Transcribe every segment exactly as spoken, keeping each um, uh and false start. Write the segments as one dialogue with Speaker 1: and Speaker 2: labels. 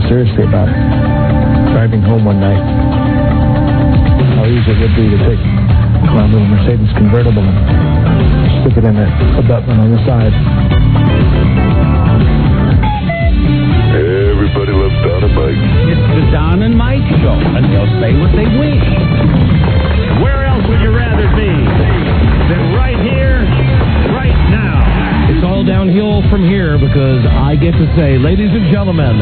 Speaker 1: seriously about driving home one night. How easy it would be to take my little Mercedes convertible and stick it in a, a Butman on the side.
Speaker 2: Everybody loves Don and Mike.
Speaker 3: It's the Don and Mike Show, and they'll say what they wish. Where else would you rather be than right here, right now? It's all downhill from here because I get to say, ladies and gentlemen,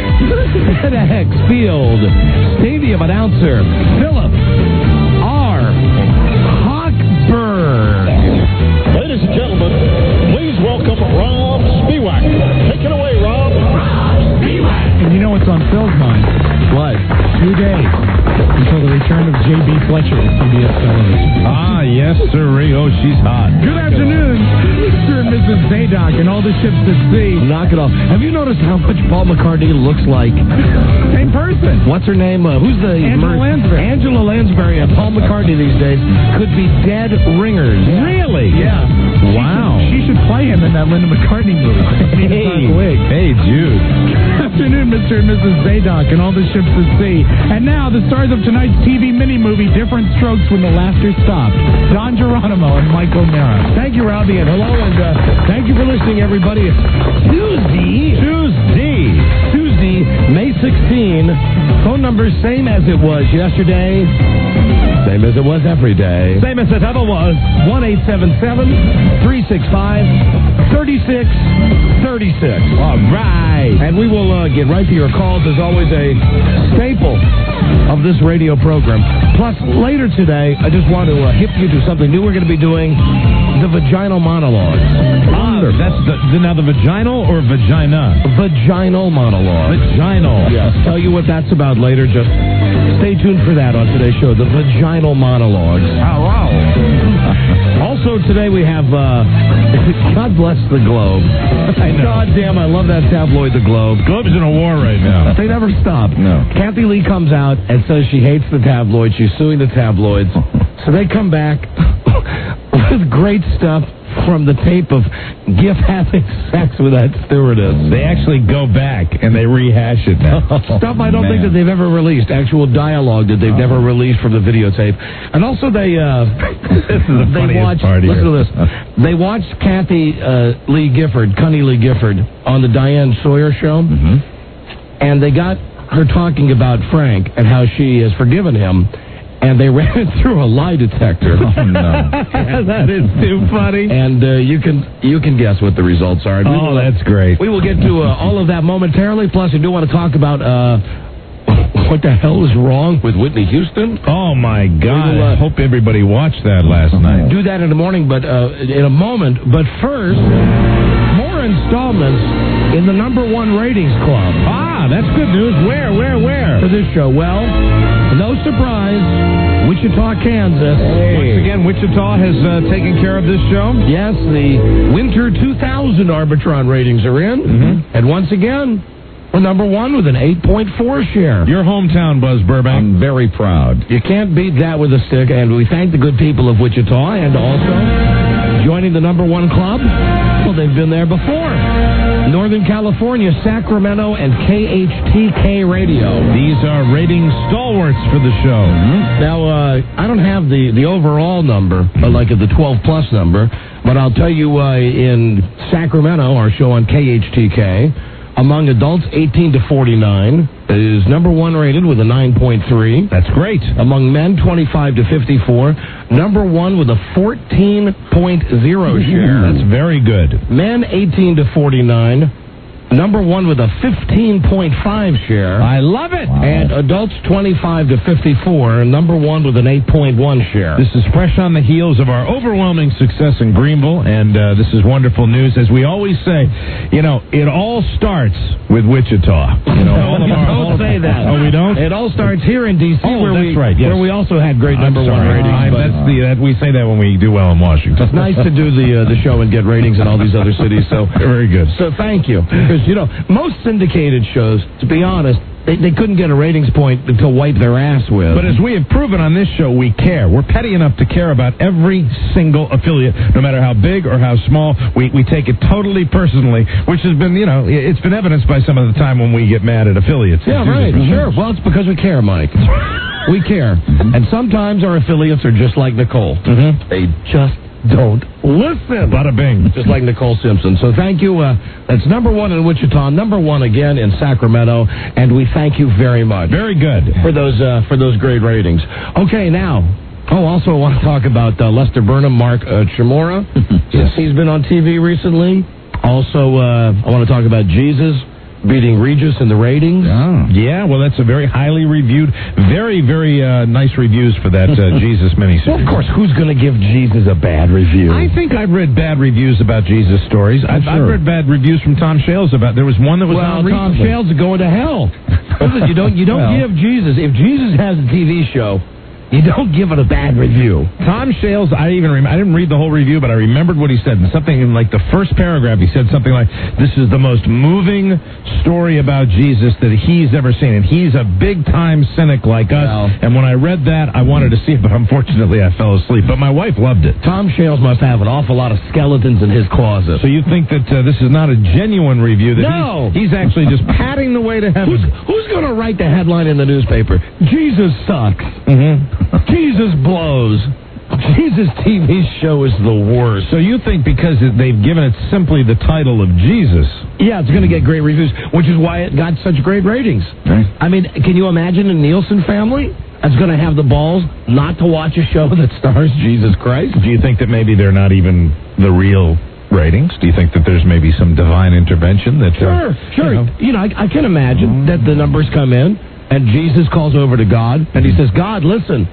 Speaker 3: FedEx Field Stadium announcer Philip R. Hochberg.
Speaker 4: Ladies and gentlemen, please welcome Rob Spiewak. Take it away, Rob. Rob Spiewak.
Speaker 5: And you know what's on Phil's mind?
Speaker 3: What?
Speaker 5: Two days until the return of J B. Fletcher to C B S television.
Speaker 6: Ah, yes, sir. Oh, she's hot.
Speaker 5: Good afternoon, Mister and Missus Zadok and all the ships at sea.
Speaker 3: Knock it off. Have you noticed how much Paul McCartney looks like?
Speaker 5: Same person.
Speaker 3: What's her name? Uh, who's the...
Speaker 5: Angela
Speaker 3: Mer-
Speaker 5: Lansbury.
Speaker 3: Angela Lansbury and Paul McCartney these days could be dead ringers.
Speaker 6: Really?
Speaker 5: Yeah.
Speaker 6: Wow.
Speaker 5: She should, she should play him in that Linda McCartney movie.
Speaker 6: Hey,
Speaker 5: wig.
Speaker 6: hey, Jude.
Speaker 5: Good afternoon, Mister and Missus Zadok and all the ships at sea. And now, the stars of tonight's T V mini-movie, Different Strokes When the Laughter Stopped, Don Geronimo and Mike O'Mara.
Speaker 3: Thank you, Robbie, and hello, and uh, thank you for listening, everybody. It's Tuesday.
Speaker 6: Tuesday.
Speaker 3: Tuesday, May sixteenth. Phone number same as it was yesterday. Same as it was every day. Same as it ever was. one eight seven seven, three six five, three six three six. All right. And we will uh, get right to your calls. There's always a staple of this radio program. Plus, later today, I just want to uh, hip you to something new we're going to be doing, the vaginal monologues.
Speaker 6: Ah, that's the, the now the vaginal or vagina?
Speaker 3: Vaginal monologue.
Speaker 6: Vaginal.
Speaker 3: Yes. Tell you what that's about later. Just stay tuned for that on today's show, the vaginal monologues.
Speaker 6: Oh, wow.
Speaker 3: Also, today we have, uh, God bless the Globe.
Speaker 6: I know.
Speaker 3: God damn, I love that tabloid, the Globe.
Speaker 6: Globe's in a war right now.
Speaker 3: They never stop.
Speaker 6: No.
Speaker 3: Kathy Lee comes out and says she hates the tabloids. She's suing the tabloids. So they come back with great stuff from the tape of Gif having sex with that stewardess.
Speaker 6: They actually go back and they rehash it now.
Speaker 3: Stuff I don't
Speaker 6: Man.
Speaker 3: think that they've ever released. Actual dialogue that they've oh. never released from the videotape. And also they uh,
Speaker 6: this is the
Speaker 3: they
Speaker 6: funniest
Speaker 3: watched,
Speaker 6: part
Speaker 3: listen
Speaker 6: here.
Speaker 3: to this. They watched Kathy uh, Lee Gifford, Cunny Lee Gifford, on the Diane Sawyer show.
Speaker 6: Mm-hmm.
Speaker 3: And they got her talking about Frank and how she has forgiven him. And they ran it through a lie detector.
Speaker 6: Oh, no.
Speaker 3: That is too funny. And uh, you can you can guess what the results are. And we
Speaker 6: Oh,
Speaker 3: will,
Speaker 6: that's great.
Speaker 3: We will get to uh, all of that momentarily. Plus, I do want to talk about uh, what the hell is wrong with Whitney Houston.
Speaker 6: Oh, my God.
Speaker 3: We will, uh,
Speaker 6: I hope everybody watched that last night.
Speaker 3: Do that in the morning, but uh, in a moment. But first, more installments in the number one ratings club.
Speaker 6: Ah, that's good news. Where, where, where?
Speaker 3: For this show. Well, no surprise, Wichita, Kansas.
Speaker 6: Hey. Once again, Wichita has uh, taken care of this show.
Speaker 3: Yes, the Winter two thousand Arbitron ratings are in.
Speaker 6: Mm-hmm.
Speaker 3: And once again, we're number one with an eight point four share.
Speaker 6: Your hometown, Buzz Burbank.
Speaker 7: I'm very proud.
Speaker 3: You can't beat that with a stick, and we thank the good people of Wichita, and also joining the number one club, well, they've been there before. Northern California, Sacramento, and K H T K Radio.
Speaker 6: These are rating stalwarts for the show.
Speaker 3: Mm-hmm. Now, uh, I don't have the, the overall number, uh, like the twelve plus number, but I'll tell you uh, in Sacramento, our show on K H T K, among adults eighteen to forty-nine, is number one rated with a nine point three.
Speaker 6: That's great.
Speaker 3: Among men twenty-five to fifty-four, number one with a fourteen point oh share.
Speaker 6: That's very good.
Speaker 3: Men eighteen to forty-nine, number one with a fifteen point five share.
Speaker 6: I love it.
Speaker 3: Wow. And adults twenty-five to fifty-four, number one with an eight point one share.
Speaker 6: This is fresh on the heels of our overwhelming success in Greenville, and uh, this is wonderful news. As we always say, you know, it all starts with Wichita. You know, all of our,
Speaker 3: don't
Speaker 6: all of,
Speaker 3: say that.
Speaker 6: Oh, we don't?
Speaker 3: It all starts here in D C,
Speaker 6: Oh,
Speaker 3: where
Speaker 6: that's
Speaker 3: we
Speaker 6: right, yes.
Speaker 3: where we also had great
Speaker 6: I'm
Speaker 3: number one
Speaker 6: sorry.
Speaker 3: ratings.
Speaker 6: I,
Speaker 3: but,
Speaker 6: that's the that we say that when we do well in Washington.
Speaker 3: It's nice to do the uh, the show and get ratings in all these other cities. So
Speaker 6: very good.
Speaker 3: So thank you, because you know most syndicated shows, to be honest, they, they couldn't get a ratings point to wipe their ass with.
Speaker 6: But as we have proven on this show, we care. We're petty enough to care about every single affiliate, no matter how big or how small. We we take it totally personally, which has been, you know, it's been evidenced by some of the time when we get mad at affiliates.
Speaker 3: Yeah, right, sure. Well, it's because we care, Mike. We care. And sometimes our affiliates are just like Nicole.
Speaker 6: Mm-hmm.
Speaker 3: They just don't listen.
Speaker 6: Bada bing.
Speaker 3: Just like Nicole Simpson. So thank you. Uh, that's number one in Wichita, number one again in Sacramento, and we thank you very much.
Speaker 6: Very good.
Speaker 3: For those uh, for those great ratings. Okay, now, oh, also I want to talk about uh, Lester Burnham, Mark uh, Chimura. Yes. He's been on T V recently. Also, uh, I want to talk about Jesus beating Regis in the ratings.
Speaker 6: Oh. Yeah, well, that's a very highly reviewed, very, very uh, nice reviews for that uh, Jesus miniseries.
Speaker 3: Well, of course, who's going to give Jesus a bad review?
Speaker 6: I think I've read bad reviews about Jesus stories. I've,
Speaker 3: sure.
Speaker 6: I've read bad reviews from Tom Shales about. There was one that was
Speaker 3: well,
Speaker 6: on
Speaker 3: Tom
Speaker 6: recently.
Speaker 3: Shales is going to hell. Listen, you don't you don't
Speaker 6: Well.
Speaker 3: give Jesus if Jesus has a T V show. You don't give it a bad review.
Speaker 6: Tom Shales, I even rem- I didn't read the whole review, but I remembered what he said. And something in like the first paragraph, he said something like, "This is the most moving story about Jesus that he's ever seen, and he's a big time cynic like us."
Speaker 3: Well.
Speaker 6: And when I read that, I wanted to see it, but unfortunately, I fell asleep. But my wife loved it.
Speaker 3: Tom Shales must have an awful lot of skeletons in his closet.
Speaker 6: So you think that uh, this is not a genuine review? That
Speaker 3: No.
Speaker 6: he's, he's actually just patting the way to heaven.
Speaker 3: Who's, who's going to write the headline in the newspaper? Jesus sucks.
Speaker 6: Mm-hmm.
Speaker 3: Jesus blows. Jesus' T V show is the worst.
Speaker 6: So you think because it, they've given it simply the title of Jesus?
Speaker 3: Yeah, it's going to get great reviews, which is why it got such great ratings.
Speaker 6: Right.
Speaker 3: I mean, can you imagine a Nielsen family that's going to have the balls not to watch a show that stars Jesus Christ?
Speaker 6: Do you think that maybe they're not even the real ratings? Do you think that there's maybe some divine intervention? That
Speaker 3: Sure,
Speaker 6: uh,
Speaker 3: sure.
Speaker 6: You know,
Speaker 3: You know, I, I can imagine that the numbers come in and Jesus calls over to God and he says, God, listen,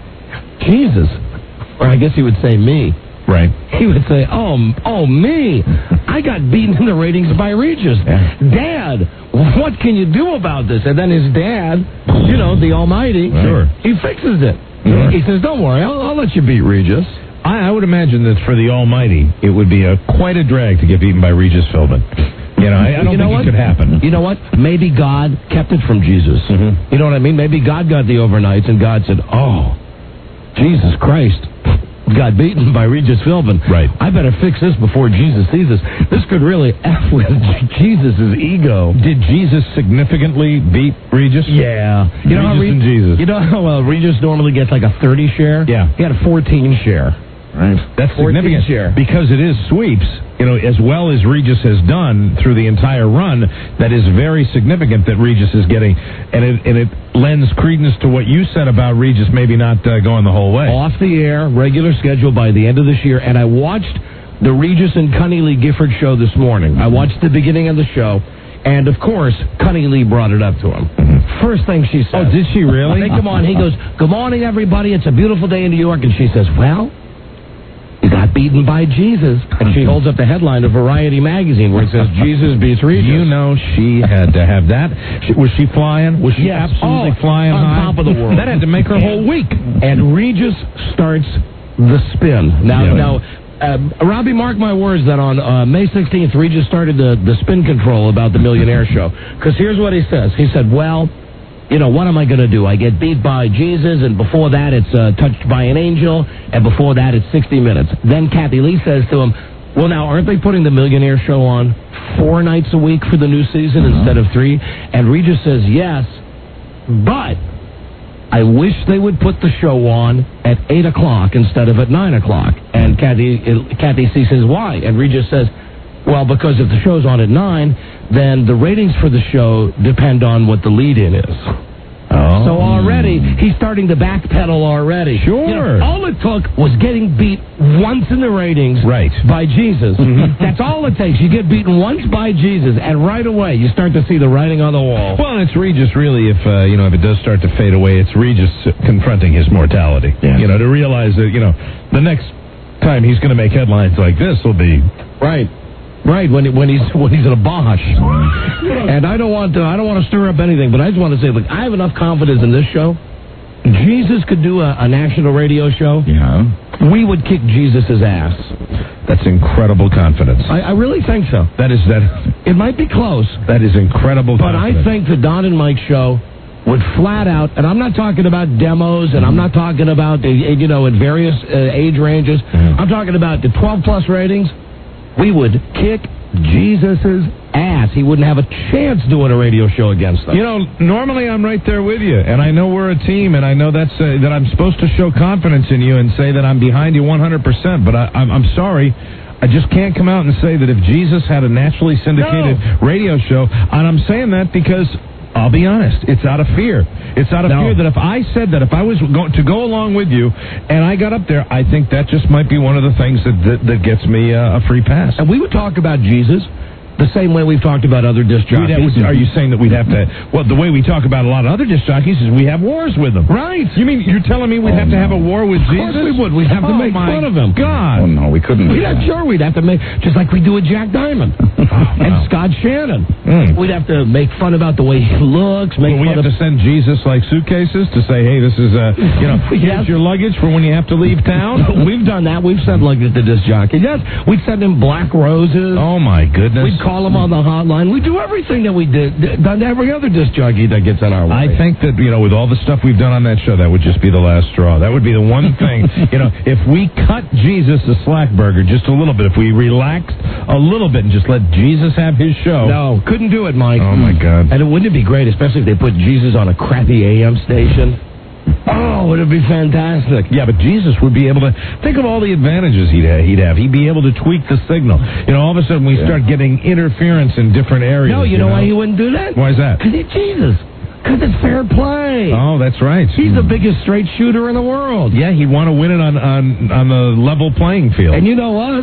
Speaker 3: Jesus, or I guess he would say me.
Speaker 6: right.
Speaker 3: He would say, oh, oh, me. I got beaten in the ratings by Regis.
Speaker 6: Yeah.
Speaker 3: Dad, what can you do about this? And then his dad, you know, the Almighty,
Speaker 6: Sure.
Speaker 3: he fixes it.
Speaker 6: Sure.
Speaker 3: He says, don't worry, I'll, I'll let you beat Regis.
Speaker 6: I, I would imagine that for the Almighty, it would be a quite a drag to get beaten by Regis Philbin. You know, I, I don't
Speaker 3: You know
Speaker 6: think
Speaker 3: what?
Speaker 6: it could happen.
Speaker 3: You know what? Maybe God kept it from Jesus.
Speaker 6: Mhm.
Speaker 3: You know what I mean? Maybe God got the overnights and God said, oh, Jesus Christ got beaten by Regis Philbin.
Speaker 6: Right.
Speaker 3: I better fix this before Jesus sees this. This could really F with Jesus' ego.
Speaker 6: Did Jesus significantly beat Regis?
Speaker 3: Yeah. You know how
Speaker 6: Regis
Speaker 3: Re-
Speaker 6: and Jesus.
Speaker 3: You know how uh, Regis normally gets like a thirty share?
Speaker 6: Yeah.
Speaker 3: He had a fourteen share.
Speaker 6: Right. That's
Speaker 3: fourteen
Speaker 6: significant
Speaker 3: share.
Speaker 6: because it is sweeps. You know, as well as Regis has done through the entire run, that is very significant that Regis is getting, and it and it lends credence to what you said about Regis maybe not uh, going the whole way.
Speaker 3: Off the air, regular schedule by the end of this year, and I watched the Regis and Cunny Lee Gifford show this morning. I watched the beginning of the show, and of course, Cunny Lee brought it up to him. Mm-hmm. First thing she said.
Speaker 6: Oh, did she really?
Speaker 3: They come on. He goes, "Good morning, everybody. It's a beautiful day in New York," and she says, "Well, you got beaten by Jesus." And she holds up the headline of Variety magazine where it says, Jesus beats Regis.
Speaker 6: You know she had to have that. She, was she flying? Was she
Speaker 3: Yes.
Speaker 6: absolutely
Speaker 3: Oh,
Speaker 6: flying
Speaker 3: on
Speaker 6: high?
Speaker 3: top of the world.
Speaker 6: That had to make her whole week.
Speaker 3: And Regis starts the spin. Now,
Speaker 6: Yeah.
Speaker 3: now, uh, Robbie, mark my words that on uh, May sixteenth, Regis started the, the spin control about the Millionaire Show. Because here's what he says. He said, well, you know, what am I going to do? I get beat by Jesus, and before that it's uh, touched by an angel, and before that it's sixty minutes. Then Kathy Lee says to him, well, now, aren't they putting the Millionaire Show on four nights a week for the new season uh-huh. instead of three? And Regis says, yes, but I wish they would put the show on at eight o'clock instead of at nine o'clock. And Kathy, Kathy C says, why? And Regis says, well, because if the show's on at nine, then the ratings for the show depend on what the lead-in is.
Speaker 6: Oh.
Speaker 3: So already, he's starting to backpedal already.
Speaker 6: Sure.
Speaker 3: You know, all it took was getting beat once in the ratings
Speaker 6: Right.
Speaker 3: by Jesus. That's all it takes. You get beaten once by Jesus, and right away, you start to see the writing on the wall.
Speaker 6: Well, and it's Regis really, if uh, you know, if it does start to fade away, it's Regis confronting his mortality.
Speaker 3: Yeah.
Speaker 6: You know, to realize that, you know, the next time he's going to make headlines like this will be
Speaker 3: Right. Right, when when he's when he's in a bosh. And I don't want to I don't want to stir up anything, but I just want to say, look, I have enough confidence in this show. Jesus could do a, a national radio show.
Speaker 6: Yeah.
Speaker 3: we would kick Jesus' ass.
Speaker 6: That's incredible confidence.
Speaker 3: I, I really think so.
Speaker 6: That is that.
Speaker 3: It might be close.
Speaker 6: That is incredible
Speaker 3: But
Speaker 6: confidence.
Speaker 3: I think the Don and Mike show would flat out, and I'm not talking about demos, and I'm not talking about, you know, in various uh, age ranges.
Speaker 6: Mm.
Speaker 3: I'm talking about the twelve plus ratings. We would kick Jesus' ass. He wouldn't have a chance doing a radio show against them.
Speaker 6: You know, normally I'm right there with you, and I know we're a team, and I know that's uh, that I'm supposed to show confidence in you and say that I'm behind you one hundred percent, but I, I'm, I'm sorry. I just can't come out and say that if Jesus had a nationally syndicated
Speaker 3: No.
Speaker 6: radio show, and I'm saying that because, I'll be honest, it's out of fear. It's out of
Speaker 3: No.
Speaker 6: fear that if I said that, if I was going to go along with you, and I got up there, I think that just might be one of the things that that, that gets me uh, a free pass.
Speaker 3: And we would talk about Jesus the same way we've talked about other disc
Speaker 6: We'd
Speaker 3: jockeys.
Speaker 6: have- are you saying that we'd have to? Well, the way we talk about a lot of other disc jockeys is we have wars with them.
Speaker 3: Right.
Speaker 6: You mean you're telling me we'd have to have a war with
Speaker 3: Of course
Speaker 6: Jesus?
Speaker 3: we would. We'd have to
Speaker 6: Oh,
Speaker 3: make
Speaker 6: my
Speaker 3: fun of him.
Speaker 6: God.
Speaker 2: Oh, no, we couldn't do
Speaker 3: We'd have,
Speaker 2: that.
Speaker 3: sure, we'd have to make, just like we do with Jack Diamond and
Speaker 6: wow.
Speaker 3: Scott Shannon.
Speaker 6: Mm.
Speaker 3: We'd have to make fun about the way he looks, make
Speaker 6: Well, we
Speaker 3: fun
Speaker 6: have
Speaker 3: of
Speaker 6: to send Jesus like suitcases to say, hey, this is uh, you know,
Speaker 3: Yes.
Speaker 6: here's your luggage for when you have to leave town.
Speaker 3: We've done that. We've sent luggage to disc jockey. Yes, we'd send him black roses.
Speaker 6: Oh my goodness.
Speaker 3: We'd call him on the hotline. We do everything that we did done to every other disc jockey that gets in our way.
Speaker 6: I think that, you know, with all the stuff we've done on that show, that would just be the last straw. That would be the one thing, you know, if we cut Jesus a slack burger just a little bit, if we relaxed a little bit and just let Jesus have his show.
Speaker 3: No, couldn't do it, Mike.
Speaker 6: Oh, my God.
Speaker 3: And it wouldn't it be great, especially if they put Jesus on a crappy A M station? Oh, would it be fantastic?
Speaker 6: Yeah, but Jesus would be able to think of all the advantages he'd have. He'd have. He'd be able to tweak the signal. You know, all of a sudden we
Speaker 2: Yeah.
Speaker 6: start getting interference in different areas.
Speaker 3: No, you, know, why he wouldn't do that?
Speaker 6: Why is that?
Speaker 3: Because he's Jesus. Because it's fair play.
Speaker 6: Oh, that's right.
Speaker 3: He's the biggest straight shooter in the world.
Speaker 6: Yeah, he'd want to win it on on on the level playing field.
Speaker 3: And you know us,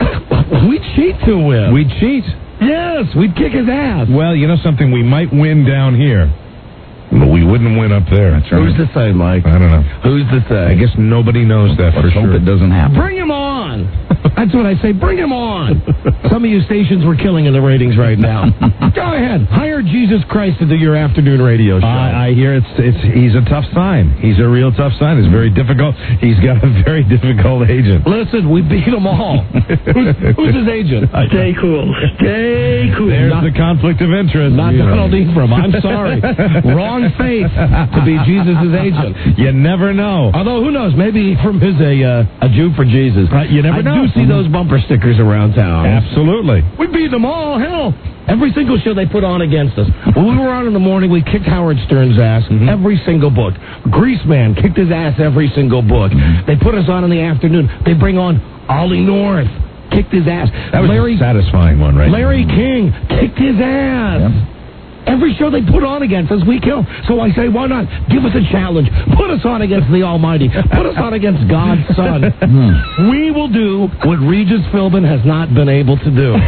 Speaker 3: we cheat to win.
Speaker 6: We'd cheat.
Speaker 3: yes, we'd kick his ass.
Speaker 6: Well, you know something? We might win down here, but we wouldn't win up there. That's
Speaker 3: Who's to say, Mike?
Speaker 6: I don't know.
Speaker 3: Who's to say?
Speaker 6: I guess nobody knows that for
Speaker 2: Let's hope
Speaker 6: sure.
Speaker 2: it doesn't happen.
Speaker 3: Bring him on. That's what I say. Bring him on. Some of you stations we're killing in the ratings right now. Go ahead. Hire Jesus Christ to do your afternoon radio show.
Speaker 6: I, I hear it's it's he's a tough sign. He's a real tough sign. It's very difficult. He's got a very difficult agent.
Speaker 3: Listen, we beat them all. who's, who's his agent? Stay cool. Stay cool.
Speaker 6: There's
Speaker 3: not,
Speaker 6: the conflict of interest.
Speaker 3: not
Speaker 6: You know.
Speaker 3: Donald Ephraim. I'm sorry. Wrong faith to be Jesus' agent.
Speaker 6: You never know.
Speaker 3: Although, who knows? Maybe Ephraim is a uh, a Jew for Jesus.
Speaker 6: Right, you never
Speaker 3: I
Speaker 6: know.
Speaker 3: do see those bumper stickers around town.
Speaker 6: Absolutely.
Speaker 3: We beat them all. Hell, every single show they put on against us. When we were on in the morning, we kicked Howard Stern's ass every single book. Greaseman kicked his ass every single book. They put us on in the afternoon. They bring on Ollie North. Kicked his ass.
Speaker 6: That was
Speaker 3: Larry
Speaker 6: a satisfying one, right?
Speaker 3: Larry King kicked his ass.
Speaker 2: Yep.
Speaker 3: Every show they put on against us, we kill. So I say, why not? Give us a challenge. Put us on against the Almighty. Put us on against God's Son. We will do what Regis Philbin has not been able to do.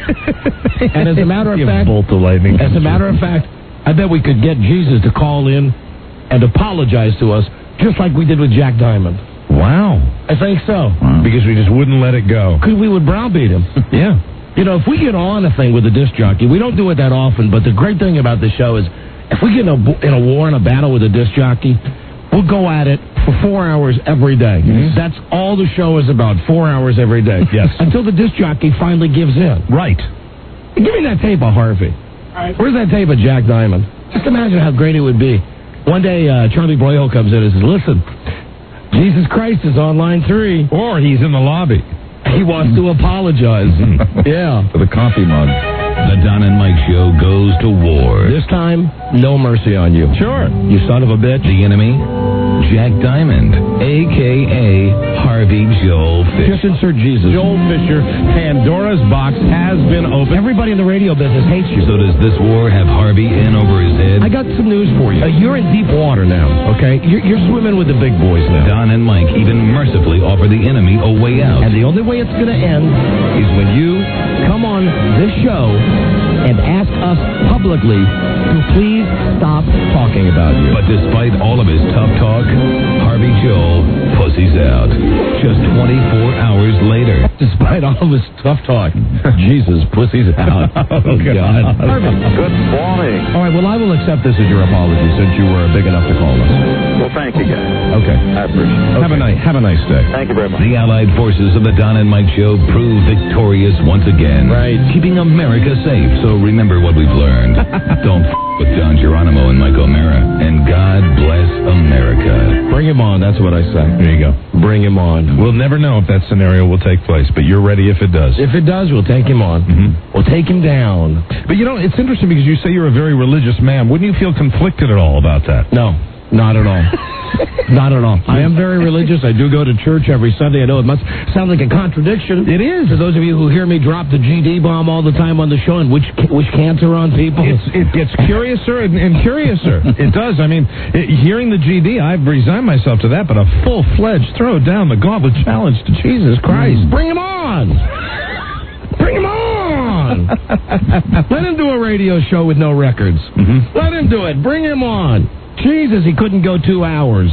Speaker 3: And as a matter of
Speaker 6: You
Speaker 3: fact,
Speaker 6: bolt the lightning.
Speaker 3: as a matter of fact, I bet we could get Jesus to call in and apologize to us, just like we did with Jack Diamond.
Speaker 6: Wow.
Speaker 3: I think so.
Speaker 6: Because we just wouldn't let it go.
Speaker 3: Because we would browbeat him.
Speaker 6: Yeah.
Speaker 3: You know, if we get on a thing with a disc jockey, we don't do it that often, but the great thing about the show is if we get in a, in a war and a battle with a disc jockey, we'll go at it for four hours every day.
Speaker 6: Mm-hmm.
Speaker 3: That's all the show is about, four hours every day.
Speaker 6: Yes.
Speaker 3: Until the disc jockey finally gives in.
Speaker 6: Right.
Speaker 3: Give me that tape of Harvey. Where's that tape of Jack Diamond? Just imagine how great it would be. One day, uh, Charlie Broyhill comes in and says, listen, Jesus Christ is on line three.
Speaker 6: Or he's in the lobby.
Speaker 3: He wants to apologize. Yeah.
Speaker 2: For the coffee mug.
Speaker 7: The Don and Mike Show goes to war.
Speaker 3: This time, no mercy on you.
Speaker 6: Sure.
Speaker 3: You son of a bitch.
Speaker 7: The enemy, Jack Diamond, a k a. Harvey Joel
Speaker 3: Just
Speaker 7: Fisher.
Speaker 3: insert Jesus.
Speaker 6: Joel Fisher, Pandora's box has been opened.
Speaker 3: Everybody in the radio business hates you.
Speaker 7: So does this war have Harvey in over his head?
Speaker 3: I got some news for you. Uh, you're in deep water now, okay? You're, you're swimming with the big boys now.
Speaker 7: Don and Mike even mercifully offer the enemy a way out.
Speaker 3: And the only way it's going to end is when you come on this show and ask us publicly to please stop talking. talking about you.
Speaker 7: But despite all of his tough talk, Harvey Joel pussies out. Just twenty-four hours later.
Speaker 3: Despite all of his tough talk, Jesus, pussy's out. Oh, God. Harvey.
Speaker 2: Good morning.
Speaker 3: All right, well, I will accept this as your apology since you were big enough to call us.
Speaker 2: Well, thank you, guys.
Speaker 3: Okay.
Speaker 2: I appreciate it.
Speaker 6: Have a nice, have a nice day.
Speaker 2: Thank you very much.
Speaker 7: The Allied forces of the Don and Mike Show prove victorious once again.
Speaker 3: Right.
Speaker 7: Keeping America safe. So remember what we've learned. Don't f- with Don Geronimo and Mike O'Mara. And God bless America.
Speaker 3: Bring him on, that's what I say.
Speaker 6: There you go.
Speaker 3: Bring him on.
Speaker 6: We'll never know if that scenario will take place, but you're ready if it does.
Speaker 3: If it does, we'll take him on.
Speaker 6: Mm-hmm.
Speaker 3: We'll take him down.
Speaker 6: But you know, it's interesting because you say you're a very religious man. Wouldn't you feel conflicted at all about that?
Speaker 3: No, not at all. Not at all. I am very religious. I do go to church every Sunday. I know it must sound like a contradiction.
Speaker 6: It is.
Speaker 3: To those of you who hear me drop the G D bomb all the time on the show and wish, wish cancer on people.
Speaker 6: It's, it gets curiouser and, and curiouser. It does. I mean, it, hearing the G D, I've resigned myself to that, but a full-fledged throw down the gauntlet challenge to Jesus Christ.
Speaker 3: Bring him on! Bring him on! Let him do a radio show with no records.
Speaker 6: Mm-hmm.
Speaker 3: Let him do it. Bring him on. Jesus, he couldn't go two hours.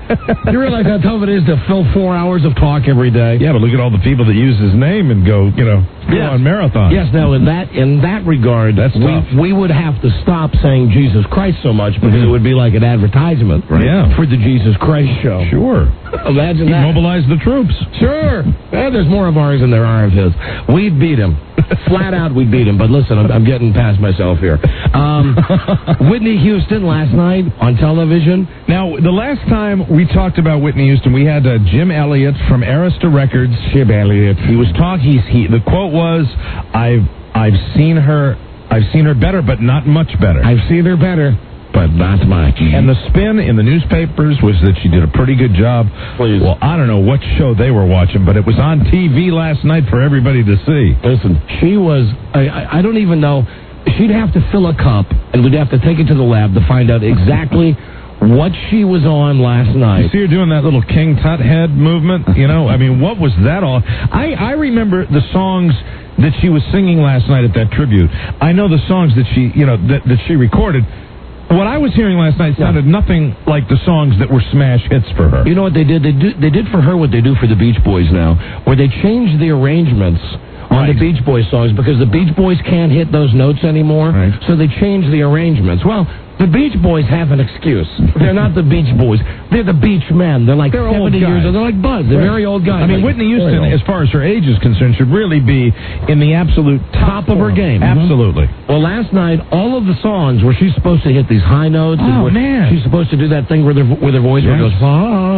Speaker 3: You realize how tough it is to fill four hours of talk every day?
Speaker 6: Yeah, but look at all the people that use his name and go, you know, go
Speaker 3: Yes.
Speaker 6: on marathon.
Speaker 3: Yes, now in that in that regard,
Speaker 6: That's tough.
Speaker 3: we, we would have to stop saying Jesus Christ so much because it would be like an advertisement
Speaker 6: Yeah.
Speaker 3: for the Jesus Christ show.
Speaker 6: Sure.
Speaker 3: Imagine
Speaker 6: He
Speaker 3: that.
Speaker 6: mobilized the troops.
Speaker 3: Sure. Eh, there's more of ours than there are of his. We beat him. Flat out, we beat him. But listen, I'm, I'm getting past myself here. Um, Whitney Houston last night on television.
Speaker 6: Now, the last time we talked about Whitney Houston, we had uh, Jim Elliott from Arista Records.
Speaker 3: Jim Elliott.
Speaker 6: He was talking. He the quote was, "I've I've seen her. I've seen her better, but not much better."
Speaker 3: I've seen her better, but not much.
Speaker 6: And the spin in the newspapers was that she did a pretty good job.
Speaker 3: Please.
Speaker 6: Well, I don't know what show they were watching, but it was on T V last night for everybody to see.
Speaker 3: Listen, she was, I, I, I don't even know, she'd have to fill a cup, and we'd have to take it to the lab to find out exactly what she was on last
Speaker 6: You
Speaker 3: night.
Speaker 6: see her doing that little King Tut head movement? You know, I mean, what was that all? I, I remember the songs that she was singing last night at that tribute. I know the songs that she, you know, that, that she recorded. What I was hearing last night sounded nothing like the songs that were smash hits for her.
Speaker 3: You know what they did? They, do, they did for her what they do for the Beach Boys now, where they changed the arrangements on
Speaker 6: Right.
Speaker 3: the Beach Boys songs because the Beach Boys can't hit those notes anymore,
Speaker 6: Right.
Speaker 3: so they changed the arrangements. Well, the Beach Boys have an excuse. They're not the Beach Boys. They're the Beach Men. They're like
Speaker 6: They're old
Speaker 3: seventy years
Speaker 6: guys.
Speaker 3: old. They're like Buzz. They're very old guys.
Speaker 6: I mean,
Speaker 3: Like,
Speaker 6: Whitney
Speaker 3: very
Speaker 6: Houston,
Speaker 3: old.
Speaker 6: as far as her age is concerned, should really be in the absolute
Speaker 3: Top of her
Speaker 6: form.
Speaker 3: game.
Speaker 6: Absolutely.
Speaker 3: Well, last night, all of the songs where she's supposed to hit these high notes. and
Speaker 6: Oh,
Speaker 3: where
Speaker 6: man.
Speaker 3: She's supposed to do that thing with her with her voice where it
Speaker 6: Yes.
Speaker 3: goes.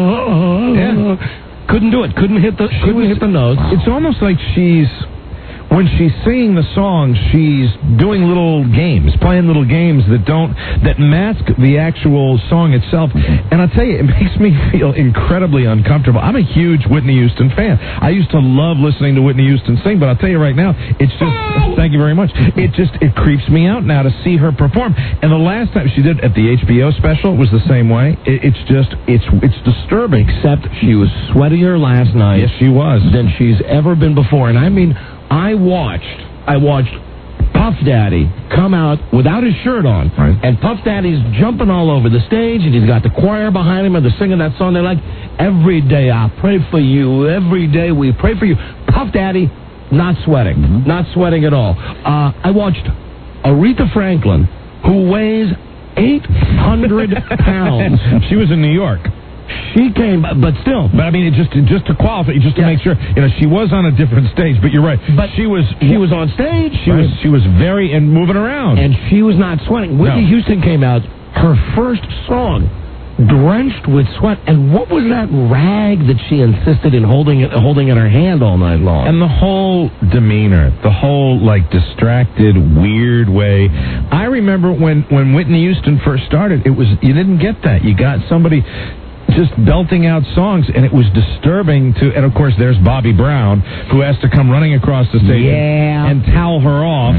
Speaker 3: "Ah."
Speaker 6: Yeah.
Speaker 3: Couldn't do it. Couldn't hit the. Couldn't
Speaker 6: was-
Speaker 3: hit the notes.
Speaker 6: It's almost like she's, when she's singing the songs, she's doing little games, playing little games that don't, that mask the actual song itself. And I'll tell you, it makes me feel incredibly uncomfortable. I'm a huge Whitney Houston fan. I used to love listening to Whitney Houston sing, but I'll tell you right now, it's just, thank you very much, it just, it creeps me out now to see her perform. And the last time she did at the H B O special, it was the same way. It, it's just, it's, it's disturbing.
Speaker 3: Except she was sweatier last night
Speaker 6: Yes, she was.
Speaker 3: than she's ever been before. And I mean, I watched, I watched Puff Daddy come out without his shirt on.
Speaker 6: Right.
Speaker 3: And Puff Daddy's jumping all over the stage, and he's got the choir behind him, and they're singing that song. They're like, every day I pray for you. Every day we pray for you. Puff Daddy, not sweating.
Speaker 6: Mm-hmm.
Speaker 3: Not sweating at all. Uh, I watched Aretha Franklin, who weighs eight hundred pounds.
Speaker 6: She was in New York.
Speaker 3: She came, but still.
Speaker 6: But I mean, it just just to qualify, just to
Speaker 3: Yeah.
Speaker 6: make sure, you know, she was on a different stage. But you're right.
Speaker 3: But
Speaker 6: she was
Speaker 3: She was on stage.
Speaker 6: she was she was very and moving around.
Speaker 3: and she was not sweating. Whitney
Speaker 6: No.
Speaker 3: Houston came out, her first song, drenched with sweat. And what was that rag that she insisted in holding it, holding in her hand all night long?
Speaker 6: And the whole demeanor, the whole like distracted, weird way. I remember when when Whitney Houston first started, it was you didn't get that. You got somebody just belting out songs, and it was disturbing to. And of course, there's Bobby Brown, who has to come running across the stage
Speaker 3: Yeah.
Speaker 6: and towel her off.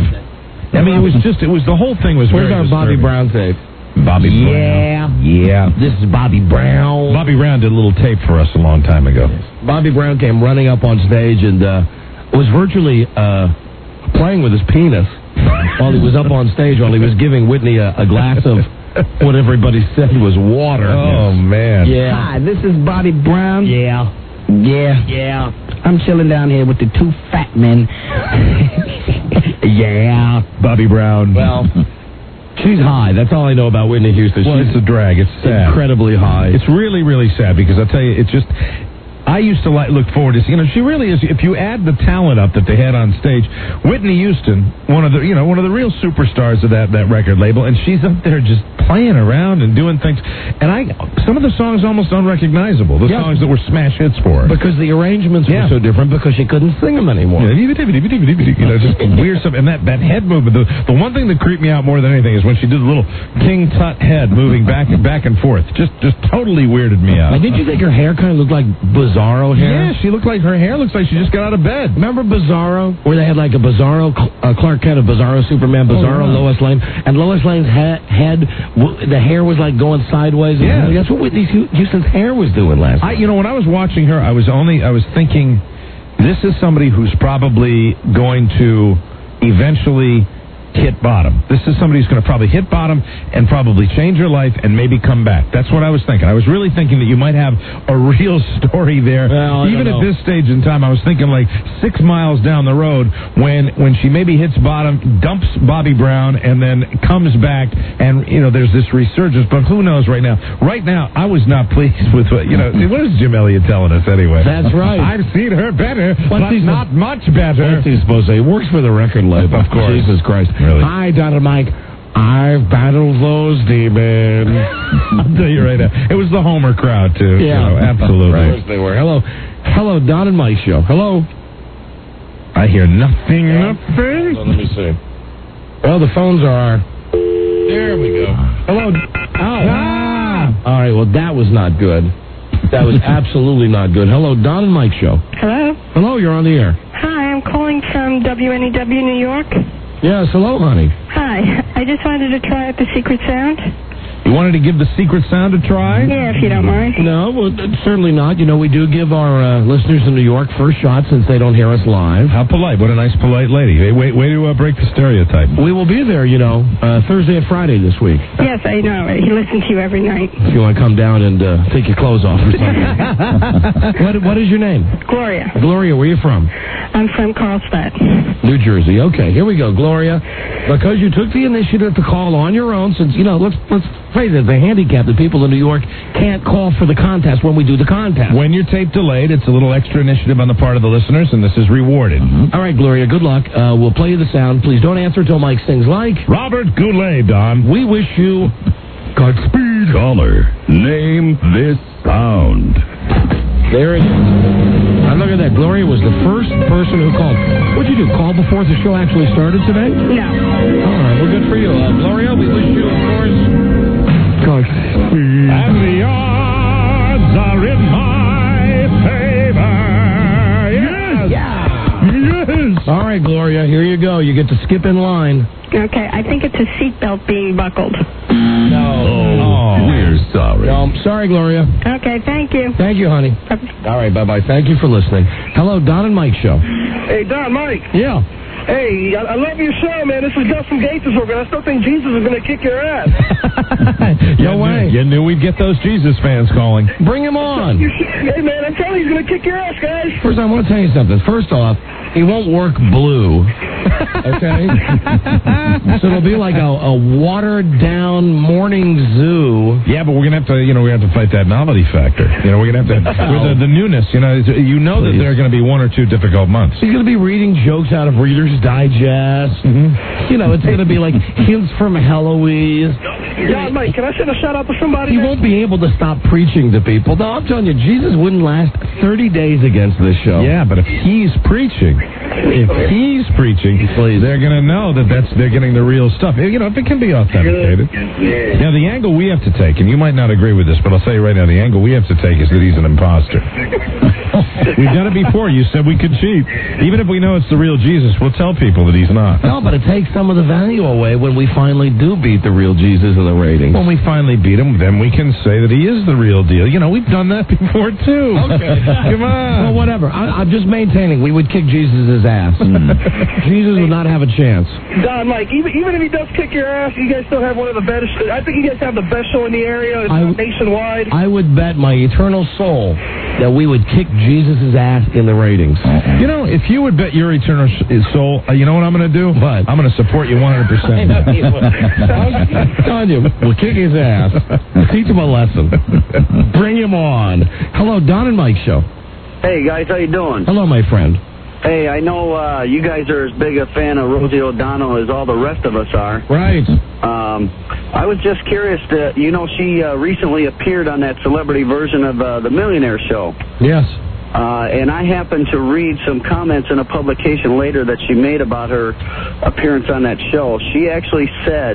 Speaker 6: I mean, it was just, it was the whole thing was
Speaker 3: Where's
Speaker 6: very
Speaker 3: our Bobby
Speaker 6: disturbing.
Speaker 3: Brown tape?
Speaker 6: Bobby
Speaker 3: Yeah.
Speaker 6: Brown. Yeah.
Speaker 3: This is Bobby Brown.
Speaker 6: Bobby Brown did a little tape for us a long time ago.
Speaker 3: Bobby Brown came running up on stage and uh, was virtually uh, playing with his penis while he was up on stage, while he was giving Whitney a, a glass of what everybody said was water.
Speaker 6: Oh, man.
Speaker 3: Yeah.
Speaker 8: Hi, this is Bobby Brown.
Speaker 3: Yeah.
Speaker 8: Yeah.
Speaker 3: Yeah.
Speaker 8: I'm chilling down here with the two fat men.
Speaker 3: Yeah.
Speaker 6: Bobby Brown.
Speaker 3: Well, she's high. That's all I know about Whitney Houston.
Speaker 6: Well,
Speaker 3: She's
Speaker 6: it's a drag. It's sad.
Speaker 3: incredibly high.
Speaker 6: It's really, really sad because I'll tell you, it's just... I used to like, look forward to, you know, she really is, if you add the talent up that they had on stage, Whitney Houston, one of the, you know, one of the real superstars of that, that record label, and she's up there just playing around and doing things. And I, some of the songs almost unrecognizable, the
Speaker 3: Yeah.
Speaker 6: songs that were smash hits for her.
Speaker 3: Because the arrangements
Speaker 6: Yeah.
Speaker 3: were so different because she couldn't sing them anymore.
Speaker 6: You know, just weird stuff. And that, that head movement, the, the one thing that creeped me out more than anything is when she did the little King Tut head moving back and back and forth. Just just totally weirded me out.
Speaker 3: Now, did you think her hair kind of looked like Bizarro hair?
Speaker 6: Yeah, she looked like her hair looks like she just got out of bed.
Speaker 3: Remember Bizarro? Where they had like a Bizarro, uh, Clark Kent, a Bizarro Superman, Bizarro
Speaker 6: Oh, wow.
Speaker 3: Lois Lane. And Lois Lane's ha- head, w- the hair was like going sideways.
Speaker 6: Yeah.
Speaker 3: That's what Whitney Houston's hair was doing last
Speaker 6: I,
Speaker 3: night.
Speaker 6: you know, when I was watching her, I was only, I was thinking, this is somebody who's probably going to eventually hit bottom. This is somebody who's going to probably hit bottom and probably change her life and maybe come back. That's what I was thinking. I was really thinking that you might have a real story there.
Speaker 3: Well, I
Speaker 6: Even
Speaker 3: don't
Speaker 6: at
Speaker 3: know.
Speaker 6: this stage in time, I was thinking like six miles down the road when when she maybe hits bottom, dumps Bobby Brown, and then comes back, and you know there's this resurgence. But who knows right now? Right now, I was not pleased with what you know. What is Jim Elliott telling us anyway?
Speaker 3: That's right.
Speaker 6: I've seen her better,
Speaker 3: What's
Speaker 6: but
Speaker 3: he-
Speaker 6: not much better.
Speaker 3: What's he supposed to say? He works for the record label.
Speaker 6: Of course.
Speaker 3: Jesus Christ.
Speaker 6: Really?
Speaker 3: Hi, Doctor Mike. I've battled those demons.
Speaker 6: I'll tell you right now, it was the Homer crowd too. you know, absolutely.
Speaker 3: Of course they were. Hello. Hello, Don and Mike show. Hello.
Speaker 6: I hear nothing, nothing.
Speaker 3: Well, let me see. Well, the phones are... There we go. Hello. Oh.
Speaker 6: Ah!
Speaker 3: All right, well, that was not good. That was absolutely not good. Hello, Don and Mike show.
Speaker 9: Hello.
Speaker 3: Hello, you're on the air.
Speaker 9: Hi, I'm calling from W N E W New York.
Speaker 3: Yes, hello, honey.
Speaker 9: Hi. I just wanted to try out the secret sound.
Speaker 6: You wanted to give the secret sound a try?
Speaker 9: Yeah, if you don't mind.
Speaker 3: No, well, certainly not. You know, we do give our uh, listeners in New York first shot since they don't hear us live.
Speaker 6: How polite. What a nice, polite lady. Hey, wait, way to uh, break the stereotype.
Speaker 3: We will be there, you know, uh, Thursday and Friday this week.
Speaker 9: Yes, I know. He listens to you every night.
Speaker 3: If you want to come down and uh, take your clothes off or something. what, what is your name?
Speaker 9: Gloria.
Speaker 3: Gloria, where are you from?
Speaker 9: I'm from Carlsbad.
Speaker 3: New Jersey. Okay, here we go, Gloria. Because you took the initiative to call on your own, since, you know, let's let's phrase it, the handicap that people in New York can't call for the contest when we do the contest.
Speaker 6: When you're tape delayed, it's a little extra initiative on the part of the listeners, and this is rewarded.
Speaker 3: All right, Gloria, good luck. Uh, we'll play you the sound. Please don't answer until Mike sings like.
Speaker 6: Robert Goulet, Don.
Speaker 3: We wish you Godspeed.
Speaker 7: Caller, name this sound.
Speaker 3: There it is. Now look at that. Gloria was the first person who called. What'd you do? Call before the show actually started today?
Speaker 9: No.
Speaker 3: All right. Well, good for you. Uh, Gloria, we wish you, of course, Godspeed.
Speaker 6: And the odds are in my favor. Yes. Yes.
Speaker 3: All right, Gloria, here you go. You get to skip in line.
Speaker 9: Okay, I think it's a seatbelt being buckled.
Speaker 3: No.
Speaker 7: Oh, we're sorry.
Speaker 3: No, I'm sorry, Gloria.
Speaker 9: Okay, thank you.
Speaker 3: Thank you, honey. All right, bye-bye. Thank you for listening. Hello, Don and Mike show.
Speaker 10: Hey, Don, Mike.
Speaker 3: Yeah.
Speaker 10: Hey, I, I love your show, man. This is Gus from Gaithersburg, and I still think Jesus is going to kick your ass.
Speaker 3: No way.
Speaker 6: You knew we'd get those Jesus fans calling.
Speaker 3: Bring him on.
Speaker 10: Hey, man, I'm telling you, he's going to kick your ass, guys.
Speaker 3: First, I want to tell you something. First off, he won't work blue. Okay? So it'll be like a, a watered-down morning zoo.
Speaker 6: Yeah, but we're gonna have to, you know, we have to fight that novelty factor. You know, we're gonna have to with the, the newness. You know, it's- you know that
Speaker 3: Please.
Speaker 6: there are going to be one or two difficult months.
Speaker 3: He's going to be reading jokes out of Reader's Digest. You know, it's going to be like hints from Heloise.
Speaker 10: Don, Mike, can I send a shout-out to somebody?
Speaker 3: He
Speaker 10: man?
Speaker 3: won't be able to stop preaching to people. No, I'm telling you, Jesus wouldn't last thirty days against this show.
Speaker 6: Yeah, but if he's preaching, if he's preaching, they're going to know that that's they're getting the real stuff. You know, if it can be authenticated. Now, the angle we have to take, and you might not agree with this, but I'll tell you right now, the angle we have to take is that he's an imposter. We've done it before. You said we could cheat. Even if we know it's the real Jesus, we'll tell people that he's not.
Speaker 3: No, but it takes some of the value away when we finally do beat the real Jesus in the ratings.
Speaker 6: When we finally beat him, then we can say that he is the real deal. You know, we've done that before, too.
Speaker 3: Okay.
Speaker 6: Come on.
Speaker 3: Well, whatever. I, I'm just maintaining we would kick Jesus' Jesus' ass. Jesus would not have a chance.
Speaker 10: Don, Mike, even, even if he does kick your ass, you guys still have one of the best. I think you guys have the best show in the area,
Speaker 3: I,
Speaker 10: nationwide.
Speaker 3: I would bet my eternal soul that we would kick Jesus' ass in the ratings.
Speaker 6: You know, if you would bet your eternal soul, uh, you know what I'm going to do?
Speaker 3: What?
Speaker 6: I'm going to support you one hundred percent.
Speaker 3: I'm telling you, we'll kick his ass. Teach him a lesson. Bring him on. Hello, Don and Mike Show.
Speaker 11: Hey, guys, how you doing?
Speaker 3: Hello, my friend.
Speaker 11: Hey, I know uh, you guys are as big a fan of Rosie O'Donnell as all the rest of us are.
Speaker 3: Right.
Speaker 11: Um, I was just curious to, you know, she uh, recently appeared on that celebrity version of uh, The Millionaire Show.
Speaker 3: Yes.
Speaker 11: Uh, and I happened to read some comments in a publication later that she made about her appearance on that show. She actually said,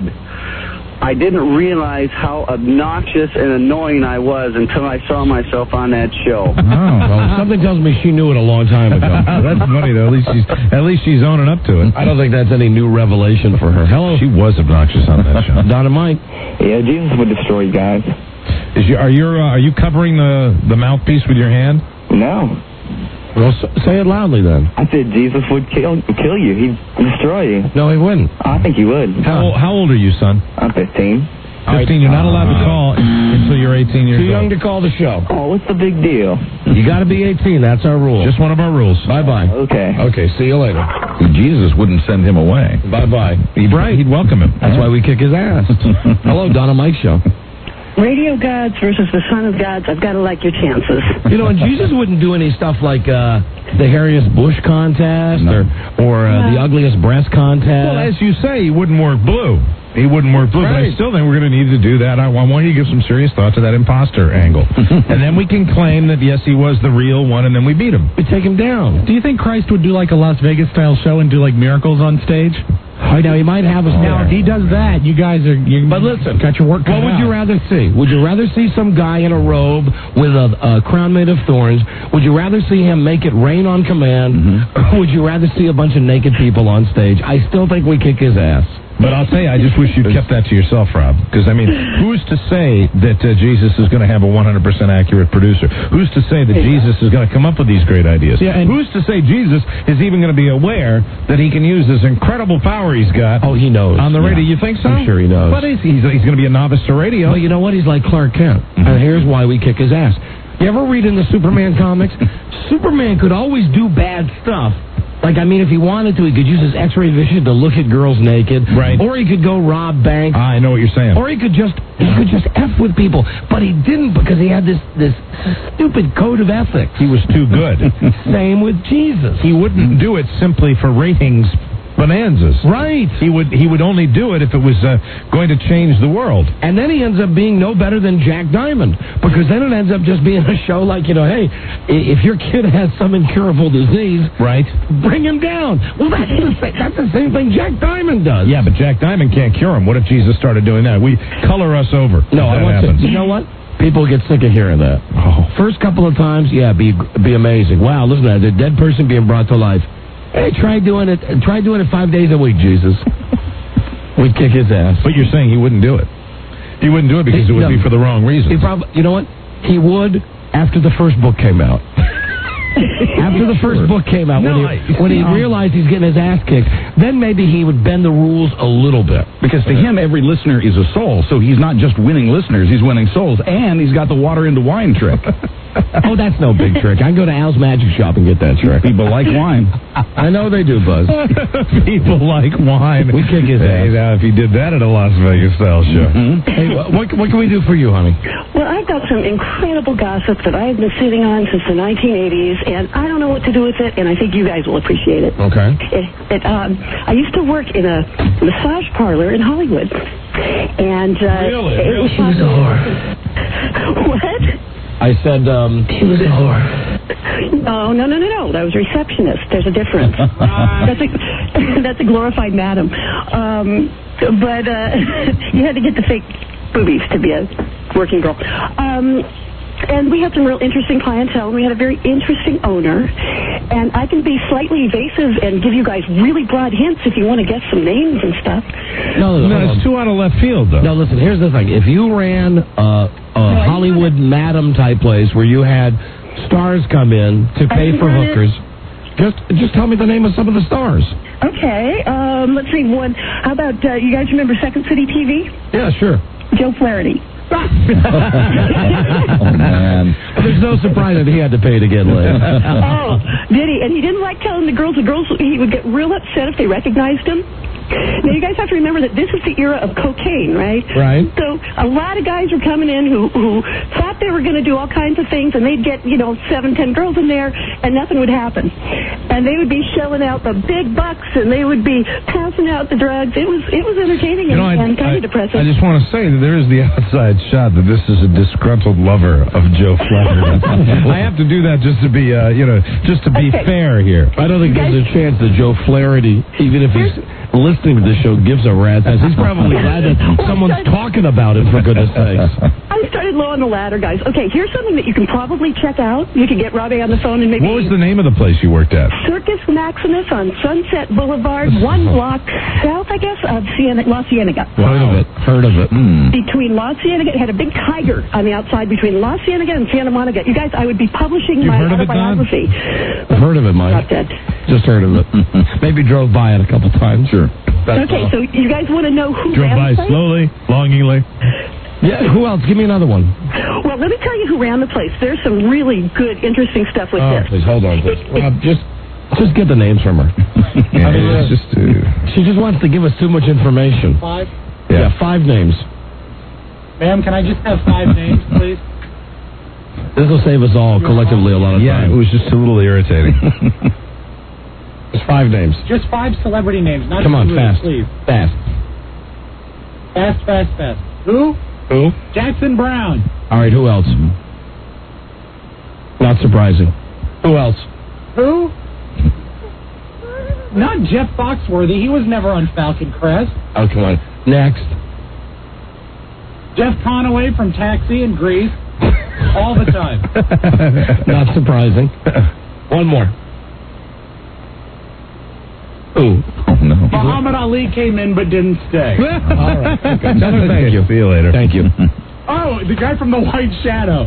Speaker 11: I didn't realize how obnoxious and annoying I was until I saw myself on that show.
Speaker 3: Oh, well, something tells me she knew it a long time ago.
Speaker 6: That's funny, though. At least she's at least she's owning up to it.
Speaker 3: I don't think that's any new revelation for her. Hello.
Speaker 6: She was obnoxious on that show.
Speaker 3: Don and Mike.
Speaker 12: Yeah, Jesus would destroy you guys.
Speaker 6: Is you, are you uh, are you covering the, the mouthpiece with your hand?
Speaker 12: No.
Speaker 3: Well, say it loudly then.
Speaker 12: I said Jesus would kill kill you. He'd destroy you.
Speaker 3: No, he wouldn't.
Speaker 12: I think he would.
Speaker 6: How old, how old are you, son?
Speaker 12: I'm fifteen.
Speaker 6: fifteen. You're not allowed to call until you're eighteen years
Speaker 3: Too young
Speaker 6: old.
Speaker 3: to call the show.
Speaker 12: Oh, what's the big deal?
Speaker 3: You got to be eighteen. That's our rule.
Speaker 6: Just one of our rules.
Speaker 3: Bye-bye.
Speaker 12: Okay.
Speaker 3: Okay, see you later.
Speaker 6: Jesus wouldn't send him away.
Speaker 3: Bye-bye.
Speaker 6: He'd, right. He'd welcome him.
Speaker 3: That's why we kick his ass. Hello, Don and Mike Show.
Speaker 9: Radio gods versus the son of gods. I've got to like your chances.
Speaker 3: You know, and Jesus wouldn't do any stuff like uh, the hairiest bush contest no. or or uh, no. the ugliest breast contest.
Speaker 6: Well, as you say, he wouldn't work blue. He wouldn't work blue, right. But I still think we're going to need to do that. I want you to give some serious thought to that imposter angle. And then we can claim that, yes, he was the real one, and then we beat him.
Speaker 3: We take him down.
Speaker 5: Do you think Christ would do like a Las Vegas-style show and do like miracles on stage?
Speaker 3: Oh, now, he might have us
Speaker 5: oh,
Speaker 3: now.
Speaker 5: If he does that, you guys are... You,
Speaker 3: but listen,
Speaker 5: got your work cut
Speaker 3: what would
Speaker 5: out.
Speaker 3: you rather see? Would you rather see some guy in a robe with a, a crown made of thorns? Would you rather see him make it rain on command? Mm-hmm. Or would you rather see a bunch of naked people on stage? I still think we kick his ass.
Speaker 6: But I'll tell you, I just wish you'd kept that to yourself, Rob. Because, I mean, who's to say that uh, Jesus is going to have a one hundred percent accurate producer? Who's to say that Jesus is going to come up with these great ideas?
Speaker 3: Yeah, and
Speaker 6: who's to say Jesus is even going to be aware that he can use this incredible power he's got?
Speaker 3: Oh, he knows.
Speaker 6: On the radio.
Speaker 3: Yeah.
Speaker 6: You think so?
Speaker 3: I'm sure he knows.
Speaker 6: But he's, he's, he's going to be a novice to radio.
Speaker 3: But you know what? He's like Clark Kent. Mm-hmm. And here's why we kick his ass. You ever read in the Superman comics? Superman could always do bad stuff. Like, I mean, if he wanted to, he could use his X-ray vision to look at girls naked.
Speaker 6: Right.
Speaker 3: Or he could go rob banks.
Speaker 6: I know what you're saying.
Speaker 3: Or he could just he could just F with people. But he didn't because he had this, this stupid code of ethics.
Speaker 6: He was too good.
Speaker 3: Same with Jesus.
Speaker 6: He wouldn't do it simply for ratings bonanzas.
Speaker 3: Right.
Speaker 6: He would he would only do it if it was uh, going to change the world.
Speaker 3: And then he ends up being no better than Jack Diamond, because then it ends up just being a show like, you know, hey, if your kid has some incurable disease,
Speaker 6: right,
Speaker 3: bring him down. Well, that's the same, that's the same thing Jack Diamond does.
Speaker 6: Yeah, but Jack Diamond can't cure him. What if Jesus started doing that? We color us over.
Speaker 3: No, I want
Speaker 6: happens.
Speaker 3: to. You know what? People get sick of hearing that.
Speaker 6: Oh.
Speaker 3: First couple of times, yeah, be be amazing. Wow, listen to that. The dead person being brought to life. Hey, try doing it. Try doing it five days a week, Jesus. We'd kick his ass.
Speaker 6: But you're saying he wouldn't do it. He wouldn't do it because it would no, be for the wrong reason.
Speaker 3: He probably, you know what? He would after the first book came out. After the first book came out,
Speaker 6: no,
Speaker 3: when he, when he realized he's getting his ass kicked, then maybe he would bend the rules a little bit.
Speaker 13: Because to him, every listener is a soul, so he's not just winning listeners, he's winning souls, and he's got the water into wine trick.
Speaker 3: Oh, that's no big trick. I can go to Al's Magic Shop and get that trick.
Speaker 13: People like wine.
Speaker 3: I know they do, Buzz.
Speaker 6: People like wine.
Speaker 3: We kick his
Speaker 6: hey,
Speaker 3: ass.
Speaker 6: Now, if he did that at a Las Vegas style show.
Speaker 3: Mm-hmm. Hey, what, what can we do for you, honey?
Speaker 9: Well, I've got some incredible gossip that I've been sitting on since the nineteen eighties, and I don't know what to do with it, and I think you guys will appreciate it.
Speaker 3: Okay.
Speaker 9: It, it, um, I used to work in a massage parlor in Hollywood, and uh,
Speaker 6: really,
Speaker 9: it
Speaker 6: really?
Speaker 9: was
Speaker 3: She was a whore.
Speaker 9: What?
Speaker 3: I said, um,
Speaker 9: she was a whore. No, no, no, no, no. That was receptionist. There's a difference. that's a that's a glorified madam. Um, but uh, you had to get the fake boobies to be a working girl. Um, and we had some real interesting clientele, and we had a very interesting owner. And I can be slightly evasive and give you guys really broad hints if you want to get some names and stuff.
Speaker 3: No, no,
Speaker 6: no it's too out of left field, though.
Speaker 3: No, listen, here's the thing. If you ran uh, a no, Hollywood Madam type place where you had stars come in to pay for hookers.
Speaker 9: It.
Speaker 3: Just just tell me the name of some of the stars.
Speaker 9: Okay, um, let's see. One. How about uh, you guys remember Second City T V?
Speaker 3: Yeah, sure.
Speaker 9: Joe Flaherty.
Speaker 3: Oh, man. There's no surprise that he had to pay to get laid.
Speaker 9: Oh, did he? And he didn't like telling the girls. The girls, he would get real upset if they recognized him. Now, you guys have to remember that this is the era of cocaine, right?
Speaker 3: Right.
Speaker 9: So a lot of guys were coming in who, who thought they were going to do all kinds of things, and they'd get, you know, seven, ten girls in there, and nothing would happen. And they would be shelling out the big bucks, and they would be passing out the drugs. It was it was entertaining
Speaker 6: You
Speaker 3: know,
Speaker 9: and,
Speaker 3: I-
Speaker 9: and kind
Speaker 3: I-
Speaker 9: of depressing.
Speaker 6: I just want to say that there is the outside shot that this is a disgruntled lover of Joe Flaherty. I have to do that just to be, uh, you know, just to be
Speaker 9: Okay.
Speaker 6: fair here.
Speaker 3: I don't think there's a chance that Joe Flaherty, even if he's listening to the show, gives a rat's ass. He's probably glad that someone's talking about it, for goodness sakes.
Speaker 9: I started low on the ladder, guys. Okay, here's something that you can probably check out. You can get Robbie on the phone and maybe...
Speaker 6: What was the name of the place you worked at?
Speaker 9: Circus Maximus on Sunset Boulevard, one block south, I guess, of Cienega, La Cienega.
Speaker 3: Heard of it. Heard of it. Mm.
Speaker 9: Between La Cienega, it had a big tiger on the outside between La Cienega and Santa Monica. You guys, I would be publishing
Speaker 3: You
Speaker 9: my
Speaker 3: heard of it, Don?
Speaker 9: autobiography.
Speaker 3: I've heard of it, Mike.
Speaker 9: Not dead.
Speaker 3: Just heard of it. Maybe drove by it a couple times. Sure.
Speaker 9: Okay, so you guys want to know who
Speaker 6: Drove
Speaker 9: ran
Speaker 6: by
Speaker 9: the place?
Speaker 6: slowly, longingly.
Speaker 3: Yeah, who else? Give me another one.
Speaker 9: Well, let me tell you who ran the place. There's some really good, interesting stuff with
Speaker 3: Oh,
Speaker 9: this.
Speaker 3: please, hold on, please. Rob, just, just get the names from her.
Speaker 6: Yeah,
Speaker 3: I mean,
Speaker 6: it's
Speaker 3: uh,
Speaker 6: just, uh,
Speaker 3: she just wants to give us too much information.
Speaker 5: Five.
Speaker 3: Yeah, five names.
Speaker 5: Ma'am, can I just have five names, please?
Speaker 3: This will save us all collectively a lot of
Speaker 6: yeah,
Speaker 3: time.
Speaker 6: it was just a little irritating.
Speaker 3: It's five names.
Speaker 5: Just five celebrity names, not
Speaker 3: Come on,
Speaker 5: three,
Speaker 3: fast.
Speaker 5: please.
Speaker 3: Fast.
Speaker 5: Fast, fast, fast. Who?
Speaker 3: Who?
Speaker 5: Jackson Brown.
Speaker 3: All right, who else? Not surprising. Who else?
Speaker 5: Who? Not Jeff Foxworthy. He was never on Falcon Crest.
Speaker 3: Oh, come on. Next.
Speaker 5: Jeff Conaway from Taxi and Grease. All the time.
Speaker 3: Not surprising. One more. Who?
Speaker 6: Oh, no.
Speaker 5: Muhammad Ali came in but didn't stay.
Speaker 3: All right. Okay. Thank you.
Speaker 6: See you later.
Speaker 3: Thank you.
Speaker 5: Oh, the guy from The White Shadow.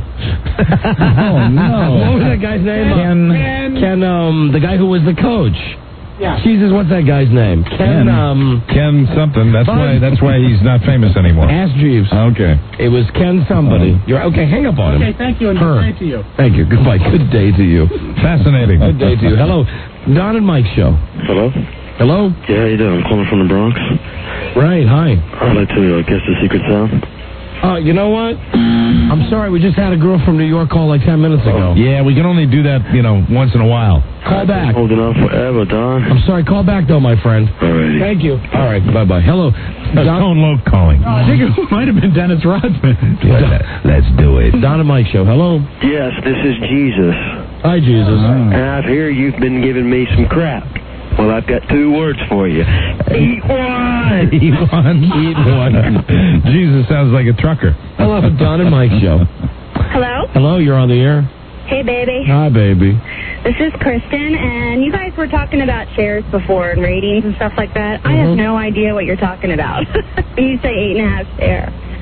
Speaker 3: Oh, no. What was that guy's name?
Speaker 5: Ken.
Speaker 3: Ken, Ken um, the guy who was the coach.
Speaker 5: Yeah.
Speaker 3: Jesus, what's that guy's name? Ken,
Speaker 6: Ken.
Speaker 3: um...
Speaker 6: Ken something. That's
Speaker 3: Bud.
Speaker 6: why. That's why he's not famous anymore.
Speaker 3: Ask Jeeves.
Speaker 6: Okay.
Speaker 3: It was Ken somebody.
Speaker 6: Oh.
Speaker 3: You're okay, hang up on him.
Speaker 5: Okay, thank you, and
Speaker 3: Her.
Speaker 5: good day to you.
Speaker 3: Thank you. Goodbye. Good day to you.
Speaker 6: Fascinating.
Speaker 3: Good day to you. Hello. Don and Mike show.
Speaker 14: Hello?
Speaker 3: Hello?
Speaker 14: Yeah, how you doing? I'm calling from the Bronx.
Speaker 3: Right, hi.
Speaker 14: I'd like to uh, guess the secret sound.
Speaker 3: Uh, you know what? I'm sorry, we just had a girl from New York call like ten minutes ago.
Speaker 6: Yeah, we can only do that, you know, once in a while.
Speaker 3: Call back.
Speaker 14: Holding on forever, Don.
Speaker 3: I'm sorry, call back though, my friend.
Speaker 14: Alrighty.
Speaker 3: Thank you. All right, bye-bye. Hello.
Speaker 6: That's
Speaker 3: Don-
Speaker 6: Tone Loc calling.
Speaker 5: Oh, I think it might have been Dennis Rodman.
Speaker 6: Let's do it.
Speaker 3: Don and Mike show. Hello.
Speaker 14: Yes, this is Jesus.
Speaker 3: Hi, Jesus.
Speaker 14: And I hear you've been giving me some crap. Well, I've got two words for you. Eat one!
Speaker 6: Eat one. Eat one. Jesus sounds like a trucker.
Speaker 3: Hello, Don and Mike show.
Speaker 15: Hello?
Speaker 3: Hello, you're on the air.
Speaker 15: Hey, baby.
Speaker 3: Hi, baby.
Speaker 15: This is Kristen, and you guys were talking about shares before and ratings and stuff like that. I have
Speaker 3: Mhm.
Speaker 15: no idea what you're talking about. When you say eight and a half share,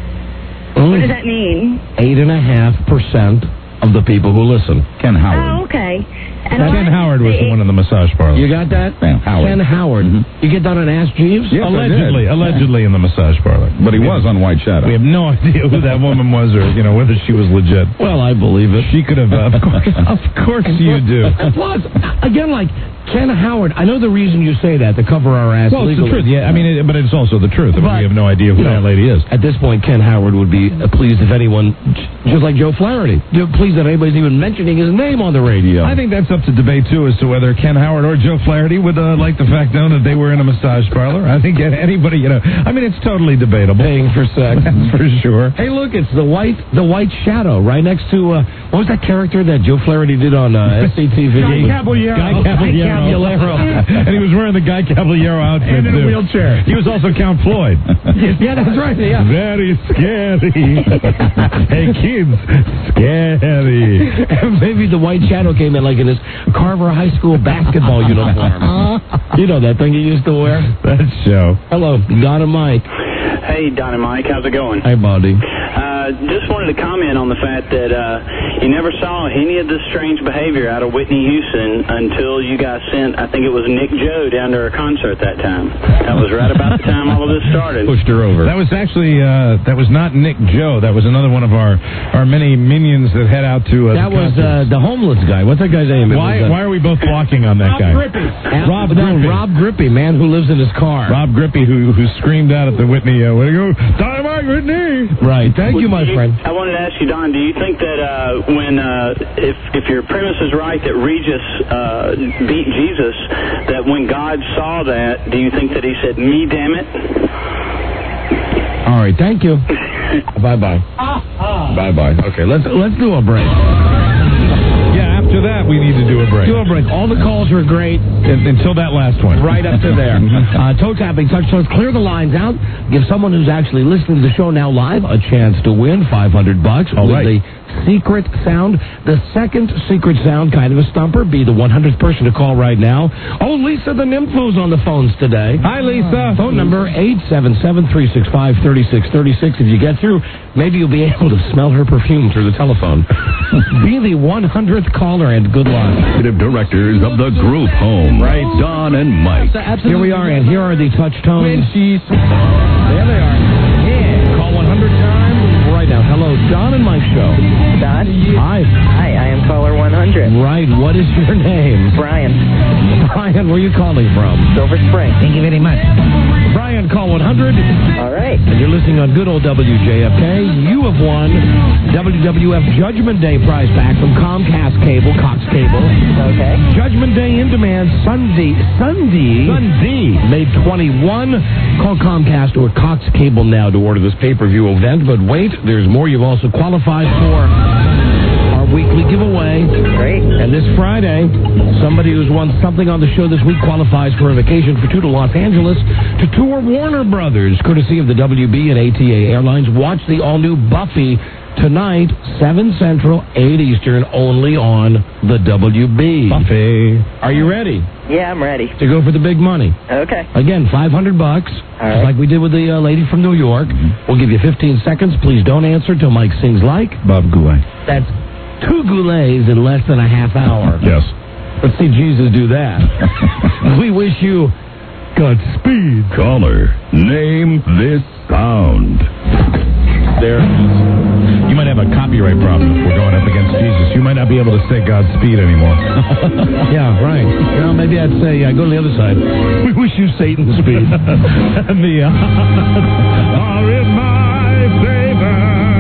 Speaker 3: Mm.
Speaker 15: what does that mean?
Speaker 3: Eight and a half percent of the people who listen.
Speaker 6: Ken Howard.
Speaker 15: Oh, okay. And
Speaker 6: Ken
Speaker 15: I-
Speaker 6: Howard was the one in the massage parlor.
Speaker 3: You got that?
Speaker 6: Yeah, Howard.
Speaker 3: Ken Howard. You get that on Ask Jeeves?
Speaker 6: Yes, allegedly, allegedly in the massage parlor.
Speaker 13: But he was on White Shadow.
Speaker 6: We have no idea who that woman was, or you know whether she was legit.
Speaker 3: Well, I believe it.
Speaker 6: She could have. Uh, of course, of course you do.
Speaker 3: And plus, again, like Ken Howard, I know the reason you say that to cover our ass.
Speaker 6: Well, it's the
Speaker 3: legally.
Speaker 6: truth. Yeah, I mean, it, but it's also the truth. I mean,
Speaker 3: But,
Speaker 6: we have no idea who
Speaker 3: you know,
Speaker 6: that lady is.
Speaker 3: At this point, Ken Howard would be uh, pleased if anyone, j- just like Joe Flaherty, j- pleased that anybody's even mentioning his name on the radio.
Speaker 6: I think that's up to debate too, as to whether Ken Howard or Joe Flaherty would uh, like the fact known that they were in a massage parlor. I think anybody, you know, I mean, it's totally debatable.
Speaker 3: Paying for sex.
Speaker 6: That's for sure.
Speaker 3: Hey, look, it's the white, the White Shadow, right next to uh, what was that character that Joe Flaherty did on uh, S C T V?
Speaker 5: Guy Caballero.
Speaker 6: Guy Caballero.
Speaker 3: Guy Caballero.
Speaker 6: And he was wearing the Guy Caballero outfit
Speaker 5: And in a
Speaker 6: too.
Speaker 5: wheelchair.
Speaker 6: He was also Count Floyd.
Speaker 3: Yeah, that's right. Yeah.
Speaker 6: Very scary. Hey kids, scary.
Speaker 3: And maybe the White Shadow came in like in his Carver High School basketball uniform. You know that thing you used to wear?
Speaker 6: That show.
Speaker 3: Hello, Don and Mike.
Speaker 11: Hey, Don and Mike, how's it going?
Speaker 3: Hey, buddy.
Speaker 11: Uh,
Speaker 16: uh, just wanted to comment on the fact that uh, you never saw any of the strange behavior out of Whitney Houston until you guys sent, I think it was Nick Joe down to her concert that time. That was right about the time all of this started.
Speaker 6: Pushed her over. That was actually, uh, that was not Nick Joe. That was another one of our, our many minions that head out to uh,
Speaker 3: That was uh, the homeless guy. What's that guy's name?
Speaker 6: Why,
Speaker 3: was, uh,
Speaker 6: why are we both walking on that
Speaker 3: Rob
Speaker 6: guy?
Speaker 3: Grippy.
Speaker 6: Rob
Speaker 3: no,
Speaker 6: Grippy.
Speaker 3: Rob Grippy, man who lives in his car.
Speaker 6: Rob Grippy, who who screamed out at the Whitney, uh, where you go, Dynamite Whitney!
Speaker 3: Right. Thank you, my
Speaker 16: Do
Speaker 3: friend.
Speaker 16: I wanted to ask you, Don, do you think that uh, when, uh, if, if your premise is right that Regis uh, beat Jesus, that when God saw that, do you think that he said, me damn it?
Speaker 3: All right, thank you. Bye-bye.
Speaker 6: Bye-bye. Okay, let's...
Speaker 3: Let's do a break.
Speaker 6: Yeah, after that, we need to do a break.
Speaker 3: Do a break. All the calls were great.
Speaker 6: Un- Until that last one.
Speaker 3: Right up to there. uh, toe tapping, touch toes, clear the lines out. Give someone who's actually listening to the show now live a chance to win five hundred bucks
Speaker 6: All
Speaker 3: with
Speaker 6: right.
Speaker 3: the secret sound. The second secret sound, kind of a stumper, be the one hundredth person to call right now. Oh, Lisa the Nympho's on the phones today.
Speaker 6: Hi, Lisa.
Speaker 3: Phone number eight seven seven, three six five, three six three six. If you get through, maybe you'll be able to smell her perfume through the telephone. Be the one hundredth caller and good luck.
Speaker 7: Executive directors of the group home.
Speaker 3: Right.
Speaker 7: Don and Mike.
Speaker 3: Here we are, and here are the touch tones. There they are. Yeah. Call one hundred times right now. Hello, Don and Mike show.
Speaker 17: Don?
Speaker 3: Hi.
Speaker 17: Hi, I am caller one hundred.
Speaker 3: Right. What is your name?
Speaker 17: Brian.
Speaker 3: Brian, where are you calling from?
Speaker 17: Silver Spring. Thank you very much.
Speaker 3: Brian, call one hundred.
Speaker 17: All right.
Speaker 3: And you're listening on good old W J F K. You have won W W F Judgment Day prize pack from Comcast Cable, Cox Cable.
Speaker 17: Okay.
Speaker 3: Judgment Day in demand Sunday, Sunday, Sunday, May twenty-first. Call Comcast or Cox Cable now to order this pay-per-view event. But wait, there's more. You've also qualified for our weekly giveaway.
Speaker 17: Great.
Speaker 3: And this Friday, somebody who's won something on the show this week qualifies for a vacation for two to Los Angeles to tour Warner Brothers, courtesy of the W B and A T A Airlines. Watch the all-new Buffy tonight, seven Central, eight Eastern, only on the W B.
Speaker 6: Buffy.
Speaker 3: Are you ready
Speaker 17: Yeah, I'm ready.
Speaker 3: to go for the big money?
Speaker 17: Okay.
Speaker 3: Again, five hundred bucks,
Speaker 17: right.
Speaker 3: just like we did with the uh, lady from New York. We'll give you fifteen seconds. Please don't answer till Mike sings like.
Speaker 6: Bob Goulet.
Speaker 3: That's two goulets in less than a half hour.
Speaker 6: Yes.
Speaker 3: Let's see Jesus do that. We wish you Godspeed.
Speaker 7: Caller, name this sound.
Speaker 6: There. You might have a copyright problem if we're going up against Jesus. You might not be able to say Godspeed anymore.
Speaker 3: Yeah, right. Well, maybe I'd say uh, go to the other side. We wish you Satan's speed.
Speaker 6: And the uh, are in my favor.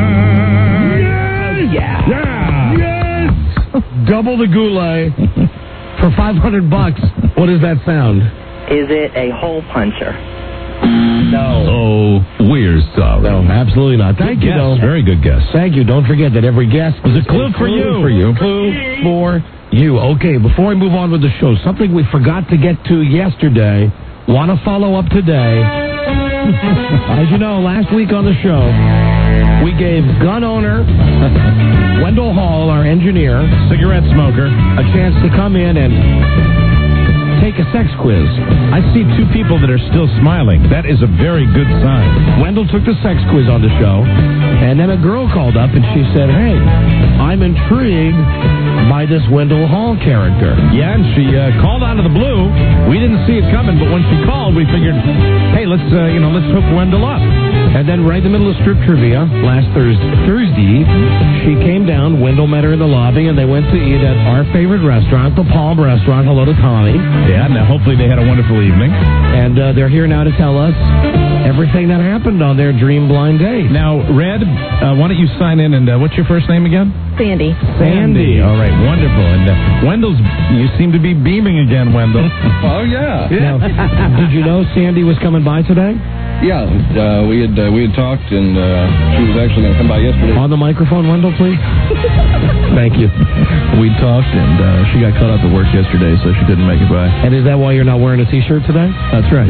Speaker 3: Yeah.
Speaker 6: Yeah.
Speaker 3: Yes. Double the goulet for five hundred bucks. What does that sound?
Speaker 17: Is it a hole puncher?
Speaker 3: No.
Speaker 7: Oh, we're sorry.
Speaker 3: No, absolutely not. Thank
Speaker 6: Good
Speaker 3: you,
Speaker 6: guess.
Speaker 3: though.
Speaker 6: Very good guess.
Speaker 3: Thank you. Don't forget that every guest
Speaker 6: was a clue for you.
Speaker 3: For you. Clue for you. Okay, before we move on with the show, something we forgot to get to yesterday. Want to follow up today. As you know, last week on the show, we gave gun owner Wendell Hall, our engineer,
Speaker 6: cigarette smoker,
Speaker 3: a chance to come in and take a sex quiz.
Speaker 6: I see two people that are still smiling. That is a very good sign.
Speaker 3: Wendell took the sex quiz on the show, and then a girl called up and she said, hey, I'm intrigued by this Wendell Hall character.
Speaker 6: Yeah, and she uh, called out of the blue. We didn't see it coming, but when she called, we figured, hey, let's uh, you know, let's hook Wendell up.
Speaker 3: And then right in the middle of strip trivia, last Thursday, Thursday, she came down, Wendell met her in the lobby, and they went to eat at our favorite restaurant, the Palm Restaurant. Hello to Tommy.
Speaker 6: Yeah, now hopefully they had a wonderful evening.
Speaker 3: And uh, they're here now to tell us everything that happened on their dream blind date.
Speaker 6: Now, Red, uh, why don't you sign in, and uh, what's your first name again?
Speaker 15: Sandy.
Speaker 3: Sandy.
Speaker 6: All right, wonderful. And uh, Wendell's, you seem to be beaming again, Wendell.
Speaker 18: Oh, yeah.
Speaker 3: Now, did you know Sandy was coming by today?
Speaker 18: Yeah, uh, we had uh, we had talked, and uh, she was actually going to come by yesterday.
Speaker 3: On the microphone, Wendell, please. Thank you.
Speaker 18: We talked, and uh, she got caught up at work yesterday, so she couldn't make it by.
Speaker 3: And is that why you're not wearing a T-shirt today?
Speaker 18: That's right.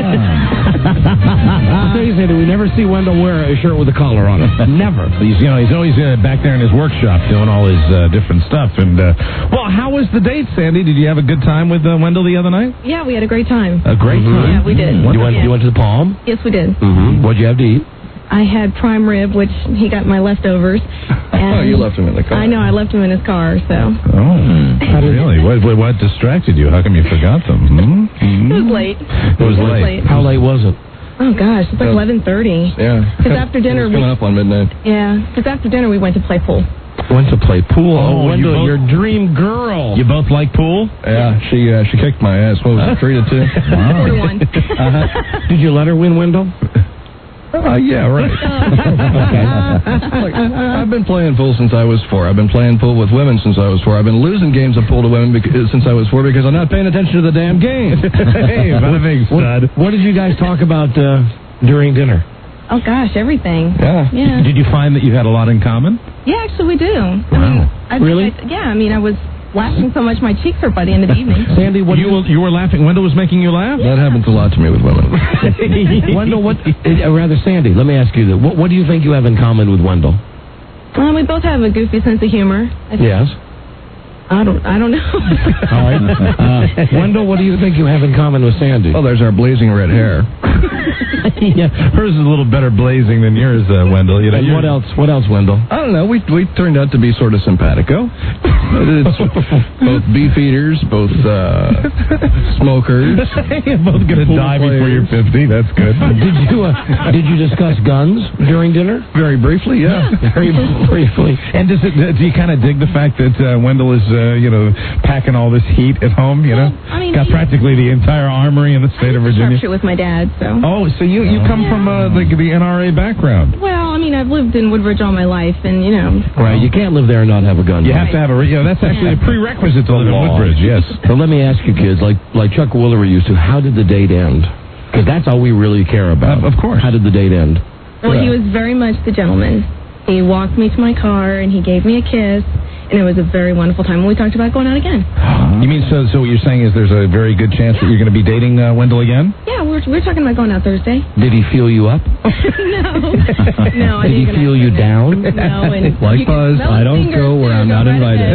Speaker 3: Ah. So you said we never see Wendell wear a shirt with a collar on it. Never.
Speaker 6: He's, you know, he's always uh, back there in his workshop doing all his uh, different stuff. And uh, well, how was the date, Sandy? Did you have a good time with uh, Wendell the other night?
Speaker 15: Yeah, we had a great time.
Speaker 6: A great time.
Speaker 15: Yeah, we did.
Speaker 3: You went,
Speaker 15: Yeah.
Speaker 3: you went to the Palm?
Speaker 15: Yes, we did.
Speaker 3: Mm-hmm. What'd you have to eat?
Speaker 19: I had prime rib, which he got my leftovers. And
Speaker 18: Oh, you left him in the car.
Speaker 19: I know, I left him in his car, so.
Speaker 6: Oh, really? What, what, what distracted you? How come you forgot them? Hmm?
Speaker 19: It was late.
Speaker 6: It was late.
Speaker 3: How late was it?
Speaker 19: Oh, gosh, it's like eleven thirty.
Speaker 18: Yeah.
Speaker 19: Because after dinner,
Speaker 18: It was coming
Speaker 19: we,
Speaker 18: up on midnight.
Speaker 19: yeah, because after dinner we went to play pool.
Speaker 3: Went to play pool.
Speaker 6: Oh,
Speaker 3: Oh, Wendell,
Speaker 6: you both-
Speaker 3: your dream girl.
Speaker 6: You both like pool?
Speaker 18: Yeah, she uh, she kicked my ass. What was it, three to two?
Speaker 19: Four to one.
Speaker 3: Uh-huh. Did you let her win, Wendell?
Speaker 18: Uh, yeah, right. Look, I've been playing pool since I was four. I've been playing pool with women since I was four. I've been losing games of pool to women because, since I was four because I'm not paying attention to the damn game.
Speaker 6: Hey, bada bing, stud.
Speaker 3: What did you guys talk about uh, during dinner?
Speaker 19: Oh, gosh, everything.
Speaker 18: Yeah.
Speaker 19: Yeah.
Speaker 6: Did you find that you had a lot in common?
Speaker 19: Yeah, actually, we do. I mean,
Speaker 6: Wow.
Speaker 19: I,
Speaker 3: Really?
Speaker 19: I, yeah, I mean, I was laughing so much my cheeks hurt by the end of the evening.
Speaker 3: Sandy, what
Speaker 6: You were, you were laughing. Wendell was making you laugh?
Speaker 18: That happens a lot to me with women.
Speaker 3: Wendell, what? Uh, rather, Sandy, let me ask you this. What, what do you think you have in common with Wendell?
Speaker 19: Well, we both have a goofy sense of humor. I think.
Speaker 3: Yes.
Speaker 19: I don't. I don't know.
Speaker 3: All right. Uh, Wendell, what do you think you have in common with Sandy?
Speaker 18: Oh, there's our blazing red hair.
Speaker 6: Yeah, hers is a little better blazing than yours, uh, Wendell. You know,
Speaker 3: And
Speaker 6: you're-
Speaker 3: what else? What else, Wendell?
Speaker 18: I don't know. We we turned out to be sort of simpatico. It's both beef eaters, both uh, smokers.
Speaker 6: You're both gonna
Speaker 18: Pool
Speaker 6: die before
Speaker 18: players.
Speaker 6: you're fifty. That's good.
Speaker 3: Did you uh, did you discuss guns during dinner?
Speaker 18: Very briefly, yeah.
Speaker 3: Very briefly.
Speaker 6: And does it? Do you kind of dig the fact that uh, Wendell is, uh, you know, packing all this heat at home? You know,
Speaker 19: I mean,
Speaker 6: got
Speaker 19: he-
Speaker 6: practically the entire armory in the state of Virginia.
Speaker 19: Sharpshoot with my dad, so.
Speaker 6: Oh, so you you come from uh, the the N R A background?
Speaker 19: Well, I mean, I've lived in Woodbridge all my life, and you know.
Speaker 3: Right. You can't live there and not have a gun.
Speaker 6: You have to have a. You know, that's actually a prerequisite to live in Woodbridge. Yes.
Speaker 3: So let me ask you, kids, like like Chuck Woolery used to. How did the date end? Because that's all we really care about.
Speaker 6: Of course.
Speaker 3: How did the date end?
Speaker 19: Well, he was very much the gentleman. He walked me to my car, and he gave me a kiss, and it was a very wonderful time. And we talked about going out again.
Speaker 6: You mean so? So what you're saying is there's a very good chance that you're going to be dating uh, Wendell again?
Speaker 19: Yeah, we were, we were talking about going out Thursday.
Speaker 3: Did he feel you up?
Speaker 19: no. No, I
Speaker 3: Did he
Speaker 19: didn't.
Speaker 3: feel you down?
Speaker 19: No, and
Speaker 18: Like
Speaker 19: you can
Speaker 18: Buzz,
Speaker 19: smell
Speaker 18: I
Speaker 19: his
Speaker 18: don't
Speaker 19: fingers,
Speaker 18: go where
Speaker 19: too,
Speaker 18: I'm
Speaker 19: go
Speaker 18: not
Speaker 19: right
Speaker 18: invited.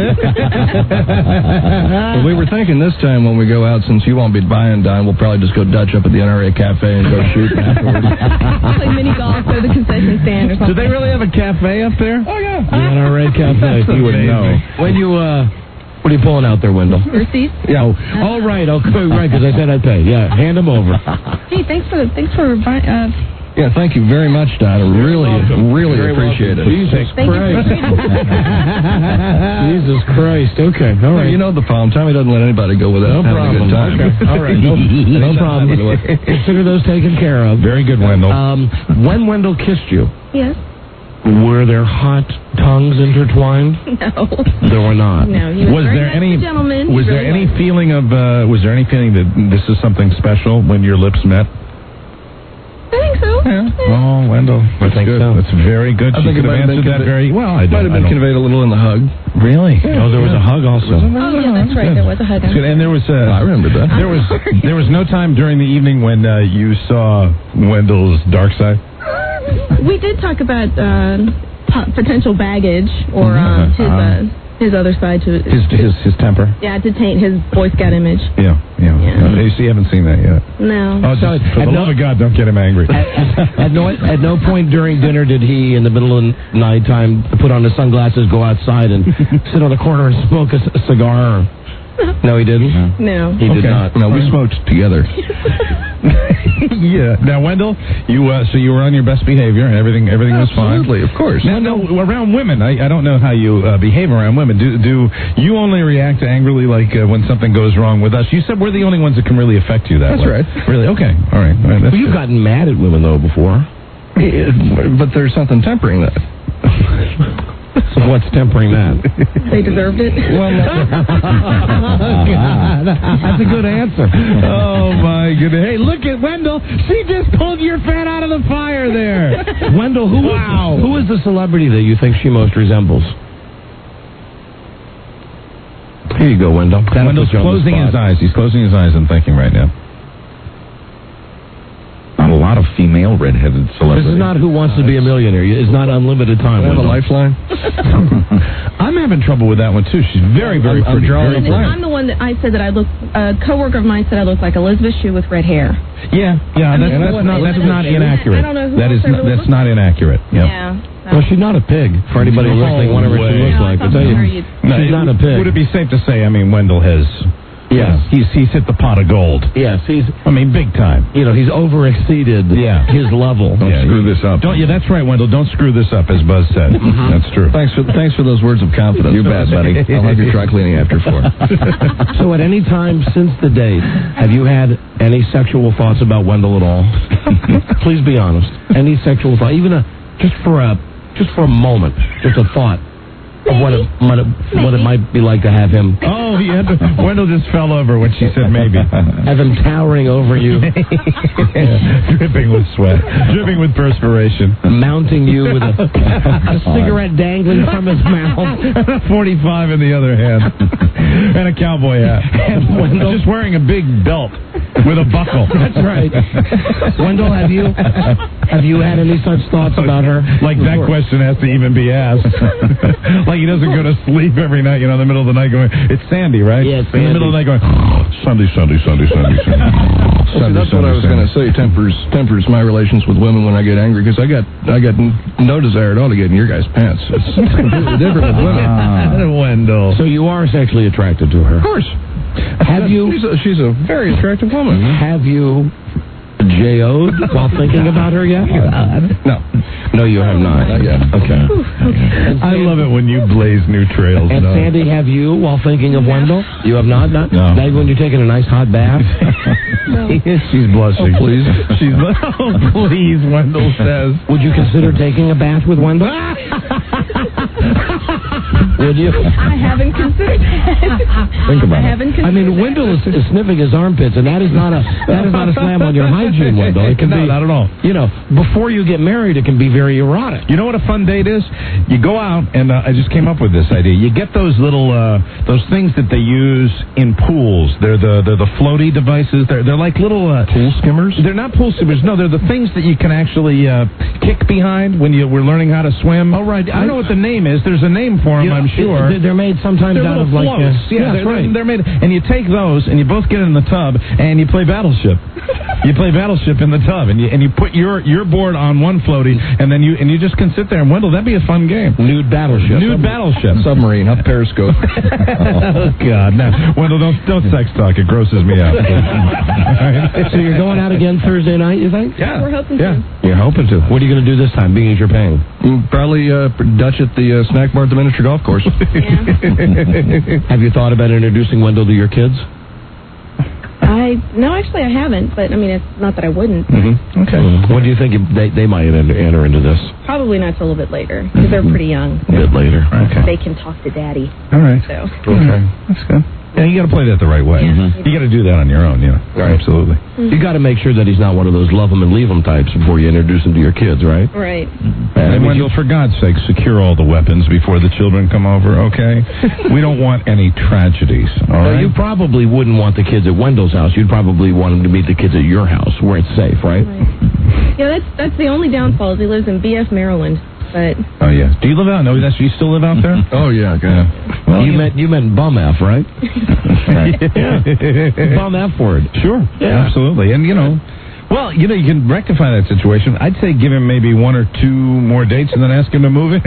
Speaker 19: ahead.
Speaker 18: Well, we were thinking this time when we go out, since you won't be buying dine, we'll probably just go Dutch up at the N R A cafe and go shooting afterwards.
Speaker 19: Play mini golf or the concession stand or
Speaker 6: Do
Speaker 19: something.
Speaker 6: they really have a cafe up there? Oh yeah.
Speaker 3: The N R A cafe.
Speaker 6: You would know.
Speaker 3: When you uh, what are you pulling out there, Wendell?
Speaker 19: Receipts?
Speaker 3: Yeah. Oh, all right. Okay, right. Because I said I'd pay. Yeah. Hand them over.
Speaker 19: Hey, thanks for thanks for buy- uh,
Speaker 18: Yeah, thank you very much, Don. I really, really
Speaker 3: Very
Speaker 18: appreciate
Speaker 3: welcome.
Speaker 18: it.
Speaker 3: Jesus
Speaker 19: Thank you for
Speaker 3: Christ. Jesus Christ. Okay. All
Speaker 18: Well,
Speaker 3: right.
Speaker 18: you know the problem. Tommy doesn't let anybody go without
Speaker 3: No
Speaker 18: having
Speaker 3: problem.
Speaker 18: a good time.
Speaker 3: Okay. All right. No, no problem. Consider those taken care of.
Speaker 6: Very good, Wendell.
Speaker 3: Um, when Wendell kissed you,
Speaker 19: yes.
Speaker 3: were there hot tongues intertwined?
Speaker 19: No.
Speaker 3: There were not.
Speaker 19: No, he was,
Speaker 6: was
Speaker 19: very
Speaker 6: there
Speaker 19: nice
Speaker 6: any?
Speaker 19: gentleman. He
Speaker 6: Was there
Speaker 19: really
Speaker 6: any
Speaker 19: was.
Speaker 6: feeling of? Uh, was there any feeling that this is something special when your lips met?
Speaker 19: I think so.
Speaker 6: Oh, Wendell, that's
Speaker 3: think
Speaker 6: good.
Speaker 3: so.
Speaker 6: That's very good.
Speaker 18: I
Speaker 6: She
Speaker 18: think
Speaker 6: could
Speaker 18: it might
Speaker 6: have
Speaker 18: have
Speaker 6: answered
Speaker 18: been
Speaker 6: that
Speaker 18: conveyed-
Speaker 6: very well. I
Speaker 18: Might
Speaker 6: don't.
Speaker 18: have
Speaker 6: I
Speaker 18: been
Speaker 6: don't-
Speaker 18: conveyed a little in the hug.
Speaker 6: Really?
Speaker 3: Oh, there was a hug also.
Speaker 19: Oh, yeah, that's right. There was a hug.
Speaker 6: That's good. And there was. Uh,
Speaker 18: I remember that.
Speaker 6: There was. There was no time during the evening when uh, you saw Wendell's dark side.
Speaker 19: We did talk about uh, po- potential baggage or um, his uh, his other side to
Speaker 6: His his his temper.
Speaker 19: yeah to taint his Boy Scout image.
Speaker 6: Yeah, yeah.
Speaker 19: Yeah.
Speaker 6: Uh, you see, you haven't seen that yet.
Speaker 19: No.
Speaker 6: Oh, just, for
Speaker 3: at
Speaker 6: the
Speaker 3: no-
Speaker 6: love of God, don't get him angry.
Speaker 3: At no at no point during dinner did he, in the middle of the night time, put on his sunglasses, go outside, and sit on the corner and smoke a, c- a cigar. Or... No, he didn't.
Speaker 19: No.
Speaker 3: He did
Speaker 6: Okay.
Speaker 3: not.
Speaker 18: No, we smoked together.
Speaker 6: Yeah. Now, Wendell, you uh, so you were on your best behavior and everything everything was fine.
Speaker 18: Absolutely, of course.
Speaker 6: Now, no, around women, I, I don't know how you uh, behave around women. Do do you only react angrily like uh, when something goes wrong with us? You said we're the only ones that can really affect you that
Speaker 18: That's
Speaker 6: way.
Speaker 18: right.
Speaker 6: Really? Okay. All right. All right. That's
Speaker 3: Well, you've
Speaker 6: good.
Speaker 3: gotten mad at women though before.
Speaker 18: Yeah, but there's something tempering that.
Speaker 3: So what's tempering that?
Speaker 19: They deserved it.
Speaker 18: Well,
Speaker 3: God, that's a good answer.
Speaker 6: Oh my goodness! Hey, look at Wendell. She just pulled your fat out of the fire there.
Speaker 3: Wendell, who
Speaker 6: Wow.
Speaker 3: is, who is the celebrity that you think she most resembles? Here you go, Wendell. That'll
Speaker 6: Wendell's
Speaker 3: put you on the
Speaker 6: closing
Speaker 3: spot.
Speaker 6: his eyes. He's closing his eyes and thinking right now. Not a lot of
Speaker 13: female redheaded celebrity.
Speaker 3: This is not Who Wants to Be a Millionaire. It's not unlimited time.
Speaker 18: I have a
Speaker 3: Wendell.
Speaker 18: lifeline.
Speaker 6: I'm having trouble with that one too. She's very, very
Speaker 18: I'm, I'm
Speaker 6: pretty.
Speaker 18: drawing
Speaker 6: Very
Speaker 18: a blank.
Speaker 19: I'm the one that I said that I look. A coworker of mine said I look like Elizabeth Shue with red hair.
Speaker 6: Yeah, yeah, that's,
Speaker 19: mean,
Speaker 6: that's
Speaker 19: what-
Speaker 6: not
Speaker 19: what
Speaker 6: that's
Speaker 19: is
Speaker 6: not
Speaker 19: it?
Speaker 6: inaccurate.
Speaker 19: I don't know who
Speaker 6: That
Speaker 19: else
Speaker 6: is
Speaker 19: I
Speaker 6: not,
Speaker 19: really
Speaker 6: that's
Speaker 19: look
Speaker 6: not inaccurate. Yep.
Speaker 19: Yeah.
Speaker 3: Well, she's not a pig. For anybody
Speaker 6: No
Speaker 3: listening, wondering what she
Speaker 6: way.
Speaker 3: looks like, I tell you,
Speaker 19: No, you-
Speaker 6: No,
Speaker 3: she's
Speaker 6: it-
Speaker 3: not a pig.
Speaker 6: Would it be safe to say? I mean, Wendell has.
Speaker 3: Yes.
Speaker 6: He's he's hit the pot of gold.
Speaker 3: Yes, he's.
Speaker 6: I mean, big time.
Speaker 3: You know, he's over exceeded.
Speaker 6: Yeah.
Speaker 3: his level.
Speaker 6: Don't screw this up. Don't. Yeah, that's right, Wendell. Don't screw this up, as Buzz said. That's true.
Speaker 18: Thanks for thanks for those words of confidence.
Speaker 6: You bet, buddy.
Speaker 18: I'll have your dry cleaning after four.
Speaker 3: So, at any time since the date, have you had any sexual thoughts about Wendell at all? Please be honest. Any sexual thought, even a just for a just for a moment, just a thought of what it what it, what it might be like to have him.
Speaker 6: Oh, he had to, Wendell just fell over when she said maybe.
Speaker 3: Have him towering over you,
Speaker 6: Dripping with sweat, dripping with perspiration,
Speaker 3: mounting you with a, a cigarette dangling from his mouth,
Speaker 6: a forty-five in the other hand, and a cowboy hat,
Speaker 3: and Wendell
Speaker 6: just wearing a big belt with a buckle.
Speaker 3: That's right. Wendell, have you have you had any such thoughts about her?
Speaker 6: Like that question has to even be asked. Like he doesn't go to sleep every night, you know, in the middle of the night going, it's Sandy, right?
Speaker 3: Yeah, it's
Speaker 6: in the middle of the night going, Sunday, Sunday, Sunday, Sunday, Sunday.
Speaker 18: Well, see, that's what I was going to say. Tempers tempers my relations with women when I get angry because I got I got n- no desire at all to get in your guys' pants. It's, it's completely different with women.
Speaker 6: Ah, Wendell.
Speaker 3: So you are sexually attracted to her?
Speaker 18: Of course.
Speaker 3: Have you?
Speaker 18: She's a, she's a very attractive woman.
Speaker 3: Have you J O'd while thinking about her yet?
Speaker 18: No.
Speaker 3: No, you have not.
Speaker 18: Not yet.
Speaker 3: Okay.
Speaker 6: I love it when you blaze new trails.
Speaker 3: And
Speaker 6: no.
Speaker 3: Sandy, have you while thinking of Wendell? You have not? Not,
Speaker 6: No.
Speaker 3: not even when you're taking a nice hot bath?
Speaker 6: She's blushing.
Speaker 18: Oh, please.
Speaker 6: She's oh, please, Wendell says.
Speaker 3: Would you consider taking a bath with Wendell? Would you?
Speaker 19: I haven't considered that.
Speaker 3: Think about
Speaker 19: I
Speaker 3: it.
Speaker 19: haven't
Speaker 3: I
Speaker 19: considered
Speaker 3: mean, Wendell is, is sniffing his armpits, and that is not a that is not a slam on your hygiene, Wendell. It can
Speaker 6: No,
Speaker 3: be,
Speaker 6: not at all.
Speaker 3: You know, before you get married, it can be very erotic.
Speaker 6: You know what a fun date is? You go out, and uh, I just came up with this idea. You get those little, uh, those things that they use in pools. They're the they're the floaty devices. They're they're like little uh,
Speaker 18: Pool skimmers?
Speaker 6: They're not pool skimmers. No, they're the things that you can actually uh, kick behind when you were learning how to swim.
Speaker 3: Oh, right.
Speaker 6: I don't know what the name is. There's a name for them,
Speaker 3: You know,
Speaker 6: I'm sure.
Speaker 3: it- They're made sometimes
Speaker 6: They're
Speaker 3: out
Speaker 6: little
Speaker 3: of like.
Speaker 6: floats.
Speaker 3: Uh,
Speaker 6: yeah,
Speaker 3: that's
Speaker 6: they're,
Speaker 3: right.
Speaker 6: they're made, and you take those, and you both get in the tub, and you play Battleship. You play Battleship in the tub, and you and you put your your board on one floaty, and then you and you just can sit there. And Wendell, that'd be a fun game.
Speaker 3: Nude battleship.
Speaker 6: Nude Battleship.
Speaker 18: Submarine, up Periscope.
Speaker 6: Oh God, no, Wendell, don't don't sex talk. It grosses me out.
Speaker 3: So you're going out again Thursday night, you think?
Speaker 6: Yeah,
Speaker 19: We're hoping
Speaker 6: yeah.
Speaker 19: to.
Speaker 3: You're hoping to. What are you going to do this time, being as you're paying?
Speaker 18: Mm, Probably uh, Dutch at the uh, snack bar at the miniature golf course.
Speaker 3: Have you thought about introducing Wendell to your kids?
Speaker 19: I no, actually, I haven't. But I mean, it's not that I wouldn't.
Speaker 3: Mm-hmm. Okay. When do you think they, they might enter, enter into this?
Speaker 19: Probably not till a little bit later because they're pretty young.
Speaker 3: A bit later. Okay.
Speaker 19: They can talk to daddy.
Speaker 6: All right.
Speaker 19: So.
Speaker 3: Okay.
Speaker 6: That's good. Yeah, you got to play that the right way.
Speaker 19: Mhm.
Speaker 6: You got to do that on your own. You know.
Speaker 3: Right.
Speaker 6: Absolutely.
Speaker 3: You got to make sure that he's not one of those love him and leave him types before you introduce him to your kids, right?
Speaker 19: Right.
Speaker 6: And Wendell, for God's sake, secure all the weapons before the children come over, okay? We don't want any tragedies, all
Speaker 3: Now,
Speaker 6: right?
Speaker 3: you probably wouldn't want the kids at Wendell's house. You'd probably want them to meet the kids at your house where it's safe, right?
Speaker 19: Yeah, that's that's the only downfall. Is he lives in B F, Maryland. But
Speaker 6: Oh, yeah. Do you live out? No, that's you still live out there?
Speaker 18: Oh, yeah. yeah.
Speaker 3: Well, you meant you meant bum F, right?
Speaker 6: Yeah.
Speaker 3: Bum F word.
Speaker 6: Sure.
Speaker 3: Yeah.
Speaker 6: Absolutely. And, you know, well, you know, you can rectify that situation. I'd say give him maybe one or two more dates and then ask him to move in.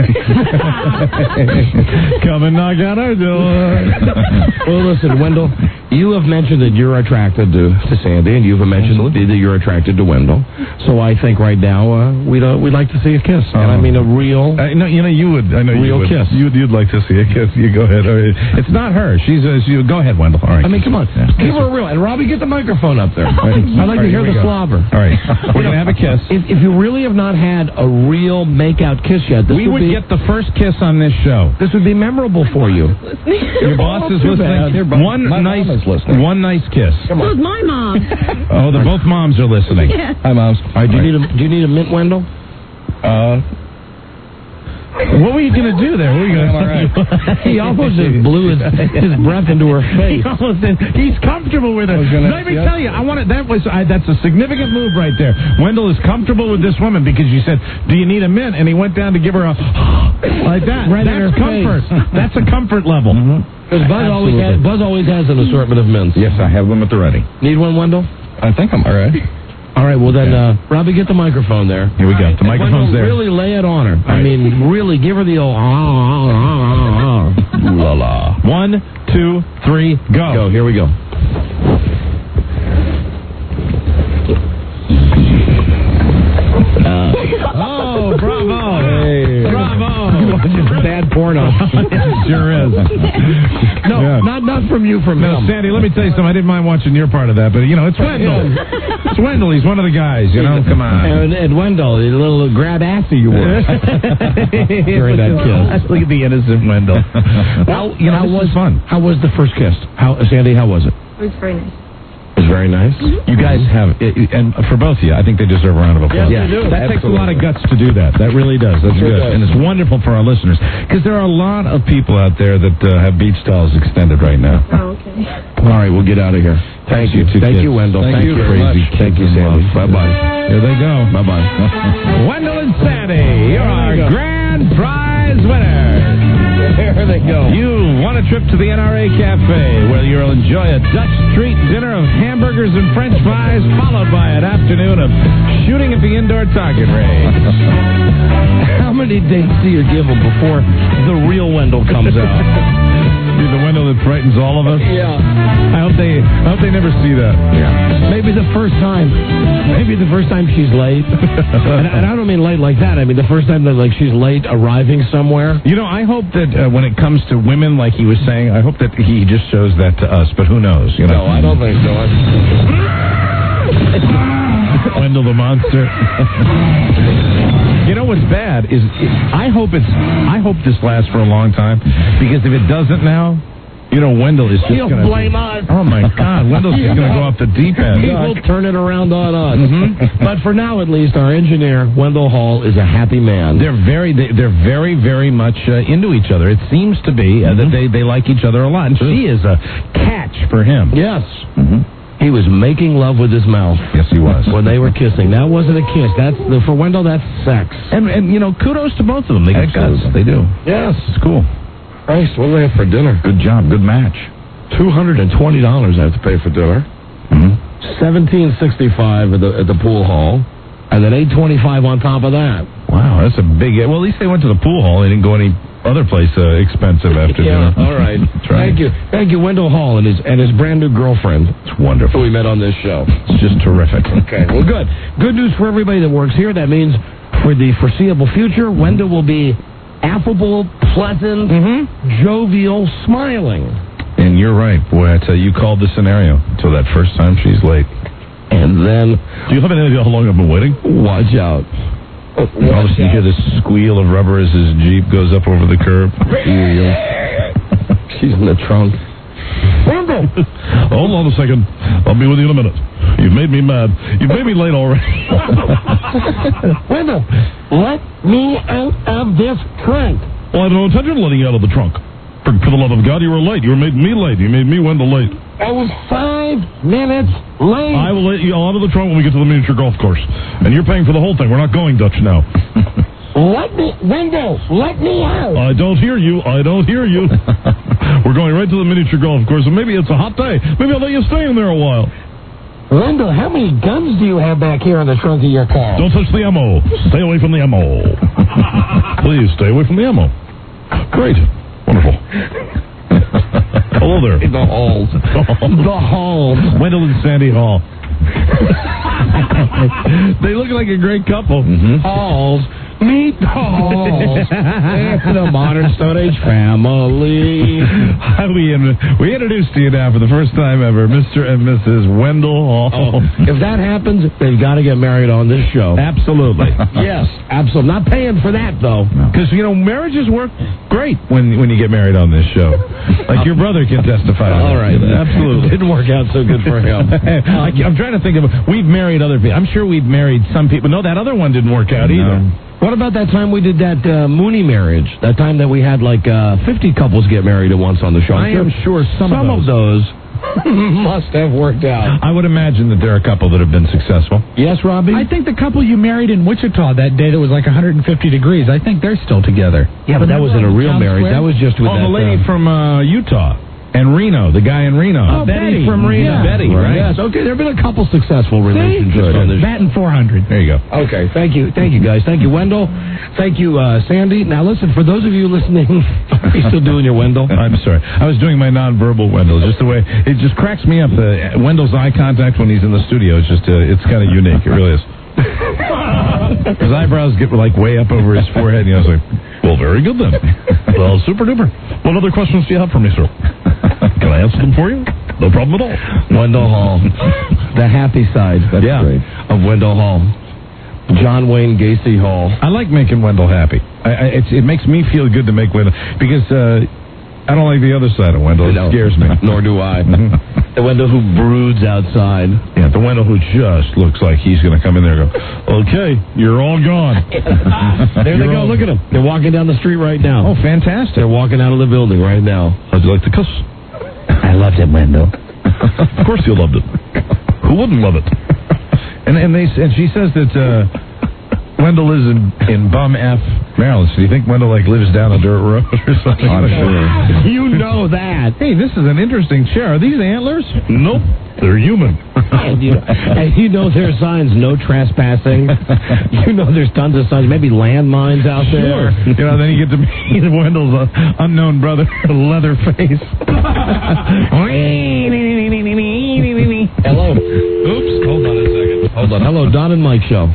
Speaker 6: Come and knock on our door.
Speaker 3: Well, listen, Wendell, you have mentioned that you're attracted to, to Sandy, and you've mentioned that you're attracted to Wendell. So I think right now uh, we'd uh, we'd like to see a kiss, and I mean a real.
Speaker 6: I know, you know, you would. I know you
Speaker 3: Real
Speaker 6: would.
Speaker 3: kiss.
Speaker 6: You'd, you'd like to see a kiss. You go ahead. All right. It's not her. She's a. She, go ahead, Wendell. All right.
Speaker 3: I mean, come on, give her a real. And Robbie, get the microphone up there. I'd like to hear the slobber.
Speaker 6: All right. We're gonna have a kiss.
Speaker 3: If, if you really have not had a real make-out kiss yet, this
Speaker 6: We
Speaker 3: would
Speaker 6: would
Speaker 3: be,
Speaker 6: get the first kiss on this show.
Speaker 3: This would be memorable for you.
Speaker 6: Your boss is
Speaker 3: Too bad.
Speaker 6: listening. One
Speaker 18: My
Speaker 6: nice,
Speaker 18: mom is listening.
Speaker 6: one nice kiss.
Speaker 19: so is my mom.
Speaker 6: Oh, they're both moms are listening.
Speaker 19: Yeah.
Speaker 18: Hi, Moms.
Speaker 3: All right, do you need a do you need a mint, Wendell?
Speaker 18: Uh,
Speaker 6: What were you going to do there? What were you going to
Speaker 3: He almost just blew his, his breath into her face.
Speaker 6: He almost did. He's comfortable with it.
Speaker 18: gonna-
Speaker 6: Let me
Speaker 18: yep.
Speaker 6: tell you, I want to, that was I, that's a significant move right there. Wendell is comfortable with this woman because you said, "Do you need a mint?" And he went down to give her a like that.
Speaker 3: Right in her
Speaker 6: that's comfort. That's a comfort level.
Speaker 3: Because Buzz always,
Speaker 6: Absolutely.
Speaker 3: has, Buzz always has an assortment of mints.
Speaker 13: Yes, I have them at the ready.
Speaker 3: Need one, Wendell?
Speaker 18: I think I'm all right.
Speaker 3: All right, well then, uh, Robbie, get the microphone there.
Speaker 6: Here we go. The microphone's
Speaker 3: Wendell,
Speaker 6: there.
Speaker 3: Really lay it on her. I
Speaker 6: right.
Speaker 3: mean, really give her the old.
Speaker 6: Ooh la la. One, two, three, go.
Speaker 3: Go. Here we go. Uh,
Speaker 6: Oh, bravo!
Speaker 3: Hey.
Speaker 6: Bravo!
Speaker 3: bad porno.
Speaker 6: It sure is.
Speaker 3: No,
Speaker 6: Yeah.
Speaker 3: not not from you, from
Speaker 6: No,
Speaker 3: him.
Speaker 6: Sandy, let me tell you something. I didn't mind watching your part of that, but, you know, it's Wendell. It's Wendell. He's one of the guys, you know? Come on.
Speaker 3: And, and Wendell, the little grab assy you were during that kiss.
Speaker 6: Look at the innocent Wendell. Well, you know,
Speaker 3: how
Speaker 6: this
Speaker 3: was
Speaker 6: is fun.
Speaker 3: How was the first kiss? How, Sandy? How was it?
Speaker 19: It was very nice.
Speaker 3: It was very nice.
Speaker 6: You guys have, and for both of you, I think they deserve a round of applause.
Speaker 3: Yes, they do.
Speaker 6: That takes a
Speaker 3: Absolutely.
Speaker 6: lot of guts to do that. That really does. That's
Speaker 3: Sure
Speaker 6: good.
Speaker 3: does.
Speaker 6: And it's wonderful for our listeners. Because there are a lot of people out there that uh, have beach towels extended right now.
Speaker 19: Oh, okay.
Speaker 3: All right, we'll get out of here.
Speaker 6: Thank you, two
Speaker 3: Thank
Speaker 6: kids.
Speaker 3: you, Wendell.
Speaker 6: Thank
Speaker 3: Thank,
Speaker 6: you
Speaker 3: you.
Speaker 6: very
Speaker 3: Crazy.
Speaker 6: much.
Speaker 3: Thank you, Sandy. Bye bye.
Speaker 6: Here they go.
Speaker 3: Bye bye.
Speaker 6: Wendell and Sandy, you're our grand prize winners.
Speaker 3: There they go.
Speaker 6: You won a trip to the N R A Cafe where you'll enjoy a Dutch street dinner of hamburgers and French fries, followed by an afternoon of shooting at the indoor target range.
Speaker 3: How many dates do you give them before the real Wendell comes out?
Speaker 6: You're the Wendell that frightens all of us.
Speaker 3: Yeah.
Speaker 6: I hope they, I hope they never see that.
Speaker 3: Yeah. Maybe the first time. Maybe the first time she's late. and, and I don't mean late like that. I mean the first time that like she's late arriving somewhere.
Speaker 6: You know, I hope that uh, when it comes to women, like he was saying, I hope that he just shows that to us. But who knows? You know?
Speaker 3: No, I don't think so.
Speaker 6: Wendell the monster. You know what's bad is I hope it's I hope this lasts for a long time, because if it doesn't now, you know, Wendell is just
Speaker 3: He'll
Speaker 6: gonna
Speaker 3: blame us.
Speaker 6: Oh my God, Wendell's just gonna go off the deep end.
Speaker 3: He will turn it around on us.
Speaker 6: Mhm.
Speaker 3: But for now, at least, our engineer Wendell Hall is a happy man.
Speaker 6: They're very they, they're very very much uh, into each other. It seems to be uh, that they they like each other a lot, and she is a catch for him.
Speaker 3: Yes.
Speaker 6: Mm-hmm.
Speaker 3: He was making love with his mouth.
Speaker 6: Yes, he was.
Speaker 3: When they were kissing. That wasn't a kiss. That's the, for Wendell, that's sex.
Speaker 6: And and you know, kudos to both of them. They got guts.
Speaker 3: Absolutely.
Speaker 6: They do.
Speaker 3: Yes.
Speaker 6: It's cool.
Speaker 3: Christ, what do they have for dinner?
Speaker 6: Good job. Good match.
Speaker 3: two hundred twenty dollars I have to pay for dinner.
Speaker 6: Mm-hmm.
Speaker 3: seventeen sixty-five at the at the pool hall. And then eight twenty-five on top of that.
Speaker 6: Wow, that's a big. Well, at least they went to the pool hall. They didn't go any other place uh, expensive after
Speaker 3: Yeah,
Speaker 6: dinner.
Speaker 3: all right.
Speaker 6: That's right.
Speaker 3: Thank you. Thank you, Wendell Hall and his and his brand new girlfriend
Speaker 6: It's wonderful.
Speaker 3: who we met on this show.
Speaker 6: It's just terrific.
Speaker 3: Okay, well, good. Good news for everybody that works here. That means for the foreseeable future, Wendell will be affable, pleasant,
Speaker 6: Mm-hmm.
Speaker 3: jovial, smiling.
Speaker 6: And you're right, boy. I tell you, you called the scenario until that first time she's late.
Speaker 3: And then,
Speaker 6: Do you have any idea how long I've been waiting?
Speaker 3: watch out.
Speaker 6: All of a sudden, you hear this squeal of rubber as his Jeep goes up over the curb.
Speaker 3: She's in the trunk. Wendell!
Speaker 6: Hold on a second. I'll be with you in a minute. You've made me mad. You've made me late already.
Speaker 3: Wendell, let me out of this trunk.
Speaker 6: Well, I had no intention of letting you out of the trunk. For, for the love of God, you were late. You were made me late. You made me Wendell late.
Speaker 3: I was five minutes late.
Speaker 6: I will let you out of the trunk when we get to the miniature golf course. And you're paying for the whole thing. We're not going Dutch now.
Speaker 3: Let me, Wendell, let me out.
Speaker 6: I don't hear you. I don't hear you. We're going right to the miniature golf course, and maybe it's a hot day. Maybe I'll let you stay in there a while.
Speaker 3: Wendell, how many guns do you have back here in the trunk of your car?
Speaker 6: Don't touch the ammo. Stay away from the ammo. Please stay away from the ammo. Great. Wonderful. Hello there.
Speaker 3: The halls. The halls.
Speaker 6: Wendell and Sandy Hall. They look like a great couple.
Speaker 3: Mm-hmm. Halls. Meet the halls. The modern Stone Age family.
Speaker 6: we, we introduced to you now for the first time ever, Mister and Missus Wendell Hall.
Speaker 3: Oh, if that happens, they've got to get married on this show.
Speaker 6: Absolutely.
Speaker 3: Yes, absolutely. Not paying for that, though.
Speaker 6: Because, you know, marriages work great when when you get married on this show. Like your brother can testify.
Speaker 3: All right.
Speaker 6: Absolutely.
Speaker 3: Didn't work out so good for him.
Speaker 6: I, I'm trying to think of, we've married other people. I'm sure we've married some people. No, that other one didn't work out either.
Speaker 3: What about that time we did that uh, Mooney marriage? That time that we had like uh, fifty couples get married at once on the show.
Speaker 6: I am sure some,
Speaker 3: some
Speaker 6: of
Speaker 3: of those, must have worked out.
Speaker 6: I would imagine that there are a couple that have been successful.
Speaker 3: Yes, Robbie?
Speaker 5: I think the couple you married in Wichita that day that was like one hundred fifty degrees, I think they're still together.
Speaker 3: Yeah, but that wasn't a real
Speaker 5: Town
Speaker 3: marriage.
Speaker 5: Square?
Speaker 3: That was just with
Speaker 6: Oh,
Speaker 3: that...
Speaker 6: the lady
Speaker 3: uh,
Speaker 6: from uh, Utah. And Reno, the guy in Reno.
Speaker 5: Oh, Betty.
Speaker 6: from Reno.
Speaker 5: Yeah.
Speaker 6: Betty, right?
Speaker 3: Yes, okay, there have been a couple successful relationships
Speaker 6: Good.
Speaker 3: on this.
Speaker 5: Bat and four hundred.
Speaker 6: There you go.
Speaker 3: Okay, thank you. Thank you, guys. Thank you, Wendell. Thank you, uh, Sandy. Now, listen, for those of you listening, are you still doing your Wendell?
Speaker 6: I'm sorry. I was doing my nonverbal Wendell. Just the way, it just cracks me up. The Wendell's eye contact when he's in the studio, it's just, uh, it's kind of unique. It really is. His eyebrows get like way up over his forehead, and I was like, well, very good then. Well, super duper. What other questions do you have for me, sir? Can I answer them for you? No problem at all.
Speaker 3: Wendell Hall. The happy side. That's
Speaker 6: Yeah.
Speaker 3: great. Of Wendell Hall. John Wayne Gacy Hall.
Speaker 6: I like making Wendell happy. I, I, it's, it makes me feel good to make Wendell, because uh, I don't like the other side of Wendell. It
Speaker 3: No.
Speaker 6: scares me.
Speaker 3: Nor do I. The Wendell who broods outside.
Speaker 6: Yeah, the Wendell who just looks like he's going to come in there and go, okay, you're all gone.
Speaker 3: There they
Speaker 6: You're
Speaker 3: go.
Speaker 6: all-
Speaker 3: Look at them. They're walking down the street right now.
Speaker 6: Oh, fantastic.
Speaker 3: They're walking out of the building right now.
Speaker 6: How'd you like the kiss?
Speaker 3: I loved it, Wendell.
Speaker 6: Of course you loved it. Who wouldn't love it? And and they and she says that uh, Wendell is in, in Bum F, Maryland. So do you think Wendell like lives down a dirt road or something?
Speaker 3: I'm sure. You know that.
Speaker 6: Hey, this is an interesting chair. Are these antlers? Nope, they're human.
Speaker 3: And you, and you know there's signs, no trespassing. You know there's tons of signs, maybe landmines out there.
Speaker 6: Sure. You know, then you get to meet Wendell's uh, unknown brother, Leatherface.
Speaker 3: Hello. Oops. Hold on a second. Hold on. Hello, Don and Mike show.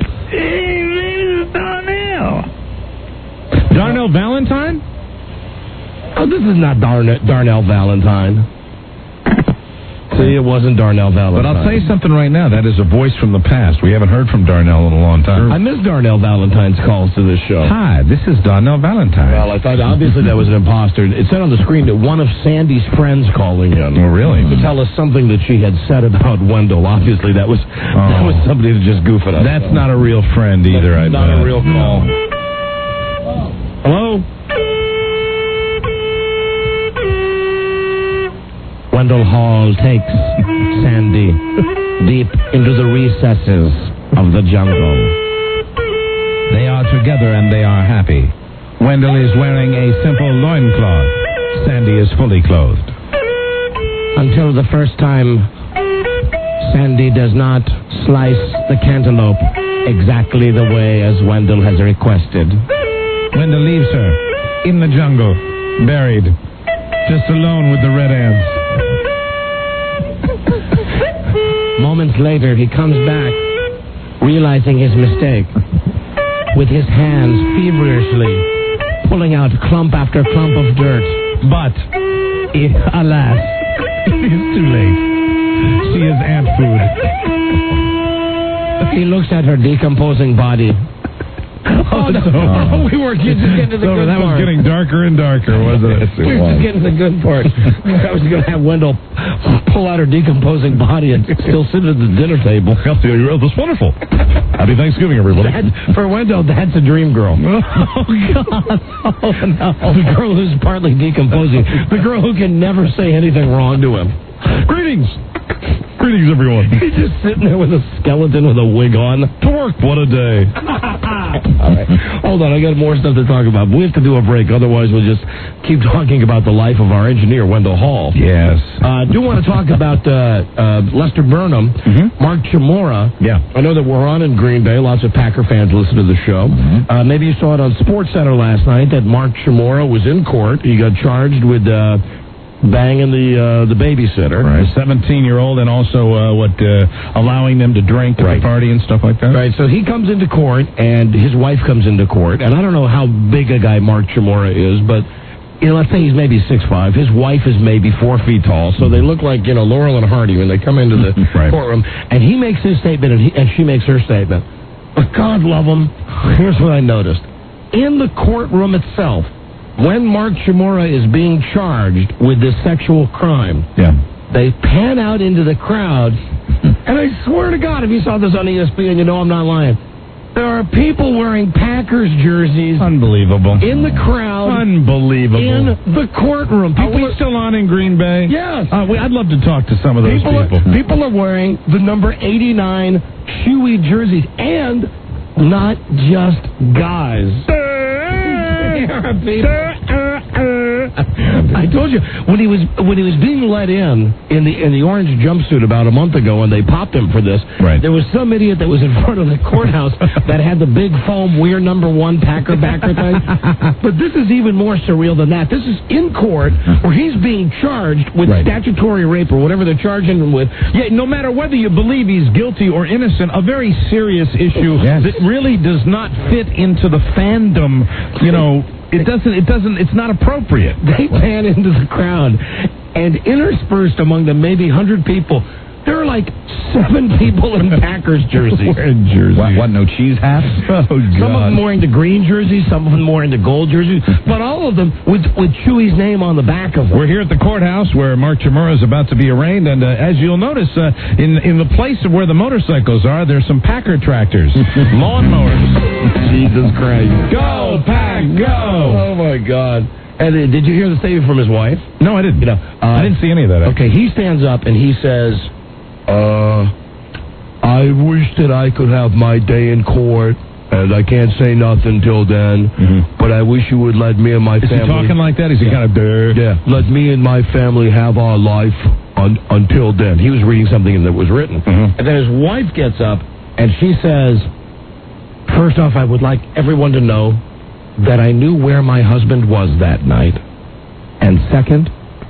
Speaker 6: Darnell Valentine?
Speaker 3: Oh, this is not Darn- Darnell Valentine. See, it wasn't Darnell Valentine.
Speaker 6: But I'll tell you something right now. That is a voice from the past. We haven't heard from Darnell in a long time.
Speaker 3: I miss Darnell Valentine's calls to this show.
Speaker 6: Hi, this is Darnell Valentine.
Speaker 3: Well, I thought obviously that was an imposter. It said on the screen that one of Sandy's friends calling in.
Speaker 6: Oh, really?
Speaker 3: To tell us something that she had said about Wendell. Obviously, that was that was somebody to just goof it up.
Speaker 6: That's not a real friend either, I
Speaker 3: Not
Speaker 6: bet.
Speaker 3: a real call. Hello? Wendell Hall takes Sandy deep into the recesses of the jungle.
Speaker 6: They are together and they are happy. Wendell is wearing a simple loincloth. Sandy is fully clothed.
Speaker 3: Until the first time, Sandy does not slice the cantaloupe exactly the way as Wendell has requested.
Speaker 6: Wendell leaves her in the jungle, buried, just alone with the red ants.
Speaker 3: Moments later, he comes back, realizing his mistake, with his hands feverishly pulling out clump after clump of dirt.
Speaker 6: But,
Speaker 3: It, alas,
Speaker 6: it is too late. She is ant food.
Speaker 3: he looks at her decomposing body. Oh, no.
Speaker 6: Oh.
Speaker 3: We were just getting to the
Speaker 6: So
Speaker 3: good
Speaker 6: that
Speaker 3: part.
Speaker 6: was getting darker and darker, wasn't it?
Speaker 3: We were just getting to the good part. I was going to have Wendell pull out her decomposing body and still sit at the dinner table.
Speaker 6: That's wonderful. Happy Thanksgiving, everybody.
Speaker 3: That, for Wendell, that's a dream girl.
Speaker 6: Oh, God. Oh, no.
Speaker 3: The girl who's partly decomposing. The girl who can never say anything wrong to him.
Speaker 6: Greetings. Greetings, everyone.
Speaker 3: He's just sitting there with a skeleton with a wig on.
Speaker 6: To work. What a day.
Speaker 3: All right. Hold on, I got more stuff to talk about. We have to do a break, otherwise we'll just keep talking about the life of our engineer, Wendell Hall.
Speaker 6: Yes.
Speaker 3: I uh, do want to talk about uh, uh, Lester Burnham,
Speaker 6: Mm-hmm.
Speaker 3: Mark Chimura.
Speaker 6: Yeah.
Speaker 3: I know that we're on in Green Bay. Lots of Packer fans listen to the show.
Speaker 6: Mm-hmm.
Speaker 3: Uh, maybe you saw it on Sports Center last night that Mark Chimura was in court. He got charged with uh, banging the uh, the babysitter.
Speaker 6: Right. seventeen-year-old and also, uh, what, uh, allowing them to drink at
Speaker 3: Right.
Speaker 6: the party and stuff like that?
Speaker 3: Right, so he comes into court, and his wife comes into court, and I don't know how big a guy Mark Chimura is, but, you know, let's say he's maybe six foot five. His wife is maybe four feet tall, so they look like, you know, Laurel and Hardy when they come into the
Speaker 6: Right.
Speaker 3: courtroom, and he makes his statement, and, he, and she makes her statement. But God love him, here's what I noticed. In the courtroom itself, when Mark Chimura is being charged with this sexual crime,
Speaker 6: Yeah.
Speaker 3: they pan out into the crowd, and I swear to God, if you saw this on E S P N, you know I'm not lying.
Speaker 20: There are people wearing Packers jerseys.
Speaker 6: Unbelievable.
Speaker 20: In the crowd.
Speaker 6: Unbelievable.
Speaker 20: In the courtroom.
Speaker 6: Are
Speaker 20: People
Speaker 6: we still on in Green Bay?
Speaker 20: Yes.
Speaker 6: Uh, we, I'd love to talk to some of those
Speaker 20: people.
Speaker 6: people.
Speaker 20: Are, people are wearing the number eighty-nine Chewy jerseys. And not just guys. I told you when he was when he was being let in in the in the orange jumpsuit about a month ago, and they popped him for this.
Speaker 6: Right.
Speaker 20: There was some idiot that was in front of the courthouse that had the big foam "We're number one Packer backer" thing. But this is even more surreal than that. This is in court where he's being charged with
Speaker 6: Right.
Speaker 20: statutory rape or whatever they're charging him with.
Speaker 6: Yeah, no matter whether you believe he's guilty or innocent, a very serious issue
Speaker 20: Yes.
Speaker 6: that really does not fit into the fandom. You know, it doesn't. It doesn't. It's not appropriate.
Speaker 20: They pan into the crowd, and interspersed among the maybe hundred people, there are like seven people in Packers jerseys.
Speaker 6: Wearing jerseys.
Speaker 13: What, what, no cheese hats?
Speaker 6: Oh, God.
Speaker 20: Some of them wearing the green jerseys, some of them wearing the gold jerseys, but all of them with with Chewy's name on the back of them.
Speaker 6: We're here at the courthouse where Mark Chimura is about to be arraigned, and uh, as you'll notice, uh, in in the place of where the motorcycles are, there's some Packer tractors, lawnmowers.
Speaker 20: Jesus Christ!
Speaker 6: Go Pack, go!
Speaker 20: Oh my God! And uh, did you hear the statement from his wife?
Speaker 6: No, I didn't.
Speaker 20: You know, uh,
Speaker 6: I didn't see any of that.
Speaker 20: Okay, he stands up and he says, "Uh, I wish that I could have my day in court, and I can't say nothing till then.
Speaker 6: Mm-hmm.
Speaker 20: But I wish you would let me and my
Speaker 6: Is
Speaker 20: family."
Speaker 6: he talking like that? Is he
Speaker 20: Yeah.
Speaker 6: kind of duh?
Speaker 20: Yeah, let me and my family have our life un- until then. He was reading something that was written.
Speaker 6: Mhm.
Speaker 20: And then his wife gets up and she says, "First off, I would like everyone to know that I knew where my husband was that night. And second,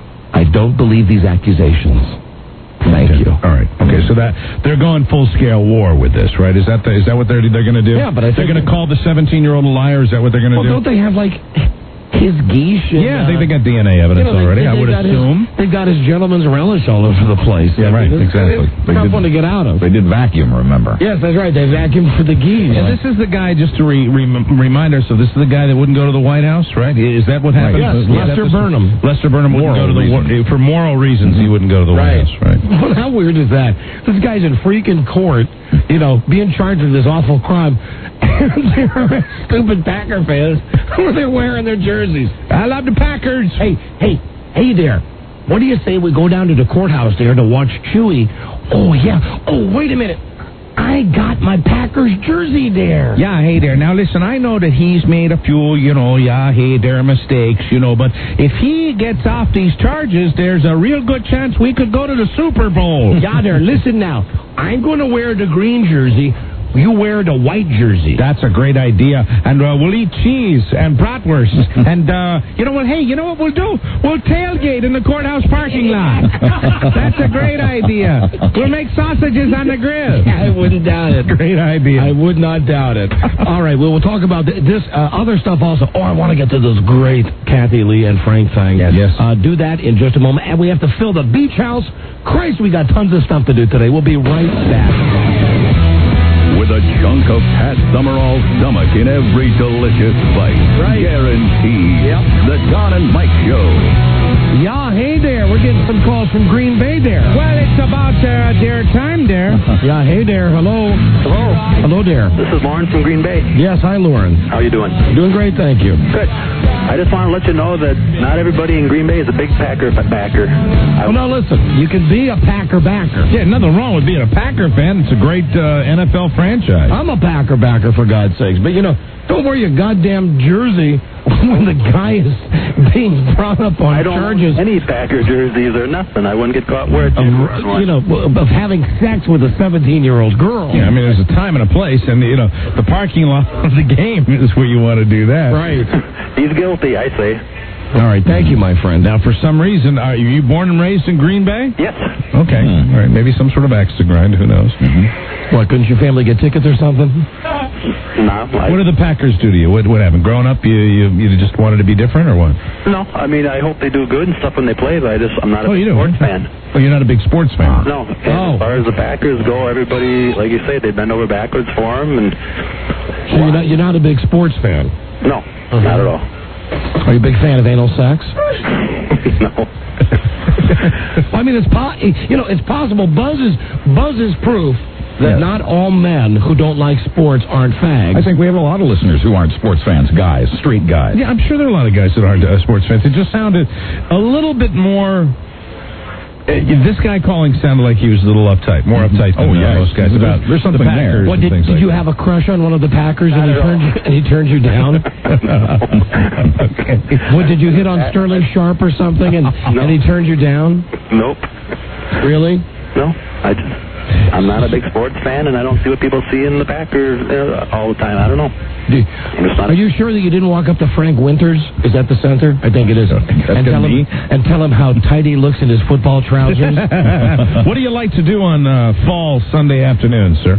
Speaker 20: I don't believe these accusations. Thank
Speaker 6: Okay.
Speaker 20: you."
Speaker 6: All right. Okay. So that they're going full scale war with this, right? Is that the, is that what they're they're going to do?
Speaker 20: Yeah, but I
Speaker 6: they're
Speaker 20: think
Speaker 6: going to call the seventeen year old a liar. Is that what they're going to
Speaker 20: Well,
Speaker 6: do?
Speaker 20: don't they have like his geesh? And,
Speaker 6: Yeah, I think
Speaker 20: uh,
Speaker 6: they got D N A evidence
Speaker 20: you know, they-
Speaker 6: already.
Speaker 20: they-
Speaker 6: I
Speaker 20: they
Speaker 6: would
Speaker 20: got
Speaker 6: assume.
Speaker 20: His, they've got his gentleman's relish all over the place.
Speaker 6: Yeah, right,
Speaker 20: It's-
Speaker 6: exactly.
Speaker 20: It's
Speaker 13: They
Speaker 20: a tough
Speaker 13: did-
Speaker 20: one to get out of.
Speaker 13: They did vacuum, remember?
Speaker 20: Yes, that's right. They vacuumed for the geese.
Speaker 6: And this is the guy, just to re, re, remind us, so this is the guy that wouldn't go to the White House, right? Is that what happened?
Speaker 20: Yes,
Speaker 6: Is that
Speaker 20: Lester
Speaker 6: the-
Speaker 20: Burnham.
Speaker 6: Lester Burnham wouldn't
Speaker 13: Moral
Speaker 6: go to the
Speaker 13: reasons.
Speaker 6: for moral reasons. He wouldn't go to the
Speaker 20: Right.
Speaker 6: White House, right?
Speaker 20: Well, how weird is that? This guy's in freaking court, you know, being charged with this awful crime. And there are stupid Packer fans who are there wearing their jerseys.
Speaker 6: I love the Packers.
Speaker 20: Hey, hey, hey there. What do you say we go down to the courthouse there to watch Chewy? Oh, yeah. Oh, wait a minute. I got my Packers jersey there.
Speaker 6: Yeah, hey there. Now listen, I know that he's made a few, you know, yeah, hey there, mistakes, you know, but if he gets off these charges, there's a real good chance we could go to the Super Bowl.
Speaker 20: Yeah, there. Listen now. I'm going to wear the green jersey. You wear the white jersey.
Speaker 6: That's a great idea. And uh, we'll eat cheese and bratwurst. and, uh, you know what? Hey, you know what we'll do? We'll tailgate in the courthouse parking lot. That's a great idea. We'll make sausages on the grill.
Speaker 20: I wouldn't doubt it.
Speaker 6: Great idea.
Speaker 20: I would not doubt it. All right, well, we'll talk about th- this uh, other stuff also. Oh, I want to get to this great Kathy Lee and Frank thing.
Speaker 6: Yes. Yes.
Speaker 20: Uh, do that in just a moment. And we have to fill the beach house. Christ, we got tons of stuff to do today. We'll be right back.
Speaker 7: With a chunk of Pat Summerall stomach in every delicious bite.
Speaker 20: Right.
Speaker 7: Guaranteed.
Speaker 20: Yep.
Speaker 7: The Don and Mike Show.
Speaker 20: Yeah, hey there. We're getting some calls from Green Bay there.
Speaker 6: Well, it's about uh, their time there.
Speaker 20: Yeah, hey there. Hello.
Speaker 11: Hello.
Speaker 20: Hello there.
Speaker 11: This is Lauren from Green Bay.
Speaker 20: Yes, hi, Lauren.
Speaker 11: How you doing?
Speaker 20: Doing great, thank you.
Speaker 11: Good. I just want to let you know that not everybody in Green Bay is a big Packer backer. I,
Speaker 20: Well, now listen, you can be a Packer backer.
Speaker 6: Yeah, nothing wrong with being a Packer fan. It's a great uh, N F L franchise.
Speaker 20: I'm a Packer backer, for God's sakes. But, you know, don't wear your goddamn jersey when the guy is being brought up on
Speaker 11: I don't
Speaker 20: charges
Speaker 11: own any Packer jerseys or nothing. I wouldn't get caught wearing
Speaker 20: of, you know, of having sex with a seventeen-year-old girl.
Speaker 6: Yeah, I mean, there's a time and a place, and, you know, the parking lot of the game is where you want to do that.
Speaker 20: Right.
Speaker 11: He's guilty, I say.
Speaker 20: All right, thank you, my friend.
Speaker 6: Now, for some reason, are you born and raised in Green Bay?
Speaker 11: Yes.
Speaker 6: Okay. All right, maybe some sort of axe to grind. Who knows?
Speaker 20: Mm-hmm. What, couldn't your family get tickets or something?
Speaker 11: No. I,
Speaker 6: What do the Packers do to you? What, what happened? Growing up, you, you you just wanted to be different, or what?
Speaker 11: no, I mean, I hope they do good and stuff when they play, but I just, I'm not a
Speaker 6: Oh,
Speaker 11: big
Speaker 6: you do?
Speaker 11: sports fan.
Speaker 6: Oh, you're not a big sports fan?
Speaker 11: No. And
Speaker 20: Oh.
Speaker 11: as far as the Packers go, everybody, like you say, they bend over backwards for them, and
Speaker 20: So you're not, you're not a big sports fan?
Speaker 11: no, not at all.
Speaker 20: Are you a big fan of anal sex?
Speaker 11: No.
Speaker 20: Well, I mean, it's po- you know, it's possible. Buzz is Buzz is proof that
Speaker 13: Yes.
Speaker 20: not all men who don't like sports aren't fags.
Speaker 13: I think we have a lot of listeners who aren't sports fans, guys, street guys.
Speaker 6: Yeah, I'm sure there are a lot of guys that aren't uh, sports fans. It just sounded a little bit more. Uh, this guy calling sounded like he was a little uptight, more uptight than
Speaker 13: Oh,
Speaker 6: uh,
Speaker 13: yeah.
Speaker 6: most guys
Speaker 13: There's-
Speaker 6: about
Speaker 13: there's something
Speaker 6: the Packers
Speaker 13: there.
Speaker 20: What,
Speaker 6: and
Speaker 20: did
Speaker 6: things
Speaker 20: did
Speaker 6: like
Speaker 20: you
Speaker 6: that.
Speaker 20: have a crush on one of the Packers and he
Speaker 11: Not at
Speaker 20: turned you, and he turned you down?
Speaker 6: Okay.
Speaker 20: What, did you hit on Sterling Sharp or something and, and he turned you down?
Speaker 11: Nope.
Speaker 20: Really?
Speaker 11: No. I just, I'm not a big sports fan, and I don't see what people see in the Packers uh, all the time. I don't know.
Speaker 20: Do,
Speaker 11: I'm just not
Speaker 20: are you sure that you didn't walk up to Frank Winters? Is that the center? I think it is. And
Speaker 13: gonna
Speaker 20: tell
Speaker 13: be.
Speaker 20: him and tell him how tight he looks in his football trousers.
Speaker 6: What do you like to do on uh, fall Sunday afternoons, sir?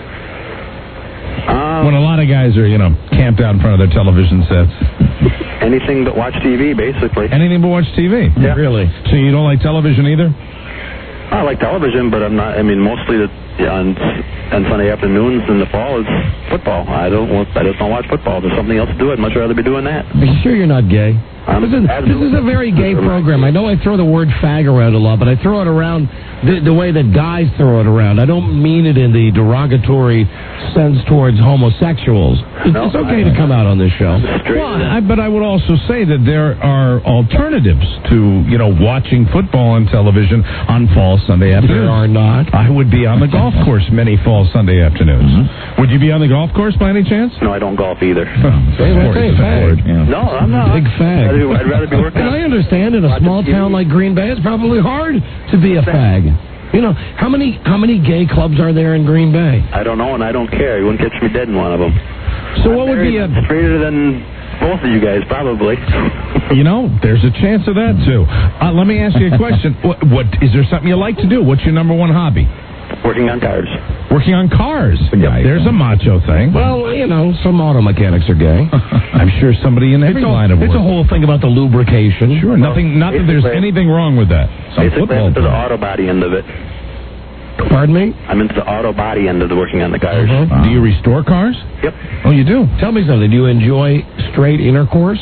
Speaker 11: Um,
Speaker 6: When a lot of guys are, you know, camped out in front of their television sets.
Speaker 11: anything but watch T V, basically.
Speaker 6: Anything but watch T V?
Speaker 11: Yeah.
Speaker 20: Really?
Speaker 6: So you don't like television either?
Speaker 11: I like television, but I'm not. I mean, mostly the, yeah, on on Sunday afternoons in the fall is football. I don't want. I just don't watch football. There's something else to do. I'd much rather be doing that.
Speaker 20: Are you sure you're not gay?
Speaker 11: I'm
Speaker 20: This is, this is a very gay program. I know I throw the word fag around a lot, but I throw it around the, the way that guys throw it around. I don't mean it in the derogatory sense towards homosexuals. It's,
Speaker 11: No,
Speaker 20: it's okay
Speaker 11: I-
Speaker 20: to come out on this show.
Speaker 6: Well, I, but I would also say that there are alternatives to, you know, watching football on television on fall Sunday afternoons.
Speaker 20: There are not.
Speaker 6: I would be on the golf course many fall Sunday afternoons. Would you be on the golf course by any chance?
Speaker 11: No, I don't golf either.
Speaker 20: Hey,
Speaker 6: Of course,
Speaker 20: hey,
Speaker 6: of
Speaker 20: fag.
Speaker 6: course, yeah.
Speaker 11: No, I'm not.
Speaker 20: Big fag.
Speaker 11: I'd, I'd rather be working.
Speaker 20: And I understand in a
Speaker 11: Watching
Speaker 20: small
Speaker 11: T V.
Speaker 20: town like Green Bay, it's probably hard to be a fag. You know, how many how many gay clubs are there in Green Bay?
Speaker 11: I don't know, and I don't care. You wouldn't catch me dead in one of them.
Speaker 6: So what would be a...
Speaker 11: straighter than both of you guys, probably.
Speaker 6: You know, there's a chance of that, too. Uh, let me ask you a question. What, what is there something you like to do? What's your number one hobby?
Speaker 11: Working on cars.
Speaker 6: Working on cars. There's a macho thing.
Speaker 20: Well, you know, some auto mechanics are gay.
Speaker 6: I'm sure somebody in every
Speaker 20: It's a,
Speaker 6: line of work.
Speaker 20: it's a whole thing about the lubrication.
Speaker 6: Sure, nothing. Not that there's
Speaker 11: basically-
Speaker 6: anything wrong with that. Some
Speaker 11: Basically,
Speaker 6: football
Speaker 11: I'm into the
Speaker 6: player.
Speaker 11: auto body end of it.
Speaker 20: Pardon me?
Speaker 11: I'm into the auto body end of the working on the cars.
Speaker 6: Uh-huh. Do you restore cars?
Speaker 11: Yep.
Speaker 6: Oh, you do.
Speaker 20: Tell me something. Do you enjoy straight intercourse?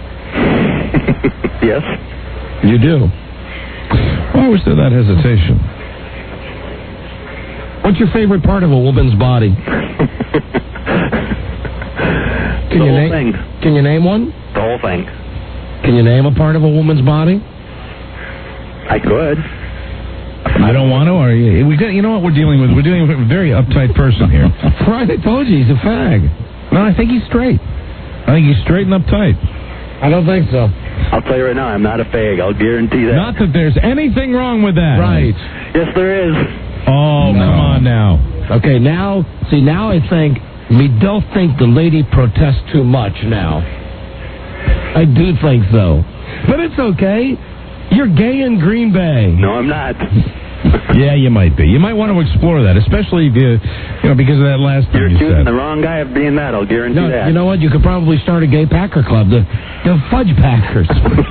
Speaker 11: Yes.
Speaker 20: You do.
Speaker 6: Why was there that hesitation?
Speaker 20: What's your favorite part of a woman's body?
Speaker 11: The
Speaker 20: Can you
Speaker 11: whole
Speaker 20: name?
Speaker 11: thing.
Speaker 20: Can you name one?
Speaker 11: The whole thing.
Speaker 20: Can you name a part of a woman's body?
Speaker 11: I could.
Speaker 6: I don't want to. Or you, we got, you know what we're dealing with? We're dealing with a very uptight person here.
Speaker 20: Right, I told you he's a fag.
Speaker 6: No, I think he's straight. I think he's straight and uptight.
Speaker 20: I don't think so.
Speaker 11: I'll tell you right now, I'm not a fag. I'll guarantee that.
Speaker 6: Not that there's anything wrong with that.
Speaker 20: Right.
Speaker 11: Yes, there is.
Speaker 6: Oh,
Speaker 20: No.
Speaker 6: come on now.
Speaker 20: Okay, now, see, now I think, me don't think the lady protests too much now. I do think so. But it's okay. You're gay in Green Bay.
Speaker 11: No, I'm not.
Speaker 6: Yeah, you might be. You might want to explore that, especially if you, you know, because of that last thing
Speaker 11: You're
Speaker 6: you
Speaker 11: accusing
Speaker 6: said.
Speaker 11: the wrong guy of being that. I'll guarantee
Speaker 20: No,
Speaker 11: that.
Speaker 20: you know what? You could probably start a gay Packer club, the the Fudge Packers,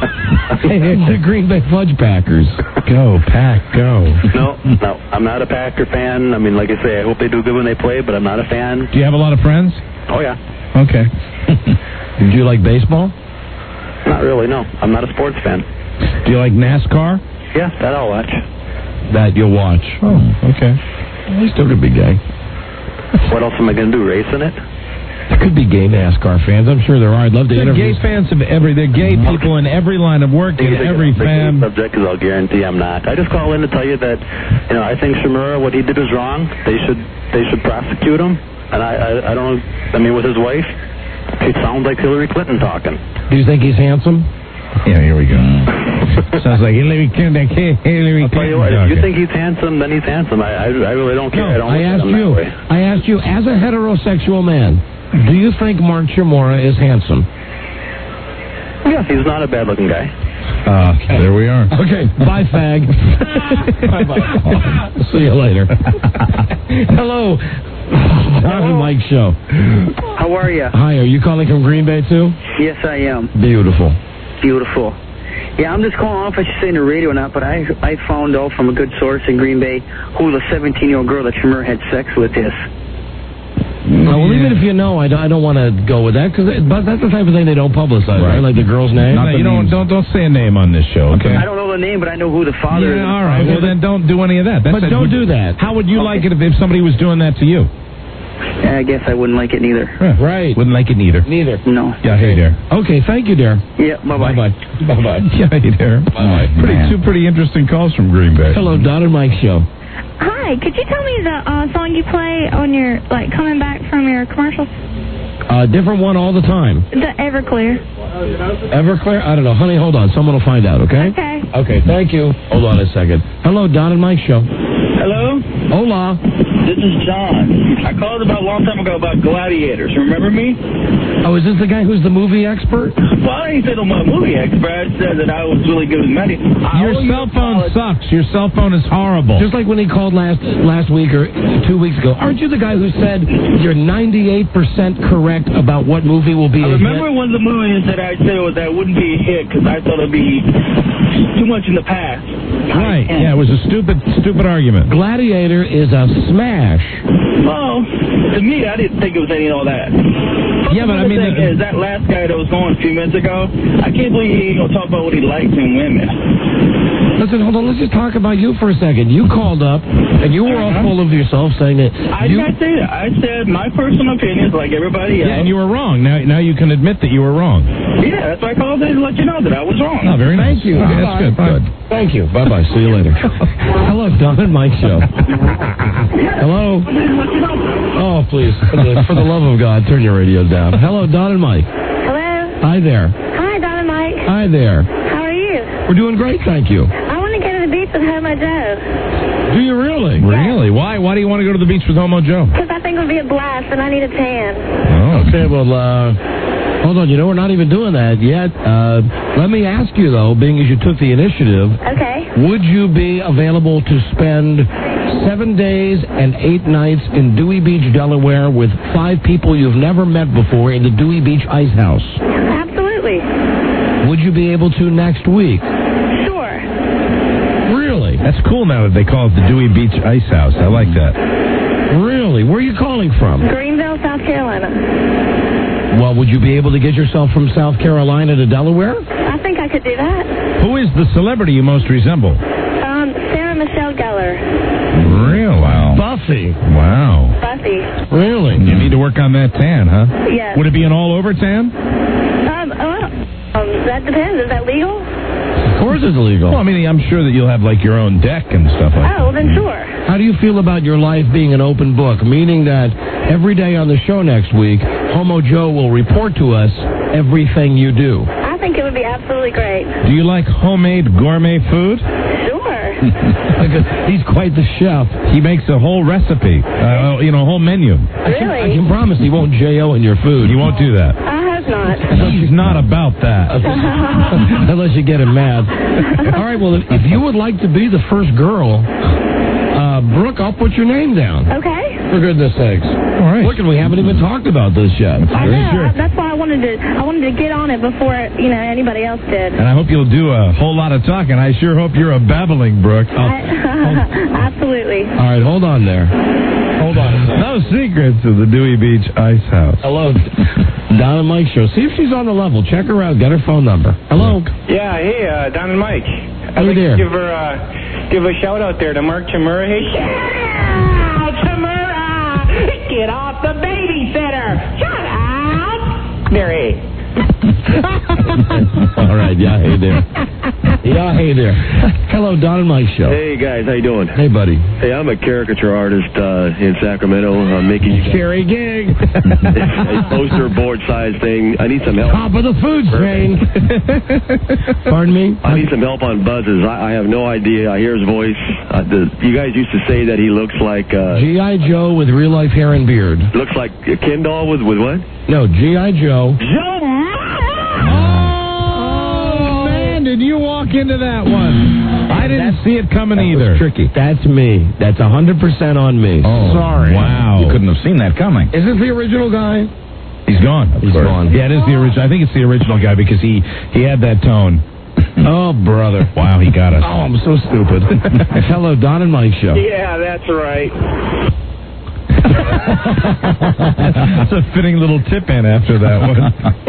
Speaker 20: the Green Bay Fudge Packers.
Speaker 6: Go, Pack, go.
Speaker 11: No, no, I'm not a Packer fan. I mean, like I say, I hope they do good when they play, but I'm not a fan.
Speaker 6: Do you have a lot of friends?
Speaker 11: Oh, yeah.
Speaker 6: Okay.
Speaker 20: Did you like baseball?
Speaker 11: Not really, no. I'm not a sports fan.
Speaker 6: Do you like NASCAR?
Speaker 11: Yeah, that I'll watch.
Speaker 20: That you'll watch.
Speaker 6: Oh, okay.
Speaker 20: Well, he still could be gay.
Speaker 11: What else am I going to do, race in it?
Speaker 20: There could be gay NASCAR fans. I'm sure there are. I'd love to
Speaker 6: They're
Speaker 20: interview.
Speaker 6: gay fans of every. They're gay people in every line of work, in every
Speaker 11: the
Speaker 6: fan.
Speaker 11: subject, because I'll guarantee I'm not. I just call in to tell you that, you know, I think Shimura, what he did was wrong. They should they should prosecute him. And I, I, I don't, I mean, with his wife, he sounds like Hillary Clinton talking.
Speaker 20: Do you think he's handsome?
Speaker 6: Yeah, here we go. Sounds like Hillary Clinton. Hillary
Speaker 11: I'll tell you
Speaker 6: Clinton.
Speaker 11: what, if you
Speaker 6: talking.
Speaker 11: think he's handsome, then he's handsome. I, I, I really don't care. I
Speaker 20: No,
Speaker 11: don't
Speaker 20: I
Speaker 11: look at
Speaker 20: asked
Speaker 11: him
Speaker 20: you.
Speaker 11: that way.
Speaker 20: I asked you, as a heterosexual man, do you think Mark Shimura is handsome?
Speaker 11: Yeah, he's not a bad-looking guy.
Speaker 6: Uh, there we are.
Speaker 20: Okay, bye, fag. Bye-bye. See you later. Hello. Tom and Mike Show.
Speaker 17: How are you?
Speaker 20: Hi, are you calling from Green Bay, too?
Speaker 17: Yes, I am.
Speaker 20: Beautiful.
Speaker 17: Beautiful. Yeah, I'm just calling off. I should say in the radio or not, but I I found out from a good source in Green Bay who the seventeen-year-old girl that Shimura had sex with is.
Speaker 20: No, well, even if you know, I don't, I don't want to go with that, because but that's the type of thing they don't publicize, right? Like the girl's name.
Speaker 6: No, you don't, don't don't say a name on this show, okay?
Speaker 17: I don't know the name, but I know who the father
Speaker 6: Yeah,
Speaker 17: is.
Speaker 6: all right. Well, then don't do any of that. That's
Speaker 20: But
Speaker 6: it.
Speaker 20: don't
Speaker 6: Would-
Speaker 20: do that.
Speaker 6: How would you like it if, if somebody was doing that to you?
Speaker 17: I guess I wouldn't like it neither.
Speaker 20: Right.
Speaker 6: Wouldn't like it neither.
Speaker 20: Neither.
Speaker 17: No.
Speaker 6: Yeah, hey there.
Speaker 20: Okay, thank you, dear.
Speaker 17: Yeah, bye-bye.
Speaker 20: Bye-bye. Bye-bye.
Speaker 6: Yeah, hey there.
Speaker 20: Bye-bye.
Speaker 6: Pretty, two pretty interesting calls from Green Bay.
Speaker 20: Hello, Don and Mike Show.
Speaker 15: Hi, could you tell me the uh, song you play on your, like, coming back from your commercials?
Speaker 20: Uh, different one all the time.
Speaker 15: The Everclear.
Speaker 20: Everclear? I don't know. Honey, hold on. Someone will find out, okay?
Speaker 15: Okay.
Speaker 20: Okay, thank you. Hold on a second. Hello, Don and Mike Show.
Speaker 21: Hello?
Speaker 20: Hola.
Speaker 21: This is John. I called about a long time ago about gladiators. Remember me?
Speaker 20: Oh, is this the guy who's the movie expert?
Speaker 21: Well, I didn't say I'm a movie expert. I said that I was really good with money.
Speaker 6: Your cell phone sucks. Your cell phone is horrible.
Speaker 20: Just like when he called last last week or two weeks ago. Aren't you the guy who said you're ninety-eight percent correct about what movie will be
Speaker 21: I
Speaker 20: a
Speaker 21: remember
Speaker 20: hit?
Speaker 21: one of the movies that I said was that wouldn't be a hit because I thought it'd be too much in the past.
Speaker 6: Right. Yeah, it was a stupid, stupid argument.
Speaker 20: Gladiator is a smash.
Speaker 21: Well, to me, I didn't think it was any of all that.
Speaker 6: Yeah, but I mean,
Speaker 21: the thing is, that last guy that was going a few minutes ago, I can't believe he ain't gonna talk about what he likes in women.
Speaker 20: Listen, hold on. Let's just talk about you for a second. You called up, and you were all full of yourself, saying that
Speaker 21: I
Speaker 20: you...
Speaker 21: did not say that. I said my personal opinions, like everybody else.
Speaker 6: Yeah, and you were wrong. Now, now you can admit that you were wrong.
Speaker 21: Yeah, that's why I called in to let you know that I was wrong.
Speaker 6: Oh, very nice.
Speaker 20: Thank you.
Speaker 6: Okay, that's good.
Speaker 20: Bye.
Speaker 6: Good.
Speaker 20: Thank you. Bye-bye. See you later. Hello, Don and Mike Show. Hello? Oh, please. For the, for the love of God, turn your radio down. Hello, Don and Mike.
Speaker 15: Hello?
Speaker 20: Hi there.
Speaker 15: Hi, Don and Mike.
Speaker 20: Hi there.
Speaker 15: How are you?
Speaker 20: We're doing great, thank you.
Speaker 15: I want to go to the beach with Homo Joe.
Speaker 20: Do you really?
Speaker 6: Really? Why? Why do you want to go to the beach with Homo Joe?
Speaker 15: Because I think it would be a blast, and I need a tan.
Speaker 6: Oh,
Speaker 20: okay. Well, uh, hold on. You know, we're not even doing that yet. Uh, let me ask you, though, being as you took the initiative,
Speaker 15: Okay.
Speaker 20: would you be available to spend seven days and eight nights in Dewey Beach, Delaware, with five people you've never met before in the Dewey Beach Ice House?
Speaker 15: Absolutely.
Speaker 20: Would you be able to next week?
Speaker 15: Sure.
Speaker 20: Really?
Speaker 6: That's cool now that they call it the Dewey Beach Ice House. I like that.
Speaker 20: Really? Where are you calling from?
Speaker 15: Greenville, South Carolina.
Speaker 20: Well, would you be able to get yourself from South Carolina to Delaware?
Speaker 15: I think I could do that.
Speaker 6: Who is the celebrity you most resemble?
Speaker 15: Um, Sarah Michelle Gellar.
Speaker 6: Real? Wow.
Speaker 20: Buffy.
Speaker 6: Wow.
Speaker 15: Buffy.
Speaker 20: Really?
Speaker 6: You need to work on that tan, huh?
Speaker 15: Yes.
Speaker 6: Would it be an all-over tan?
Speaker 15: Um, well, um, that depends. Is that legal?
Speaker 20: Of course it's illegal.
Speaker 6: Well, I mean, I'm sure that you'll have, like, your own deck and stuff like that.
Speaker 15: Oh, well, then sure.
Speaker 20: How do you feel about your life being an open book, meaning that every day on the show next week, Homo Joe will report to us everything you do?
Speaker 15: I think it would be absolutely great.
Speaker 6: Do you like homemade gourmet food?
Speaker 15: Sure.
Speaker 20: Because he's quite the chef.
Speaker 6: He makes a whole recipe, uh, you know, a whole menu.
Speaker 20: I can, I
Speaker 15: Really?
Speaker 20: can promise he won't J O in your food.
Speaker 6: He won't do that.
Speaker 15: I hope not.
Speaker 6: He's not about that.
Speaker 20: Unless you get him mad. All right, well, if, if you would like to be the first girl, uh, Brooke, I'll put your name down.
Speaker 15: Okay.
Speaker 20: For goodness sakes.
Speaker 6: All right.
Speaker 20: Look, and we haven't even talked about this yet.
Speaker 15: I know. I, that's why I wanted to. I wanted to get on it before you know anybody else did.
Speaker 6: And I hope you'll do a whole lot of talking. I sure hope you're a babbling, Brooke.
Speaker 15: I, absolutely.
Speaker 20: All right, hold on there. Hold on.
Speaker 6: No secrets of the Dewey Beach Ice House.
Speaker 20: Hello. Don and Mike Show. See if she's on the level. Check her out. Get her phone number. Hello.
Speaker 22: Yeah, hey, uh, Don and Mike. I'd
Speaker 20: Hey
Speaker 22: like
Speaker 20: there.
Speaker 22: to give her uh, give a shout out there to Mark Tamura. Hey, shout Tamura! Get off the babysitter! Shut up! There, hey.
Speaker 20: All right. Yeah, hey there. Yeah, hey there. Hello, Don and Mike Show.
Speaker 23: Hey guys, how you doing?
Speaker 20: Hey, buddy.
Speaker 23: Hey, I'm a caricature artist uh, in Sacramento. I'm making you guys
Speaker 20: Cherry gig.
Speaker 23: a poster board size thing. I need some help.
Speaker 20: Top of the food chain. Pardon me?
Speaker 23: I need some help on buzzes. I, I have no idea. I hear his voice. Uh, the, you guys used to say that he looks like uh,
Speaker 20: G I. Joe with real life hair and beard.
Speaker 23: looks like a Ken doll with with what?
Speaker 20: No, G I. Joe.
Speaker 23: Joe.
Speaker 6: Oh, man, did you walk into that one? I didn't see it coming
Speaker 20: That
Speaker 6: either.
Speaker 20: was tricky. That's me. That's one hundred percent on me.
Speaker 6: Oh,
Speaker 20: Sorry.
Speaker 6: wow.
Speaker 13: You couldn't have seen that coming.
Speaker 20: Is this the original guy?
Speaker 6: He's gone. Of
Speaker 20: He's
Speaker 6: course.
Speaker 20: gone.
Speaker 6: Yeah, it is the original. I think it's the original guy because he, he had that tone.
Speaker 20: Oh, brother.
Speaker 6: Wow, he got us.
Speaker 20: Oh, I'm so stupid. Hello, Don and Mike Show.
Speaker 22: Yeah, that's right.
Speaker 6: That's a fitting little tip in after that one.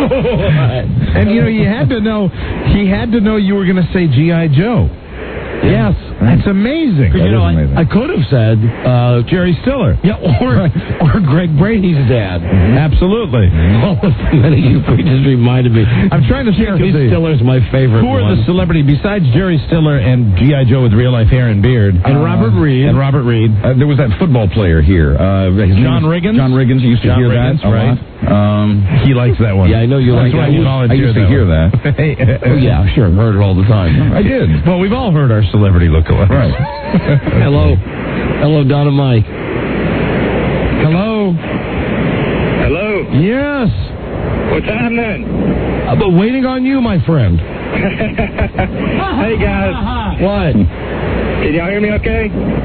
Speaker 6: And you know, you had to know, he had to know you were going to say G I. Joe. Yes, that's amazing.
Speaker 20: You know, I, I could have said uh,
Speaker 6: Jerry Stiller.
Speaker 20: Yeah, or or Greg Brady's dad.
Speaker 6: Mm-hmm. Absolutely.
Speaker 20: All of many of you just reminded me.
Speaker 6: I'm trying to think of
Speaker 20: Jerry
Speaker 6: the,
Speaker 20: Stiller's my favorite.
Speaker 6: Who are
Speaker 20: one.
Speaker 6: the celebrity besides Jerry Stiller and G I. Joe with real life hair and beard?
Speaker 20: And uh, Robert Reed.
Speaker 6: And Robert Reed.
Speaker 13: Uh, there was that football player here. Uh, his
Speaker 6: John
Speaker 13: name
Speaker 6: Riggins.
Speaker 13: John Riggins. You used to
Speaker 6: John
Speaker 13: hear
Speaker 6: Riggins,
Speaker 13: that a
Speaker 6: right?
Speaker 13: lot. Um,
Speaker 6: he likes that one.
Speaker 20: Yeah, I know you
Speaker 6: That's
Speaker 20: like
Speaker 6: why
Speaker 20: that.
Speaker 6: you
Speaker 13: I
Speaker 6: volunteered
Speaker 13: used to
Speaker 6: that
Speaker 13: hear
Speaker 6: one.
Speaker 13: that.
Speaker 20: Oh yeah, sure, heard it all the time.
Speaker 13: I did.
Speaker 6: Well, we've all heard our celebrity lookalike.
Speaker 13: Right.
Speaker 20: Hello, hello, Don and Mike. Hello.
Speaker 21: Hello.
Speaker 6: Yes.
Speaker 21: What's happening?
Speaker 20: I've been waiting on you, my friend.
Speaker 21: Hey, guys.
Speaker 20: What?
Speaker 21: Can y'all hear me okay?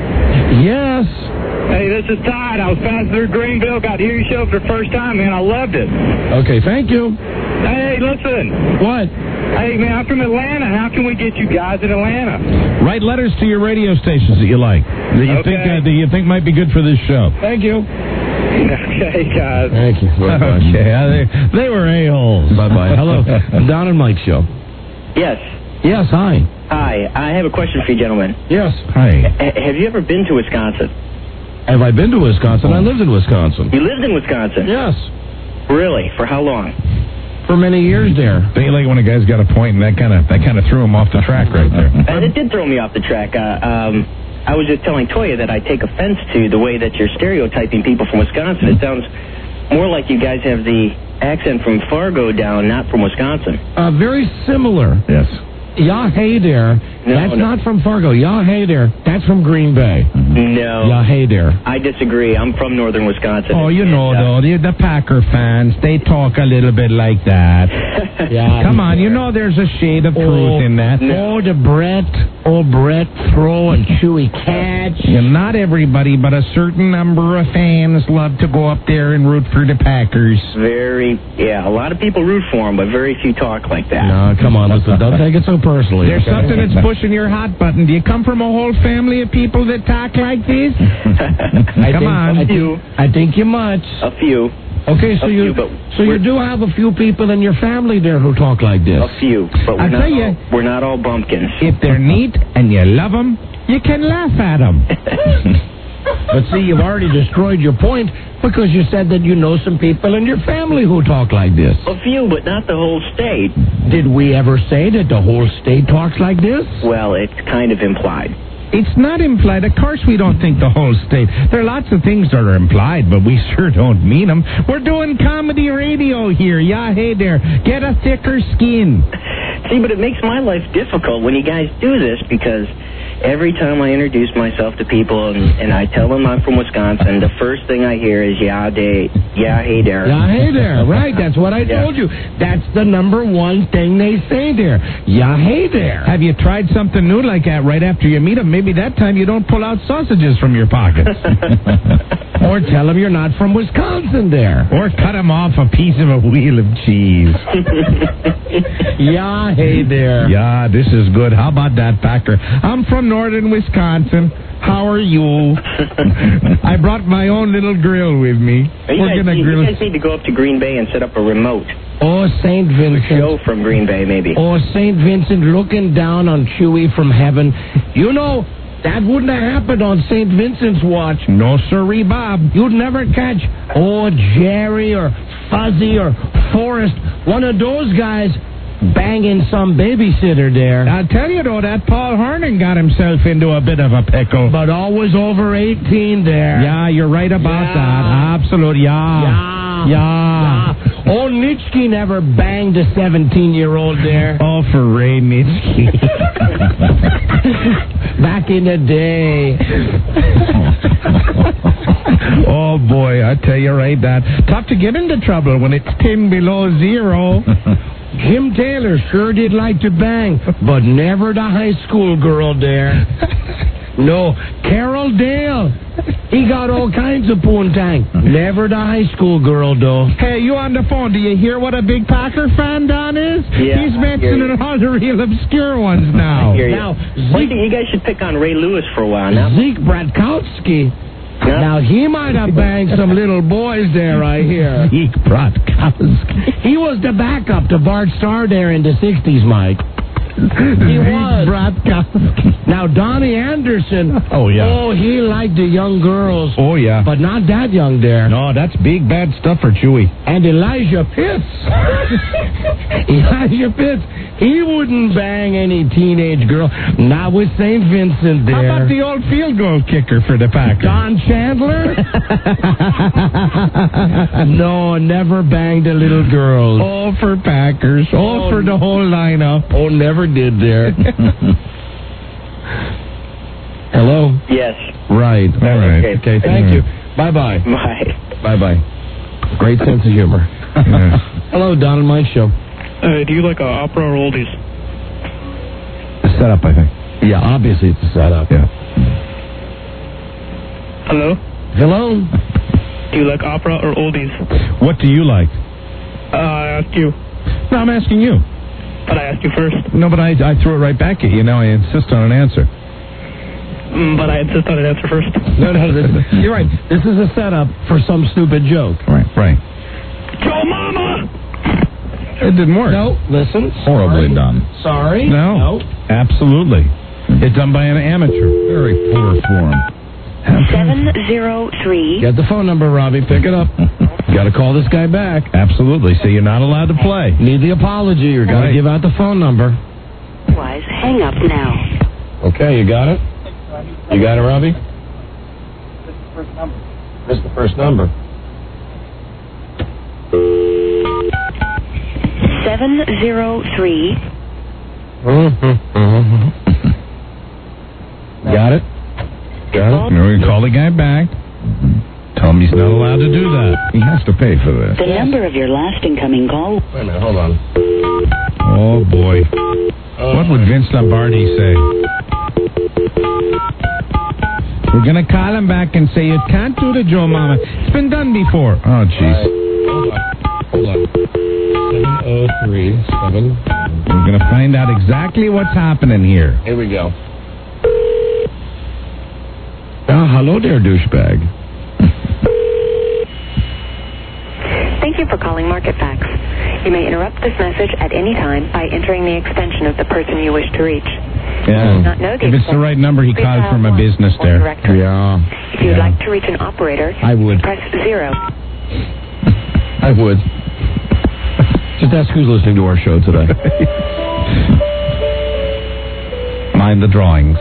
Speaker 20: Yes.
Speaker 21: Hey, this is Todd. I was passing through Greenville, got to hear your show for the first time, man. I loved it.
Speaker 20: Okay, thank you.
Speaker 21: Hey, listen.
Speaker 20: What?
Speaker 21: Hey, man, I'm from Atlanta. How can we get you guys in Atlanta?
Speaker 6: Write letters to your radio stations that you like, that you
Speaker 21: Okay.
Speaker 6: think uh, that you think might be good for this show.
Speaker 20: Thank you.
Speaker 21: Okay, guys.
Speaker 20: Thank you. Bye-bye.
Speaker 6: Okay, uh, they, they were a-holes.
Speaker 20: Bye-bye. Hello, Don and Mike show.
Speaker 17: Yes.
Speaker 20: Yes, hi.
Speaker 17: Hi. I have a question for you, gentlemen.
Speaker 20: Yes.
Speaker 6: Hi.
Speaker 17: H- have you ever been to Wisconsin?
Speaker 20: Have I been to Wisconsin? I lived in Wisconsin.
Speaker 17: You lived in Wisconsin?
Speaker 20: Yes.
Speaker 17: Really? For how long?
Speaker 20: For many years there.
Speaker 6: Don't you like when a guy's got a point and that kind of that kind of threw him off the track right there?
Speaker 17: Uh, it did throw me off the track. Uh, um, I was just telling Toya that I take offense to the way that you're stereotyping people from Wisconsin. It sounds more like you guys have the accent from Fargo down, not from Wisconsin.
Speaker 20: Uh, very similar.
Speaker 6: Yes.
Speaker 20: Yeah, hey there.
Speaker 17: No,
Speaker 20: That's
Speaker 17: no.
Speaker 20: not from Fargo. Yeah, hey there. That's from Green Bay.
Speaker 17: No.
Speaker 20: Yeah, hey there.
Speaker 17: I disagree. I'm from northern Wisconsin.
Speaker 6: Oh, you
Speaker 17: And,
Speaker 6: know,
Speaker 17: uh,
Speaker 6: though, the, the Packer fans, they talk a little bit like that.
Speaker 20: Yeah.
Speaker 6: Come on, you know there's a shade of truth in that.
Speaker 20: Oh, the Brett, oh, Brett throw and chewy catch.
Speaker 6: And not everybody, but a certain number of fans love to go up there and root for the Packers.
Speaker 17: Very, yeah, a lot of people root for them, but very few talk like that.
Speaker 20: No, come on, listen, don't take it so personally.
Speaker 6: There's
Speaker 20: okay?
Speaker 6: something that's pushing your hot button. Do you come from a whole family of people that talk like this?
Speaker 20: I
Speaker 6: Come
Speaker 20: think,
Speaker 6: on.
Speaker 20: I think, I think you much.
Speaker 17: A few.
Speaker 20: Okay, so
Speaker 17: A
Speaker 20: you
Speaker 17: few, but
Speaker 20: so you
Speaker 17: we're-
Speaker 20: do have a few people in your family there who talk like this.
Speaker 17: A few, but we're
Speaker 6: I'll
Speaker 17: not,
Speaker 6: tell you-
Speaker 17: all, we're not all bumpkins.
Speaker 6: If they're neat and you love them, you can laugh at them.
Speaker 20: But see, you've already destroyed your point because you said that you know some people in your family who talk like this.
Speaker 17: A few, but not the whole state.
Speaker 20: Did we ever say that the whole state talks like this?
Speaker 17: Well, it's kind of implied.
Speaker 6: It's not implied. Of course we don't think the whole state. There are lots of things that are implied, but we sure don't mean them. We're doing comedy radio here. Yeah, hey there. Get a thicker skin.
Speaker 17: See, but it makes my life difficult when you guys do this because every time I introduce myself to people and, and I tell them I'm from Wisconsin, the first thing I hear is, yeah, they, yeah, hey there.
Speaker 20: Yeah, hey there. Right, that's what I
Speaker 17: Yeah.
Speaker 20: told you. That's the number one thing they say there. Yeah, hey there.
Speaker 6: Have you tried something new like that right after you meet them? Maybe that time you don't pull out sausages from your pockets.
Speaker 20: Or tell them you're not from Wisconsin there.
Speaker 6: Or cut them off a piece of a wheel of cheese.
Speaker 20: Yeah, hey there.
Speaker 6: Yeah, this is good. How about that, Packer? I'm from northern Wisconsin. How are you? I brought my own little grill with me.
Speaker 17: You
Speaker 6: We're
Speaker 17: guys,
Speaker 6: gonna
Speaker 17: need,
Speaker 6: grill.
Speaker 17: you guys need to go up to Green Bay and set up a remote
Speaker 20: Oh, Saint Vincent.
Speaker 17: show from Green Bay, maybe.
Speaker 20: Oh, Saint Vincent looking down on Chewy from heaven. You know, that wouldn't have happened on Saint Vincent's watch.
Speaker 6: No sirree, Bob.
Speaker 20: You'd never catch, oh, Jerry or Fuzzy or Forrest, one of those guys banging some babysitter there.
Speaker 6: I'll tell you, though, that Paul Hernan got himself into a bit of a pickle.
Speaker 20: But always over eighteen there.
Speaker 6: Yeah, you're right about
Speaker 20: Yeah.
Speaker 6: that. Absolute, yeah.
Speaker 20: Yeah.
Speaker 6: Yeah.
Speaker 20: Yeah. Old Nitschke never banged a seventeen-year-old there.
Speaker 6: Oh, for Ray Nitschke.
Speaker 20: Back in the day.
Speaker 6: Oh, boy, I tell you right that. Tough to get into trouble when it's ten below zero.
Speaker 20: Jim Taylor sure did like to bang, but never the high school girl there. No, Carol Dale. He got all kinds of poontang. Never the high school girl, though.
Speaker 6: Hey, you on the phone, do you hear what a big Packer fan Don is?
Speaker 17: Yeah,
Speaker 6: He's
Speaker 17: I
Speaker 6: mentioning
Speaker 17: hear you.
Speaker 6: all the real obscure ones now.
Speaker 17: I hear you.
Speaker 20: Now,
Speaker 17: I think you guys should pick on Ray Lewis for a while now.
Speaker 20: Zeke Bratkowski. Now, he might have banged some little boys there, I hear.
Speaker 6: Zeke Bratkowski.
Speaker 20: He was the backup to Bart Starr there in the sixties, Mike. He was.
Speaker 6: Bratkowski.
Speaker 20: Now, Donnie Anderson.
Speaker 6: Oh, yeah.
Speaker 20: Oh, he liked the young girls.
Speaker 6: Oh, yeah.
Speaker 20: But not that young there.
Speaker 6: No, that's big bad stuff for Chewy.
Speaker 20: And Elijah Pitts. Elijah Pitts. He wouldn't bang any teenage girl. Not with Saint Vincent there.
Speaker 6: How about the old field goal kicker for the Packers?
Speaker 20: Don Chandler? No, never banged the little girls.
Speaker 6: All for Packers. All
Speaker 20: Oh,
Speaker 6: for the whole lineup.
Speaker 20: Oh, never did there. Hello?
Speaker 17: Yes.
Speaker 6: Right. All right.
Speaker 17: Okay.
Speaker 20: Okay, thank you. Bye-bye.
Speaker 17: Bye.
Speaker 20: Bye-bye. Great sense of humor. Hello, Don and Mike Show.
Speaker 10: Uh, do you like uh, opera or oldies?
Speaker 6: The setup, I think.
Speaker 20: Yeah, obviously it's a setup.
Speaker 6: Yeah.
Speaker 10: Hello?
Speaker 20: Hello?
Speaker 10: Do you like opera or oldies?
Speaker 6: What do you like?
Speaker 10: Uh, I asked you.
Speaker 6: No, I'm asking you.
Speaker 10: But I asked you first.
Speaker 6: No, but I, I threw it right back at you. Now I insist on an answer.
Speaker 10: Mm, but I insist on an answer first.
Speaker 20: No, no, this, you're right. This is a setup for some stupid joke.
Speaker 6: Right, right.
Speaker 10: Joe Mama!
Speaker 6: It didn't work.
Speaker 20: No, listen.
Speaker 6: Horribly
Speaker 20: sorry.
Speaker 6: done.
Speaker 20: Sorry.
Speaker 6: No.
Speaker 20: No.
Speaker 6: Absolutely. It's done by an amateur. Very poor form.
Speaker 9: seven zero three.
Speaker 20: Get the phone number, Robbie. Pick it up. Got to call this guy back.
Speaker 6: Absolutely. So you're not allowed to play.
Speaker 20: Need the apology. You're got to
Speaker 6: Right.
Speaker 20: give out the phone number.
Speaker 9: Wise, hang up now.
Speaker 20: Okay, you got it? You got it, Robbie? Missed the first number.
Speaker 9: seven zero three.
Speaker 20: Got it? Got it?
Speaker 6: No, we call the guy back. Tell him he's not allowed to do that. He has to pay for this.
Speaker 9: The number of your last incoming call.
Speaker 20: Wait a minute, hold on.
Speaker 6: Oh, boy. What would Vince Lombardi say? We're going to call him back and say, you can't do the Joe Mama. It's been done before. Oh, jeez.
Speaker 20: Hold on. seven oh three seven.
Speaker 6: We're going to find out exactly what's happening here.
Speaker 20: Here we go. Ah, hello there, douchebag.
Speaker 9: Thank you for calling MarketFacts. You may interrupt this message at any time by entering the extension of the person you wish to reach.
Speaker 6: Yeah.
Speaker 9: Not know the
Speaker 6: If it's the right number, he
Speaker 9: please
Speaker 6: calls
Speaker 9: dial
Speaker 6: from a
Speaker 9: one
Speaker 6: business
Speaker 9: or
Speaker 6: there.
Speaker 9: directory.
Speaker 20: Yeah.
Speaker 9: If you would
Speaker 20: Yeah.
Speaker 9: like to reach an operator,
Speaker 20: I would.
Speaker 9: press zero.
Speaker 20: I would. Just ask who's listening to our show today.
Speaker 6: Mind the drawings.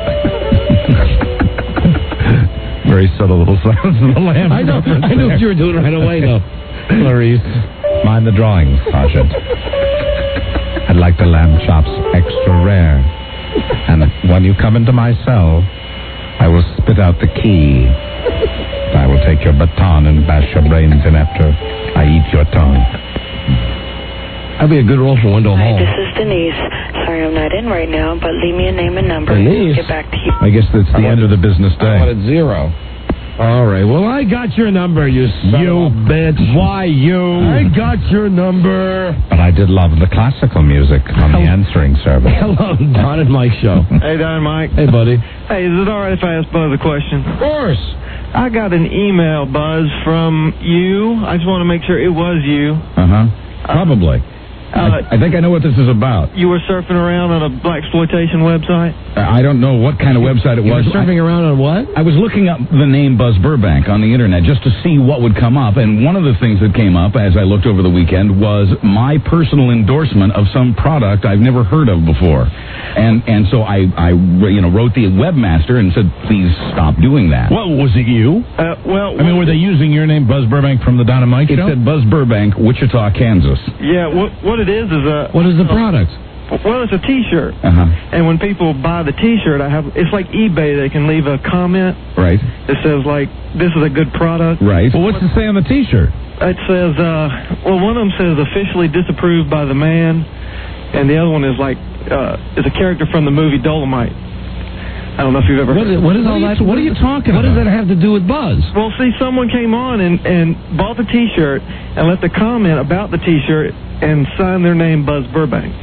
Speaker 6: Very subtle little sounds of the lamb.
Speaker 20: I know. I knew what you were doing right away, though.
Speaker 6: Clarice. Mind the drawings, Sergeant. I'd like the lamb chops extra rare. And when you come into my cell, I will spit out the key. I will take your baton and bash your brains in after I eat your tongue.
Speaker 20: That'd be a good role for Wendell
Speaker 9: Hi,
Speaker 20: Hall.
Speaker 9: this is Denise. Sorry I'm not in right now, but leave me a name and number.
Speaker 20: Denise?
Speaker 9: I'll get back to you.
Speaker 6: I guess that's the end of the business
Speaker 20: I
Speaker 6: day.
Speaker 20: wanted zero. All right. Well, I got your number, you son
Speaker 6: You
Speaker 20: of a bitch.
Speaker 6: Why you?
Speaker 20: I got your number.
Speaker 6: But I did love the classical music on the answering service.
Speaker 20: Hello, Don and Mike Show.
Speaker 10: Hey, Don, Mike.
Speaker 20: Hey, buddy.
Speaker 10: Hey, is it all right if I ask Buzz a question?
Speaker 20: Of course.
Speaker 10: I got an email, Buzz, from you. I just want to make sure it was you.
Speaker 6: Uh-huh. Probably.
Speaker 10: Uh,
Speaker 6: I, I think I know what this is about.
Speaker 10: You were surfing around on a blaxploitation website?
Speaker 6: I don't know what kind of website it
Speaker 20: You
Speaker 6: was.
Speaker 20: were surfing around on what?
Speaker 13: I was looking up the name Buzz Burbank on the internet just to see what would come up, and one of the things that came up as I looked over the weekend was my personal endorsement of some product I've never heard of before. And and so I, I you know, wrote the webmaster and said, please stop doing that.
Speaker 6: What, was it you?
Speaker 10: Uh, well,
Speaker 6: I mean, were they using your name, Buzz Burbank, from the Don and Mike
Speaker 13: It
Speaker 6: show?
Speaker 13: said Buzz Burbank, Wichita, Kansas.
Speaker 10: yeah, what, what it is is a...
Speaker 20: What is the product?
Speaker 10: Well, it's a T-shirt.
Speaker 13: Uh-huh.
Speaker 10: And when people buy the T-shirt, I have it's like eBay. They can leave a comment
Speaker 13: Right.
Speaker 10: that says, like, this is a good product.
Speaker 13: Right.
Speaker 6: Well, what's it say on the T-shirt?
Speaker 10: It says, uh, well, one of them says officially disapproved by the man, and the other one is like, uh, is a character from the movie Dolomite. I don't know if you've ever
Speaker 20: What
Speaker 10: heard
Speaker 20: is, what is all that?
Speaker 6: What are you talking
Speaker 20: What
Speaker 6: about?
Speaker 20: does that have to do with Buzz?
Speaker 10: Well, see, someone came on and, and bought the T-shirt and left a comment about the T-shirt and signed their name Buzz Burbank.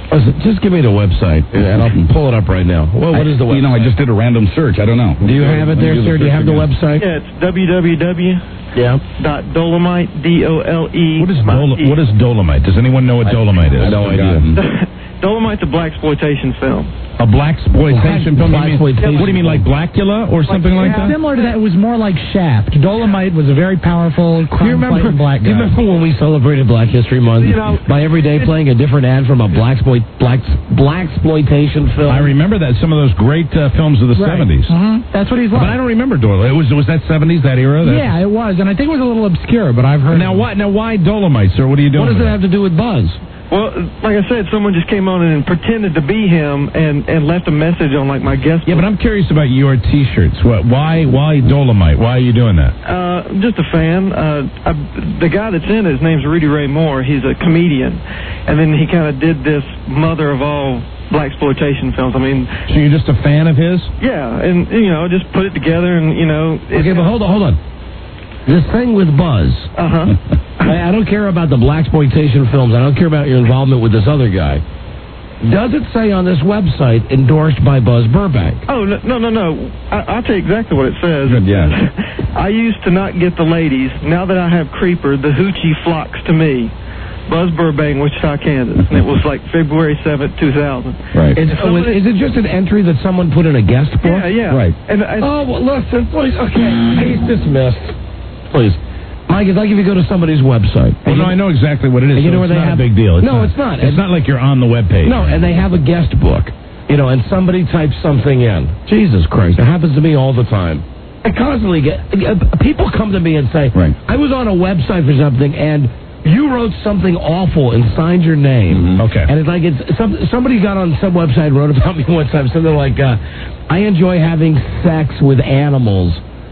Speaker 20: Listen, just give me the website, and I'll pull it up right now. Well, what
Speaker 13: I,
Speaker 20: is the website?
Speaker 13: You know, I just did a random search. I don't know.
Speaker 20: Do you have it there, sir? Do you have the website?
Speaker 10: Yeah, it's www.
Speaker 20: Yeah.
Speaker 10: Dot Dolomite, D O L E.
Speaker 6: What is, Dolo- what is Dolomite? Does anyone know what Dolomite is?
Speaker 20: No idea.
Speaker 10: Dolomite's a blaxploitation film.
Speaker 6: A blaxploitation film?
Speaker 5: Black-
Speaker 6: What do you mean, like Blackula or something like that?
Speaker 5: Similar to that, it was more like Shaft. Dolomite was a very powerful crime-fighting black
Speaker 20: Do you
Speaker 5: guy.
Speaker 20: remember when we celebrated Black History Month
Speaker 10: You know,
Speaker 20: by every day playing a different ad from a black exploit, black blaxploitation film?
Speaker 6: I remember that. Some of those great uh, films of the
Speaker 5: Right.
Speaker 6: seventies.
Speaker 5: Mhm. That's what he's like.
Speaker 6: But I don't remember Dolomite. It was was that seventies, that era? That,
Speaker 5: Yeah, it was, and I think it was a little obscure, but I've heard.
Speaker 6: Now what? Now why Dolomite, sir? What are you doing?
Speaker 20: What does
Speaker 6: with
Speaker 20: it have to do with Buzz?
Speaker 10: Well, like I said, someone just came on and pretended to be him and, and left a message on like my guest.
Speaker 6: Yeah, but I'm curious about your T-shirts. What? Why? Why Dolomite? Why are you doing that?
Speaker 10: Uh, I'm just a fan. Uh, I, the guy that's in it, his name's Rudy Ray Moore. He's a comedian, and then he kind of did this mother of all blaxploitation films. I mean,
Speaker 6: So you're just a fan of his?
Speaker 10: yeah, and you know, just put it together, and you know.
Speaker 20: Okay, but hold on, hold on. This thing with Buzz.
Speaker 10: Uh huh.
Speaker 20: I, I don't care about the blaxploitation films. I don't care about your involvement with this other guy. Does it say on this website endorsed by Buzz Burbank?
Speaker 10: Oh no, no, no! no. I, I'll tell you exactly what it says.
Speaker 6: Good, yeah.
Speaker 10: I used to not get the ladies. Now that I have Creeper, the hoochie flocks to me. Buzz Burbank, Wichita, Kansas. And it was like February seventh, two thousand.
Speaker 6: Right.
Speaker 20: Is, oh, is it just an entry that someone put in a guest book?
Speaker 10: Yeah, yeah.
Speaker 6: Right.
Speaker 10: And I,
Speaker 20: Oh, well, listen, please. Okay, he's dismissed. Please. Mike, it's like if you go to somebody's website.
Speaker 6: Well, no, I know exactly what it is.
Speaker 20: And you
Speaker 6: so
Speaker 20: know
Speaker 6: it's
Speaker 20: where they
Speaker 6: not
Speaker 20: have
Speaker 6: a big deal. It's
Speaker 20: no,
Speaker 6: not,
Speaker 20: it's not.
Speaker 6: It's not like you're on the webpage.
Speaker 20: No, and they have a guest book, you know, and somebody types something in. Jesus Christ, it happens to me all the time. I constantly get uh, people come to me and say,
Speaker 6: Right.
Speaker 20: I was on a website for something and you wrote something awful and signed your name.
Speaker 6: Mm-hmm. Okay.
Speaker 20: And it's like it's some somebody got on some website and wrote about me one time something like, uh, I enjoy having sex with animals.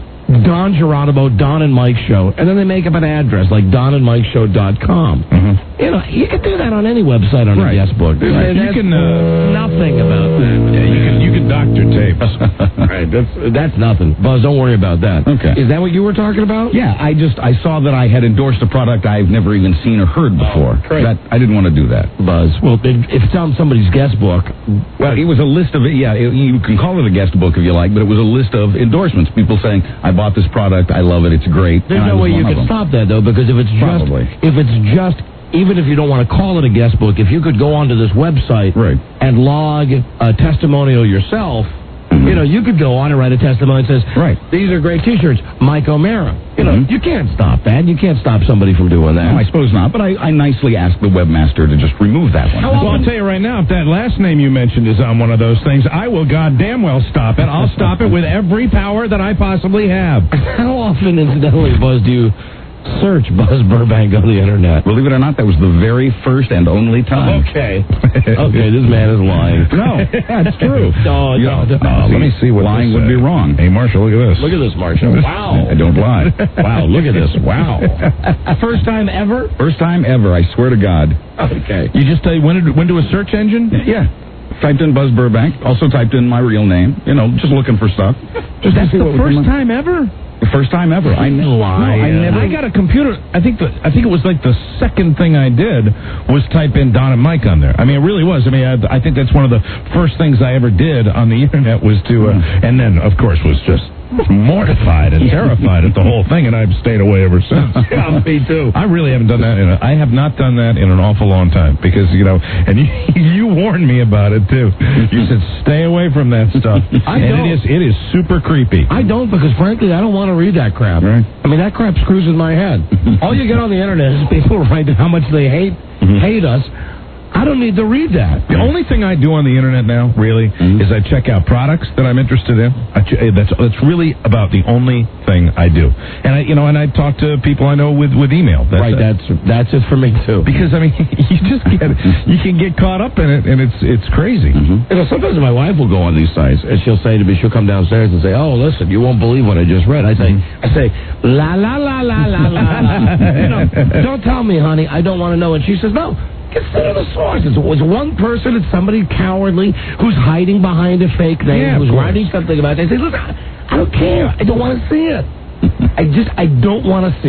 Speaker 20: Don Geronimo, Don and Mike Show. And then they make up an address like don and mike show dot com.
Speaker 6: Mm-hmm.
Speaker 20: You know, you can do that on any website on
Speaker 6: Right.
Speaker 20: a guest book.
Speaker 6: Right.
Speaker 20: And
Speaker 6: You
Speaker 20: that's
Speaker 6: can, uh,
Speaker 20: nothing about that.
Speaker 6: Yeah, you can you can doctor tapes.
Speaker 20: Right, that's that's nothing. Buzz, don't worry about that.
Speaker 13: Okay.
Speaker 20: Is that what you were talking about?
Speaker 13: Yeah, I just I saw that I had endorsed a product I've never even seen or heard before.
Speaker 20: great.
Speaker 13: That I didn't want to do that.
Speaker 20: Buzz. Well, if it's on somebody's guest book,
Speaker 13: Well, it was a list of it. Yeah, it, you can call it a guest book if you like, but it was a list of endorsements. People saying, "I bought this product. I love it. It's great."
Speaker 20: there's
Speaker 13: and I
Speaker 20: no
Speaker 13: was
Speaker 20: way you
Speaker 13: one of
Speaker 20: can
Speaker 13: them.
Speaker 20: stop that though, because if it's
Speaker 13: Probably.
Speaker 20: just if it's just even if you don't want to call it a guest book, if you could go onto this website
Speaker 13: Right.
Speaker 20: and log a testimonial yourself,
Speaker 13: Mhm.
Speaker 20: you know, you could go on and write a testimony that says,
Speaker 13: Right.
Speaker 20: these are great T-shirts, Mike O'Mara. You know,
Speaker 13: Mhm.
Speaker 20: you can't stop that. You can't stop somebody from doing that.
Speaker 13: No, I suppose not, but I, I nicely asked the webmaster to just remove that one.
Speaker 6: Well, I'll tell you right now, if that last name you mentioned is on one of those things, I will goddamn well stop it. I'll stop it with every power that I possibly have.
Speaker 20: How often, incidentally, Buzz, do you search Buzz Burbank on the internet?
Speaker 13: Believe it or not, that was the very first and only time.
Speaker 20: Okay. Okay, this man is lying.
Speaker 13: No, that's true.
Speaker 20: No,
Speaker 13: Yeah.
Speaker 20: no, no.
Speaker 13: Uh, let me see what lying
Speaker 6: this
Speaker 13: would be
Speaker 6: said.
Speaker 13: wrong.
Speaker 6: Hey, Marshall, look at this.
Speaker 20: Look at this, Marshall. Wow.
Speaker 13: I don't lie.
Speaker 20: Wow, look at this. Wow. First time ever?
Speaker 13: First time ever, I swear to God.
Speaker 20: Okay.
Speaker 6: You just uh, went, into, went to a search engine?
Speaker 13: Yeah. Typed in Buzz Burbank. Also typed in my real name. You know, just looking for stuff. Just
Speaker 6: That's
Speaker 13: to see
Speaker 6: the
Speaker 13: what would
Speaker 6: first
Speaker 13: come up.
Speaker 6: time ever?
Speaker 13: The first time ever. I know.
Speaker 20: Liar.
Speaker 13: No, I never.
Speaker 6: I got a computer. I think the I think it was like the second thing I did was type in Don and Mike on there. I mean, it really was. I mean, I, I think that's one of the first things I ever did on the internet was to, uh, and then of course was just mortified and terrified at the whole thing, and I've stayed away ever since.
Speaker 20: Yeah, me too.
Speaker 6: I really haven't done that. In a, I have not done that in an awful long time because you know, and you, you warned me about it too. You said stay away from that stuff,
Speaker 20: I
Speaker 6: and
Speaker 20: don't.
Speaker 6: it is it is super creepy.
Speaker 20: I don't because, frankly, I don't want to read that crap.
Speaker 13: Right.
Speaker 20: I mean, that crap screws with my head. All you get on the internet is people write how much they hate hate us. I don't need to read that.
Speaker 6: The only thing I do on the internet now, really,
Speaker 13: Mm-hmm.
Speaker 6: is I check out products that I'm interested in. I ch- eh, that's that's really about the only thing I do. And I, you know, and I talk to people I know with, with email. That's
Speaker 20: Right,
Speaker 6: it.
Speaker 20: that's that's it for me too.
Speaker 6: Because I mean, you just get you can get caught up in it, and it's it's crazy.
Speaker 13: Mm-hmm.
Speaker 20: You know, sometimes my wife will go on these sites and she'll say to me, she'll come downstairs and say, "Oh, listen, you won't believe what I just read." I say, I say, la la la la la la la. You know, don't tell me, honey. I don't want to know. And she says, no. Consider the source. It's it's one person. It's somebody cowardly who's hiding behind a fake name,
Speaker 6: Yeah, of
Speaker 20: who's
Speaker 6: course.
Speaker 20: writing something about it. They say, "Look, I I don't care. I don't want to see it. I just, I don't want to see it."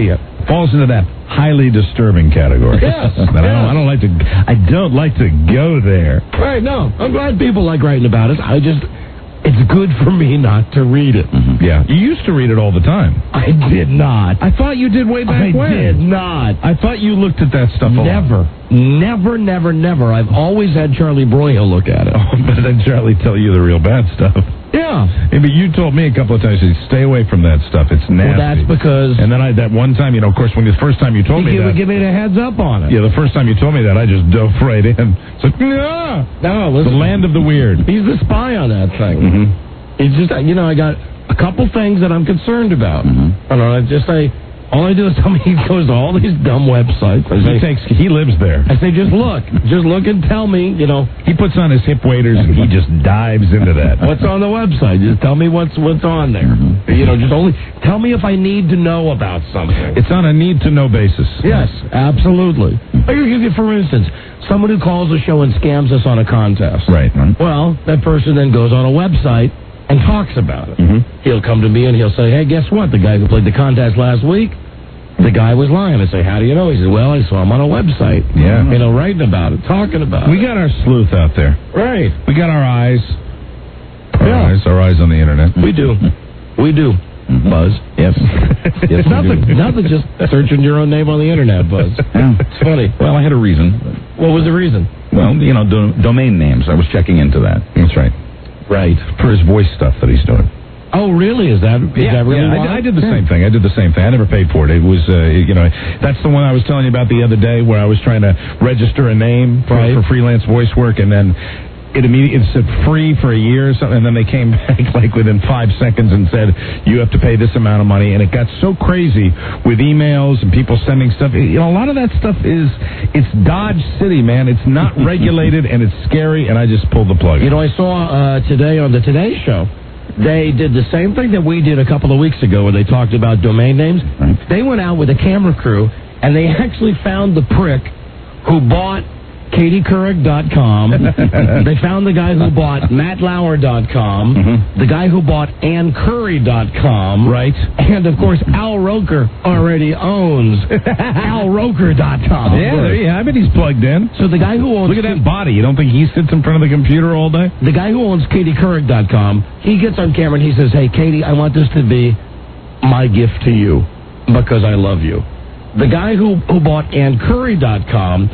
Speaker 6: falls into that highly disturbing category.
Speaker 20: Yes.
Speaker 6: But I, don't, I don't like to. I don't like to go there.
Speaker 20: Right, no. I'm glad people like writing about it. I just, it's good for me not to read it.
Speaker 6: Mm-hmm. Yeah. You used to read it all the time.
Speaker 20: I did not.
Speaker 6: I thought you did way back
Speaker 20: I
Speaker 6: when.
Speaker 20: did not.
Speaker 6: I thought you looked at that stuff a lot.
Speaker 20: Never. Never, never, never. I've always had Charlie Broyhill look at it.
Speaker 6: Oh, but then Charlie tell you the real bad stuff.
Speaker 20: Yeah.
Speaker 6: Yeah, but you told me a couple of times, you stay away from that stuff. It's nasty.
Speaker 20: Well, that's because...
Speaker 6: And then I, that one time, you know, of course, when the first time you told me
Speaker 20: you
Speaker 6: that...
Speaker 20: would give me a heads up on it.
Speaker 6: Yeah, the first time you told me that, I just dove right in. It's like, no!
Speaker 20: No, listen.
Speaker 6: The land of the weird.
Speaker 20: He's the spy on that thing.
Speaker 6: Mm-hmm.
Speaker 20: It's just, you know, I got a couple things that I'm concerned about.
Speaker 6: Mm-hmm.
Speaker 20: I don't know, I just say... All I do is tell me he goes to all these dumb websites. I say,
Speaker 6: he takes, he lives there.
Speaker 20: I say, just look. Just look and tell me, you know.
Speaker 6: He puts on his hip waders and he just dives into that.
Speaker 20: What's on the website? Just tell me what's what's on there. Mm-hmm. You know, just only tell me if I need to know about something.
Speaker 6: It's on a need-to-know basis.
Speaker 20: Yes, absolutely. Like, for instance, someone who calls the show and scams us on a contest.
Speaker 6: Right. right.
Speaker 20: Well, that person then goes on a website and talks about it.
Speaker 6: Mm-hmm.
Speaker 20: He'll come to me and he'll say, hey, guess what? The guy who played the contest last week, the guy was lying. I say, how do you know? He said, well, I saw him on a website.
Speaker 6: Yeah.
Speaker 20: You know, writing about it, talking about
Speaker 6: we
Speaker 20: it.
Speaker 6: We got our sleuth out there.
Speaker 20: Right.
Speaker 6: We got our eyes. Our
Speaker 20: yeah.
Speaker 6: eyes, our eyes on the internet.
Speaker 20: We do. We do.
Speaker 6: Mm-hmm.
Speaker 20: Buzz.
Speaker 6: Yes. yes
Speaker 20: nothing, nothing, just searching your own name on the internet, Buzz.
Speaker 6: Yeah.
Speaker 20: It's funny.
Speaker 13: Well, I had a reason.
Speaker 20: What was the reason?
Speaker 13: Well, you know, do, domain names. I was checking into that.
Speaker 6: That's right.
Speaker 20: Right.
Speaker 6: For his voice stuff that he's doing.
Speaker 20: Oh, really? Is that, is
Speaker 6: yeah,
Speaker 20: that really
Speaker 6: yeah,
Speaker 20: why?
Speaker 6: I, I did the
Speaker 20: yeah.
Speaker 6: same thing. I did the same thing. I never paid for it. It was, uh, you know, that's the one I was telling you about the other day where I was trying to register a name for,
Speaker 20: right.
Speaker 6: for freelance voice work, and then it immediately it said free for a year or something, and then they came back like within five seconds and said, you have to pay this amount of money, and it got so crazy with emails and people sending stuff. You know, a lot of that stuff is, it's Dodge City, man. It's not regulated, and it's scary, and I just pulled the plug.
Speaker 20: You know, I saw uh, today on the Today Show, they did the same thing that we did a couple of weeks ago where they talked about domain names.
Speaker 6: Right.
Speaker 20: They went out with a camera crew, and they actually found the prick who bought Katie Couric dot com. They found the guy who bought Matt Lauer dot com, mm-hmm. the guy who bought Ann Curry dot com,
Speaker 6: right,
Speaker 20: and, of course, Al Roker already owns Al Roker dot com.
Speaker 6: Yeah, there you have it. He's plugged in.
Speaker 20: So the guy who owns...
Speaker 6: Look at that body. You don't think he sits in front of the computer all day?
Speaker 20: The guy who owns Katie Couric dot com, he gets on camera and he says, hey, Katie, I want this to be my gift to you because I love you. The guy who, who bought Ann Curry dot com,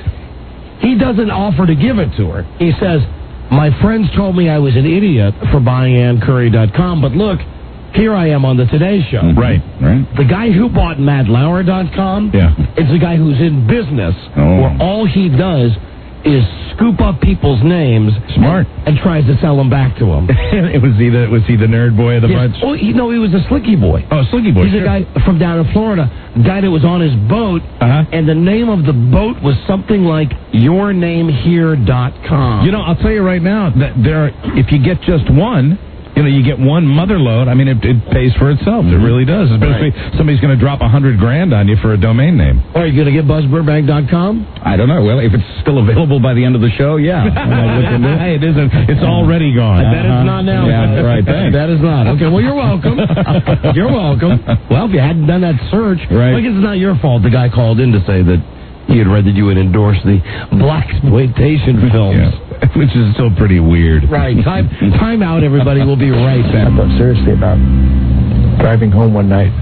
Speaker 20: he doesn't offer to give it to her. He says, my friends told me I was an idiot for buying Ann Curry dot com, but look, here I am on the Today Show.
Speaker 6: Right, right.
Speaker 20: The guy who bought Matt Lauer dot com
Speaker 6: yeah.
Speaker 20: is the guy who's in business
Speaker 6: oh.
Speaker 20: where all he does is scoop up people's names
Speaker 6: Smart.
Speaker 20: and, and tries to sell them back to them.
Speaker 6: it was he the was he the nerd boy of the
Speaker 20: yes.
Speaker 6: bunch?
Speaker 20: Oh, he, no, he was a slicky boy.
Speaker 6: Oh, slicky boy.
Speaker 20: He's
Speaker 6: sure.
Speaker 20: a guy from down in Florida, a guy that was on his boat,
Speaker 6: uh-huh.
Speaker 20: and the name of the boat was something like your name here dot com.
Speaker 6: You know, I'll tell you right now that there, are, if you get just one, you know, you get one mother load. I mean, it, it pays for itself. Mm-hmm. It really does. Especially right. somebody's going to drop a hundred grand on you for a domain name.
Speaker 20: Are you going to get Buzz Burbank dot com?
Speaker 13: I don't know. Well, if it's still available by the end of the show, yeah.
Speaker 6: Hey, it isn't. It's already gone.
Speaker 20: I bet uh-huh. it's not now.
Speaker 13: Yeah, right. Thanks.
Speaker 20: That is not. Okay, well, you're welcome. You're welcome. Well, if you hadn't done that search,
Speaker 6: right.
Speaker 20: I guess it's not your fault. The guy called in to say that he had read that you would endorse the blaxploitation films.
Speaker 6: Yeah. Which is still pretty weird.
Speaker 20: Right. Time, time out, everybody. We'll be right back.
Speaker 1: I thought seriously about driving home one night.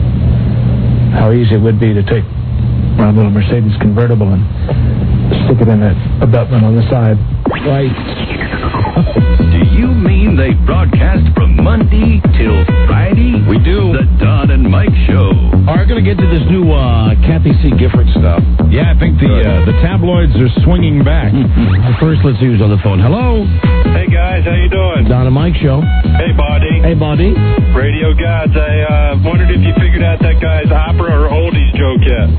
Speaker 1: How easy it would be to take my little Mercedes convertible and stick it in a abutment on the side.
Speaker 20: Right.
Speaker 7: Do you mean they broadcast from Monday till Friday?
Speaker 6: We do.
Speaker 7: The Don and Mike Show.
Speaker 20: All right, we're going to get to this new uh, Kathy C. Gifford stuff.
Speaker 6: Yeah, I think the uh, the tabloids are swinging back.
Speaker 20: First, let's see who's on the phone. Hello.
Speaker 2: Hey, guys. How you doing?
Speaker 20: Don and Mike Show.
Speaker 2: Hey, Buddy.
Speaker 20: Hey, Buddy.
Speaker 2: Radio Gods. I uh, wondered if you figured out that guy's opera or oldies joke yet.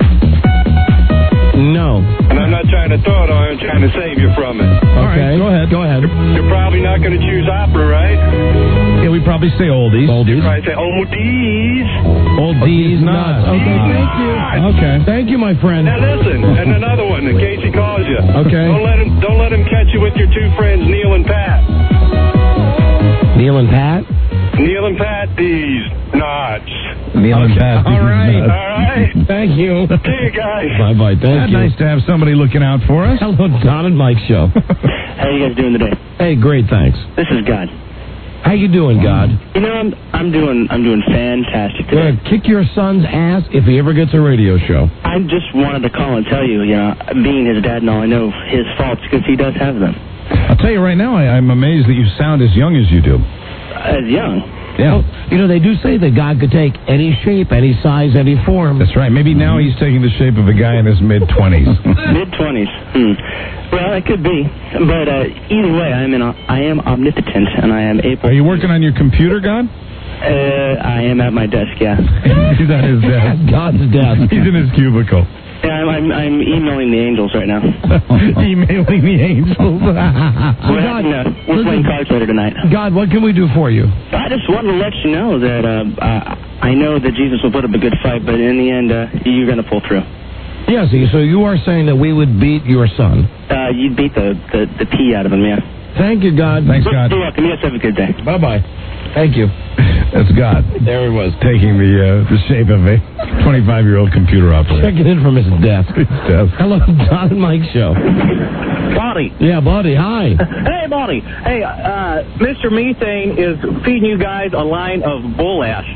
Speaker 20: No.
Speaker 2: And I'm not trying to throw it on you, I'm trying to save you from it.
Speaker 20: Okay.
Speaker 6: All right, go ahead.
Speaker 20: Go ahead.
Speaker 2: You're, you're probably not going to choose opera, right?
Speaker 6: Yeah, we probably say oldies.
Speaker 20: Oldies.
Speaker 2: You probably say oldies.
Speaker 6: Oldies nuts.
Speaker 20: Okay, thank you.
Speaker 6: Okay.
Speaker 20: Thank you, my friend.
Speaker 2: Now listen, and another one in case he calls you.
Speaker 20: Okay.
Speaker 2: Don't let him. Don't let him catch you with your two friends, Neil and Pat.
Speaker 20: Neil and Pat?
Speaker 2: Neil and Pat, these nuts.
Speaker 13: Neil and Pat.
Speaker 6: All right.
Speaker 2: All right.
Speaker 20: Thank you.
Speaker 2: See you guys.
Speaker 20: Bye-bye. Thank you.
Speaker 6: Nice to have somebody looking out for us.
Speaker 20: Hello, Don and Mike Show.
Speaker 17: How you guys doing today?
Speaker 20: Hey, great, thanks.
Speaker 17: This is God.
Speaker 20: How you doing, God?
Speaker 17: You know, I'm I'm doing I'm doing fantastic today.
Speaker 20: Gonna kick your son's ass if he ever gets a radio show.
Speaker 17: I just wanted to call and tell you, you know, being his dad and all, I know his faults because he does have them.
Speaker 6: I'll tell you right now, I, I'm amazed that you sound as young as you do.
Speaker 17: As young.
Speaker 6: Yeah.
Speaker 20: Well, you know, they do say that God could take any shape, any size, any form.
Speaker 6: That's right. Maybe now he's taking the shape of a guy in his mid-twenties.
Speaker 17: Mid-twenties. Hmm. Well, it could be. But uh, either way, I am, in, I am omnipotent, and I am able...
Speaker 6: Are you working on your computer, God?
Speaker 17: Uh, I am at my desk, yeah.
Speaker 6: He's at his desk.
Speaker 20: God's desk.
Speaker 6: He's in his cubicle.
Speaker 17: Yeah, I'm, I'm, I'm emailing the angels right now.
Speaker 6: Emailing the angels.
Speaker 17: We're, having, uh, we're playing cards later tonight.
Speaker 20: God, what can we do for you?
Speaker 17: I just wanted to let you know that uh, uh, I know that Jesus will put up a good fight, but in the end, uh, you're going to pull through.
Speaker 20: Yes, so you are saying that we would beat your son.
Speaker 17: Uh, you'd beat the, the, the pee out of him, yeah.
Speaker 20: Thank you, God.
Speaker 6: Thanks, God.
Speaker 17: You're welcome. You guys have a good day.
Speaker 20: Bye-bye. Thank you.
Speaker 6: That's God.
Speaker 20: There he was.
Speaker 6: Taking the uh, the shape of a twenty-five-year-old computer operator.
Speaker 20: Checking in from his desk.
Speaker 6: His desk.
Speaker 20: Hello, Don and Mike Show.
Speaker 22: Buddy.
Speaker 20: Yeah, buddy, hi.
Speaker 22: Hey, buddy. Hey, uh, Mister Methane is feeding you guys a line of bull ash.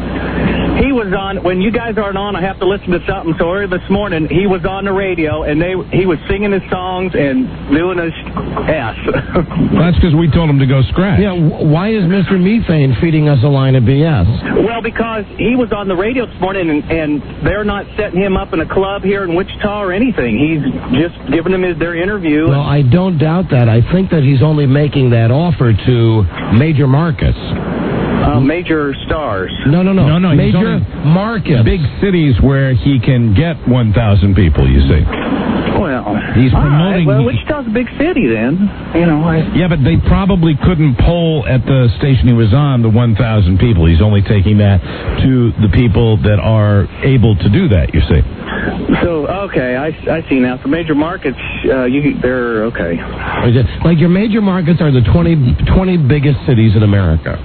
Speaker 22: He was on, when you guys aren't on, I have to listen to something. So early this morning, he was on the radio, and they he was singing his songs and doing his ass.
Speaker 6: That's because we told him to go scratch.
Speaker 20: Yeah, w- why is Mister Methane feeding us a line of B S?
Speaker 22: Well, because he was on the radio this morning, and, and they're not setting him up in a club here in Wichita or anything. He's just giving them his, their interview.
Speaker 20: Well, I don't doubt that. I think that he's only making that offer to major markets.
Speaker 22: Uh, major stars.
Speaker 20: No, no, no.
Speaker 6: No, no, he's
Speaker 20: major
Speaker 6: only
Speaker 20: markets.
Speaker 6: Big cities where he can get one thousand people, you see.
Speaker 22: Well,
Speaker 6: He's
Speaker 22: all
Speaker 6: promoting-
Speaker 22: right. Well, Wichita's a big city then. You know, I...
Speaker 6: Yeah, but they probably couldn't poll at the station he was on the one thousand people. He's only taking that to the people that are able to do that, you see.
Speaker 22: So, okay, I, I see now. For major markets, uh, you they're okay.
Speaker 20: Like your major markets are the twenty, twenty biggest cities in America.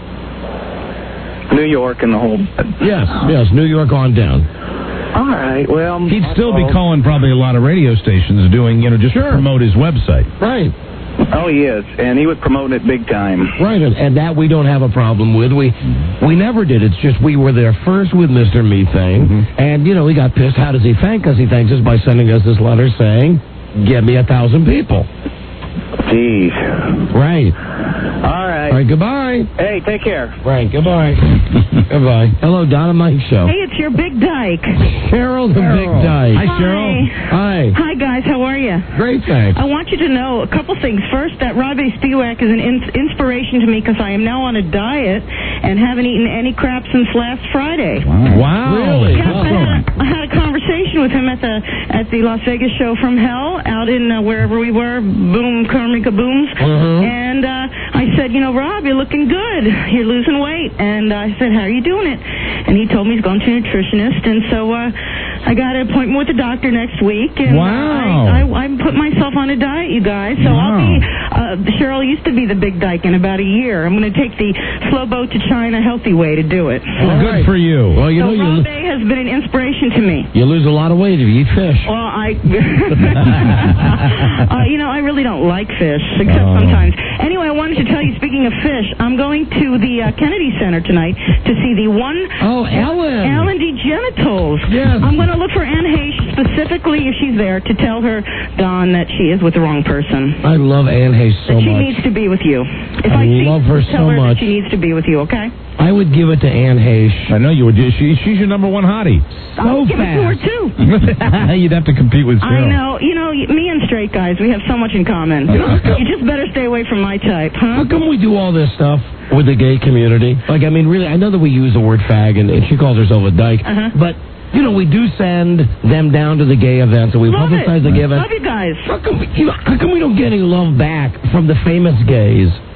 Speaker 22: New York and the whole...
Speaker 20: Yes, yes, New York on down.
Speaker 22: All right, well...
Speaker 6: He'd still be calling probably a lot of radio stations doing, you know, just to promote his website.
Speaker 20: Right.
Speaker 22: Oh, he is, and he was promoting it big time.
Speaker 20: Right, and, and that we don't have a problem with. We we never did. It's just we were there first with Mister Methane,
Speaker 6: Mm-hmm.
Speaker 20: and, you know, he got pissed. How does he thank us? He thanks us by sending us this letter saying, get me a thousand people.
Speaker 22: Jeez.
Speaker 20: Right.
Speaker 22: All right.
Speaker 20: All right, goodbye.
Speaker 22: Hey, take care.
Speaker 20: Right, goodbye. Goodbye. Hello, Don and Mike Show.
Speaker 4: Hey, it's your Big Dyke.
Speaker 20: Cheryl the Big Dyke.
Speaker 4: Hi, Cheryl.
Speaker 20: Hi.
Speaker 4: Hi, guys. How are you?
Speaker 20: Great, thanks.
Speaker 4: I want you to know a couple things. First, that Robbie Spiewak is an in- inspiration to me because I am now on a diet and haven't eaten any crap since last Friday.
Speaker 6: Wow.
Speaker 20: Really?
Speaker 4: Yeah, I, had a, I had a conversation with him at the at the Las Vegas show from hell out in uh, wherever we were, boom, Karmika Booms.
Speaker 20: Uh-huh.
Speaker 4: And uh, I said, you know, Rob, you're looking good. You're losing weight. And I said, how are you doing it? And he told me he's going to a nutritionist. And so uh, I got an appointment with the doctor next week. And
Speaker 6: Wow.
Speaker 4: I, I, I put myself on a diet, you guys. So I'll be, uh, Cheryl used to be the Big Dyke in about a year. I'm going to take the slow boat to China healthy way to do it.
Speaker 6: Well, good for you.
Speaker 20: Well, you
Speaker 4: so
Speaker 20: know, you,
Speaker 4: Rob Day has been an inspiration to me.
Speaker 20: you lose a lot of weight if you eat fish.
Speaker 4: Well, I, uh, you know, I really don't like fish, except
Speaker 20: Oh.
Speaker 4: sometimes. Anyway, I wanted to tell you, speaking of fish, I'm going to the uh, Kennedy Center tonight to see the one...
Speaker 20: Oh, Ellen.
Speaker 4: Ellen DeGenitals.
Speaker 20: Yes.
Speaker 4: I'm going to look for Anne Heche specifically, if she's there, to tell her, Don, that she is with the wrong person.
Speaker 20: I love Anne Hayes so
Speaker 4: that she
Speaker 20: much.
Speaker 4: needs to be with you. If
Speaker 20: I
Speaker 4: I, see,
Speaker 20: love her
Speaker 4: tell
Speaker 20: so
Speaker 4: her
Speaker 20: much.
Speaker 4: That she needs to be with you, okay?
Speaker 20: I would give it to Anne Heche.
Speaker 6: I know you would. She, she's your number one hottie.
Speaker 4: I'll give it to her, too.
Speaker 6: You'd have to compete with
Speaker 4: I
Speaker 6: Cheryl.
Speaker 4: know. You know, me and straight guys, we have so much in common. You just better stay away from my type, huh?
Speaker 20: How come we do all this stuff with the gay community? Like, I mean, really, I know that we use the word fag, and, and she calls herself a dyke,
Speaker 4: Uh-huh.
Speaker 20: but, you know, we do send them down to the gay events, and we
Speaker 4: Love
Speaker 20: publicize
Speaker 4: it.
Speaker 20: the gay events.
Speaker 4: Love you guys.
Speaker 20: How come, we, you know, how come we don't get any love back from the famous gays?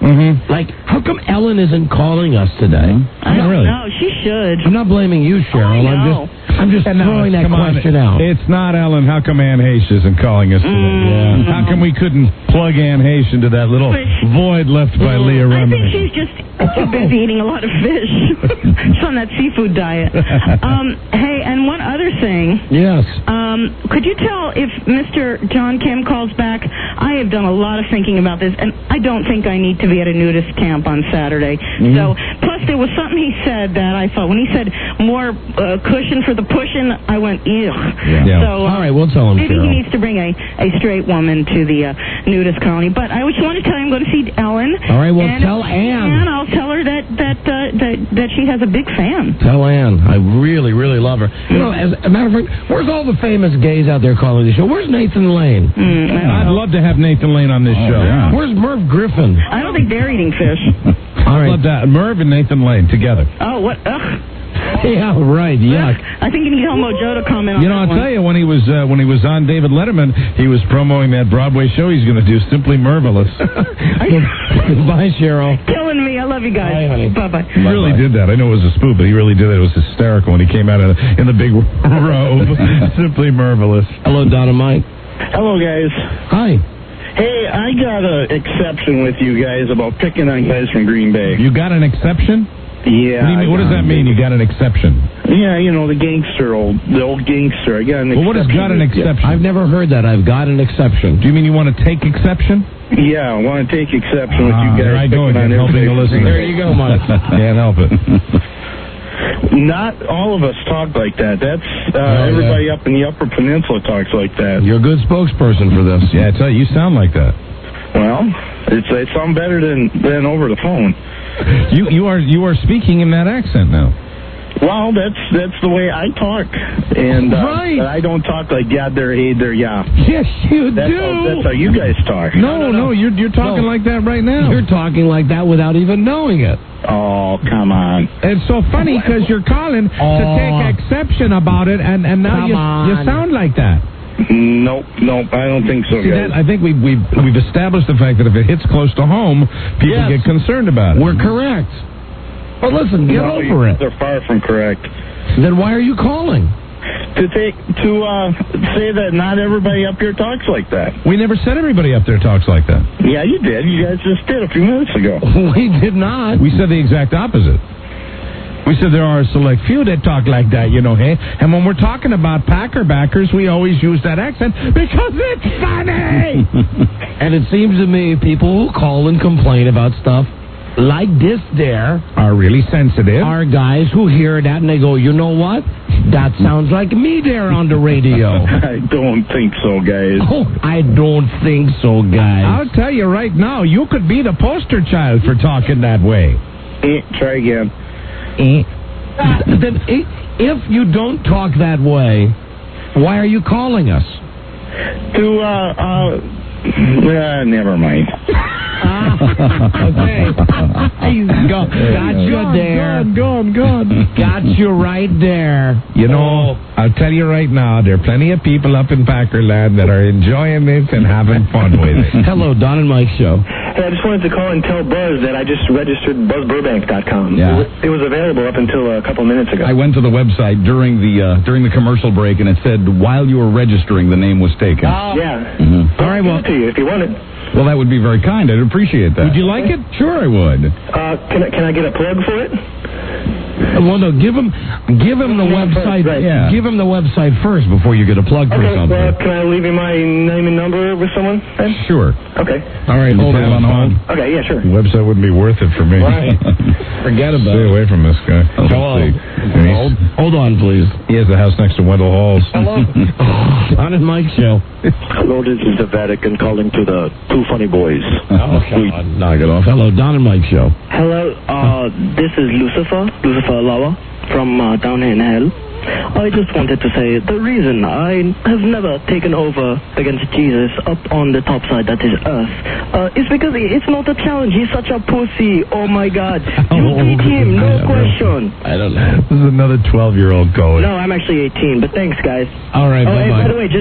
Speaker 20: Mm-hmm. Like, how come Ellen isn't calling us today?
Speaker 4: I don't know. She should.
Speaker 20: I'm not blaming you, Cheryl.
Speaker 4: Oh, I
Speaker 20: I'm
Speaker 4: know.
Speaker 20: just, I'm just
Speaker 6: And no,
Speaker 20: throwing that
Speaker 6: come on,
Speaker 20: question out.
Speaker 6: It's not Ellen. How come Ann Heche isn't calling us today?
Speaker 20: Mm.
Speaker 6: How come we couldn't plug Ann Heche into that little void left by Leah
Speaker 4: I
Speaker 6: Remini?
Speaker 4: think she's just too busy eating a lot of fish. She's on that seafood diet. Um, hey, and one other thing.
Speaker 20: Yes.
Speaker 4: Um, could you tell if Mister John Kim calls back? I have done a lot of thinking about this, and I don't think I need to be at a nudist camp on Saturday.
Speaker 20: Mm-hmm.
Speaker 4: So, plus there was something he said that I thought, when he said more uh, cushion for the pushing, I went, ew.
Speaker 20: Yeah.
Speaker 4: So, uh,
Speaker 20: all right, we'll tell him,
Speaker 4: maybe
Speaker 20: Cheryl.
Speaker 4: he needs to bring a, a straight woman to the uh, nudist colony. But I just want to tell you I'm going to see Ellen.
Speaker 20: All right, well,
Speaker 4: and
Speaker 20: tell Ann.
Speaker 4: And I'll tell her that that, uh, that that she has a big fan.
Speaker 20: Tell Ann. I really, really love her. You know, as a matter of fact, where's all the famous gays out there calling the show? Where's Nathan Lane?
Speaker 4: Mm,
Speaker 6: I'd love to have Nathan Lane on this
Speaker 13: Oh,
Speaker 6: show.
Speaker 13: yeah.
Speaker 20: Where's Merv Griffin?
Speaker 4: I don't think they're eating fish.
Speaker 20: All
Speaker 6: I'd
Speaker 20: right.
Speaker 6: love that. Merv and Nathan Lane together.
Speaker 4: Oh, what? Ugh.
Speaker 20: Yeah, right. Yuck.
Speaker 4: I think you need Homo Joe to comment on
Speaker 6: You know,
Speaker 4: that
Speaker 6: I'll
Speaker 4: one.
Speaker 6: tell you, when he was uh, when he was on David Letterman, he was promoting that Broadway show he's going to do, Simply Mervelous.
Speaker 20: Goodbye, Cheryl.
Speaker 4: Killing me. I love you guys.
Speaker 20: Bye, honey.
Speaker 4: Bye-bye.
Speaker 6: He really did that. I know it was a spoof, but he really did it. It was hysterical when he came out in, in the big robe. Simply Mervelous.
Speaker 20: Hello, Donna Mike.
Speaker 21: Hello, guys.
Speaker 20: Hi.
Speaker 21: Hey, I got an exception with you guys about picking on guys from Green Bay.
Speaker 6: You got an exception?
Speaker 21: Yeah.
Speaker 6: What, do you mean, what does that mean? You got an exception?
Speaker 21: Yeah, you know, the gangster, old the old gangster. I got an
Speaker 6: Well, what has
Speaker 21: exception.
Speaker 6: got an exception?
Speaker 20: I've never heard that. I've got an exception.
Speaker 6: Do you mean you want to take exception?
Speaker 21: Yeah, I want to take exception with
Speaker 6: Ah,
Speaker 21: you guys.
Speaker 6: there I go
Speaker 21: picking on
Speaker 6: again, helping the
Speaker 21: everybody.
Speaker 6: listener.
Speaker 20: There you go, Mike.
Speaker 6: Can't help it.
Speaker 21: Not all of us talk like that. That's uh,
Speaker 20: yeah.
Speaker 21: everybody up in the Upper Peninsula talks like that.
Speaker 20: You're a good spokesperson for this.
Speaker 6: Yeah, I tell you, you sound like that.
Speaker 21: Well, it's it sounds better than than over the phone.
Speaker 6: You you are you are speaking in that accent now.
Speaker 21: Well, that's that's the way I talk, and uh,
Speaker 20: Right.
Speaker 21: I don't talk like yeah, there, hey, there, yeah.
Speaker 20: Yes, you
Speaker 21: That's
Speaker 20: do.
Speaker 21: how, that's how you guys talk.
Speaker 6: No, no, you're you're talking
Speaker 20: No.
Speaker 6: like that right now.
Speaker 20: You're talking like that without even knowing it.
Speaker 21: Oh, come on.
Speaker 6: It's so funny because you're calling to
Speaker 20: Oh.
Speaker 6: take exception about it, and, and now
Speaker 20: Come
Speaker 6: you
Speaker 20: on.
Speaker 6: you sound like that.
Speaker 21: Nope, nope, I don't think so,
Speaker 6: See
Speaker 21: guys.
Speaker 6: that? I think we we we've established the fact that if it hits close to home, people
Speaker 20: Yes.
Speaker 6: get concerned about it.
Speaker 20: We're correct. But listen, get
Speaker 21: No,
Speaker 20: over
Speaker 21: you-
Speaker 20: it.
Speaker 21: They're far from correct.
Speaker 20: Then why are you calling?
Speaker 21: To take to uh, say that not everybody up here talks like that.
Speaker 6: We never said everybody up there talks like that.
Speaker 21: Yeah, you did. You guys just did a few minutes ago.
Speaker 20: We did not.
Speaker 6: We said the exact opposite. We said there are a select few that talk like that, you know, hey? And when we're talking about Packer backers, we always use that accent because it's funny!
Speaker 20: And it seems to me people who call and complain about stuff like this there
Speaker 6: Are really sensitive.
Speaker 20: are guys who hear that and they go, you know what? That sounds like me there on the radio.
Speaker 21: I don't think so, guys.
Speaker 20: Oh, I don't think so, guys.
Speaker 6: I'll tell you right now, you could be the poster child for talking that way.
Speaker 21: Eh, try again.
Speaker 20: Then i- if you don't talk that way, why are you calling us?
Speaker 21: To, uh, uh, uh never mind.
Speaker 20: Okay. He's go- got you there.
Speaker 6: Gone, gone.
Speaker 20: Got you right there.
Speaker 6: You know, I'll tell you right now, there are plenty of people up in Packerland that are enjoying this and having fun with it.
Speaker 20: Hello, Don and Mike Show.
Speaker 8: Hey, I just wanted to call and tell Buzz that I just registered buzz burbank dot com.
Speaker 13: Yeah.
Speaker 8: It was, it was available up until a couple minutes ago.
Speaker 13: I went to the website during the uh, during the commercial break, and it said while you were registering, the name was taken.
Speaker 8: yeah.
Speaker 13: Mhm.
Speaker 8: All right, well, to you if you want it.
Speaker 13: Well, that would be very kind. I'd appreciate that.
Speaker 6: Would you like it?
Speaker 13: Sure, I would.
Speaker 8: Uh, can I, can I get a plug for it?
Speaker 20: Well, no, give him, give him the website.
Speaker 8: right.
Speaker 13: Yeah.
Speaker 20: Give him the website first before you get a plug for
Speaker 8: Okay,
Speaker 20: something.
Speaker 8: well, can I leave you my name and number with someone then?
Speaker 13: Sure.
Speaker 8: Okay.
Speaker 20: All right, hold
Speaker 13: Hold
Speaker 20: on.
Speaker 13: on hold.
Speaker 8: Okay, yeah, sure.
Speaker 6: The website wouldn't be worth it for me.
Speaker 20: Right. Forget about
Speaker 6: Stay
Speaker 20: it.
Speaker 6: away from this guy.
Speaker 20: Hello.
Speaker 6: And he's-
Speaker 20: Hold, hold on, please.
Speaker 6: He has a house next to Wendell Hall's.
Speaker 20: Hello. Don and Mike Show.
Speaker 8: Hello, this is the Vatican calling to the two funny boys.
Speaker 20: Oh, come on. Knock it off. Hello, Don and Mike Show.
Speaker 17: Hello, uh, this is Lucifer, Lucifer Lawa from uh, down in hell. I just wanted to say the reason I have never taken over against Jesus up on the top side, that is earth, uh, is because it's not a challenge. He's such a pussy. Oh my God. You beat him, no question.
Speaker 20: I don't know.
Speaker 6: This is another twelve-year-old calling.
Speaker 17: No, I'm actually eighteen, but thanks, guys.
Speaker 20: All right,
Speaker 17: Oh, hey,
Speaker 20: bye-bye.
Speaker 17: by the way, just, just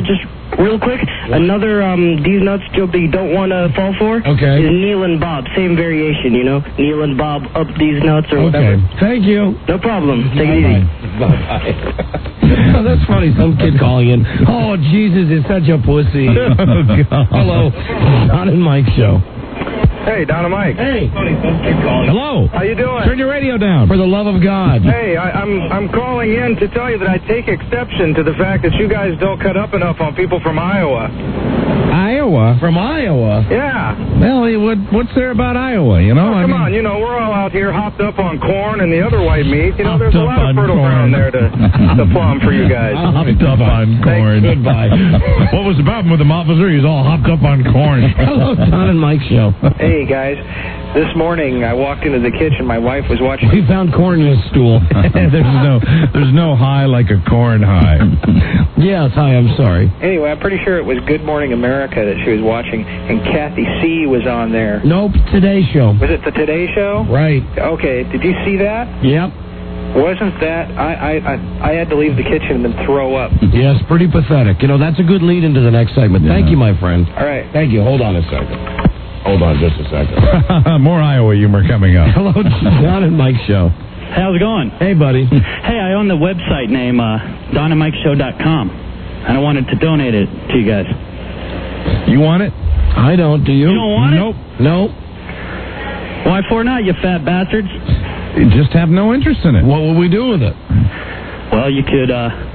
Speaker 17: Real quick, another um, These Nuts joke that you don't want to fall for
Speaker 20: Okay.
Speaker 17: is Neil and Bob. Same variation, you know? Neil and Bob up These Nuts or whatever.
Speaker 20: Okay. Thank you.
Speaker 17: No problem. Take it easy.
Speaker 20: Bye-bye. Oh, that's funny. Some kid calling in. Oh, Jesus is such a pussy. Hello. Don and Mike Show.
Speaker 12: Hey, Don and Mike.
Speaker 20: Hey.
Speaker 12: Hello. How you doing?
Speaker 20: Turn your radio down. For the love of God.
Speaker 12: Hey, I, I'm I'm calling in to tell you that I take exception to the fact that you guys don't cut up enough on people from Iowa.
Speaker 6: Iowa?
Speaker 20: From Iowa?
Speaker 12: Yeah.
Speaker 6: Well, what, what's there about Iowa, you know?
Speaker 12: Oh,
Speaker 6: I
Speaker 12: come
Speaker 6: mean,
Speaker 12: on, you know, we're all out here hopped up on corn and the other white meat. You know, there's a
Speaker 6: Hopped up
Speaker 12: lot of
Speaker 6: on
Speaker 12: fertile
Speaker 6: corn.
Speaker 12: ground there to, to plumb for you guys.
Speaker 6: Hopped up on corn.
Speaker 20: Goodbye.
Speaker 6: What was the problem with the officer? He's all hopped up on corn.
Speaker 20: Hello, Don and Mike Show.
Speaker 14: Hey, guys. This morning, I walked into the kitchen. My wife was watching.
Speaker 20: We found corn in his stool.
Speaker 6: there's no there's no high like a corn high.
Speaker 20: Yes, hi, I'm sorry.
Speaker 14: Anyway, I'm pretty sure it was Good Morning America that she was watching, and Kathy C. was on there.
Speaker 20: Nope, Today Show.
Speaker 14: Was it the Today Show?
Speaker 20: Right.
Speaker 14: Okay, did you see that?
Speaker 20: Yep.
Speaker 14: Wasn't that... I, I, I, I had to leave the kitchen and then throw up.
Speaker 20: Yes, pretty pathetic. You know, that's a good lead into the next segment.
Speaker 6: Yeah.
Speaker 20: Thank you, my friend.
Speaker 14: All right.
Speaker 20: Thank you. Hold on a second. Hold on just a second.
Speaker 6: More Iowa humor coming up.
Speaker 20: Hello, Don and Mike Show.
Speaker 16: Hey, how's it going?
Speaker 20: Hey, buddy.
Speaker 16: Hey, I own the website name uh, don and mike show dot com, and I wanted to donate it to you guys.
Speaker 6: You want it?
Speaker 20: I don't. Do you?
Speaker 16: You don't want
Speaker 6: Nope.
Speaker 16: it?
Speaker 20: Nope.
Speaker 16: Why for not, you fat bastards?
Speaker 6: You just have no interest in it.
Speaker 20: What will we do with it?
Speaker 16: Well, you could, uh...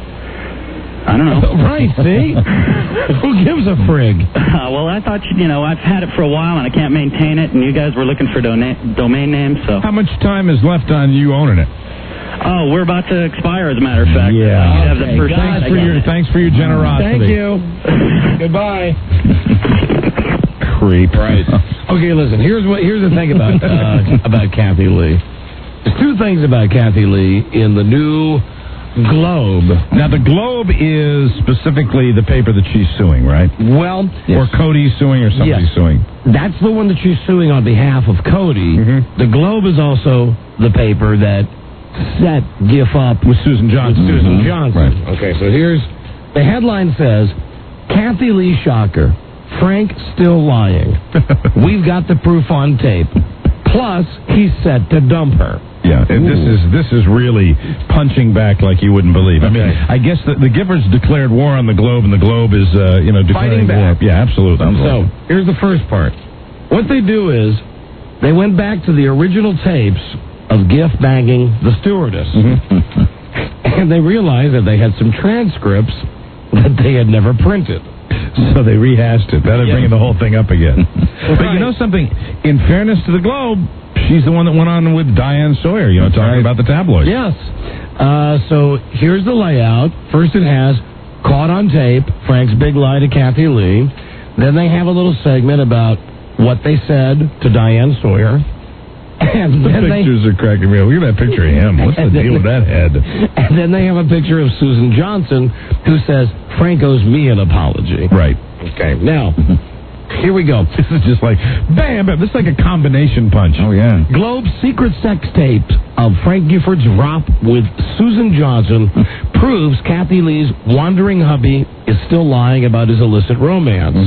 Speaker 16: I don't know.
Speaker 20: Right, see? Who gives a frig?
Speaker 16: Uh, well, I thought, you know, I've had it for a while and I can't maintain it, and you guys were looking for dona- domain names, so...
Speaker 6: How much time is left on you owning it?
Speaker 16: Oh, we're about to expire, as a matter of fact.
Speaker 6: Yeah.
Speaker 16: You have the
Speaker 20: Okay,
Speaker 16: first
Speaker 6: Thanks
Speaker 16: I
Speaker 6: for
Speaker 16: got
Speaker 6: your
Speaker 16: it.
Speaker 6: thanks for your generosity.
Speaker 20: Thank you. Goodbye.
Speaker 6: Creep.
Speaker 20: Right. Okay, listen. Here's what. Here's the thing about uh, about Kathy Lee. There's two things about Kathy Lee in the new Globe.
Speaker 6: Now, the Globe is specifically the paper that she's suing, right?
Speaker 20: Well,
Speaker 6: Or Cody's suing or somebody's
Speaker 20: Yes.
Speaker 6: suing.
Speaker 20: that's the one that she's suing on behalf of Cody.
Speaker 6: Mm-hmm.
Speaker 20: The Globe is also the paper that set GIF up
Speaker 6: With Susan Johnson.
Speaker 20: With Susan
Speaker 6: Mhm.
Speaker 20: Johnson.
Speaker 6: Right.
Speaker 20: Okay, so here's the headline says, Kathy Lee shocker. Frank still lying. We've got the proof on tape. Plus, he's set to dump her.
Speaker 6: Yeah, and this is this is really punching back like you wouldn't believe. I mean,
Speaker 20: Okay.
Speaker 6: I guess the, the Giffords declared war on the Globe, and the Globe is, uh, you know, declaring
Speaker 20: Fighting back.
Speaker 6: war. Yeah, absolutely.
Speaker 20: So, here's the first part. What they do is, they went back to the original tapes of GIF banging the stewardess. And they realized that they had some transcripts that they had never printed.
Speaker 6: So they rehashed it. Now they're
Speaker 20: Yes.
Speaker 6: bringing the whole thing up again. But you know something? In fairness to the Globe, she's the one that went on with Diane Sawyer, you know, talking about the tabloids.
Speaker 20: Yes. Uh, so here's the layout. First it has caught on tape, Frank's big lie to Kathy Lee. Then they have a little segment about what they said to Diane Sawyer. And
Speaker 6: The
Speaker 20: then they,
Speaker 6: pictures are cracking me up. Look at that picture of him. What's the
Speaker 20: And then
Speaker 6: deal with
Speaker 20: they-
Speaker 6: that head?
Speaker 20: and then they have a picture of Susan Johnson who says, Frank owes me an apology.
Speaker 6: Right.
Speaker 20: Okay, now, here we go.
Speaker 6: This is just like, bam, bam. This is like a combination punch.
Speaker 13: Oh, yeah.
Speaker 20: Globe's secret sex tape of Frank Gifford's romp with Susan Johnson proves Kathy Lee's wandering hubby is still lying about his illicit romance.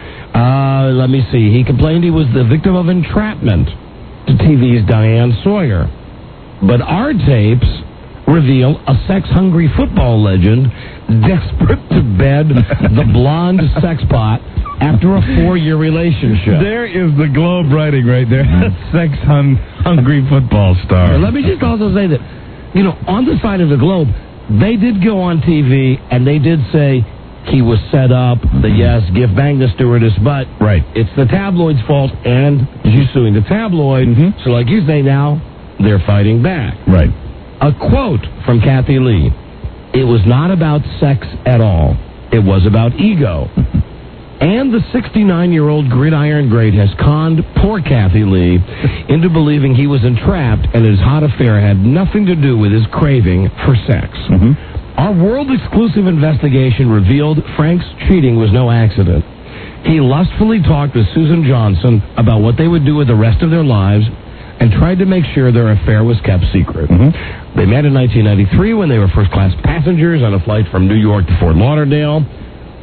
Speaker 20: Uh, let me see. He complained he was the victim of entrapment to T V's Diane Sawyer. But our tapes reveal a sex-hungry football legend desperate to bed the blonde sex pot after a four-year relationship.
Speaker 6: There is the Globe writing right there. Sex hun- hungry football star.
Speaker 20: Let me just also say that, you know, on the side of the Globe, they did go on T V and they did say he was set up, the yes, give bang the stewardess, but
Speaker 6: right.
Speaker 20: it's the tabloid's fault and she's suing the tabloid.
Speaker 6: Mm-hmm.
Speaker 20: So like you say now, they're fighting back.
Speaker 6: Right.
Speaker 20: A quote from Kathy Lee. It was not about sex at all. It was about ego. And the sixty-nine-year-old gridiron great has conned poor Kathy Lee into believing he was entrapped and his hot affair had nothing to do with his craving for sex.
Speaker 6: Mm-hmm.
Speaker 20: Our world-exclusive investigation revealed Frank's cheating was no accident. He lustfully talked with Susan Johnson about what they would do with the rest of their lives and tried to make sure their affair was kept secret.
Speaker 6: Mm-hmm.
Speaker 20: They met in nineteen ninety-three when they were first-class passengers on a flight from New York to Fort Lauderdale.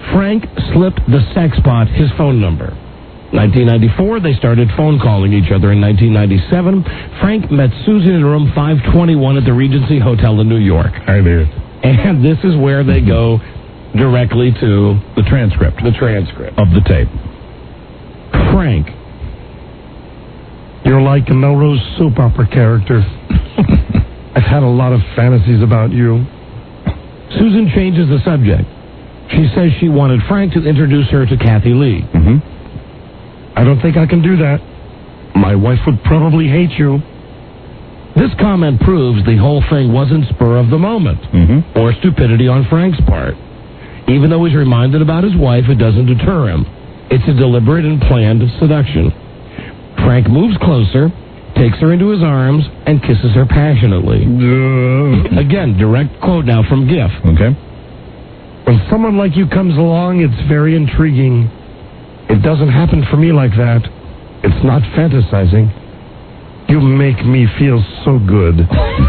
Speaker 20: Frank slipped the sex bot his phone number. nineteen ninety-four, they started phone calling each other. In nineteen ninety-seven, Frank met Susan in room five twenty-one at the Regency Hotel in New York.
Speaker 6: Hi there.
Speaker 20: And this is where they go directly to
Speaker 6: the transcript.
Speaker 20: The transcript.
Speaker 6: Of the tape.
Speaker 20: Frank.
Speaker 3: You're like a Melrose soap opera character. I've had a lot of fantasies about you.
Speaker 20: Susan changes the subject. She says she wanted Frank to introduce her to Kathy Lee.
Speaker 3: Mm-hmm. I don't think I can do that. My wife would probably hate you.
Speaker 20: This comment proves the whole thing wasn't spur of the moment
Speaker 6: mm-hmm.
Speaker 20: or stupidity on Frank's part. Even though he's reminded about his wife, it doesn't deter him. It's a deliberate and planned seduction. Frank moves closer, takes her into his arms, and kisses her passionately.
Speaker 6: Uh.
Speaker 20: Again, direct quote now from GIF.
Speaker 6: Okay.
Speaker 3: When someone like you comes along, it's very intriguing. It doesn't happen for me like that. It's not fantasizing. You make me feel so good.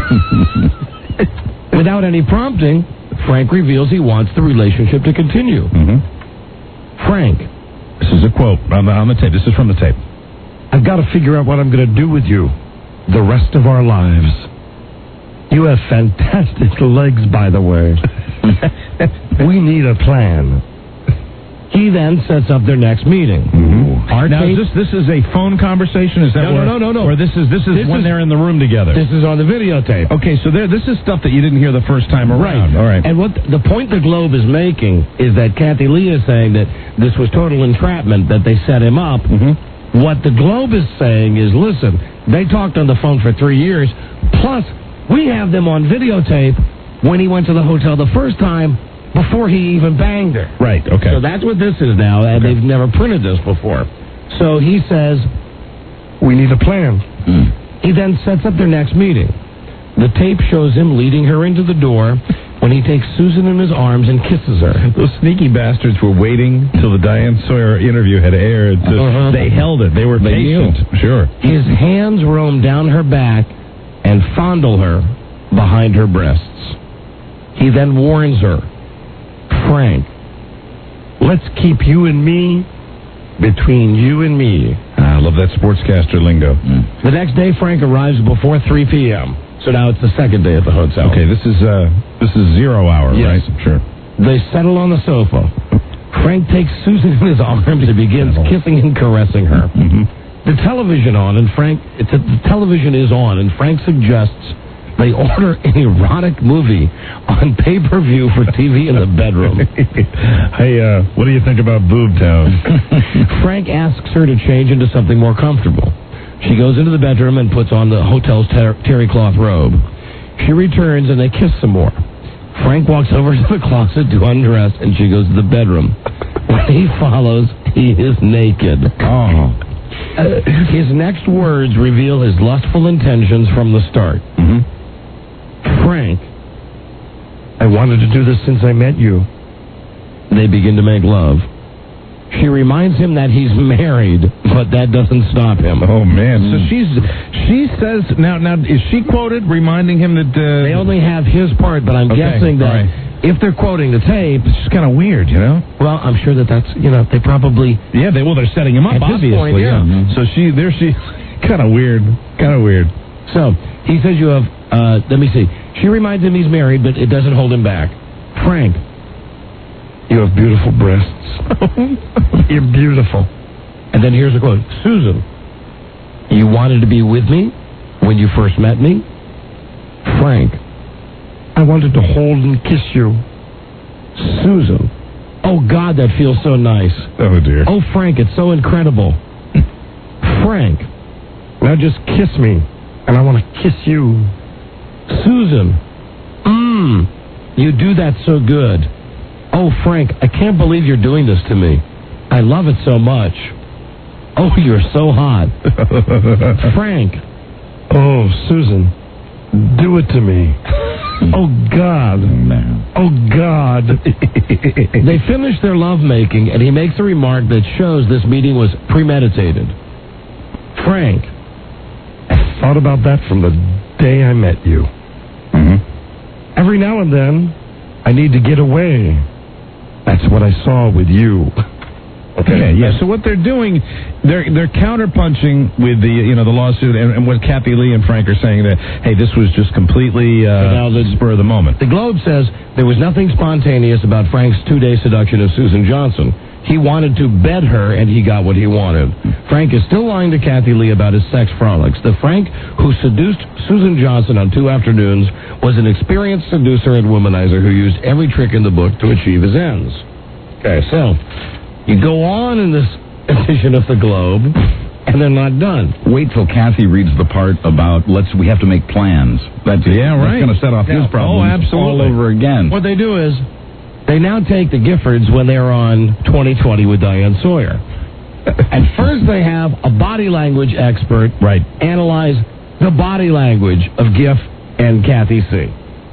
Speaker 20: Without any prompting, Frank reveals he wants the relationship to continue.
Speaker 6: Mm-hmm.
Speaker 20: Frank.
Speaker 6: This is a quote on the, on the tape. This is from the tape.
Speaker 3: I've got to figure out what I'm going to do with you the rest of our lives. You have fantastic legs, by the way. We need a plan.
Speaker 20: He then sets up their next meeting.
Speaker 6: Mm-hmm.
Speaker 20: Our
Speaker 6: now,
Speaker 20: tape,
Speaker 6: is this this is a phone conversation? Is that
Speaker 20: no,
Speaker 6: where,
Speaker 20: no, no, no, no.
Speaker 6: Or this is this is
Speaker 20: this
Speaker 6: when
Speaker 20: is,
Speaker 6: they're in the room together?
Speaker 20: This is on the videotape.
Speaker 6: Okay, so there, this is stuff that you didn't hear the first time around.
Speaker 20: Right.
Speaker 6: All right.
Speaker 20: And what the point the Globe is making is that Kathy Lee is saying that this was total entrapment, that they set him up.
Speaker 6: Mm-hmm.
Speaker 20: What the Globe is saying is, listen, they talked on the phone for three years, plus we have them on videotape when he went to the hotel the first time before he even banged her.
Speaker 6: Right, okay.
Speaker 20: So that's what this is now, and
Speaker 6: okay.
Speaker 20: they've never printed this before. So he says,
Speaker 3: we need a plan.
Speaker 6: Mm.
Speaker 20: He then sets up their next meeting. The tape shows him leading her into the door when he takes Susan in his arms and kisses her.
Speaker 6: Those sneaky bastards were waiting till the Diane Sawyer interview had aired. To,
Speaker 20: uh-huh.
Speaker 6: They held it. They were
Speaker 20: they
Speaker 6: patient.
Speaker 20: Knew.
Speaker 6: Sure.
Speaker 20: His hands roam down her back and fondle her behind her breasts. He then warns her, Frank,
Speaker 3: let's keep you and me between you and me.
Speaker 6: I love that sportscaster lingo.
Speaker 20: Mm. The next day, Frank arrives before three p.m., so now it's the second day at the hotel.
Speaker 6: Okay, this is uh, this is zero hour,
Speaker 20: yes.
Speaker 6: right? Sure.
Speaker 20: They settle on the sofa. Frank takes Susan in his arms and begins kissing and caressing her.
Speaker 6: Mm-hmm.
Speaker 20: The television on, and Frank, it's a, the television is on, and Frank suggests they order an erotic movie on pay-per-view for T V in the bedroom.
Speaker 6: Hey, uh, what do you think about Boob Town?
Speaker 20: Frank asks her to change into something more comfortable. She goes into the bedroom and puts on the hotel's ter- terry cloth robe. She returns and they kiss some more. Frank walks over to the closet to undress, and she goes to the bedroom. When he follows, he is naked.
Speaker 6: Oh.
Speaker 20: Uh, his next words reveal his lustful intentions from the start.
Speaker 6: Mm-hmm.
Speaker 20: Frank,
Speaker 3: I wanted to do this since I met you.
Speaker 20: They begin to make love. She reminds him that he's married, but that doesn't stop him.
Speaker 6: Oh, man. Mm. So she's she says, now, now is she quoted reminding him that... Uh,
Speaker 20: they only have his part, but I'm
Speaker 6: okay,
Speaker 20: guessing that
Speaker 6: right.
Speaker 20: if they're quoting the tape...
Speaker 6: It's just kind of weird, you know?
Speaker 20: Well, I'm sure that that's, you know, they probably...
Speaker 6: Yeah, they well, they're setting him up,
Speaker 20: at
Speaker 6: obviously.
Speaker 20: This point, yeah.
Speaker 6: yeah. So she, there she... Kind of weird. Kind of weird.
Speaker 20: So, he says you have... Uh, let me see. She reminds him he's married, but it doesn't hold him back. Frank...
Speaker 3: You have beautiful breasts. You're beautiful.
Speaker 20: And then here's a quote. Susan, you wanted to be with me when you first met me? Frank,
Speaker 3: I wanted to hold and kiss you.
Speaker 20: Susan, oh, God, that feels so nice.
Speaker 6: Oh, dear.
Speaker 20: Oh, Frank, it's so incredible. Frank,
Speaker 3: now just kiss me, and I want to kiss you.
Speaker 20: Susan, mmm, you do that so good. Oh, Frank, I can't believe you're doing this to me. I love it so much. Oh, you're so hot. Frank.
Speaker 3: Oh, Susan, do it to me. Oh, God. Oh, God.
Speaker 20: They finish their lovemaking, and he makes a remark that shows this meeting was premeditated. Frank.
Speaker 3: I thought about that from the day I met you.
Speaker 6: Mm-hmm.
Speaker 3: Every now and then, I need to get away. I That's what I saw with you.
Speaker 6: Okay, yeah. So what they're doing, they're they're counterpunching with the you know the lawsuit and, and what Kathy Lee and Frank are saying that hey, this was just completely uh,
Speaker 20: now the,
Speaker 6: spur of the moment.
Speaker 20: The Globe says there was nothing spontaneous about Frank's two-day seduction of Susan Johnson. He wanted to bed her, and he got what he wanted. Frank is still lying to Kathy Lee about his sex frolics. The Frank who seduced Susan Johnson on two afternoons was an experienced seducer and womanizer who used every trick in the book to achieve his ends. Okay, so you go on in this edition of the Globe, and they're not done.
Speaker 13: Wait till Kathy reads the part about let's we have to make plans. That's
Speaker 6: yeah, right.
Speaker 13: That's going to set off
Speaker 6: yeah.
Speaker 13: his problems
Speaker 6: oh, absolutely.
Speaker 13: all over again.
Speaker 20: What they do is they now take the Giffords when they're on twenty twenty with Diane Sawyer. At first, they have a body language expert
Speaker 6: right
Speaker 20: analyze the body language of Giff and Kathy C.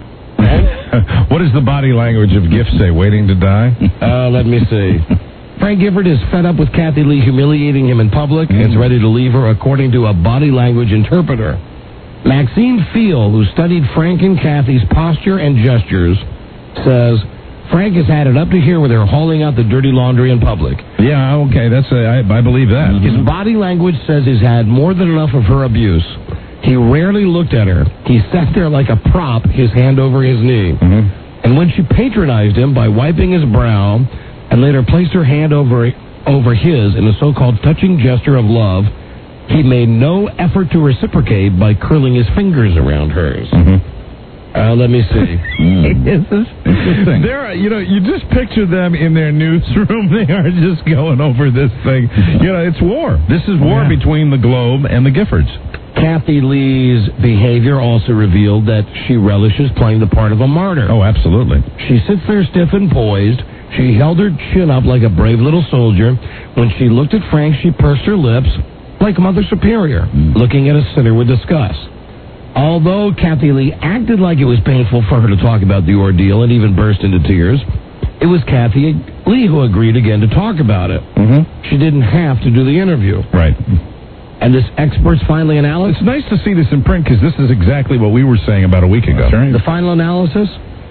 Speaker 6: What does the body language of Giff say? Waiting to die?
Speaker 20: Uh, let me see. Frank Gifford is fed up with Kathy Lee humiliating him in public mm. and is ready to leave her, according to a body language interpreter. Maxine Field, who studied Frank and Kathy's posture and gestures, says Frank has had it up to here with her hauling out the dirty laundry in public.
Speaker 6: Yeah, okay, that's a, I, I believe that.
Speaker 20: Mm-hmm. His body language says he's had more than enough of her abuse. He rarely looked at her. He sat there like a prop, his hand over his knee.
Speaker 6: Mm-hmm.
Speaker 20: And when she patronized him by wiping his brow and later placed her hand over over his in a so-called touching gesture of love, he made no effort to reciprocate by curling his fingers around hers.
Speaker 6: Mm-hmm.
Speaker 20: Uh, let me see.
Speaker 6: Mm. This is interesting. They're, you know, you just picture them in their newsroom. They are just going over this thing. You know, it's war. This is war yeah. between the Globe and the Giffords.
Speaker 20: Kathy Lee's behavior also revealed that she relishes playing the part of a martyr.
Speaker 6: Oh, absolutely.
Speaker 20: She sits there stiff and poised. She held her chin up like a brave little soldier. When she looked at Frank, she pursed her lips like Mother Superior, mm. looking at a sinner with disgust. Although Kathy Lee acted like it was painful for her to talk about the ordeal and even burst into tears, it was Kathy Lee who agreed again to talk about it.
Speaker 6: Mm-hmm.
Speaker 20: She didn't have to do the interview.
Speaker 6: Right.
Speaker 20: And this expert's finally analysis...
Speaker 6: It's nice to see this in print because this is exactly what we were saying about a week ago.
Speaker 20: Right. The final analysis?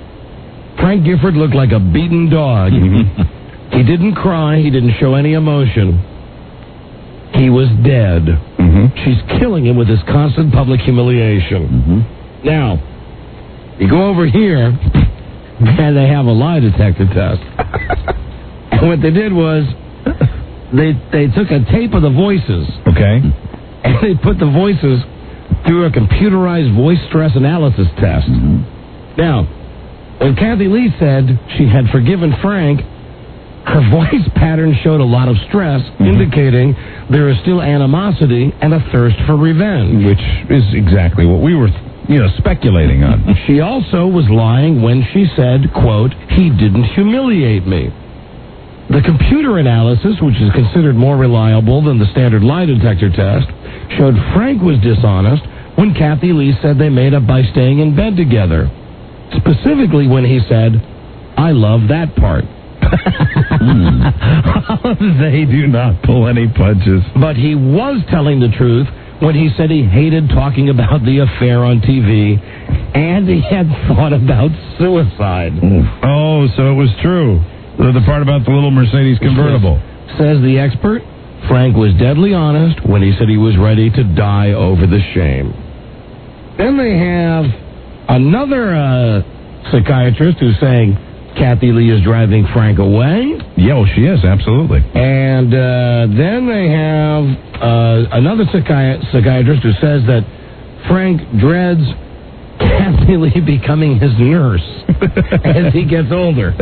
Speaker 20: Frank Gifford looked like a beaten dog.
Speaker 6: Mm-hmm.
Speaker 20: He didn't cry. He didn't show any emotion. He was dead.
Speaker 6: Mm-hmm.
Speaker 20: She's killing him with this constant public humiliation.
Speaker 6: Mm-hmm.
Speaker 20: Now, you go over here, and they have a lie detector test. And what they did was, they they took a tape of the voices.
Speaker 6: Okay.
Speaker 20: And they put the voices through a computerized voice stress analysis test.
Speaker 6: Mm-hmm.
Speaker 20: Now, when Kathy Lee said she had forgiven Frank, her voice pattern showed a lot of stress, mm-hmm. indicating there is still animosity and a thirst for revenge.
Speaker 6: Which is exactly what we were, you know, speculating on.
Speaker 20: She also was lying when she said, quote, he didn't humiliate me. The computer analysis, which is considered more reliable than the standard lie detector test, showed Frank was dishonest when Kathy Lee said they made up by staying in bed together. Specifically when he said, I love that part.
Speaker 6: They do not pull any punches.
Speaker 20: But he was telling the truth when he said he hated talking about the affair on T V and he had thought about suicide.
Speaker 6: Oh, so it was true. The, the part about the little Mercedes convertible.
Speaker 20: Says the expert, Frank was deadly honest when he said he was ready to die over the shame. Then they have another uh, psychiatrist who's saying Kathy Lee is driving Frank away.
Speaker 6: Yeah, well, she is, absolutely.
Speaker 20: And uh, then they have uh, another psychi- psychiatrist who says that Frank dreads Kathy Lee becoming his nurse as he gets older.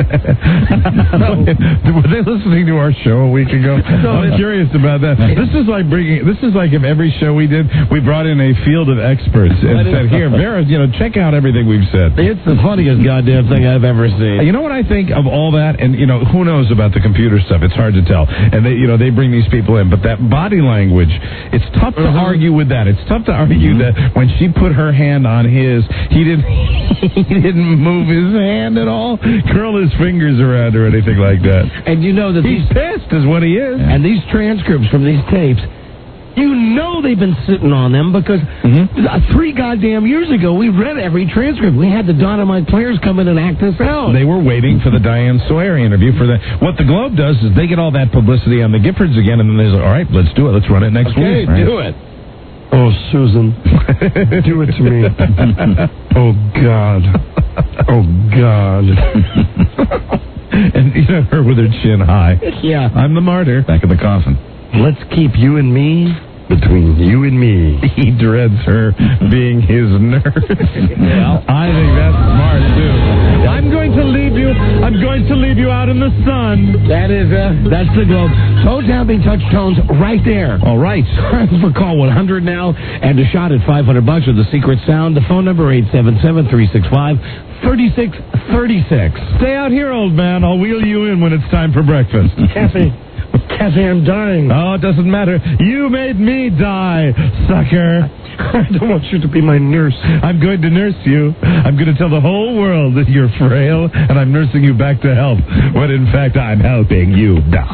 Speaker 6: Were they listening to our show a week ago?
Speaker 20: No,
Speaker 6: I'm curious about that. This is like bringing. This is like if every show we did, we brought in a field of experts and said, "Here, Vera, you know, check out everything we've said."
Speaker 20: It's the funniest goddamn thing I've ever seen.
Speaker 6: You know what I think of all that, and you know, who knows about the computer stuff? It's hard to tell. And they, you know, they bring these people in, but that body language, it's tough to
Speaker 20: uh-huh.
Speaker 6: argue with that. It's tough to argue mm-hmm. that when she put her hand on his, he didn't, he didn't move his hand at all, curl his fingers around or anything like that.
Speaker 20: And you know that
Speaker 6: he's
Speaker 20: these,
Speaker 6: pissed is what he is.
Speaker 20: And these transcripts from these tapes, You know they've been sitting on them because
Speaker 6: Mm-hmm.
Speaker 20: uh, three goddamn years ago, we read every transcript. We had the Dynamite Players come in and act this out.
Speaker 6: They were waiting for the Diane Sawyer interview. For the What the Globe does is they get all that publicity on the Giffords again, and then they say, all right, let's do it. Let's run it next
Speaker 20: Okay,
Speaker 6: week. Right?
Speaker 20: do it.
Speaker 3: Oh, Susan, do it to me. Oh, God. Oh, God.
Speaker 6: And you know, her with her chin high.
Speaker 20: Yeah.
Speaker 6: I'm the martyr. Back in the coffin.
Speaker 3: Let's keep you and me between you and me.
Speaker 6: He dreads her being his nurse.
Speaker 20: Well,
Speaker 6: I think that's smart, too. I'm going to leave you. I'm going to leave you out in the sun.
Speaker 20: That is, uh, that's the Globe. Toe tapping touch tones right there.
Speaker 6: All right.
Speaker 20: For call one hundred now and a shot at five hundred bucks with the secret sound. The phone number eight seven seven, three six five, three six three six.
Speaker 6: Stay out here, old man. I'll wheel you in when it's time for breakfast.
Speaker 3: Kathy, Kathy, I'm dying.
Speaker 6: Oh, it doesn't matter. You made me die, sucker.
Speaker 3: I don't want you to be my nurse.
Speaker 6: I'm going to nurse you. I'm going to tell the whole world that you're frail, and I'm nursing you back to health, when in fact I'm helping you die.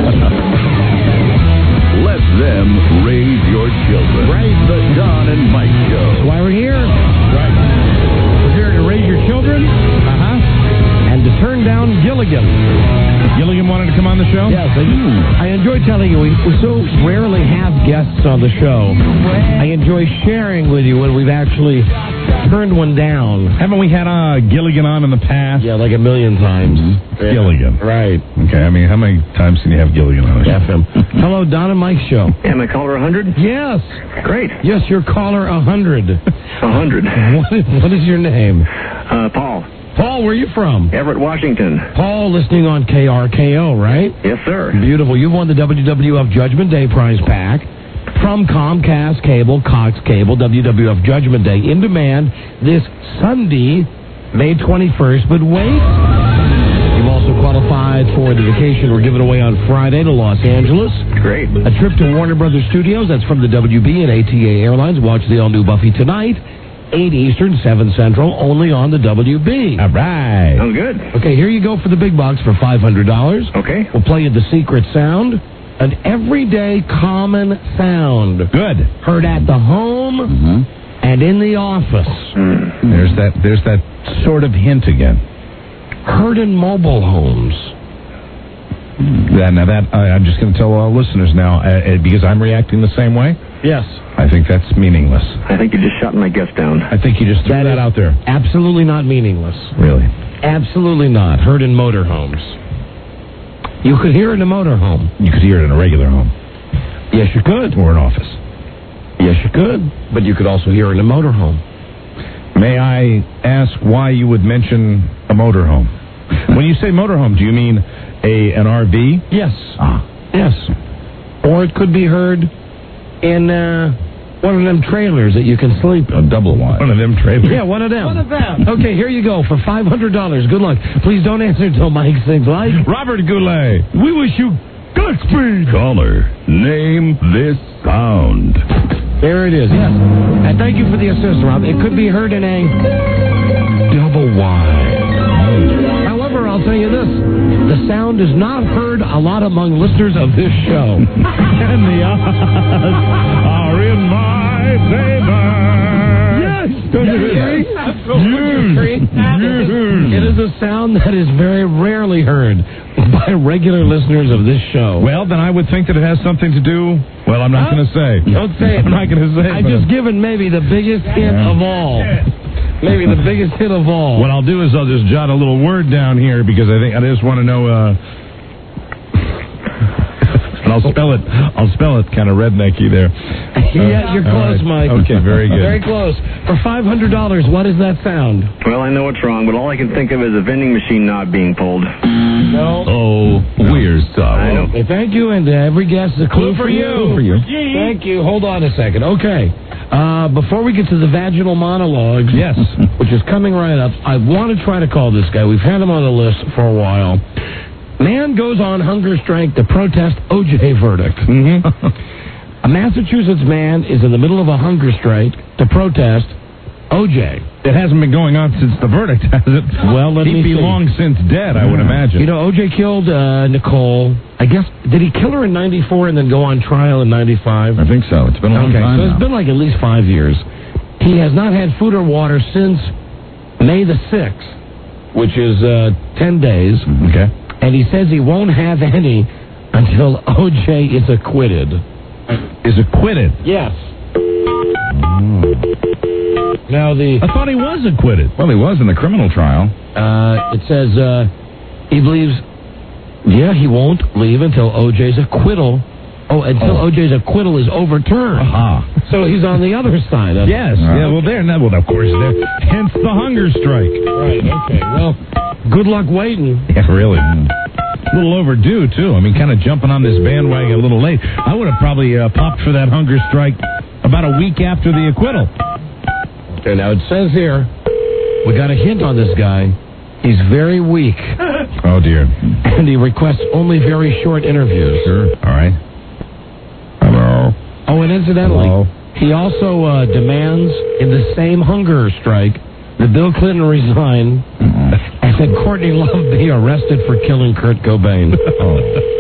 Speaker 7: Let them raise your children.
Speaker 20: Right.
Speaker 7: The Don and Mike Show.
Speaker 20: That's why we're here. Right. We're here to raise your children. Uh-huh. And to turn down Gilligan.
Speaker 6: Gilligan wanted to come on the show?
Speaker 20: Yes, I do. I enjoy telling you, we, we so rarely have guests on the show. I enjoy sharing with you when we've actually turned one down.
Speaker 6: Haven't we had uh, Gilligan on in the past?
Speaker 20: Yeah, like a million times. Yeah.
Speaker 6: Gilligan.
Speaker 20: Right.
Speaker 6: Okay, I mean, how many times can you have Gilligan on the show?
Speaker 20: F M. Hello, Don and Mike Show.
Speaker 8: Am I caller one hundred?
Speaker 20: Yes.
Speaker 8: Great.
Speaker 20: Yes, you're caller one hundred.
Speaker 8: one hundred.
Speaker 20: What is, what is your name?
Speaker 8: Uh, Paul.
Speaker 20: Paul, where are you from?
Speaker 8: Everett, Washington.
Speaker 20: Paul, listening on K R K O, right?
Speaker 8: Yes, sir.
Speaker 20: Beautiful. You've won the W W F Judgment Day prize pack from Comcast Cable, Cox Cable, W W F Judgment Day in demand this Sunday, May twenty-first. But wait, you've also qualified for the vacation we're giving away on Friday to Los Angeles.
Speaker 8: Great.
Speaker 20: A trip to Warner Brothers Studios. That's from the W B and A T A Airlines. Watch the all-new Buffy tonight. eight Eastern, seven Central, only on the W B.
Speaker 6: All right.
Speaker 8: Oh, good.
Speaker 20: Okay, here you go for the big box for five hundred dollars.
Speaker 8: Okay.
Speaker 20: We'll play you the secret sound, an everyday common sound.
Speaker 6: Good.
Speaker 20: Heard at the home
Speaker 6: Mm-hmm.
Speaker 20: and in the office.
Speaker 8: Mm.
Speaker 6: There's that. There's that sort of hint again.
Speaker 20: Heard in mobile homes.
Speaker 6: Yeah, now that I, I'm just going to tell all listeners now, uh, uh, because I'm reacting the same way.
Speaker 20: Yes.
Speaker 6: I think that's meaningless.
Speaker 8: I think you just shot my guest down.
Speaker 6: I think you just threw that,
Speaker 20: That is
Speaker 6: out there.
Speaker 20: Absolutely not meaningless.
Speaker 6: Really?
Speaker 20: Absolutely not. Heard in motorhomes. You could hear it in a motorhome.
Speaker 6: You could hear it in a regular home.
Speaker 20: Yes, you could.
Speaker 6: Or an office.
Speaker 20: Yes, you could. But you could also hear it in a motorhome.
Speaker 6: May I ask why you would mention a motorhome? When you say motorhome, do you mean a an R V?
Speaker 20: Yes.
Speaker 6: Ah.
Speaker 20: Yes. Or it could be heard in uh, one of them trailers that you can sleep in.
Speaker 6: A double wide. One of them trailers.
Speaker 20: Yeah, one of them.
Speaker 6: One of them.
Speaker 20: Okay, here you go for five hundred dollars. Good luck. Please don't answer until Mike sings like.
Speaker 6: Robert Goulet.
Speaker 20: We wish you Godspeed.
Speaker 7: Caller, name this sound.
Speaker 20: There it is, yes. And thank you for the assist, Rob. It could be heard in a double wide. However, I'll tell you this. The sound is not heard a lot among listeners of this show.
Speaker 6: And the odds are in my favor.
Speaker 20: Yes!
Speaker 6: Don't you agree?
Speaker 20: Yes. It is a sound that is very rarely heard by regular listeners of this show.
Speaker 6: Well, then I would think that it has something to do... Well, I'm not
Speaker 20: Huh?
Speaker 6: going to say.
Speaker 20: Don't say it.
Speaker 6: I'm not going to say it.
Speaker 20: I've
Speaker 6: but-
Speaker 20: just given maybe the biggest hint of all. Maybe the biggest hit of all.
Speaker 6: What I'll do is I'll just jot a little word down here because I think I just want to know. Uh, and I'll spell it. I'll spell it kind of rednecky there.
Speaker 20: Yeah, you're close,
Speaker 6: right.
Speaker 20: Mike.
Speaker 6: Okay, very good.
Speaker 20: Very close. For five hundred dollars, what does that sound?
Speaker 8: Well, I know what's wrong, but all I can think of is a vending machine knob being pulled.
Speaker 20: No.
Speaker 7: Oh, we're
Speaker 8: I
Speaker 7: sorry.
Speaker 8: know.
Speaker 20: Okay, thank you, and uh, every guest is a clue,
Speaker 6: Clue for
Speaker 20: you.
Speaker 6: you. For you.
Speaker 20: Thank you. Hold on a second. Okay. Uh, before we get to the vaginal monologues,
Speaker 6: Yes.
Speaker 20: which is coming right up, I want to try to call this guy. We've had him on the list for a while. Man goes on hunger strike to protest O J verdict.
Speaker 6: Mm-hmm.
Speaker 20: A Massachusetts man is in the middle of a hunger strike to protest O J.
Speaker 6: It hasn't been going on since the verdict, has it?
Speaker 20: Well, let
Speaker 6: He'd
Speaker 20: me
Speaker 6: be
Speaker 20: see.
Speaker 6: long since dead, I would imagine.
Speaker 20: You know, O J killed uh, Nicole. I guess, did he kill her in ninety-four and then go on trial in ninety-five?
Speaker 13: I think so. It's been a long
Speaker 20: okay,
Speaker 13: time
Speaker 20: so
Speaker 13: now.
Speaker 20: it's been like at least five years. He has not had food or water since May the sixth, which is uh, ten days.
Speaker 13: Okay.
Speaker 20: And he says he won't have any until O J is acquitted.
Speaker 6: Is acquitted?
Speaker 20: Yes. Now the...
Speaker 6: I thought he was acquitted.
Speaker 13: Well, he was in the criminal trial.
Speaker 20: Uh, it says uh, he believes, yeah, he won't leave until O J's acquittal. Oh, until
Speaker 13: Oh.
Speaker 20: O J's acquittal is overturned.
Speaker 6: Aha.
Speaker 20: So he's on the other side of
Speaker 6: Yes.
Speaker 20: it.
Speaker 6: Yeah, well, there, no, well, of course, there. Hence the hunger strike.
Speaker 20: Right, okay. Well, good luck waiting.
Speaker 6: Yeah, really. A little overdue, too. I mean, kind of jumping on this bandwagon a little late. I would have probably uh, popped for that hunger strike about a week after the acquittal.
Speaker 20: Okay, now it says here, we got a hint on this guy. He's very weak.
Speaker 6: Oh, dear.
Speaker 20: And he requests only very short interviews.
Speaker 6: Sure. All right. Hello.
Speaker 20: Oh, and incidentally,
Speaker 6: Hello.
Speaker 20: he also uh, demands in the same hunger strike that Bill Clinton resign and that Courtney Love be arrested for killing Kurt Cobain.
Speaker 6: Oh.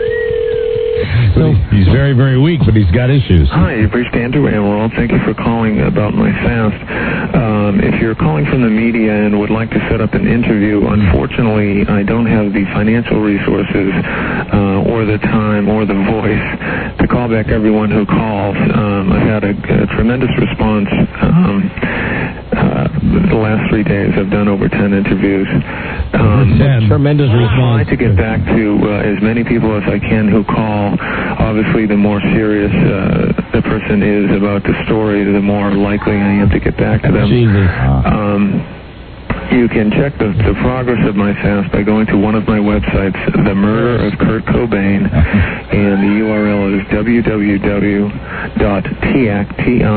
Speaker 6: So, he's very, very weak, but he's got issues.
Speaker 11: Hi, you've reached Andrew Amaral. Thank you for calling about my fast. Um, if you're calling from the media and would like to set up an interview, unfortunately, I don't have the financial resources uh, or the time or the voice to call back everyone who calls. Um, I've had a, a tremendous response. Um, uh, the last three days, I've done over ten interviews. Um,
Speaker 6: ten.
Speaker 20: Tremendous
Speaker 11: I
Speaker 20: response.
Speaker 11: try to get back to uh, as many people as I can who call. Obviously, the more serious uh, the person is about the story, the more likely I am to get back to them.
Speaker 20: Jesus.
Speaker 11: Um, you can check the, the progress of my fast by going to one of my websites, The Murder of Kurt Cobain, and the U R L is w w w dot tiac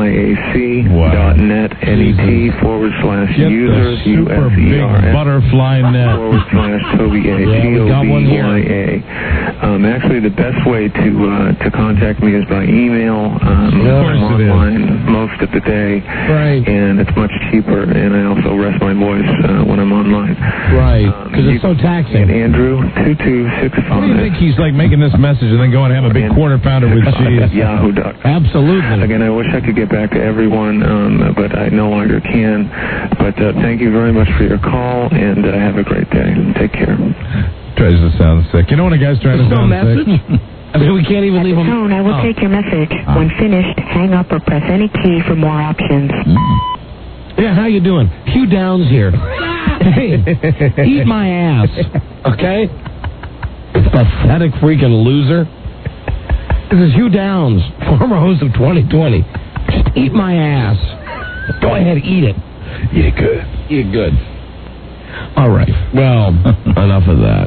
Speaker 11: dot net, N E T forward slash
Speaker 6: Get
Speaker 11: users,
Speaker 6: the
Speaker 11: U
Speaker 6: super
Speaker 11: S E
Speaker 6: big
Speaker 11: R S,
Speaker 6: butterfly net.
Speaker 11: forward slash Toby A,
Speaker 20: Yeah,
Speaker 11: T
Speaker 20: we
Speaker 11: O
Speaker 20: got one
Speaker 11: B
Speaker 20: here.
Speaker 11: Y A. Um, actually, the best way to uh, to contact me is by email. Um,
Speaker 6: Of course
Speaker 11: I'm
Speaker 6: it is.
Speaker 11: online most of the day,
Speaker 20: Right.
Speaker 11: and it's much cheaper, and I also rest my voice uh, when I'm online.
Speaker 20: Right,
Speaker 11: Um,
Speaker 20: because it's so taxing.
Speaker 11: And Andrew, two two six
Speaker 6: What do you think
Speaker 11: five.
Speaker 6: he's like making this message and then going and have a big quarter pounder with cheese?
Speaker 11: Yahoo dot com.
Speaker 20: Absolutely.
Speaker 11: Again, I wish I could get back to everyone, um, but I no longer can. But uh, thank you very much for your call, and uh, have a great day. Take care.
Speaker 6: Tries to sound sick. You know when a guy's trying to
Speaker 20: There's no
Speaker 6: sound
Speaker 20: message?
Speaker 6: sick?
Speaker 20: I mean, we can't even leave him.
Speaker 18: Tone, I will
Speaker 20: Oh.
Speaker 18: take your message. When finished, hang up or press any key for more options.
Speaker 20: Yeah, how you doing? Hugh Downs here. Hey, eat my ass, okay? Pathetic freaking loser. This is Hugh Downs, former host of twenty twenty. Just eat my ass. Go ahead, eat it. Eat it good. Eat it good. All right. Well, enough of that.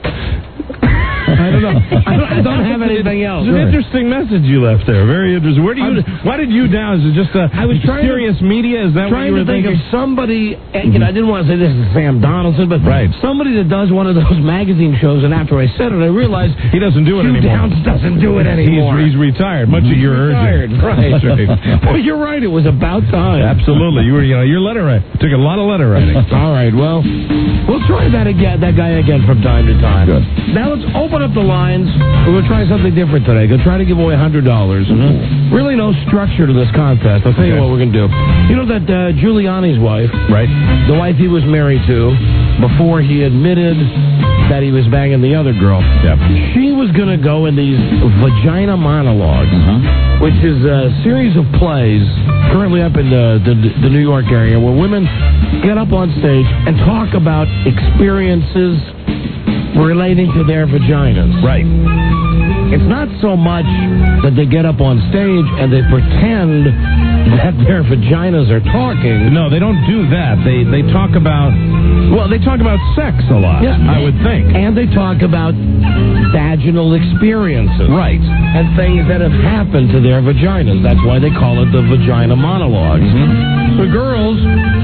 Speaker 20: I don't know. I don't, I don't have anything else.
Speaker 6: It's an interesting message you left there. Very interesting. Where do you? Why did you down? Is it just a
Speaker 20: I was trying to-
Speaker 6: serious media? Is that what
Speaker 20: trying
Speaker 6: you
Speaker 20: to
Speaker 6: were
Speaker 20: think
Speaker 6: thinking?
Speaker 20: of somebody, and, you know, I didn't want to say this is Sam Donaldson, but
Speaker 6: Right.
Speaker 20: somebody that does one of those magazine shows, and after I said it, I realized
Speaker 6: He doesn't do it
Speaker 20: Hugh
Speaker 6: anymore.
Speaker 20: Downs doesn't do it anymore.
Speaker 6: He's, he's retired. Much of your
Speaker 20: retired,
Speaker 6: urging.
Speaker 20: right.
Speaker 6: That's right.
Speaker 20: Well, you're right. It was about time.
Speaker 6: Absolutely. You were, you know, your letter writing. Took a lot of letter writing.
Speaker 20: All right, well, we'll try that again, that guy again from time to time.
Speaker 13: Good.
Speaker 20: Now let's open up the lines. We're going to try something different today. Going to try to give away one hundred dollars. Really no structure to this contest. I'll tell you
Speaker 6: Okay.
Speaker 20: what we're going to do. You know that uh, Giuliani's wife,
Speaker 6: Right.
Speaker 20: the wife he was married to before he admitted that he was banging the other girl,
Speaker 6: Yep.
Speaker 20: she was going to go in these vagina monologues,
Speaker 13: Uh-huh.
Speaker 20: which is a series of plays currently up in the, the, the New York area where women get up on stage and talk about experiences relating to their vaginas.
Speaker 6: Right.
Speaker 20: It's not so much that they get up on stage and they pretend that their vaginas are talking.
Speaker 6: No, they don't do that. They they talk about well, they talk about sex a lot.
Speaker 20: Yeah.
Speaker 6: I would think.
Speaker 20: And they talk about vaginal experiences.
Speaker 6: Right.
Speaker 20: And things that have happened to their vaginas. That's why they call it the vagina monologues.
Speaker 6: Mm-hmm.
Speaker 20: The girls were wide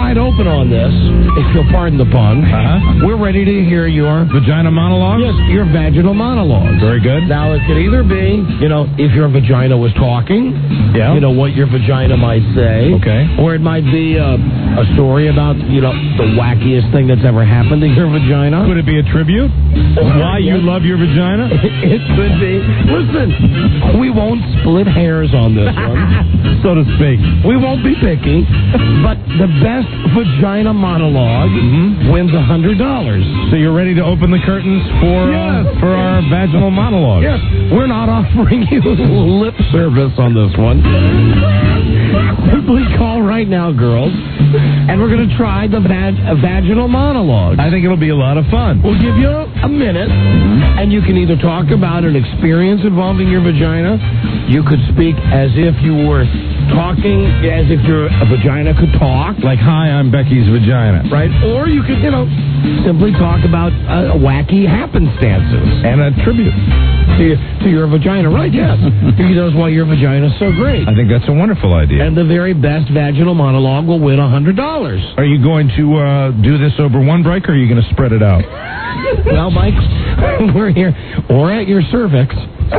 Speaker 20: wide open on this, if you'll pardon the pun.
Speaker 6: Uh-huh.
Speaker 20: We're ready to hear your
Speaker 6: vagina monologue?
Speaker 20: Yes, your vaginal monologue.
Speaker 6: Very good.
Speaker 20: Now, it could either be, you know, if your vagina was talking,
Speaker 6: yeah.
Speaker 20: you know, what your vagina might say.
Speaker 6: Okay.
Speaker 20: Or it might be a, a story about, you know, the wackiest thing that's ever happened to your vagina.
Speaker 6: Could it be a tribute? Why you love your vagina?
Speaker 20: It could be. Listen, we won't split hairs on this one.
Speaker 6: So to speak.
Speaker 20: We won't be picky, but the best vagina monologue
Speaker 6: mm-hmm.
Speaker 20: wins one hundred dollars.
Speaker 6: So you're ready to open the curtains for
Speaker 20: yes.
Speaker 6: uh, for our vaginal monologue?
Speaker 20: Yes. We're not offering you lip service on this one. Simply call right now, girls, and we're going to try the vag- vaginal monologue.
Speaker 6: I think it'll be a lot of fun.
Speaker 20: We'll give you a minute, mm-hmm. and you can either talk about an experience involving your vagina. You could speak as if you were talking, as if your vagina could talk.
Speaker 6: Like, hi, I'm Becky's vagina.
Speaker 20: Right? Or you could, you know, simply talk about uh, wacky happenstances.
Speaker 6: And a tribute.
Speaker 20: To your, to your vagina. Right, yes. He knows why your vagina's so great.
Speaker 6: I think that's a wonderful idea.
Speaker 20: And the very best vaginal monologue will win one hundred dollars.
Speaker 6: Are you going to uh, do this over one break, or are you going to spread it out?
Speaker 20: Well, Mike, we're here. Or at your cervix.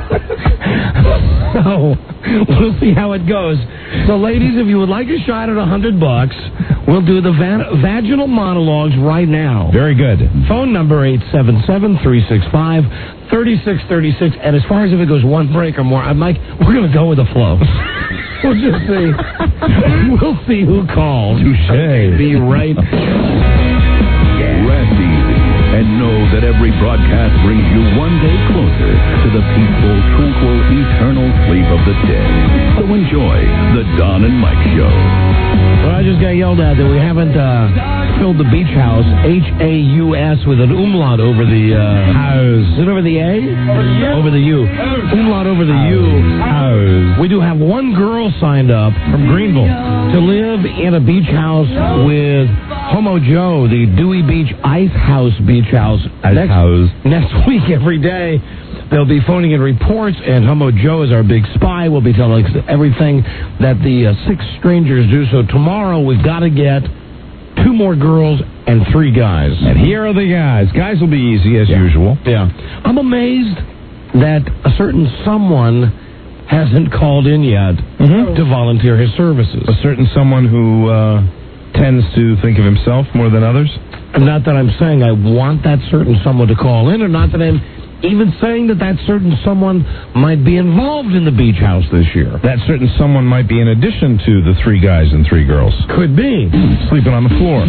Speaker 20: So, we'll see how it goes. So, ladies, if you would like a shot at a hundred bucks, we'll do the va- vaginal monologues right now.
Speaker 6: Very good.
Speaker 20: Phone number eight seven seven, three six five, three six three six. And as far as if it goes one break or more, I'm Mike, we're going to go with the flow. We'll just see. We'll see who calls.
Speaker 6: Touche.
Speaker 20: Okay, be right.
Speaker 7: Rest easy and know that every broadcast brings you one day closer to the peaceful, tranquil, eternal sleep of the dead. So enjoy the Don and Mike Show.
Speaker 20: Well, I just got yelled at that we haven't uh, filled the beach house, H A U S, with an umlaut over the uh, house. Is it over the A? Over the U. Umlaut over the U. House. We do have one girl signed up from Greenville to live in a beach house with Homo Joe, the Dewey Beach Ice House Beach House.
Speaker 6: Ice
Speaker 20: next,
Speaker 6: House.
Speaker 20: Next week, every day. They'll be phoning in reports, and Homo Joe is our big spy. We'll be telling us everything that the uh, six strangers do. So tomorrow we've got to get two more girls and three guys.
Speaker 6: And here are the guys. Guys will be easy, as
Speaker 20: yeah.
Speaker 6: usual.
Speaker 20: Yeah. I'm amazed that a certain someone hasn't called in yet mm-hmm. to volunteer his services.
Speaker 6: A certain someone who uh, tends to think of himself more than others?
Speaker 20: Not that I'm saying I want that certain someone to call in, or not that I'm even saying that that certain someone might be involved in the beach house this year.
Speaker 6: That certain someone might be in addition to the three guys and three girls.
Speaker 20: Could be.
Speaker 6: Sleeping on the floor.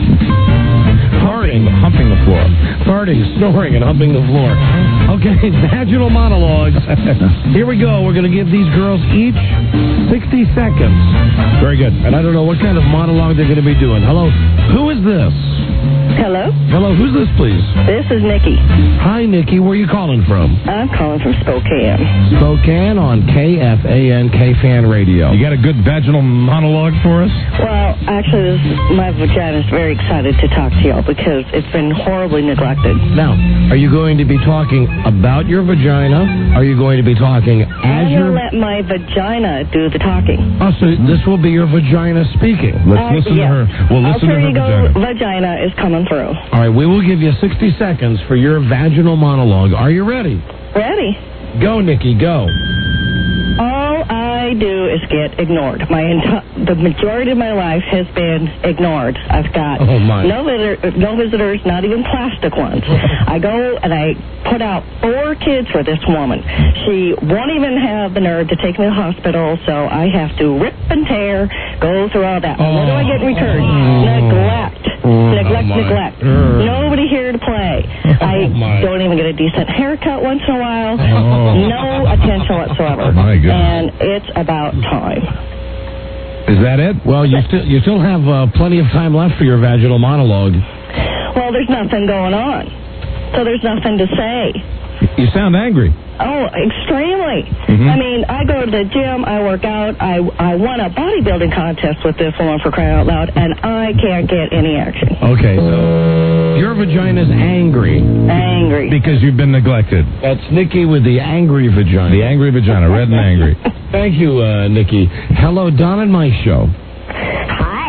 Speaker 20: Farting.
Speaker 6: Humping the floor.
Speaker 20: Farting, snoring, and humping the floor. Okay, vaginal monologues. Here we go. We're going to give these girls each sixty seconds.
Speaker 6: Very good.
Speaker 20: And I don't know what kind of monologue they're going to be doing. Hello, who is this?
Speaker 15: Hello?
Speaker 20: Hello, who's this, please?
Speaker 15: This is Nikki.
Speaker 20: Hi, Nikki. Where are you calling from?
Speaker 15: I'm calling from Spokane.
Speaker 20: Spokane on K F A N K-Fan Radio.
Speaker 6: You got a good vaginal monologue for us?
Speaker 15: Well, actually, this, my vagina is very excited to talk to y'all because it's been horribly neglected.
Speaker 20: Now, are you going to be talking about your vagina? Are you going to be talking as
Speaker 15: I'm
Speaker 20: your...
Speaker 15: going to let my vagina do the talking.
Speaker 20: Oh, so this will be your vagina speaking.
Speaker 6: Let's
Speaker 15: Uh,
Speaker 6: listen
Speaker 15: yeah.
Speaker 6: to her. We'll listen
Speaker 15: Alter
Speaker 6: to her
Speaker 15: ego
Speaker 6: vagina.
Speaker 15: vagina is coming through.
Speaker 20: All right, we will give you sixty seconds for your vaginal monologue. Are you ready?
Speaker 15: Ready?
Speaker 20: Go, Nikki, go.
Speaker 15: All I do is get ignored. My enti- the majority of my life has been ignored. I've got
Speaker 20: Oh, my.
Speaker 15: no visitor, no visitors, not even plastic ones. I go and I put out four kids for this woman. She won't even have the nerve to take me to the hospital, so I have to rip and tear, go through all that. What do I get in return? Neglect. Neglect,
Speaker 20: my.
Speaker 15: neglect.
Speaker 20: Uh.
Speaker 15: Nobody here to play. I
Speaker 20: my.
Speaker 15: don't even get a decent haircut once in a while.
Speaker 6: Oh.
Speaker 15: No attention whatsoever.
Speaker 6: My goodness.
Speaker 15: And it's about time.
Speaker 6: Is that it?
Speaker 20: Well, you still you still have uh, plenty of time left for your vaginal monologue.
Speaker 15: Well, there's nothing going on. So there's nothing to say.
Speaker 6: You sound angry.
Speaker 15: Oh, extremely.
Speaker 6: Mhm.
Speaker 15: I mean, I go to the gym, I work out, I I won a bodybuilding contest with this woman for crying out loud, and I can't get any action.
Speaker 20: Okay, so your vagina's angry.
Speaker 15: Angry.
Speaker 6: Because you've been neglected.
Speaker 20: That's Nikki with the angry vagina.
Speaker 6: The angry vagina, red and angry.
Speaker 20: Thank you, uh, Nikki. Hello, Don and Mike Show.
Speaker 15: Hi.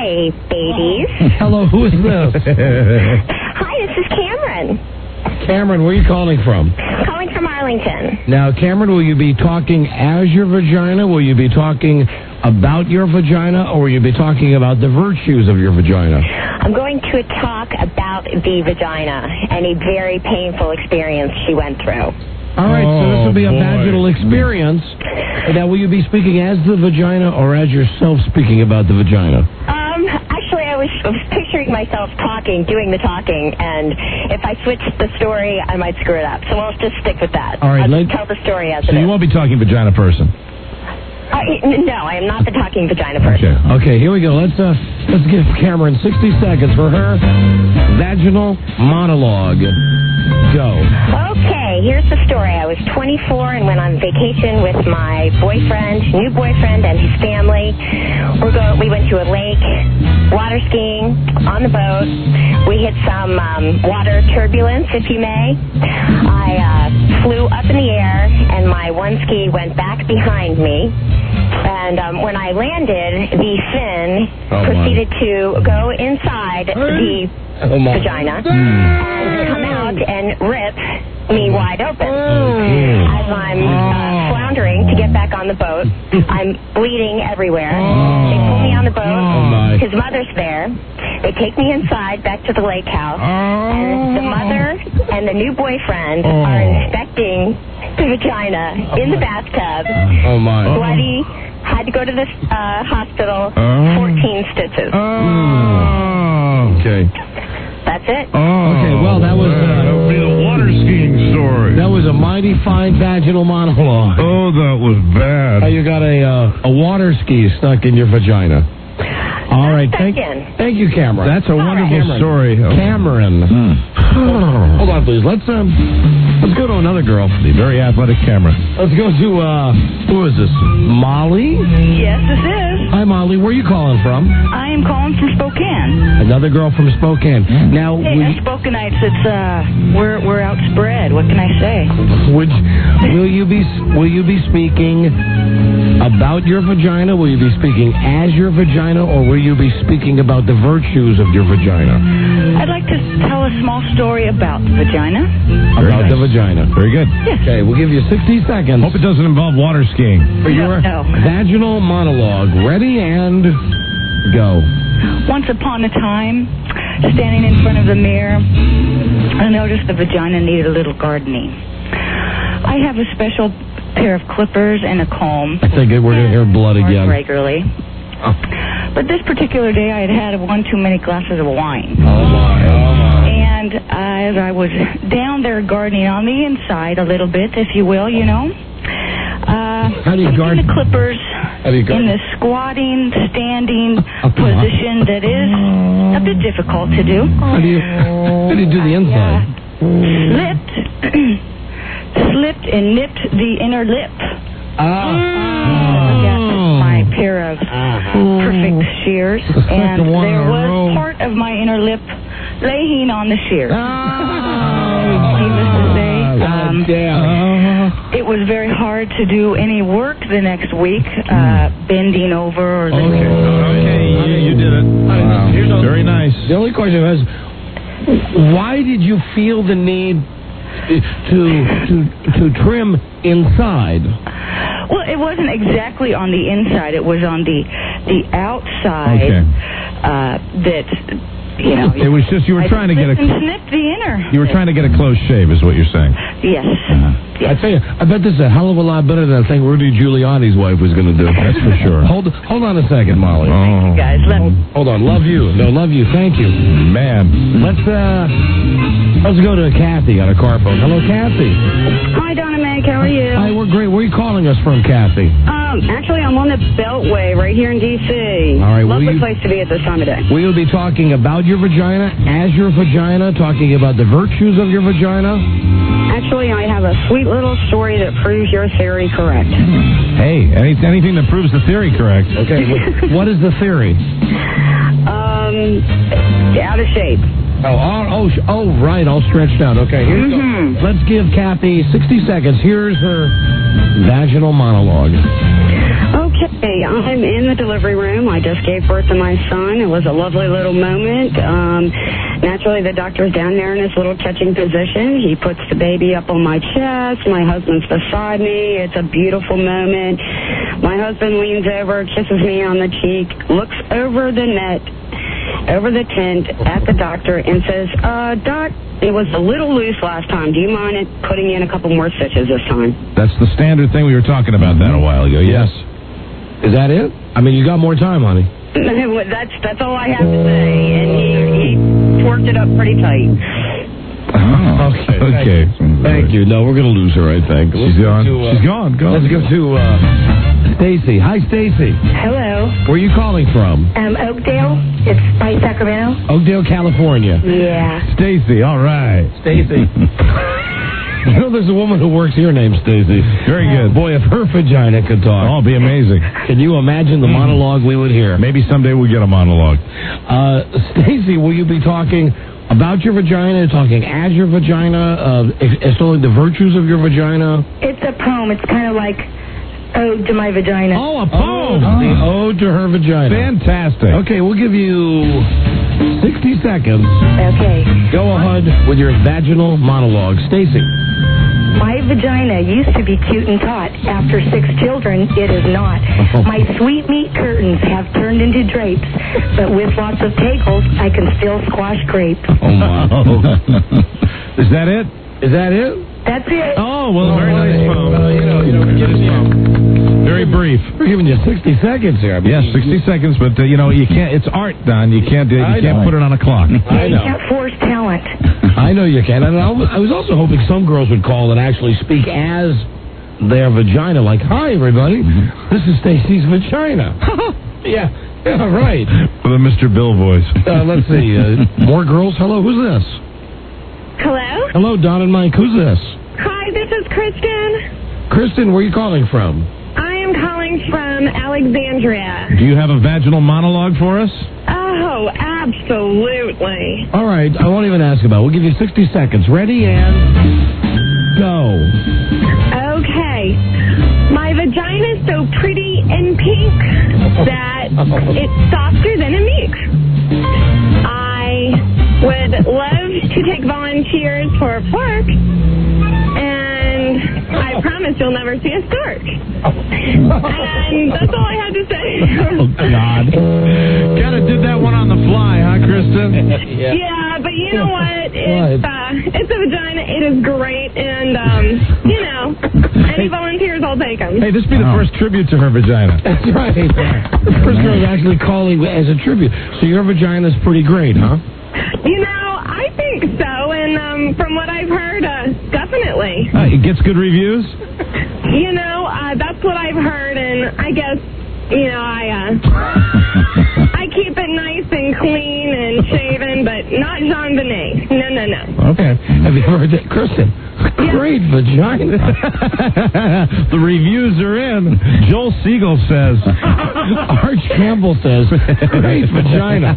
Speaker 9: Hi, babies.
Speaker 20: Hello, who is this?
Speaker 9: Hi, this is Cameron.
Speaker 20: Cameron, where are you calling from?
Speaker 9: Calling from Arlington.
Speaker 20: Now, Cameron, will you be talking as your vagina? Will you be talking about your vagina? Or will you be talking about the virtues of your vagina?
Speaker 9: I'm going to talk about the vagina and a very painful experience she went through.
Speaker 20: All right, so this will be a
Speaker 6: boy.
Speaker 20: vaginal experience. Now, will you be speaking as the vagina or as yourself speaking about the vagina?
Speaker 9: Um, actually, I was, I was picturing myself talking, doing the talking, and if I switched the story, I might screw it up. So we'll just stick with that.
Speaker 6: All right,
Speaker 9: I'll
Speaker 6: let's-
Speaker 9: just tell the story as
Speaker 6: So
Speaker 9: it
Speaker 6: you
Speaker 9: is.
Speaker 6: won't be talking vagina person.
Speaker 9: Uh, no, I am not the talking vagina person.
Speaker 20: Okay, here we go. Let's uh, let's give Cameron sixty seconds for her vaginal monologue. Go.
Speaker 9: Okay, here's the story. I was twenty-four and went on vacation with my boyfriend, new boyfriend, and his family. We're go- we went to a lake, water skiing on the boat. We hit some um, water turbulence, if you may. I uh, flew up in the air, and my one ski went back behind me. And um, when I landed, the fin
Speaker 20: Oh, my.
Speaker 9: proceeded to go inside the
Speaker 20: Oh, my.
Speaker 9: vagina and come out and rip me wide open. As I'm uh, floundering to get back on the boat, I'm bleeding everywhere. They pull me on the boat.
Speaker 20: my.
Speaker 9: His mother's there. They take me inside back to the lake house. And the mother and the new boyfriend are inspecting the vagina in the bathtub.
Speaker 20: Oh, my.
Speaker 9: Bloody. Had to go to the uh, hospital. fourteen stitches.
Speaker 20: Okay.
Speaker 9: That's it.
Speaker 20: Okay, well, that was... Uh,
Speaker 6: That would be the water skiing story.
Speaker 20: That was a mighty fine vaginal monologue.
Speaker 6: Oh, that was bad.
Speaker 20: How you got a uh, a water ski stuck in your vagina. All right, thank, thank you, Cameron.
Speaker 6: That's a wonderful
Speaker 20: Cameron.
Speaker 6: story.
Speaker 20: Cameron. Hold on, please. Let's um, let's go to another girl.
Speaker 6: The very athletic camera.
Speaker 20: Let's go to uh, who is this? Molly.
Speaker 4: Yes, this is.
Speaker 20: Hi, Molly. Where are you calling from?
Speaker 4: I am calling from Spokane.
Speaker 20: Another girl from Spokane. Now,
Speaker 4: Hey,
Speaker 20: will
Speaker 4: us Spokaneites, it's uh, we're we're outspread. What can I say?
Speaker 20: Would will you be will you be speaking about your vagina? Will you be speaking as your vagina, or will you be speaking about the virtues of your vagina?
Speaker 4: I'd like to tell a small story about the vagina.
Speaker 6: Very
Speaker 20: about
Speaker 6: nice.
Speaker 20: the vagina.
Speaker 6: Very good.
Speaker 20: Okay, we'll give you sixty seconds
Speaker 6: Hope it doesn't involve water skiing.
Speaker 20: for your
Speaker 4: no.
Speaker 20: vaginal monologue. Ready and go.
Speaker 4: Once upon a time, standing in front of the mirror, I noticed the vagina needed a little gardening. I have a special pair of clippers and a comb.
Speaker 20: I think we're going to hear blood again.
Speaker 4: Regularly. But this particular day, I had had one too many glasses of wine.
Speaker 20: Oh, my. Oh, my.
Speaker 4: And as I was down there gardening on the inside a little bit, if you will, you know, uh,
Speaker 20: How do you
Speaker 4: taking
Speaker 20: garden?
Speaker 4: the clippers
Speaker 20: How do you
Speaker 4: in
Speaker 20: garden?
Speaker 4: the squatting, standing position that is a bit difficult to do.
Speaker 20: How do you how do you do the inside?
Speaker 4: Slipped, slipped and nipped the inner lip.
Speaker 20: Ah.
Speaker 4: Got my pair of perfect shears, and
Speaker 20: the one
Speaker 4: there
Speaker 20: in a
Speaker 4: was
Speaker 20: row.
Speaker 4: part of my inner lip laying on the shears. Needless to say, um, it was very hard to do any work the next week, uh, bending over or lifting.
Speaker 6: Okay, you, you did it. Wow.
Speaker 20: Here's a-
Speaker 6: Very nice.
Speaker 20: The only question is, why did you feel the need to to to trim inside?
Speaker 4: Well, it wasn't exactly on the inside. It was on the the outside.
Speaker 6: Okay.
Speaker 4: Uh, that you know.
Speaker 6: It was just you were
Speaker 4: I
Speaker 6: trying to get a
Speaker 4: slipped and snipped the inner.
Speaker 6: you were trying to get a close shave, is what you're saying.
Speaker 4: Yes.
Speaker 20: I tell you, I bet this is a hell of a lot better than I think Rudy Giuliani's wife was going to do.
Speaker 6: That's for sure.
Speaker 20: Hold hold on a second, Molly.
Speaker 6: Oh,
Speaker 4: Guys, let
Speaker 20: Hold on. Love you. No, love you. Thank you.
Speaker 6: man.
Speaker 20: Let's uh, let's go to Kathy on a car phone. Hello, Kathy.
Speaker 19: Hi, Donna Meg. How are you?
Speaker 20: Hi, we're great. Where are you calling us from, Kathy?
Speaker 19: Um, actually, I'm on the Beltway right here in D C.
Speaker 20: All right, will
Speaker 19: Lovely
Speaker 20: you-
Speaker 19: place to be at this time of day.
Speaker 20: We will be talking about your vagina, as your vagina, talking about the virtues of your vagina.
Speaker 19: Actually, I have a sweet little story that proves your theory correct.
Speaker 6: Hey, any, anything that proves the theory correct.
Speaker 20: Okay, wh- what is the theory?
Speaker 19: Um, out of shape.
Speaker 20: Oh, oh, oh, sh- oh, right, all stretched out. Okay, here we
Speaker 19: Mhm.
Speaker 20: go. Let's give Kathy sixty seconds. Here's her vaginal monologue.
Speaker 19: Okay, Hey, I'm in the delivery room. I just gave birth to my son. It was a lovely little moment. Um, naturally, the doctor's down there in his little catching position. He puts the baby up on my chest. My husband's beside me. It's a beautiful moment. My husband leans over, kisses me on the cheek, looks over the net, over the tent at the doctor, and says, uh, Doc, it was a little loose last time. Do you mind it putting in a couple more stitches this time?
Speaker 6: That's the standard thing we were talking about that a while ago. Yes.
Speaker 20: Is that it? I mean, you got more time, honey.
Speaker 19: that's that's all I have to say. And he, he worked it up pretty tight.
Speaker 6: Oh,
Speaker 20: okay.
Speaker 6: Okay.
Speaker 20: Thank you. No, we're going to lose her, I think.
Speaker 6: She's
Speaker 20: Let's go
Speaker 6: gone.
Speaker 20: to, uh,
Speaker 6: She's gone. Go.
Speaker 20: Let's go to uh, Stacy. Hi, Stacy.
Speaker 5: Hello.
Speaker 20: Where are you calling from?
Speaker 5: Um, Oakdale. It's by Sacramento.
Speaker 20: Oakdale, California.
Speaker 5: Yeah.
Speaker 6: Stacy, all right.
Speaker 20: Stacy. You know, there's a woman who works here named Stacy.
Speaker 6: Very good.
Speaker 20: Boy, if her vagina could talk.
Speaker 6: Oh, it'd be amazing.
Speaker 20: Can you imagine the monologue we would hear?
Speaker 6: Maybe someday we'll get a monologue.
Speaker 20: Uh, Stacy, will you be talking about your vagina, talking as your vagina, uh, extolling the virtues of your vagina?
Speaker 5: It's a poem. It's kind of like Ode to My Vagina.
Speaker 20: Oh, a poem. Oh. The Ode to Her Vagina.
Speaker 6: Fantastic.
Speaker 20: Okay, we'll give you sixty seconds.
Speaker 5: Okay.
Speaker 20: Go ahead with your vaginal monologue. Stacy.
Speaker 5: My vagina used to be cute and taut. After six children, it is not. My sweet meat curtains have turned into drapes, but with lots of tagles, I can still squash grapes.
Speaker 6: Oh, wow. Is that it?
Speaker 20: Is that it?
Speaker 5: That's it.
Speaker 6: Oh, well,
Speaker 20: oh,
Speaker 6: very nice poem.
Speaker 20: Well, you know, you know, we're giving you,
Speaker 6: very brief.
Speaker 20: We're giving you sixty seconds here. I mean,
Speaker 6: yes, sixty seconds, but, uh, you know, you can't, it's art, Don. You can't, uh, you can't put it on a clock.
Speaker 20: I know.
Speaker 5: You can't force talent.
Speaker 20: I know you can. And I was also hoping some girls would call and actually speak as their vagina, like, hi, everybody, mm-hmm. This is Stacy's vagina. yeah, yeah, right.
Speaker 6: With a Mister Bill voice.
Speaker 20: Uh, let's see. Uh, more girls? Hello, who's this?
Speaker 10: Hello?
Speaker 20: Hello, Don and Mike. Who's this?
Speaker 10: Hi, this is Kristen.
Speaker 20: Kristen, where are you calling from?
Speaker 10: I am calling from Alexandria.
Speaker 6: Do you have a vaginal monologue for us?
Speaker 10: Oh, absolutely.
Speaker 20: All right, I won't even ask about it. We'll give you sixty seconds. Ready, and go.
Speaker 10: Okay. My vagina is so pretty and pink that it's softer than a mink. I would love to take volunteers for a park, and I promise you'll never see a stork. And that's all I had to say.
Speaker 6: Oh, God. Kind of did that one on the fly, huh, Kristen?
Speaker 10: yeah. yeah, but you know what? It's, uh, it's a vagina. It is great, and, um, you know, any volunteers, I'll take them.
Speaker 6: Hey, this be the oh. first tribute to her vagina.
Speaker 20: That's right. The first girl is actually calling as a tribute. So your vagina's pretty great, huh?
Speaker 10: You know, I think so, and um, from what I've heard, uh, definitely.
Speaker 6: Uh, it gets good reviews?
Speaker 10: You know, uh, that's what I've heard, and I guess, you know, I uh, I keep it nice and clean and shaven, but not Jean Benet. No, no, no.
Speaker 20: Okay. Have you heard that, Kristen?
Speaker 10: Yeah.
Speaker 20: Great vagina.
Speaker 6: The reviews are in. Joel Siegel says.
Speaker 20: Arch Campbell says, great vagina.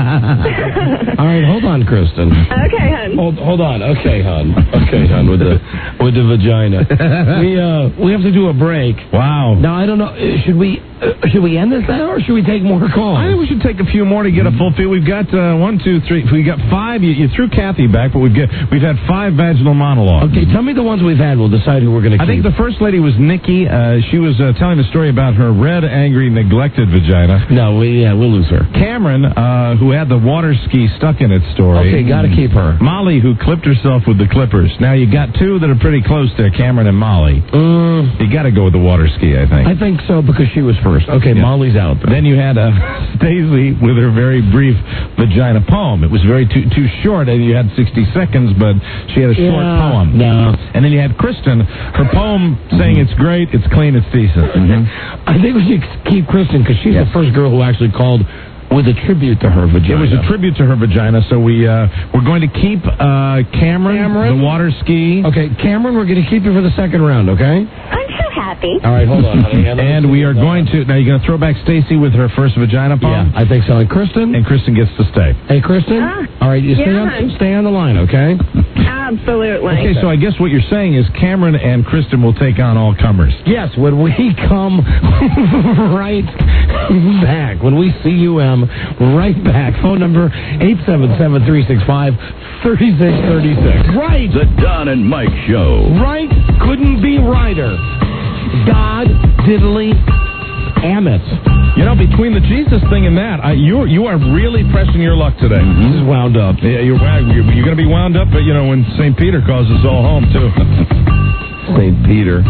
Speaker 20: All right, hold on, Kristen.
Speaker 10: Okay, hon.
Speaker 20: Hold, hold on. Okay, hon. Okay, hon, with the with the vagina. We uh we have to do a break.
Speaker 6: Wow.
Speaker 20: Now I don't know. Should we uh, should we end this now, or should we take more calls?
Speaker 6: I think we should take a few more to get a full feel. We've got uh, one, two, three. We got five. You, you threw Kathy back, but we've got we've had five vaginal monologues.
Speaker 20: Okay, tell me the ones we've had. We'll decide who we're going to keep.
Speaker 6: I think the first lady was Nikki. Uh, she was uh, telling a story about her red, angry, neglected vagina.
Speaker 20: No, we yeah, we'll lose her.
Speaker 6: Cameron, uh, who had the water ski stuck in its story.
Speaker 20: Okay, got to keep her.
Speaker 6: Molly, who clipped herself with the clippers. Now you got two that are pretty close there, Cameron and Molly.
Speaker 20: Mm.
Speaker 6: You got to go with the water ski, I think.
Speaker 20: I think so because she was first. Okay, yeah. Molly's out. Though.
Speaker 6: Then you had uh, Stacey with her very brief vagina poem. It was very too too short, and you had sixty seconds, but she had a
Speaker 20: yeah,
Speaker 6: short poem.
Speaker 20: No.
Speaker 6: And then you had Kristen, her poem saying it's great, it's clean, it's decent.
Speaker 20: Mm-hmm. I think we should keep Kristen because she's yes. the first girl who actually called with a tribute to her vagina.
Speaker 6: It was a tribute to her vagina, so we, uh, we're going to keep uh, Cameron,
Speaker 20: Cameron,
Speaker 6: the water ski.
Speaker 20: Okay, Cameron, we're going to keep you for the second round, okay?
Speaker 9: I'm so happy.
Speaker 20: All right, hold on, honey.
Speaker 6: And we are going to, now you're going to throw back Stacy with her first vagina poem?
Speaker 20: Yeah, I think so. And Kristen?
Speaker 6: And Kristen gets to stay.
Speaker 20: Hey, Kristen?
Speaker 10: Uh,
Speaker 20: All right, you stay,
Speaker 10: yeah.
Speaker 20: on, stay on the line, okay?
Speaker 10: Uh, Absolutely.
Speaker 6: Okay, so I guess what you're saying is Cameron and Kristen will take on all comers.
Speaker 20: Yes, when we come right back, when we C U M right back. Phone number eight seven seven, three six five, three six three six. Right.
Speaker 7: The Don and Mike Show.
Speaker 20: Right couldn't be righter. God diddly Amit.
Speaker 6: You know, between the Jesus thing and that, I, you you are really pressing your luck today.
Speaker 20: Mm-hmm. This is wound up.
Speaker 6: Yeah, you're you're, you're going to be wound up, but you know when Saint Peter calls us all home too.
Speaker 20: Saint Peter.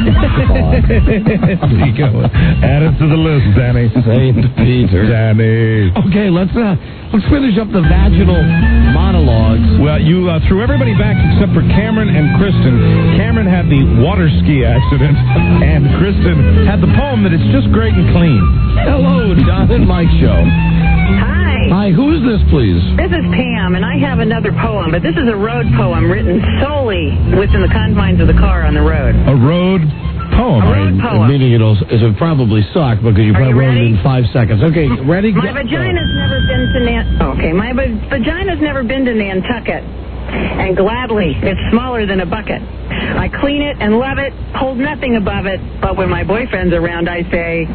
Speaker 6: There you go. Add it to the list, Danny.
Speaker 20: Saint Peter.
Speaker 6: Danny.
Speaker 20: Okay, let's uh, let's finish up the vaginal monologues.
Speaker 6: Well, you uh, threw everybody back except for Cameron and Kristen. Cameron had the water ski accident, and Kristen had the poem that it's just great and clean.
Speaker 20: Hello, Don and Mike Show.
Speaker 10: Hi.
Speaker 20: Hi, who is this, please?
Speaker 10: This is Pam, and I have another poem, but this is a road poem written solely within the confines of the car on the road.
Speaker 6: A road poem.
Speaker 10: A road poem.
Speaker 20: Meaning it'll, it'll probably suck because you
Speaker 10: Are
Speaker 20: probably
Speaker 10: you
Speaker 20: wrote it
Speaker 10: ready?
Speaker 20: in five seconds. Okay, ready?
Speaker 10: My
Speaker 20: Go.
Speaker 10: vagina's never been to Nan... Okay, my va- vagina's never been to Nantucket. And gladly, it's smaller than a bucket. I clean it and love it, hold nothing above it, but when my boyfriend's around, I say...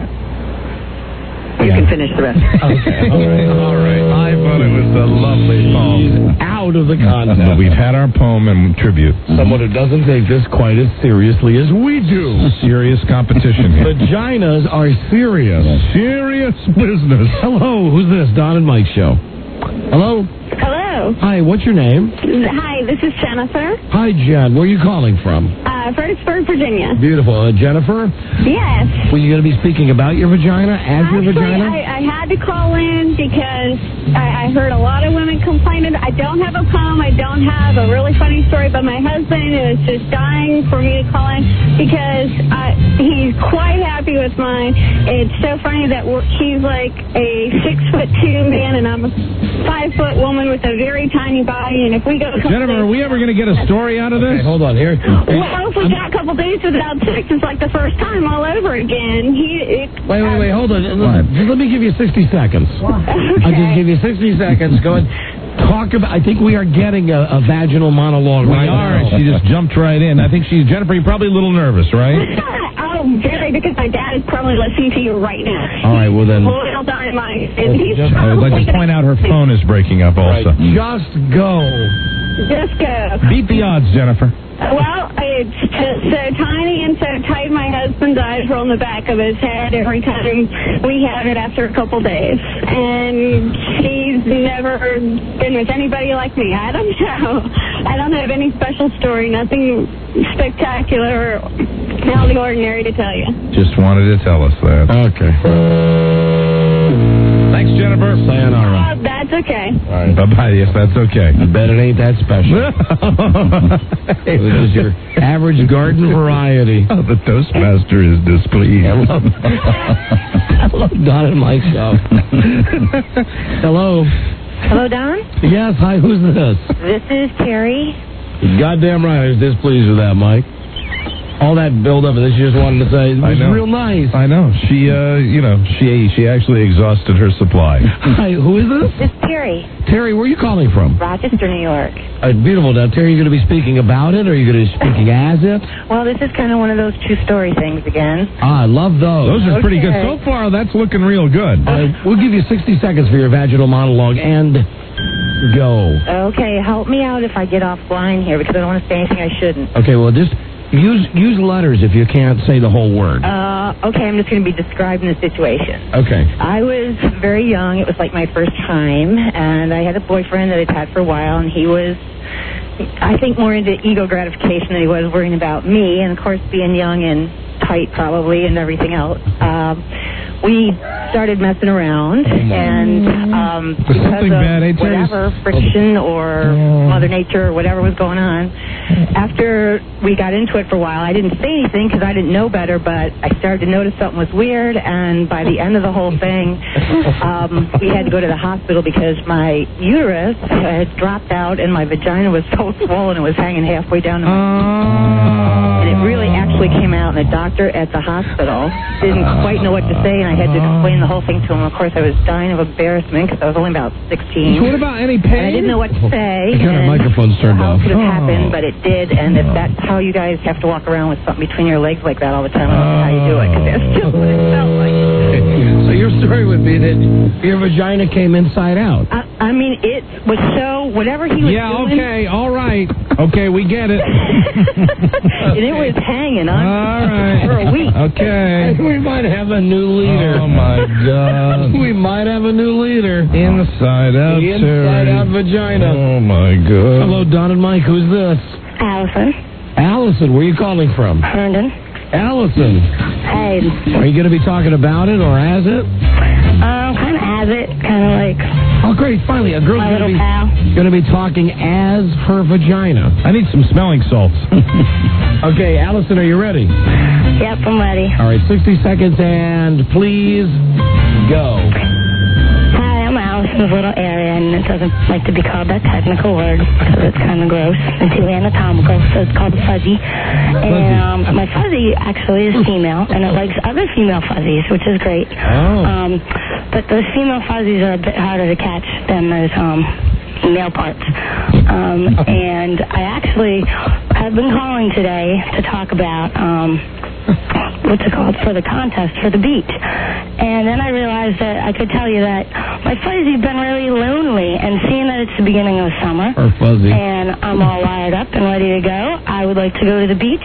Speaker 10: You
Speaker 20: Yeah.
Speaker 10: can finish the rest.
Speaker 20: Okay, all right, all right.
Speaker 6: I thought it was a lovely poem.
Speaker 20: Out of the contest.
Speaker 6: But we've had our poem and tribute.
Speaker 20: Someone who doesn't take this quite as seriously as we do.
Speaker 6: Serious competition here.
Speaker 20: Vaginas are serious.
Speaker 6: Serious business.
Speaker 20: Hello, who's this? Don and Mike Show. Hello.
Speaker 1: Hello.
Speaker 20: Hi, what's your name?
Speaker 1: Hi, this is Jennifer.
Speaker 20: Hi, Jen. Where are you calling from?
Speaker 1: Uh, Fredericksburg, Virginia.
Speaker 20: Beautiful. Uh, Jennifer?
Speaker 1: Yes.
Speaker 20: Were you going to be speaking about your vagina, as your
Speaker 1: Actually,
Speaker 20: vagina?
Speaker 1: I, I had to call in because I, I heard a lot of women complaining. I don't have a poem. I don't have a really funny story, but my husband is just dying for me to call in because I, he's quite happy with mine. It's so funny that we're, he's like a six foot two man and I'm a five foot woman with a very tiny body. And if we go, a couple
Speaker 6: Jennifer,
Speaker 1: days,
Speaker 6: are we ever going to get a story out of this?
Speaker 20: Okay, hold on here.
Speaker 1: well, if we got a couple days without sex, it's like the first time all over again. He, it,
Speaker 20: Wait, wait, wait, hold on.
Speaker 6: What?
Speaker 20: Just let me give you sixty seconds. I'll just give you sixty seconds. Go ahead. Talk about, I think we are getting a, a vaginal monologue
Speaker 6: We
Speaker 20: right
Speaker 6: are,
Speaker 20: now.
Speaker 6: and she just jumped right in. I think she's, Jennifer, you're probably a little nervous, right?
Speaker 1: oh, very, because my dad is probably listening to you right now.
Speaker 6: All right, well then.
Speaker 1: Well, darn my, and he's
Speaker 6: Just, I would like to point out her phone is breaking up also.
Speaker 20: Right. Just go.
Speaker 1: Just go.
Speaker 6: Beat the odds, Jennifer.
Speaker 1: Well, it's just so tiny and so tight, my husband's eyes roll in the back of his head every time we have it after a couple days. And he's never been with anybody like me. I don't know. I don't have any special story, nothing spectacular or out of the ordinary to tell you.
Speaker 6: Just wanted to tell us that.
Speaker 20: Okay.
Speaker 6: Thanks, Jennifer.
Speaker 20: Sayonara.
Speaker 1: Oh, that's okay.
Speaker 20: All right.
Speaker 6: Bye-bye. Yes, that's okay.
Speaker 20: I bet it ain't that special. This is your average garden variety.
Speaker 6: Oh, the Toastmaster is displeased.
Speaker 20: Hello. Hello, Don and Mike Show. Hello.
Speaker 5: Hello, Don?
Speaker 20: Yes, hi, who's this?
Speaker 5: This is Terry.
Speaker 20: Goddamn right, I was displeased with that, Mike. All that build-up, and then she just wanted to say, it
Speaker 6: I
Speaker 20: was
Speaker 6: know.
Speaker 20: real nice.
Speaker 6: I know. She, uh, you know, she she actually exhausted her supply.
Speaker 20: Hi, who is this?
Speaker 5: This is Terry,
Speaker 20: Terry, where are you calling from?
Speaker 5: Rochester, New York.
Speaker 20: Uh, beautiful. Now, Terry, you going to be speaking about it, or are you going to be speaking as it?
Speaker 5: Well, this is kind of one of those true story things again.
Speaker 20: Ah, I love those.
Speaker 6: Those are pretty good.
Speaker 5: Okay.
Speaker 6: So far, that's looking real good.
Speaker 20: Uh, we'll give you sixty seconds for your vaginal monologue, and go.
Speaker 5: Okay, help me out if I get offline here because I don't want to say anything I shouldn't.
Speaker 20: Okay, well, just use use letters if you can't say the whole word.
Speaker 5: Uh, okay, I'm just going to be describing the situation.
Speaker 20: Okay.
Speaker 5: I was very young. It was like my first time, and I had a boyfriend that I'd had for a while, and he was, I think, more into ego gratification than he was worrying about me, and of course, being young and tight probably and everything else. Um, we started messing around, and um, because
Speaker 6: something
Speaker 5: of
Speaker 6: bad, eh, Terry?
Speaker 5: whatever friction or Mother Nature or whatever was going on, after we got into it for a while, I didn't say anything because I didn't know better, but I started to notice something was weird, and by the end of the whole thing, um, we had to go to the hospital because my uterus had dropped out and my vagina was so swollen it was hanging halfway down to my... And
Speaker 4: it really actually came out, and the doctor at the hospital didn't quite know what to say, and I had to explain the whole thing to him. Of course, I was dying of embarrassment because I was only about sixteen.
Speaker 6: What about any pain?
Speaker 4: And I didn't know what to say.
Speaker 20: I got our
Speaker 4: and
Speaker 20: microphones turned
Speaker 4: how
Speaker 20: off.
Speaker 4: could have
Speaker 20: Oh.
Speaker 4: happened, but it did, and if that's how you guys have to walk around with something between your legs like that all the time, I don't know how you do it, because that's still what it felt like.
Speaker 20: So your story would be that your vagina came inside out.
Speaker 4: I, I mean, it was so, whatever he was
Speaker 6: Yeah,
Speaker 4: doing.
Speaker 6: okay, all right. Okay, we get it.
Speaker 4: And it was hanging on
Speaker 6: All right.
Speaker 4: for a week.
Speaker 6: Okay.
Speaker 20: We might have a new leader.
Speaker 6: Oh, my God.
Speaker 20: We might have a new leader.
Speaker 6: Inside out,
Speaker 20: The inside
Speaker 6: Terry.
Speaker 20: out vagina.
Speaker 6: Oh, my God.
Speaker 20: Hello, Don and Mike. Who's this?
Speaker 5: Allison.
Speaker 20: Allison, where are you calling from?
Speaker 5: Herndon.
Speaker 20: Allison.
Speaker 5: Hey.
Speaker 20: Are you going to be talking about it or as it?
Speaker 5: Um, kind of as it, kind of like
Speaker 20: Oh, great. Finally, a girl's
Speaker 5: my
Speaker 20: going to
Speaker 5: little
Speaker 20: be,
Speaker 5: pal.
Speaker 20: going to be talking as her vagina.
Speaker 6: I need some smelling salts.
Speaker 20: Okay, Allison, are you ready?
Speaker 5: Yep, I'm ready.
Speaker 20: All right, sixty seconds and please go.
Speaker 5: Hi, I'm Allison's little area, and it doesn't like to be called that technical word because it's kind of gross and too anatomical, so it's called a fuzzy. And um, my fuzzy actually is female, and it likes other female fuzzies, which is great.
Speaker 20: Oh.
Speaker 5: Um, but those female fuzzies are a bit harder to catch than those um, male parts. Um, and I actually have been calling today to talk about um, what's it called, for the contest for the beach. And then I realized that I could tell you that my fuzzy's been really lonely, and seeing that it's the beginning of summer,
Speaker 20: Her fuzzy.
Speaker 5: and I'm all wired up and ready to go, I would like to go to the beach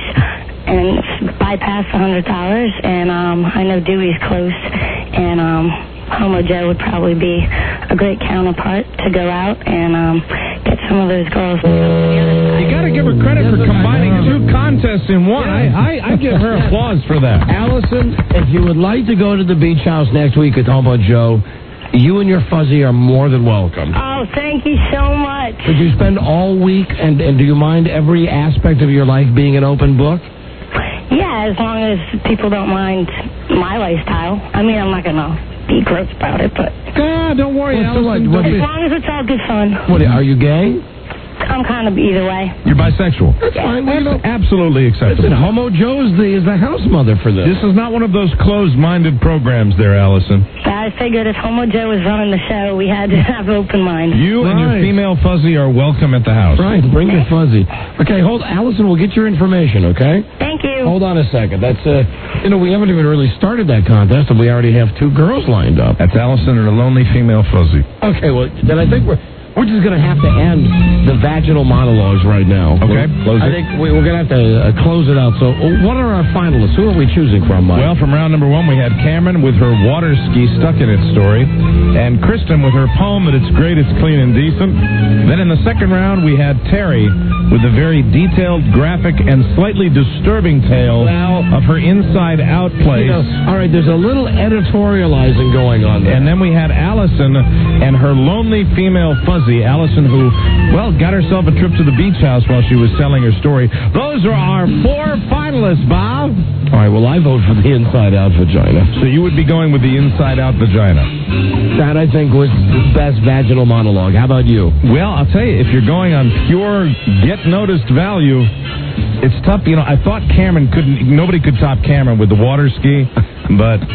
Speaker 5: and bypass one hundred dollars, and um, I know Dewey's close, and um, Homo Joe would probably be a great counterpart to go out and um, get some of those girls to go to the other side.
Speaker 6: You got to give her credit for combining two contests in one. I, I, I give her applause for that.
Speaker 20: Allison, if you would like to go to the beach house next week at Homo Joe, you and your fuzzy are more than welcome.
Speaker 5: Oh, thank you so much.
Speaker 20: Could you spend all week, and, and do you mind every aspect of your life being an open book?
Speaker 5: Yeah, as long as people don't mind my lifestyle. I mean, I'm not going to be gross about it, but
Speaker 6: Ah, don't worry,
Speaker 20: What's the
Speaker 6: Allison.
Speaker 20: what- what
Speaker 5: as
Speaker 20: is-
Speaker 5: long as it's all good fun.
Speaker 20: What, are you gay?
Speaker 5: I'm kind of either way.
Speaker 6: You're bisexual.
Speaker 20: That's fine. Well, you know,
Speaker 6: Absolutely acceptable.
Speaker 20: listen, Homo Joe is the, is the house mother for this.
Speaker 6: This is not one of those closed-minded programs there, Allison.
Speaker 5: I figured if Homo Joe was running the show, we had to have open mind.
Speaker 6: You and your
Speaker 20: Right.
Speaker 6: female fuzzy are welcome at the house.
Speaker 20: Right, bring your fuzzy. Okay, hold, Allison, we'll get your information, okay?
Speaker 5: Thank you.
Speaker 20: Hold on a second. That's, uh, you know, we haven't even really started that contest, and we already have two girls lined up.
Speaker 6: That's Allison and a lonely female fuzzy.
Speaker 20: Okay, well, then I think we're we're just going to have to end the vaginal monologues right now.
Speaker 6: Okay, close
Speaker 20: I
Speaker 6: it.
Speaker 20: think we, we're going to have to uh, close it out. So, uh, what are our finalists? Who are we choosing from, Mike?
Speaker 6: Well, from round number one, we had Cameron with her water ski stuck in its story, and Kristen with her poem that it's great, it's clean and decent. Then in the second round, we had Terry with a very detailed, graphic, and slightly disturbing tale of her inside-out place.
Speaker 20: You know, all right, there's a little editorializing going on there.
Speaker 6: And then we had Allison and her lonely female fuzzy, Allison, who, well, got herself a trip to the beach house while she was telling her story. Those are our four finalists, Bob.
Speaker 20: All right, well, I vote for the inside-out vagina.
Speaker 6: So you would be going with the inside-out vagina.
Speaker 20: That, I think, was the best vaginal monologue. How about you?
Speaker 6: Well, I'll tell you, if you're going on pure get-noticed value, it's tough. You know, I thought Cameron couldn't, nobody could top Cameron with the water ski, but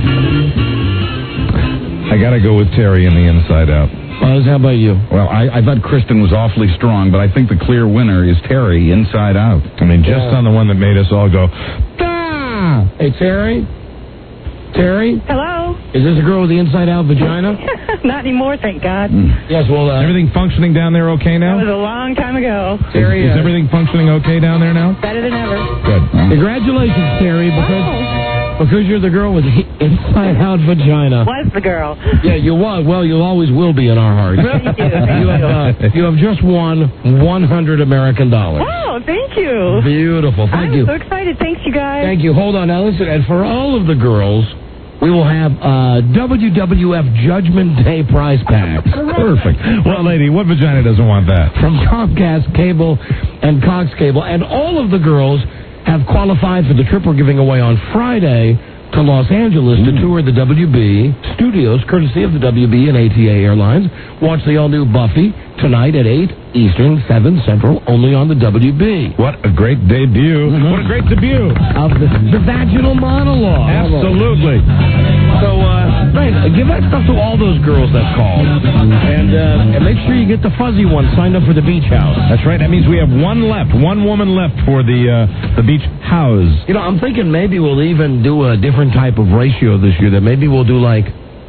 Speaker 6: I got to go with Terry in the inside-out.
Speaker 20: Buzz, how about you?
Speaker 13: Well, I, I thought Kristen was awfully strong, but I think the clear winner is Terry, inside out.
Speaker 6: I mean, just
Speaker 20: Yeah.
Speaker 6: on the one that made us all go, ah!
Speaker 20: Hey, Terry? Terry?
Speaker 4: Hello?
Speaker 20: Is this a girl with the inside-out vagina?
Speaker 4: Not anymore, thank God.
Speaker 20: Yes, well, uh,
Speaker 6: Everything functioning down there okay
Speaker 4: That was
Speaker 6: now?
Speaker 4: a long time ago.
Speaker 20: Terry,
Speaker 6: Is
Speaker 20: uh,
Speaker 6: everything functioning okay down there now?
Speaker 4: Better than ever.
Speaker 6: Good.
Speaker 20: congratulations, Terry, because because you're the girl with the inside-out vagina.
Speaker 4: Was the girl.
Speaker 20: Yeah, you was. Well, you always will be in our hearts.
Speaker 4: Thank you.
Speaker 20: You have, uh, you have just won one hundred American dollars.
Speaker 4: Oh, thank you.
Speaker 20: Beautiful. Thank
Speaker 4: I'm
Speaker 20: you.
Speaker 4: so excited. Thanks, you guys.
Speaker 20: Thank you. Hold on, now listen. And for all of the girls, we will have uh, W W F Judgment Day prize packs.
Speaker 6: Perfect. Well, lady, what vagina doesn't want that?
Speaker 20: From Comcast Cable and Cox Cable. And all of the girls have qualified for the trip we're giving away on Friday to Los Angeles to tour the W B studios, courtesy of the W B and A T A Airlines. Watch the all-new Buffy tonight at eight. Eastern, seven Central, only on the W B.
Speaker 6: What a great debut. Mm-hmm. What a great debut.
Speaker 20: Of the, the vaginal monologue.
Speaker 6: Absolutely.
Speaker 20: So, uh, right, give that stuff to all those girls that called. And, uh, and make sure you get the fuzzy one signed up for the beach house.
Speaker 6: That's right. That means we have one left, one woman left for the uh, the beach house.
Speaker 20: You know, I'm thinking maybe we'll even do a different type of ratio this year. That maybe we'll do like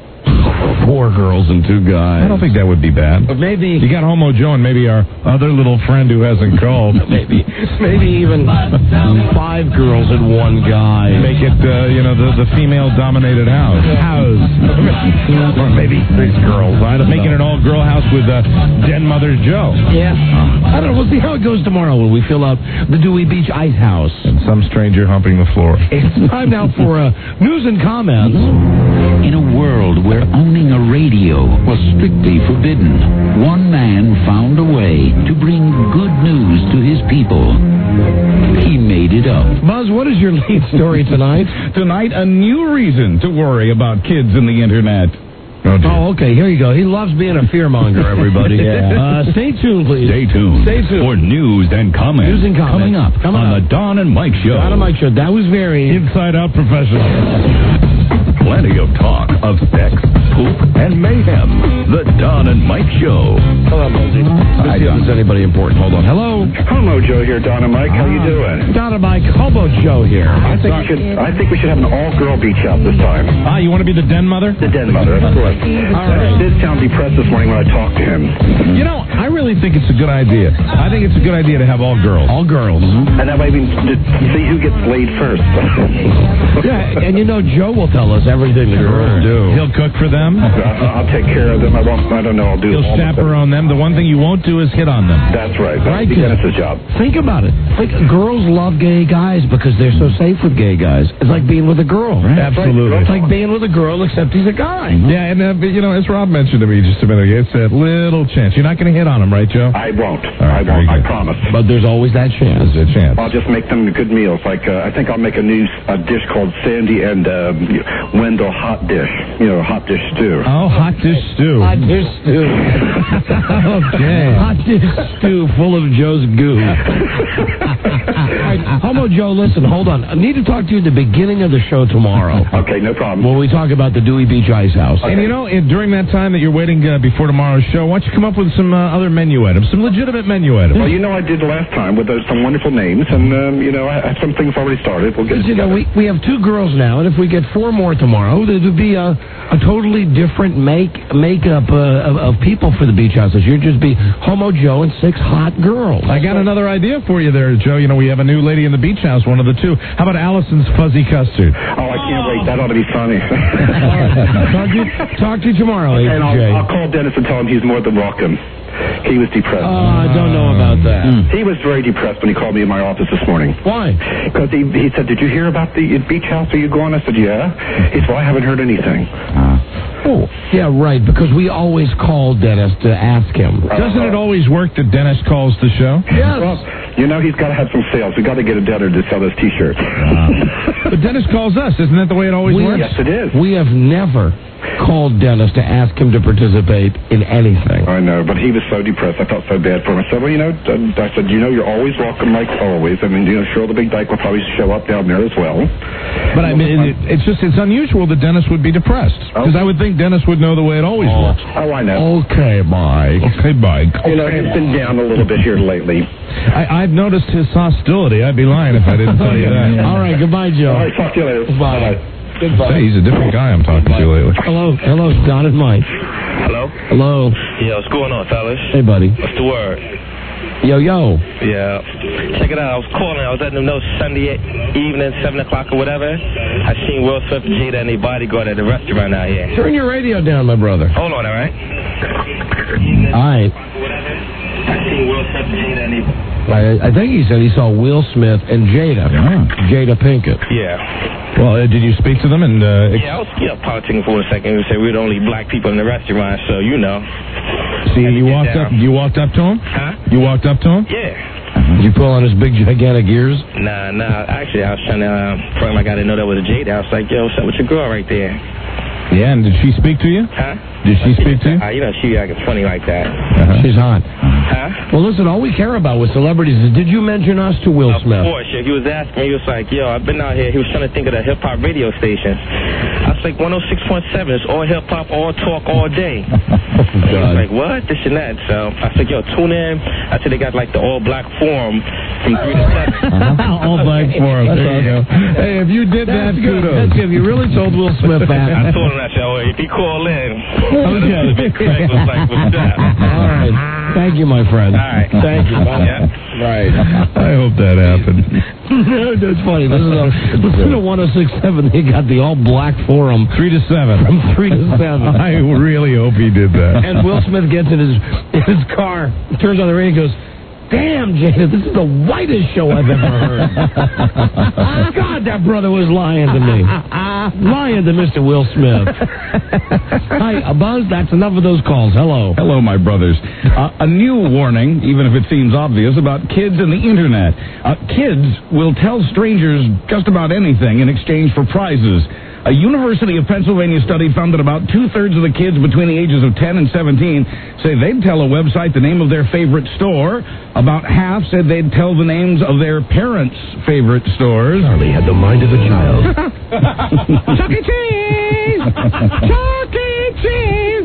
Speaker 20: four girls and two guys.
Speaker 6: I don't think that would be bad.
Speaker 20: But maybe
Speaker 6: you got Homo Joe and maybe our other little friend who hasn't called.
Speaker 20: maybe maybe even five girls and one guy.
Speaker 6: Make it, uh, you know, the, the female-dominated house. House. Or maybe six girls. I don't Making know. An all-girl house with uh, Den Mother Joe.
Speaker 20: Yeah. I don't know. We'll see how it goes tomorrow when we fill out the Dewey Beach Ice House.
Speaker 6: And some stranger humping the floor.
Speaker 20: It's time now for uh, news and comments.
Speaker 2: In a world where owning a radio was strictly forbidden, one man found a way to bring good news to his people. He made it up.
Speaker 20: Buzz, what is your lead story tonight?
Speaker 13: Tonight, a new reason to worry about kids and the internet.
Speaker 20: Oh, oh, okay. Here you go. He loves being a fearmonger, everybody.
Speaker 13: Yeah.
Speaker 20: Uh, stay tuned, please.
Speaker 7: Stay tuned.
Speaker 20: Stay tuned.
Speaker 7: For news and comments.
Speaker 20: News and comments.
Speaker 7: Coming up
Speaker 20: Coming
Speaker 7: on
Speaker 20: up.
Speaker 7: the Don and Mike Show.
Speaker 20: Don and Mike Show. That was very
Speaker 6: inside-out professional.
Speaker 7: Plenty of talk of sex, poop, and mayhem. The Don and Mike Show.
Speaker 20: Hello, Mosey. Let's see if there's anybody important. Hold on. Hello.
Speaker 8: Homo Joe here, Don and Mike. How you doing?
Speaker 20: Don and Mike, Hobo Joe here.
Speaker 8: I think we should. I think we should have an all-girl beach house this time.
Speaker 6: Ah, you want to be the den mother?
Speaker 8: The den mother, of course.
Speaker 20: All right.
Speaker 8: I did sound depressed this morning when I talked to him.
Speaker 6: You know, I really think it's a good idea. I think it's a good idea to have all girls.
Speaker 20: All girls.
Speaker 8: And that way we can see who gets laid first.
Speaker 20: Yeah, and you know Joe will tell us everything the girls do.
Speaker 6: He'll cook for them.
Speaker 8: I'll take care of them. I won't. I don't know. I'll do.
Speaker 6: He'll chaperone them. The one thing you won't do is hit on them.
Speaker 8: That's right. That's
Speaker 20: Right,
Speaker 8: the Dennis's job.
Speaker 20: Think about it. Think girls love gay guys because they're so safe with gay guys. It's like being with a girl.
Speaker 6: Right? Absolutely.
Speaker 20: It's like being with a girl except he's a guy.
Speaker 6: Yeah, and uh, you know, as Rob mentioned to me just a minute ago, it's that little chance. You're not going to hit on him, right, Joe?
Speaker 8: I won't.
Speaker 6: Right,
Speaker 8: I won't. I promise.
Speaker 20: But there's always that chance.
Speaker 6: There's a chance.
Speaker 8: I'll just make them good meals. Like uh, I think I'll make a new a dish called Sandy and um, Wendell hot dish. You know, hot dish stew.
Speaker 6: Oh, hot dish stew.
Speaker 20: Hot dish stew.
Speaker 6: Okay.
Speaker 20: Hot dish stew full of Joe's goo. Right, Homo Joe, listen, hold on. I need to talk to you at the beginning of the show tomorrow.
Speaker 8: Okay, no problem.
Speaker 20: When we talk about the Dewey Beach Ice House.
Speaker 6: Okay. And you know, in, during that time that you're waiting uh, before tomorrow's show, why don't you come up with some uh, other menu items, some legitimate menu items?
Speaker 8: Well, you know I did last time with those, some wonderful names, and um, you know I have some things already started. We'll get it
Speaker 20: you know, we, we have two girls now, and if we get four more tomorrow, there would be a, a totally different make makeup uh, of, of people for the beach houses. You'd just be Homo Joe and six hot girls.
Speaker 6: I got another idea for you there, Joe. You know, we have a new lady in the beach house, one of the two. How about Allison's fuzzy custard?
Speaker 8: Oh, I can't wait. That ought to be funny.
Speaker 20: talk, to you, talk to you tomorrow,
Speaker 8: and
Speaker 20: A J.
Speaker 8: I'll, I'll call Dennis and tell him he's more than welcome. He was depressed.
Speaker 20: Oh, I don't know about that.
Speaker 8: Mm. He was very depressed when he called me in my office this morning.
Speaker 20: Why?
Speaker 8: Because he, he said, did you hear about the beach house? Are you going? I said, yeah. He said, well, I haven't heard anything.
Speaker 20: Uh, oh, yeah, right, because we always call Dennis to ask him.
Speaker 8: Uh,
Speaker 6: Doesn't it always work that Dennis calls the show?
Speaker 20: Yes.
Speaker 8: Well, you know, he's got to have some sales. We've got to get a debtor to sell those T-shirts.
Speaker 6: Uh, but Dennis calls us. Isn't that the way it always
Speaker 20: we,
Speaker 6: works?
Speaker 8: Yes, it is.
Speaker 20: We have never called Dennis to ask him to participate in anything.
Speaker 8: I know, but he was so depressed. I felt so bad for him. I said, well, you know, I said, you know, you're always welcome, like always. I mean, you know, sure, the Big Dyke will probably show up down there as well.
Speaker 6: But I mean, it, it's just, it's unusual that Dennis would be depressed. Because I would think Dennis would know the way it always
Speaker 8: oh.
Speaker 6: works.
Speaker 8: Oh, I know.
Speaker 20: Okay, Mike.
Speaker 6: Okay, Mike.
Speaker 8: You know, he's been down a little bit here lately.
Speaker 6: I, I've noticed his hostility. I'd be lying if I didn't tell you that.
Speaker 20: All right, goodbye, Joe.
Speaker 8: All right, talk to you later.
Speaker 20: Bye.
Speaker 8: Bye.
Speaker 20: Goodbye.
Speaker 6: Hey, he's a different guy I'm talking to lately.
Speaker 20: Hello, hello, Don and Mike.
Speaker 22: Hello?
Speaker 20: Hello.
Speaker 22: Yeah, what's going on, fellas?
Speaker 20: Hey, buddy.
Speaker 22: What's the word?
Speaker 20: Yo, yo.
Speaker 22: Yeah. Check it out. I was calling. I was letting them know Sunday evening, seven o'clock or whatever. I seen Will Smith and Jada and their bodyguard at the restaurant out here.
Speaker 20: Turn your radio down, my brother.
Speaker 22: Hold on, all right?
Speaker 20: All right.
Speaker 22: I seen Will Smith and Jada and their...
Speaker 20: I, I think he said he saw Will Smith and Jada.
Speaker 6: Yeah.
Speaker 20: Jada Pinkett.
Speaker 22: Yeah.
Speaker 6: Well, uh, did you speak to them? And uh,
Speaker 22: Yeah, I was yeah, politicking for a second. We said we were the only black people in the restaurant, so you know.
Speaker 6: See, you walked up. You walked up to him.
Speaker 22: Huh?
Speaker 6: You walked up to him.
Speaker 22: Yeah.
Speaker 20: Did you pull on his big gigantic ears?
Speaker 22: Nah, nah. Actually, I was trying to. Uh, front like I didn't know that was a Jada. I was like, yo, what's up with your girl right there?
Speaker 6: Yeah, and did she speak to you?
Speaker 22: Huh?
Speaker 6: Did she speak to you?
Speaker 22: Uh, you know, she acting funny like that.
Speaker 6: Uh-huh.
Speaker 20: She's hot.
Speaker 22: Huh?
Speaker 20: Well, listen, all we care about with celebrities is, did you mention us to Will
Speaker 22: Of
Speaker 20: Smith?
Speaker 22: course, yeah. He was asking me, he was like, yo, I've been out here. He was trying to think of the hip-hop radio station. I was like, one oh six point seven. It's all hip-hop, all talk, all day. And he was like, what? This and that. So I said, yo, tune in. I said, they got like the all-black forum from three to seven.
Speaker 6: Uh-huh. All-black forum. There you go. Hey, if you did
Speaker 20: That's
Speaker 6: that,
Speaker 20: good.
Speaker 6: kudos.
Speaker 20: That's good. You really told Will Smith that.
Speaker 22: I told him that, yo, if he call in,
Speaker 20: Okay.
Speaker 22: Big Craig was like, what's that?
Speaker 20: All right. Thank you, my friend.
Speaker 22: All right.
Speaker 20: Thank you. Bye.
Speaker 22: Yeah.
Speaker 20: Right.
Speaker 6: I hope that happened.
Speaker 20: No, that's funny. Listen to, listen to one oh six point seven. He got the all-black forum.
Speaker 6: Three to seven.
Speaker 20: From three to seven.
Speaker 6: I really hope he did that.
Speaker 20: And Will Smith gets in his in his car, turns on the radio and goes, damn, Jada, this is the whitest show I've ever heard. God, that brother was lying to me. Lying to Mister Will Smith. Hi, uh, Buzz, that's enough of those calls. Hello.
Speaker 13: Hello, my brothers. Uh, a new warning, even if it seems obvious, about kids and the Internet. Uh, kids will tell strangers just about anything in exchange for prizes. A University of Pennsylvania study found that about two-thirds of the kids between the ages of ten and seventeen say they'd tell a website the name of their favorite store. About half said they'd tell the names of their parents' favorite stores.
Speaker 20: Charlie had the mind of a child.
Speaker 6: Chuck E. Cheese! Chuck E. Cheese!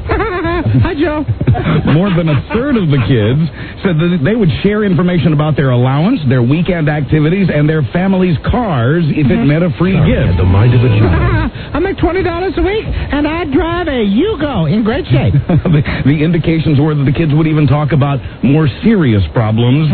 Speaker 6: Hi, Joe.
Speaker 13: More than a third of the kids said that they would share information about their allowance, their weekend activities, and their family's cars if it meant a free
Speaker 20: Charlie
Speaker 13: gift.
Speaker 20: had the mind of a child.
Speaker 6: I make twenty dollars a week, and I drive a Yugo in great shape.
Speaker 13: the, the indications were that the kids would even talk about more serious problems.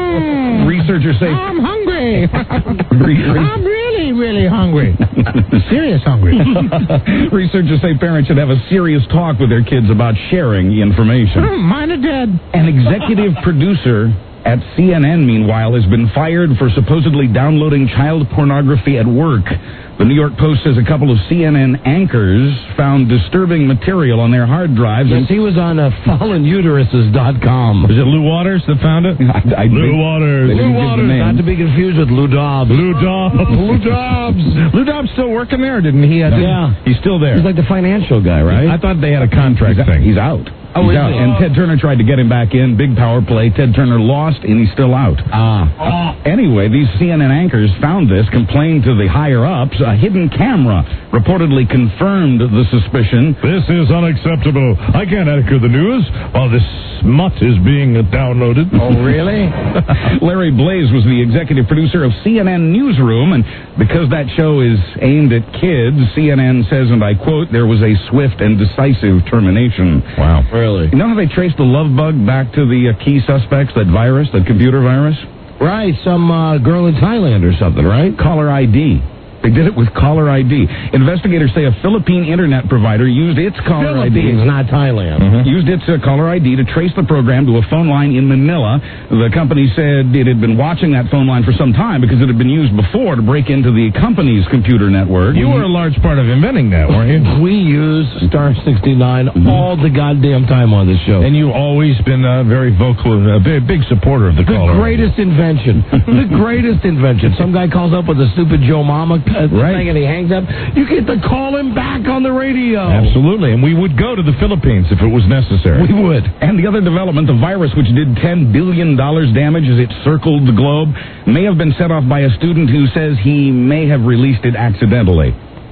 Speaker 6: Mm,
Speaker 13: Researchers say...
Speaker 6: I'm hungry.
Speaker 13: Re- re-
Speaker 6: I'm really, really hungry. Serious hungry.
Speaker 13: Researchers say parents should have a serious talk with their kids about sharing information.
Speaker 6: Mm, mine are dead.
Speaker 13: An executive producer at C N N, meanwhile, has been fired for supposedly downloading child pornography at work. The New York Post says a couple of C N N anchors found disturbing material on their hard drives.
Speaker 20: Yes, he was on uh, fallen uteruses dot com.
Speaker 6: Was it Lou Waters that found it?
Speaker 13: I, I,
Speaker 6: Lou Waters.
Speaker 13: They
Speaker 20: Lou
Speaker 13: didn't give the
Speaker 20: Waters,
Speaker 13: name.
Speaker 20: not to be confused with Lou Dobbs.
Speaker 6: Lou Dobbs. Lou Dobbs. Lou Dobbs still working there, didn't he? Uh,
Speaker 20: Yeah.
Speaker 6: He's still there.
Speaker 20: He's like the financial guy, right?
Speaker 6: I thought they had a contract
Speaker 13: He's,
Speaker 6: thing.
Speaker 13: he's out.
Speaker 20: Oh,
Speaker 13: He's
Speaker 20: is
Speaker 13: out.
Speaker 20: he?
Speaker 13: And Ted Turner tried to get him back in. Big power play. Ted Turner lost, and he's still out.
Speaker 20: Ah.
Speaker 13: Uh, anyway, these C N N anchors found this, complained to the higher-ups. A hidden camera reportedly confirmed the suspicion.
Speaker 6: This is unacceptable. I can't anchor the news while this smut is being downloaded.
Speaker 20: Oh, really?
Speaker 13: Larry Blaze was the executive producer of C N N Newsroom, and because that show is aimed at kids, C N N says, and I quote, there was a swift and decisive termination.
Speaker 6: Wow.
Speaker 20: Really?
Speaker 13: You know how they traced the love bug back to the uh, key suspects, that virus, that computer virus?
Speaker 20: Right, some uh, girl in Thailand or something, right?
Speaker 13: Caller I D. They did it with caller I D. Investigators say a Philippine internet provider used its caller
Speaker 20: Philippines,
Speaker 13: I D.
Speaker 20: not Thailand.
Speaker 13: Mm-hmm. Used its uh, caller I D to trace the program to a phone line in Manila. The company said it had been watching that phone line for some time because it had been used before to break into the company's computer network.
Speaker 6: You were a large part of inventing that, weren't you?
Speaker 20: We use Star sixty-nine
Speaker 13: Mm-hmm.
Speaker 20: all the goddamn time on this show.
Speaker 6: And you've always been uh, very vocal, a big, big supporter of the,
Speaker 20: The
Speaker 6: caller.
Speaker 20: greatest invention. The greatest invention. Some guy calls up with a stupid Joe Mama uh,
Speaker 6: Right.
Speaker 20: thing and he hangs up. You get to call him back on the radio.
Speaker 6: Absolutely, and we would go to the Philippines if it was necessary.
Speaker 20: We would.
Speaker 13: And the other development, the virus, which did ten billion dollars damage as it circled the globe, may have been set off by a student who says he may have released it accidentally.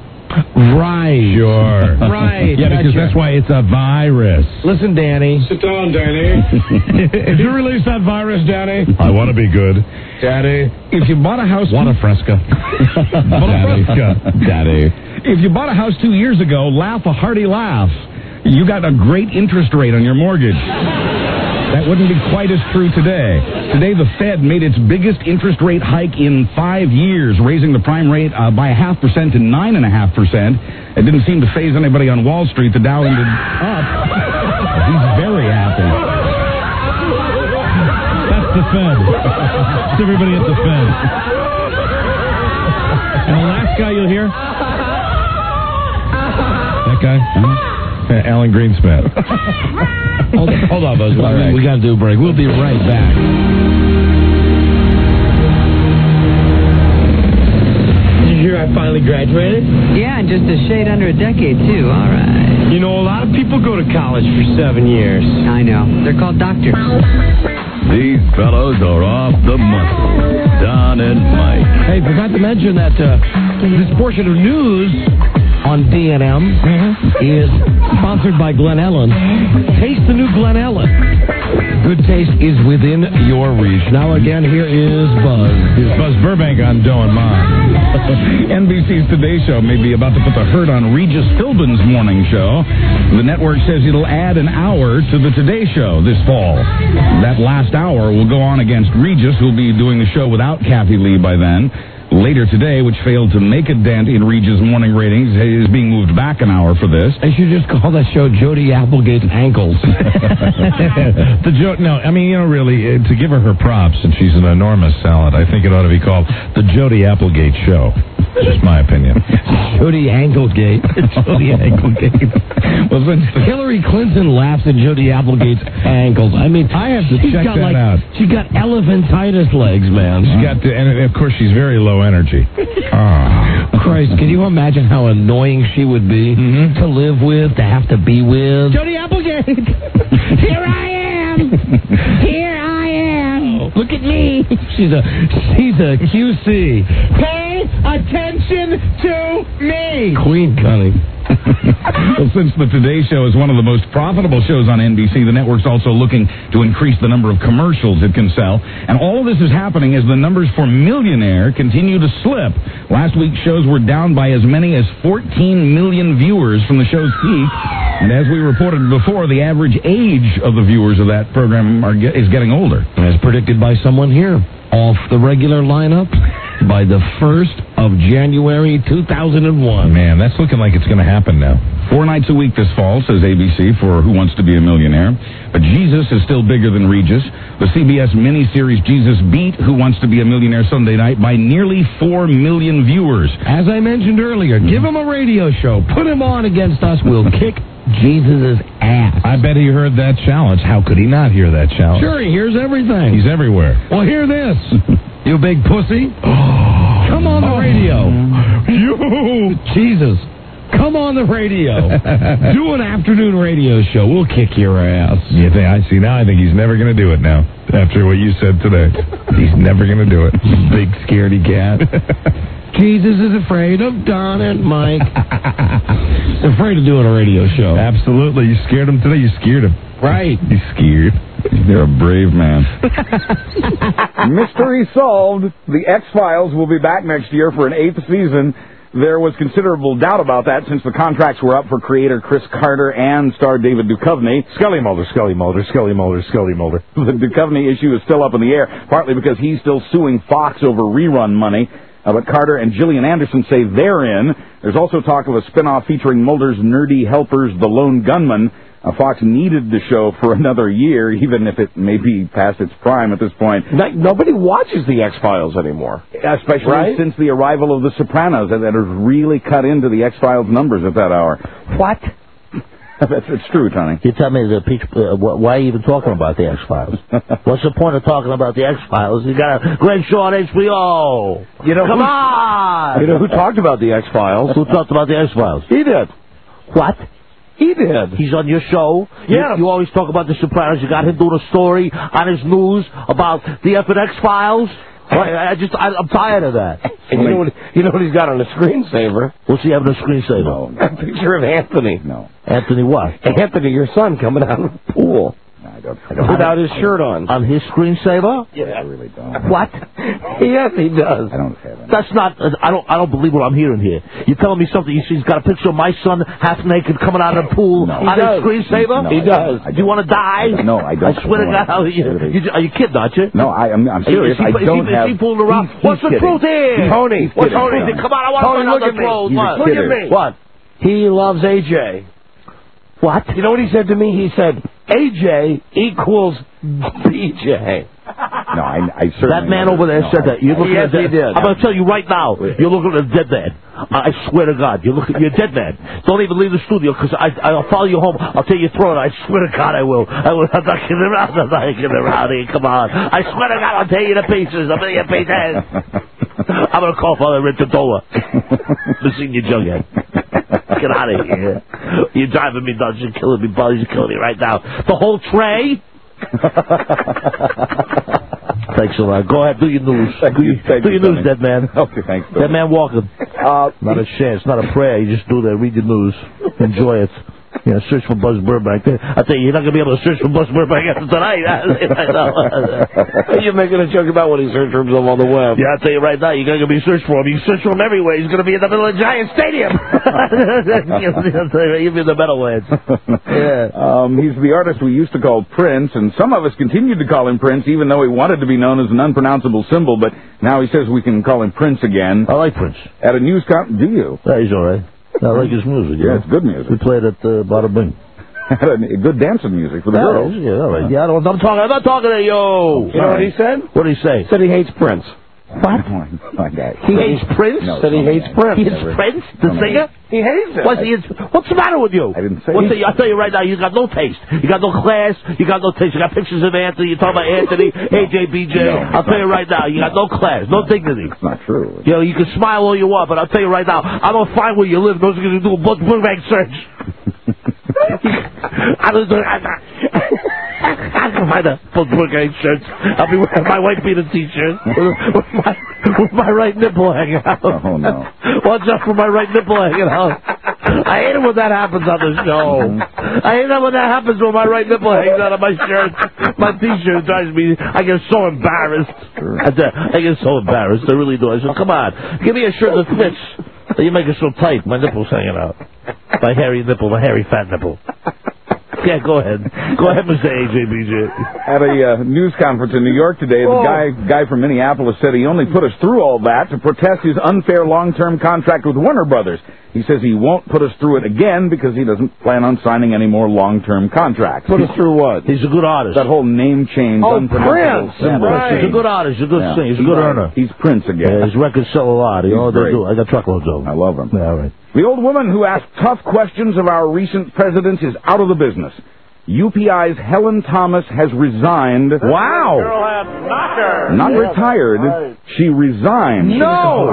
Speaker 20: Right.
Speaker 6: Sure.
Speaker 20: Right.
Speaker 6: Yeah, because
Speaker 20: Gotcha.
Speaker 6: that's why it's a virus.
Speaker 20: Listen, Danny.
Speaker 6: Sit down, Danny. Did you release that virus, Danny? I want to be good. Daddy.
Speaker 13: If you bought a house...
Speaker 6: Want a fresca. Want a fresca.
Speaker 20: Daddy.
Speaker 13: If you bought a house two years ago, laugh a hearty laugh. You got a great interest rate on your mortgage. That wouldn't be quite as true today. Today, the Fed made its biggest interest rate hike in five years, raising the prime rate uh, by a half percent to nine and a half percent. It didn't seem to faze anybody on Wall Street. The Dow ended up. He's very happy.
Speaker 6: That's the Fed. It's everybody at the Fed. And the last guy you'll hear? That guy? Uh, Alan Greenspan.
Speaker 20: hold, hold on, Buzz.
Speaker 13: All right.
Speaker 20: We got to do a break. We'll be right back. This is
Speaker 17: hear I finally graduated?
Speaker 21: Yeah, and just a shade under a decade, too. All right.
Speaker 17: You know, a lot of people go to college for seven years.
Speaker 21: I know. They're called doctors.
Speaker 7: These fellows are off the muscle. Don and Mike.
Speaker 20: Hey, forgot to mention that uh, this portion of news on D and M is sponsored by Glen Ellen. Taste the new Glen Ellen. Good taste is within your reach. Now again, here is Buzz.
Speaker 6: Here's Buzz Burbank on Doe and Ma.
Speaker 13: N B C's Today Show may be about to put the hurt on Regis Philbin's morning show. The network says it'll add an hour to the Today Show this fall. That last hour will go on against Regis, who'll be doing the show without Kathy Lee by then. Later today, which failed to make a dent in Regis' morning ratings, is being moved back an hour for this.
Speaker 20: They should just call that show Jody Applegate's Ankles.
Speaker 6: the jo- No, I mean, you know, really, uh, to give her her props, and she's an enormous talent, I think it ought to be called the Jody Applegate Show. Just my opinion.
Speaker 20: Jody Anklegate. Jody Anklegate.
Speaker 6: Well, since
Speaker 20: Hillary Clinton laughs at Jody Applegate's ankles. I mean,
Speaker 6: I have to
Speaker 20: she's
Speaker 6: check
Speaker 20: got
Speaker 6: that
Speaker 20: like,
Speaker 6: out.
Speaker 20: She's got elephantitis legs, man.
Speaker 6: She's got to, and of course, she's very low energy. Oh.
Speaker 20: Christ, can you imagine how annoying she would be
Speaker 6: mm-hmm.
Speaker 20: to live with, to have to be with?
Speaker 21: Jody Applegate! Here I am! Here I am!
Speaker 20: Look at me! She's a she's a Q C.
Speaker 21: Pay attention to me!
Speaker 20: Queen Cunning.
Speaker 13: Well, since the Today Show is one of the most profitable shows on N B C, the network's also looking to increase the number of commercials it can sell. And all of this is happening as the numbers for Millionaire continue to slip. Last week's shows were down by as many as fourteen million viewers from the show's peak. And as we reported before, the average age of the viewers of that program are get, is getting older.
Speaker 20: As predicted by someone here, off the regular lineup by the first of January two thousand one.
Speaker 6: Man, that's looking like it's going to happen now.
Speaker 13: Four nights a week this fall, says A B C, for Who Wants to Be a Millionaire. But Jesus is still bigger than Regis. The C B S miniseries Jesus beat Who Wants to Be a Millionaire Sunday night by nearly four million viewers.
Speaker 20: As I mentioned earlier, give him a radio show. Put him on against us. We'll kick Jesus' ass.
Speaker 6: I bet he heard that challenge. How could he not hear that challenge?
Speaker 20: Sure, he hears everything.
Speaker 6: He's everywhere.
Speaker 20: Well, hear this. You big pussy. Come on the radio. You. Jesus. Come on the radio. Do an afternoon radio show. We'll kick your ass.
Speaker 6: You think, I see now I think he's never going to do it now. After what you said today. He's never going to do it.
Speaker 20: Big scaredy cat. Jesus is afraid of Don and Mike. He's afraid of doing a radio show.
Speaker 6: Absolutely. You scared him today. You scared him.
Speaker 20: Right.
Speaker 6: He's scared.
Speaker 13: You're a brave man.
Speaker 23: Mystery solved. The X-Files will be back next year for an eighth season. There was considerable doubt about that since the contracts were up for creator Chris Carter and star David Duchovny.
Speaker 3: Scully Mulder, Scully Mulder, Scully Mulder, Scully Mulder.
Speaker 23: The Duchovny issue is still up in the air, partly because he's still suing Fox over rerun money. Uh, but Carter and Gillian Anderson say they're in. There's also talk of a spinoff featuring Mulder's nerdy helpers, the Lone Gunman. Uh, Fox needed the show for another year, even if it may be past its prime at this point.
Speaker 3: No, nobody watches the X-Files anymore.
Speaker 23: Especially
Speaker 3: right?
Speaker 23: since the arrival of The Sopranos, that has really cut into the X-Files numbers at that hour.
Speaker 24: What?
Speaker 23: That's it's true, Tony.
Speaker 24: You tell me the uh, why are you even talking about the X-Files? What's the point of talking about the X-Files? You got a great show on H B O.
Speaker 3: You know,
Speaker 24: Come
Speaker 3: who,
Speaker 24: on!
Speaker 3: You know who talked about the X-Files?
Speaker 24: Who talked about the X-Files?
Speaker 3: He did.
Speaker 24: What?
Speaker 3: He did.
Speaker 24: He's on your show.
Speaker 3: Yeah.
Speaker 24: You, you always talk about the Sopranos. You got him doing a story on his news about the effing X-Files. I, I just, I, I'm tired of that.
Speaker 3: And you know what? You know what he's got on the screensaver?
Speaker 24: What's he having a screensaver?
Speaker 23: No, no.
Speaker 3: A picture of Anthony.
Speaker 23: No.
Speaker 24: Anthony what?
Speaker 3: Anthony, your son, coming out of the pool.
Speaker 23: No, I don't. I don't
Speaker 3: Without his shirt on.
Speaker 24: On his screensaver?
Speaker 23: Yeah, I really don't.
Speaker 24: What?
Speaker 3: Yes, he does.
Speaker 23: I don't have it.
Speaker 24: That's not. Uh, I don't. I don't believe what I'm hearing here. You're telling me something. You see, he's got a picture of my son half naked coming out of the pool
Speaker 23: No,
Speaker 24: on
Speaker 3: does.
Speaker 24: his screensaver.
Speaker 23: No,
Speaker 3: he
Speaker 23: I
Speaker 3: does.
Speaker 23: I
Speaker 24: Do you want to die?
Speaker 23: No, I don't.
Speaker 24: I swear to
Speaker 23: No,
Speaker 24: God, you, you, are you kidding, aren't you?
Speaker 23: No, I, I'm, I'm serious.
Speaker 24: Is he,
Speaker 23: I don't
Speaker 24: is he,
Speaker 23: have.
Speaker 24: Is he fooling around?
Speaker 23: He's,
Speaker 24: What's
Speaker 23: he's
Speaker 24: the
Speaker 23: kidding.
Speaker 24: truth here?
Speaker 3: Tony,
Speaker 24: What's the
Speaker 23: kidding.
Speaker 24: truth here? Come on, I want
Speaker 3: Tony,
Speaker 24: to
Speaker 3: look
Speaker 24: know
Speaker 3: at
Speaker 24: the
Speaker 3: me.
Speaker 24: truth.
Speaker 23: He's a
Speaker 24: What? Look at
Speaker 23: kidder.
Speaker 24: me.
Speaker 3: What? He loves A J.
Speaker 24: What?
Speaker 3: You know what he said to me? He said, A J equals B J.
Speaker 23: No, I, I certainly.
Speaker 24: That man
Speaker 23: never,
Speaker 24: over there
Speaker 23: no,
Speaker 24: said that. You're looking
Speaker 3: yes,
Speaker 24: at dead.
Speaker 3: he did.
Speaker 24: I'm going to tell you right now. You're looking at a dead man. I swear to God, you're looking. You're a dead man. Don't even leave the studio because I'll follow you home. I'll take your throat. I swear to God, I will. I will. I'm not kidding around. I'm not kidding around here. Come on. I swear to God, I'll tear you to pieces. I'll tear you to pieces. I'm going to call Father Rentatola. Missing your jughead. Get out of here. You're driving me nuts. You're killing me, buddy. You're killing me right now. The whole tray? Thanks a lot. Go ahead, do your news.
Speaker 23: Thank
Speaker 24: do
Speaker 23: you,
Speaker 24: your,
Speaker 23: thank
Speaker 24: do
Speaker 23: you,
Speaker 24: your news,
Speaker 23: Tony.
Speaker 24: dead man.
Speaker 23: Okay, thanks.
Speaker 24: Dead man walking.
Speaker 23: Uh,
Speaker 24: not a chance, not a prayer. You just do that. Read your news. Enjoy it. Yeah, search for Buzz Burbank. I tell you, you're not going to be able to search for Buzz Burbank after tonight.
Speaker 17: You're making a joke about when he searched for himself on the web.
Speaker 24: Yeah, I'll tell you right now, you're going to be searched for him. You search for him everywhere. He's going to be in the middle of a giant stadium. I'll tell you, he'll be in the Meadowlands.
Speaker 23: Yeah. Um, he's the artist we used to call Prince, and some of us continued to call him Prince, even though he wanted to be known as an unpronounceable symbol, but now he says we can call him Prince again.
Speaker 24: I like Prince.
Speaker 23: At a news con... Do you?
Speaker 24: Yeah, he's all right. I like his music.
Speaker 23: Yeah,
Speaker 24: know?
Speaker 23: it's good music.
Speaker 24: We played at uh, Bada Bing.
Speaker 23: Good dancing music for the
Speaker 24: yeah,
Speaker 23: girls.
Speaker 24: Yeah, all right. Yeah, I don't, I'm talking. I'm not talking to you.
Speaker 17: You know what he said?
Speaker 24: What did he say?
Speaker 17: He said he hates Prince.
Speaker 24: What?
Speaker 23: My guy.
Speaker 24: He hates Prince?
Speaker 23: No,
Speaker 17: said he hates Prince.
Speaker 24: He hates Prince, the singer?
Speaker 17: He hates him.
Speaker 24: What's, he, what's the matter with you?
Speaker 23: I didn't say
Speaker 24: What's the, I'll tell you right now, you got no taste. You got no class. You got no taste. You got pictures of Anthony. You talk about Anthony, A J, B J.
Speaker 23: No,
Speaker 24: I'll tell you right now, you got no class, no dignity.
Speaker 23: It's not true.
Speaker 24: You know, you can smile all you want, but I'll tell you right now, I'm going to find where you live. Those are going to do a Buzz Burbank search. I don't know. I can find a Buzz Burbank shirt. I'll be wearing my white beater t-shirt with my, with my right nipple hanging out.
Speaker 23: Oh, no.
Speaker 24: Watch out for my right nipple hanging out. I hate it when that happens on the show. I hate it when that happens when my right nipple hangs out of my shirt. My t-shirt drives me. I get so embarrassed.
Speaker 23: Sure.
Speaker 24: I, I get so embarrassed. I really do. I said, come on, give me a shirt that fits. You make it so tight. My nipple's hanging out. My hairy nipple, my hairy fat nipple. Yeah, go ahead. Go ahead, Mister A J B J.
Speaker 23: At a uh, news conference in New York today, the
Speaker 24: Oh.
Speaker 23: guy guy from Minneapolis said he only put us through all that to protest his unfair long-term contract with Warner Brothers. He says he won't put us through it again because he doesn't plan on signing any more long-term contracts.
Speaker 17: Put us through what?
Speaker 24: He's a good artist.
Speaker 23: That whole name change,
Speaker 17: Oh,
Speaker 23: unpronounceable
Speaker 17: Prince.
Speaker 23: symbol.
Speaker 24: Yeah, He's a good artist. He's a good
Speaker 23: Yeah.
Speaker 24: singer. He's a good earner.
Speaker 23: He's Prince again.
Speaker 24: Yeah, his records sell a lot. You
Speaker 23: He's
Speaker 24: know, they
Speaker 23: great.
Speaker 24: do. I got truckloads of them.
Speaker 23: I love him.
Speaker 24: Yeah, all right.
Speaker 23: The old woman who asked tough questions of our recent presidents is out of the business. U P I's Helen Thomas has resigned.
Speaker 24: Wow.
Speaker 23: Not retired.
Speaker 24: Right.
Speaker 23: She resigned.
Speaker 24: No.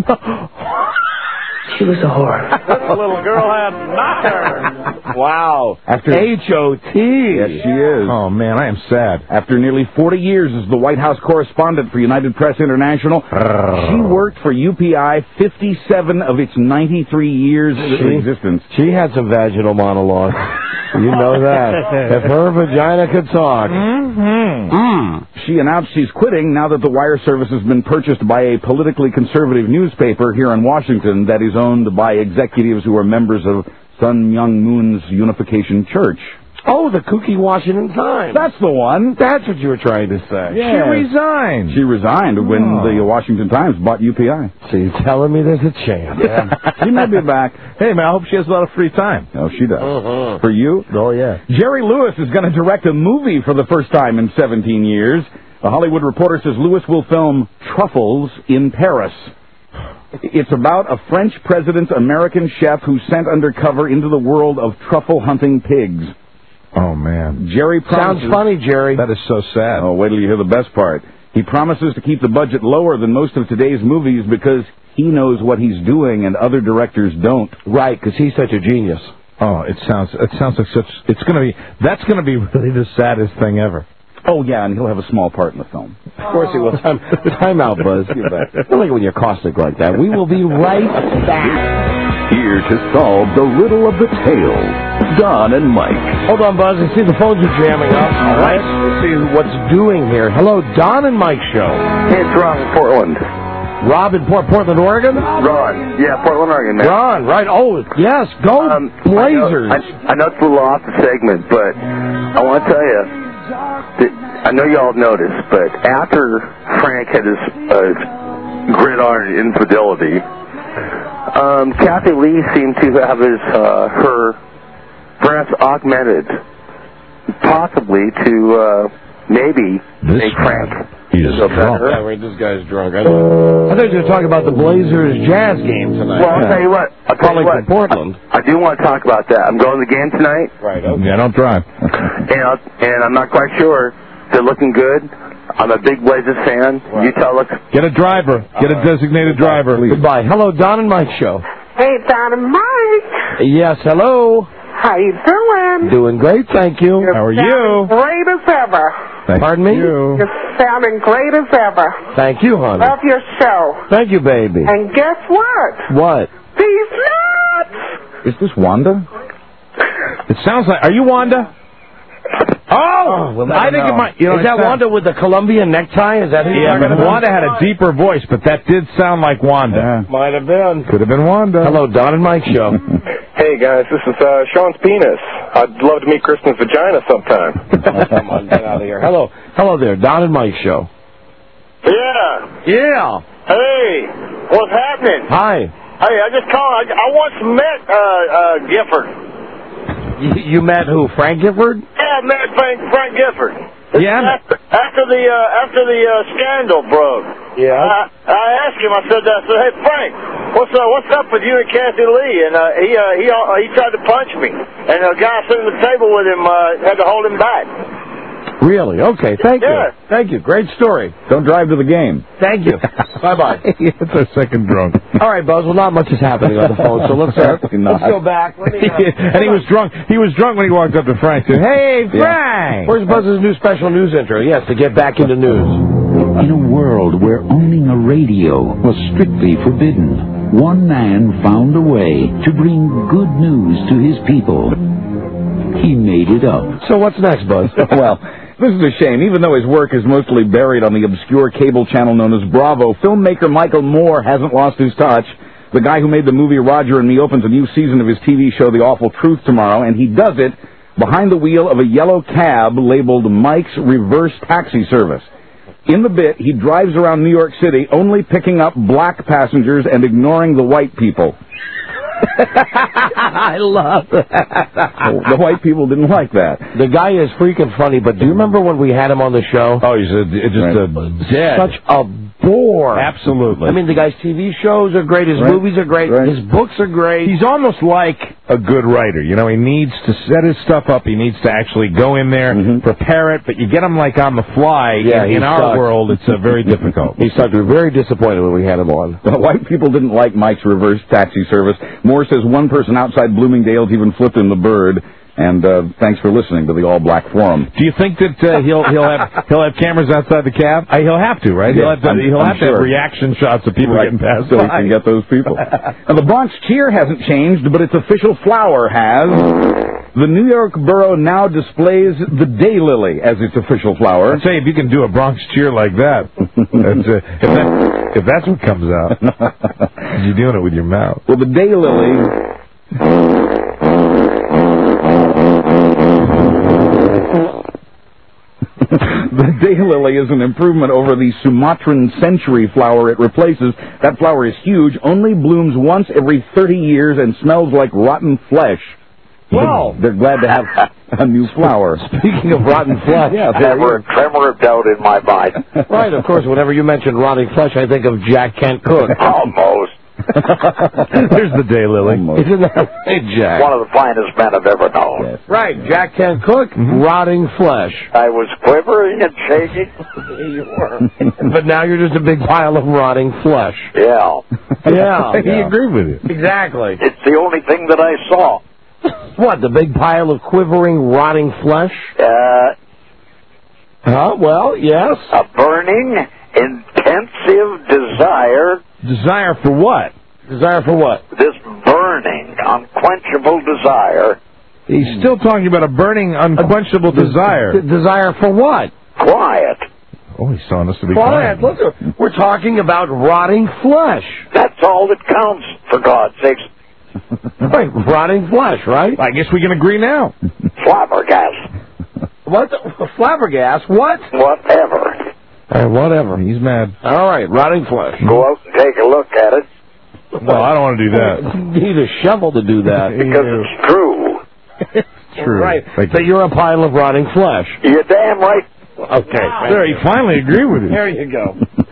Speaker 18: She was a whore.
Speaker 22: This little girl had knocker.
Speaker 23: Wow. After
Speaker 17: H O T.
Speaker 23: Yes, she is.
Speaker 6: Oh, man, I am sad.
Speaker 23: After nearly forty years as the White House correspondent for United Press International, she worked for U P I fifty-seven of its ninety-three years of
Speaker 17: She-
Speaker 23: existence.
Speaker 17: She had some vaginal monologue. You know that. If her vagina could talk.
Speaker 23: Mm. She announced she's quitting now that the wire service has been purchased by a politically conservative newspaper here in Washington that is owned by executives who are members of Sun Myung Moon's Unification Church.
Speaker 17: Oh, the kooky Washington Times.
Speaker 23: That's the one.
Speaker 17: That's what you were trying to say.
Speaker 6: She resigned.
Speaker 23: She resigned when
Speaker 6: Oh.
Speaker 23: the Washington Times bought U P I.
Speaker 17: So you're telling me there's a chance.
Speaker 23: She might be back.
Speaker 6: Hey, man, I hope she has a lot of free time.
Speaker 23: Oh, she does.
Speaker 17: Uh-huh.
Speaker 23: For you?
Speaker 24: Oh, yeah.
Speaker 23: Jerry Lewis is going to direct a movie for the first time in seventeen years. The Hollywood Reporter says Lewis will film Truffles in Paris. It's about a French president's American chef who's sent undercover into the world of truffle hunting pigs.
Speaker 6: Oh, man.
Speaker 23: Jerry promises...
Speaker 17: Sounds funny, Jerry.
Speaker 6: That is so sad.
Speaker 23: Oh, wait till you hear the best part. He promises to keep the budget lower than most of today's movies because he knows what he's doing and other directors don't.
Speaker 17: Right, because he's such a genius.
Speaker 6: Oh, it sounds it sounds like such. It's going to be. That's going to be really the saddest thing ever.
Speaker 23: Oh, yeah, and he'll have a small part in the film.
Speaker 17: Of course he will. Time, time out, Buzz.
Speaker 23: You bet.
Speaker 17: I don't like it when you're caustic like that. We will be right back.
Speaker 7: Here to solve the riddle of the tale, Don and Mike.
Speaker 17: Hold on, Buzz. I see the phones are jamming up. All right. Let's see what's doing here. Hello, Don and Mike show.
Speaker 8: Hey, it's Ron in Portland.
Speaker 17: Rob in Port Portland, Oregon?
Speaker 8: Ron. Yeah, Portland, Oregon, man.
Speaker 17: Ron, right. Oh, yes. Go
Speaker 8: Um,
Speaker 17: Blazers.
Speaker 8: I know, I, I know it's a little off the segment, but I want to tell you, that I know y'all have noticed, but after Frank had his uh, gridiron infidelity, um, Kathy Lee seemed to have his uh, her breasts augmented, possibly to uh, maybe
Speaker 6: This
Speaker 8: make Frank
Speaker 6: He is
Speaker 8: feel
Speaker 6: drunk.
Speaker 8: better.
Speaker 17: Yeah, wait, this guy's drunk. I, I thought you were talking about the Blazers jazz game tonight.
Speaker 8: Well, I'll tell you what. I'll tell you
Speaker 17: Calling
Speaker 8: what.
Speaker 17: from Portland.
Speaker 8: I, I do want to talk about that. I'm going to the game tonight,
Speaker 17: Right, okay.
Speaker 6: Yeah, don't drive.
Speaker 8: and, I'll, and I'm not quite sure. They're looking good. I'm a big Blazers fan. You tell us.
Speaker 6: Get a driver. Get a designated driver.
Speaker 17: Goodbye. Hello, Don and Mike Show.
Speaker 11: Hey, Don and Mike.
Speaker 17: Yes, hello.
Speaker 11: How you doing?
Speaker 17: Doing great, thank you.
Speaker 11: You're
Speaker 17: How are
Speaker 11: sounding
Speaker 17: you?
Speaker 11: Great as ever.
Speaker 17: Thank Pardon me?
Speaker 11: You. You're sounding great as ever.
Speaker 17: Thank you, honey.
Speaker 11: Love your show.
Speaker 17: Thank you, baby.
Speaker 11: And guess what?
Speaker 17: What?
Speaker 11: These nuts.
Speaker 23: Is this Wanda?
Speaker 6: It sounds like. Are you Wanda? Oh,
Speaker 17: we'll
Speaker 6: I think
Speaker 17: know.
Speaker 6: it might. You know,
Speaker 17: is that
Speaker 6: sound,
Speaker 17: Wanda with the Colombian necktie? Is that who
Speaker 6: Yeah,
Speaker 17: you're
Speaker 6: but
Speaker 17: talking about?
Speaker 6: Wanda had a deeper voice, but that did sound like Wanda.
Speaker 23: Yeah.
Speaker 17: Might have been.
Speaker 6: Could have been Wanda.
Speaker 17: Hello, Don and Mike Show.
Speaker 12: Hey guys, this is uh, Sean's penis. I'd love to meet Kristen's vagina sometime.
Speaker 17: Oh, come on, get out of here. Hello, hello there, Don and Mike Show.
Speaker 12: Yeah.
Speaker 17: Yeah.
Speaker 12: Hey, what's happening?
Speaker 17: Hi.
Speaker 12: Hey, I just called. I, I once met uh, uh, Gifford.
Speaker 17: You, you met who? Frank Gifford?
Speaker 12: Yeah, I met Frank, Frank Gifford.
Speaker 17: Yeah.
Speaker 12: After, after the uh, after the uh, scandal broke.
Speaker 17: Yeah.
Speaker 12: I, I asked him. I said, I said, hey Frank, what's uh, what's up with you and Kathy Lee? And uh, he uh, he uh, he tried to punch me, and a guy sitting at the table with him uh, had to hold him back.
Speaker 17: Really? Okay, thank
Speaker 12: Yeah.
Speaker 17: you. Thank you. Great story.
Speaker 23: Don't drive to the game.
Speaker 17: Thank you. Bye-bye.
Speaker 6: It's our second drunk.
Speaker 17: All right, Buzz, well, not much is happening on the phone, so let's, uh, let's go back. Let me, uh,
Speaker 6: and he was drunk. He was drunk when he walked up to Frank. Said, "Hey, Frank."
Speaker 17: Where's Buzz's new special news intro? Yes, to get back into news.
Speaker 2: In a world where owning a radio was strictly forbidden, one man found a way to bring good news to his people. He made it up.
Speaker 17: So what's next, Buzz?
Speaker 23: Well, this is a shame. Even though his work is mostly buried on the obscure cable channel known as Bravo, filmmaker Michael Moore hasn't lost his touch. The guy who made the movie Roger and Me opens a new season of his T V show The Awful Truth tomorrow, and he does it behind the wheel of a yellow cab labeled Mike's Reverse Taxi Service. In the bit, he drives around New York City only picking up black passengers and ignoring the white people.
Speaker 17: I love that.
Speaker 23: The white people didn't like that.
Speaker 17: The guy is freaking funny, but do you remember when we had him on the show?
Speaker 6: Oh, he's a, just
Speaker 23: Right.
Speaker 6: a dead.
Speaker 17: Such a bore.
Speaker 6: Absolutely.
Speaker 17: I mean, the guy's T V shows are great, his
Speaker 23: Right.
Speaker 17: movies are great,
Speaker 23: Right.
Speaker 17: his books are great.
Speaker 6: He's almost like a good writer. You know, he needs to set his stuff up. He needs to actually go in there,
Speaker 23: Mhm.
Speaker 6: prepare it. But you get him like on the fly.
Speaker 17: Yeah,
Speaker 6: in
Speaker 17: he
Speaker 6: in our
Speaker 17: sucks.
Speaker 6: world, it's uh, very difficult.
Speaker 17: He sucked. We were very disappointed when we had him on.
Speaker 23: The white people didn't like Mike's Reverse Taxi Service. Moore says one person outside Bloomingdale's even flipped him the bird. And uh, thanks for listening to the All Black Forum.
Speaker 6: Do you think that uh, he'll he'll have he'll have cameras outside the cab? Uh, he'll have to, right?
Speaker 23: Yeah,
Speaker 6: he'll have to,
Speaker 23: I'm-
Speaker 6: he'll
Speaker 23: I'm
Speaker 6: have to
Speaker 23: sure.
Speaker 6: have reaction shots of people
Speaker 23: Right.
Speaker 6: getting passed
Speaker 23: So
Speaker 6: by.
Speaker 23: he can get those people. Now, the Bronx cheer hasn't changed, but its official flower has. The New York Borough now displays the daylily as its official flower.
Speaker 6: I'd say if you can do a Bronx cheer like that, that's, uh, if, that if that's what comes out, you're doing it with your mouth.
Speaker 23: Well, the daylily. The daylily is an improvement over the Sumatran century flower it replaces. That flower is huge, only blooms once every thirty years, and smells like rotten flesh.
Speaker 17: Well,
Speaker 23: they're glad to have a new flower.
Speaker 17: Speaking of rotten flesh,
Speaker 23: Yeah,
Speaker 8: Never a tremor of doubt in my mind.
Speaker 17: right, of course, whenever you mention rotting flesh, I think of Jack Kent Cook.
Speaker 8: Almost.
Speaker 6: There's the daylily.
Speaker 17: Isn't that right, Jack?
Speaker 8: One of the finest men I've ever known.
Speaker 23: Yes.
Speaker 17: Right, Jack Kent Cook, rotting flesh.
Speaker 8: I was quivering and shaking.
Speaker 17: You were. But now you're just a big pile of rotting flesh.
Speaker 8: Yeah.
Speaker 17: Yeah.
Speaker 6: He agreed with you.
Speaker 17: Exactly.
Speaker 8: It's the only thing that I saw.
Speaker 17: What, the big pile of quivering, rotting flesh?
Speaker 8: Uh,
Speaker 17: Huh? Well, yes.
Speaker 8: a burning, intensive desire.
Speaker 6: Desire for what?
Speaker 17: Desire for what?
Speaker 8: This burning, unquenchable desire.
Speaker 6: He's still talking about a burning, unquenchable desire.
Speaker 17: D- desire for what?
Speaker 8: Quiet.
Speaker 6: Oh, he's telling us to be
Speaker 17: Quiet.
Speaker 6: quiet.
Speaker 17: Look, we're talking about rotting flesh.
Speaker 8: That's all that counts, for God's sakes.
Speaker 17: Right, rotting flesh, right?
Speaker 6: I guess we can agree now.
Speaker 8: Flabbergasted.
Speaker 17: What? The, flabbergast? What?
Speaker 8: Whatever.
Speaker 17: All right, whatever.
Speaker 6: He's mad.
Speaker 17: All right, rotting flesh.
Speaker 8: Go out and take a look at it,
Speaker 6: Well, I don't want to do that.
Speaker 17: You need a shovel to do that.
Speaker 8: because it's true.
Speaker 6: True.
Speaker 17: Right.
Speaker 6: Thank
Speaker 17: So
Speaker 6: you.
Speaker 17: you're a pile of rotting flesh.
Speaker 8: You're damn right.
Speaker 17: Okay.
Speaker 6: There, he finally agreed with you.
Speaker 17: There you go.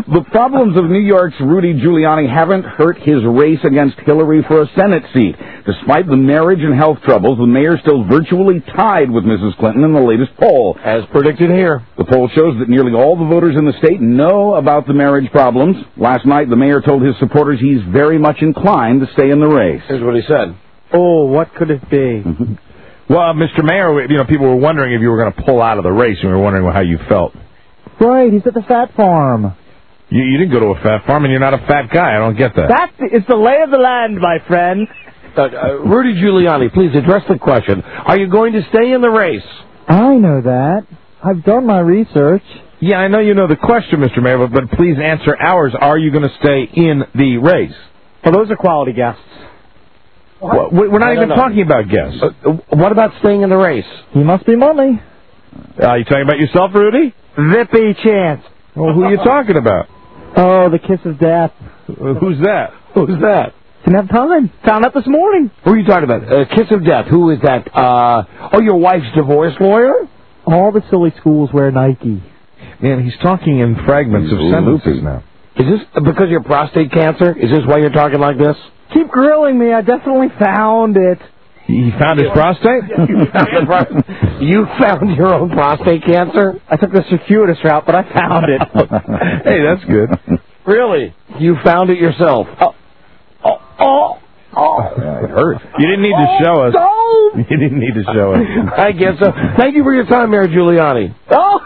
Speaker 23: The problems of New York's Rudy Giuliani haven't hurt his race against Hillary for a Senate seat. Despite the marriage and health troubles, the mayor still virtually tied with Missus Clinton in the latest poll.
Speaker 17: As predicted here.
Speaker 23: The poll shows that nearly all the voters in the state know about the marriage problems. Last night, the mayor told his supporters he's very much inclined to stay in the race.
Speaker 17: Here's what he said.
Speaker 14: Oh, what could it be?
Speaker 23: Mm-hmm.
Speaker 6: Well, Mister Mayor, you know, people were wondering if you were going to pull out of the race, and we were wondering how you felt.
Speaker 14: Right, he's at the fat farm.
Speaker 6: You, you didn't go to a fat farm, and you're not a fat guy. I don't get that.
Speaker 14: That is the lay of the land, my friend.
Speaker 17: Uh, uh, Rudy Giuliani, please address the question. Are you going to stay in the race?
Speaker 14: I know that. I've done my research.
Speaker 6: Yeah, I know you know the question, Mister Mayor, but, but please answer ours. Are you going to stay in the race?
Speaker 14: Well, those are quality guests.
Speaker 6: Well, we're not even talking about guests.
Speaker 17: Uh, what about staying in the race?
Speaker 14: He must be money.
Speaker 6: Are you talking about yourself, Rudy?
Speaker 14: Vippy Chance.
Speaker 6: Well, who are you talking about?
Speaker 14: Oh, the kiss of death.
Speaker 6: Who's that?
Speaker 17: Who's that?
Speaker 14: Didn't have time. Found out this morning.
Speaker 17: Who are you talking about? Uh, kiss of death. Who is that? Uh, oh, your wife's divorce lawyer?
Speaker 14: All the silly schools wear Nike.
Speaker 6: Man, he's talking in fragments of sentences now.
Speaker 17: Is this because of your prostate cancer? Is this why you're talking like this?
Speaker 14: Keep grilling me. I definitely found it.
Speaker 6: He found his prostate?
Speaker 17: you, found the pro- you found your own prostate cancer?
Speaker 14: I took the circuitous route, but I found it.
Speaker 6: Hey, that's good.
Speaker 17: Really? You found it yourself? Oh. Oh. Oh. Oh.
Speaker 6: Yeah, it hurt. You didn't need to show us.
Speaker 17: Oh.
Speaker 6: You didn't need to show us.
Speaker 17: I guess so. Thank you for your time, Mayor Giuliani.
Speaker 14: Oh.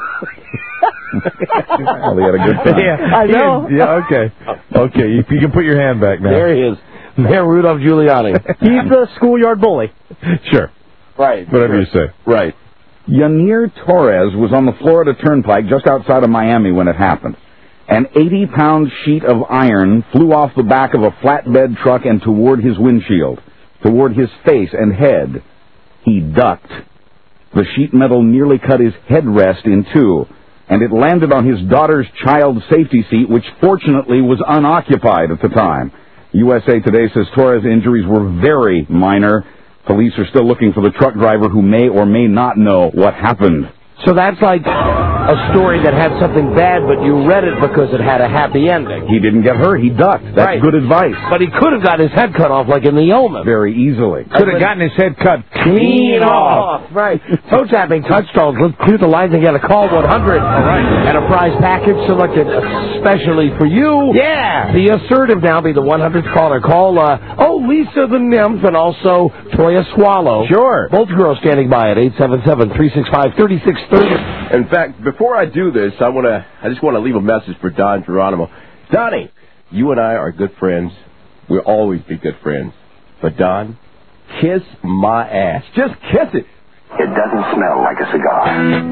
Speaker 23: Well, he had a good time.
Speaker 14: Yeah, I know.
Speaker 6: Yeah, okay. Okay, you, you can put your hand back now.
Speaker 17: There he is. Mayor Rudolph Giuliani.
Speaker 14: He's the schoolyard bully.
Speaker 6: Sure.
Speaker 17: Right.
Speaker 6: Whatever you say.
Speaker 23: Right. Yanir Torres was on the Florida Turnpike just outside of Miami when it happened. An eighty-pound sheet of iron flew off the back of a flatbed truck and toward his windshield, toward his face and head. He ducked. The sheet metal nearly cut his headrest in two, and it landed on his daughter's child safety seat, which fortunately was unoccupied at the time. U S A Today says Torres' injuries were very minor. Police are still looking for the truck driver who may or may not know what happened.
Speaker 17: So that's like a story that had something bad, but you read it because it had a happy ending.
Speaker 23: He didn't get hurt. He ducked. That's
Speaker 17: right.
Speaker 23: Good advice.
Speaker 17: But he could have got his head cut off like in The Omen.
Speaker 23: Very easily.
Speaker 6: Could have gotten his head cut
Speaker 17: clean off. Right. Toe tapping touchdowns. Let's clear the lines and get a call one hundred. All right. And a prize package selected especially for you.
Speaker 6: Yeah.
Speaker 17: The assertive now be the one hundredth caller. Call, uh, oh, Lisa the Nymph and also Toya Swallow.
Speaker 6: Sure.
Speaker 17: Both girls standing by at eight seven seven, three six five, three six three zero.
Speaker 15: In fact, before I do this, I want to. I just want to leave a message for Don Geronimo. Donnie, you and I are good friends. We'll always be good friends. But Don, kiss my ass. Just kiss it.
Speaker 16: It doesn't smell like a cigar.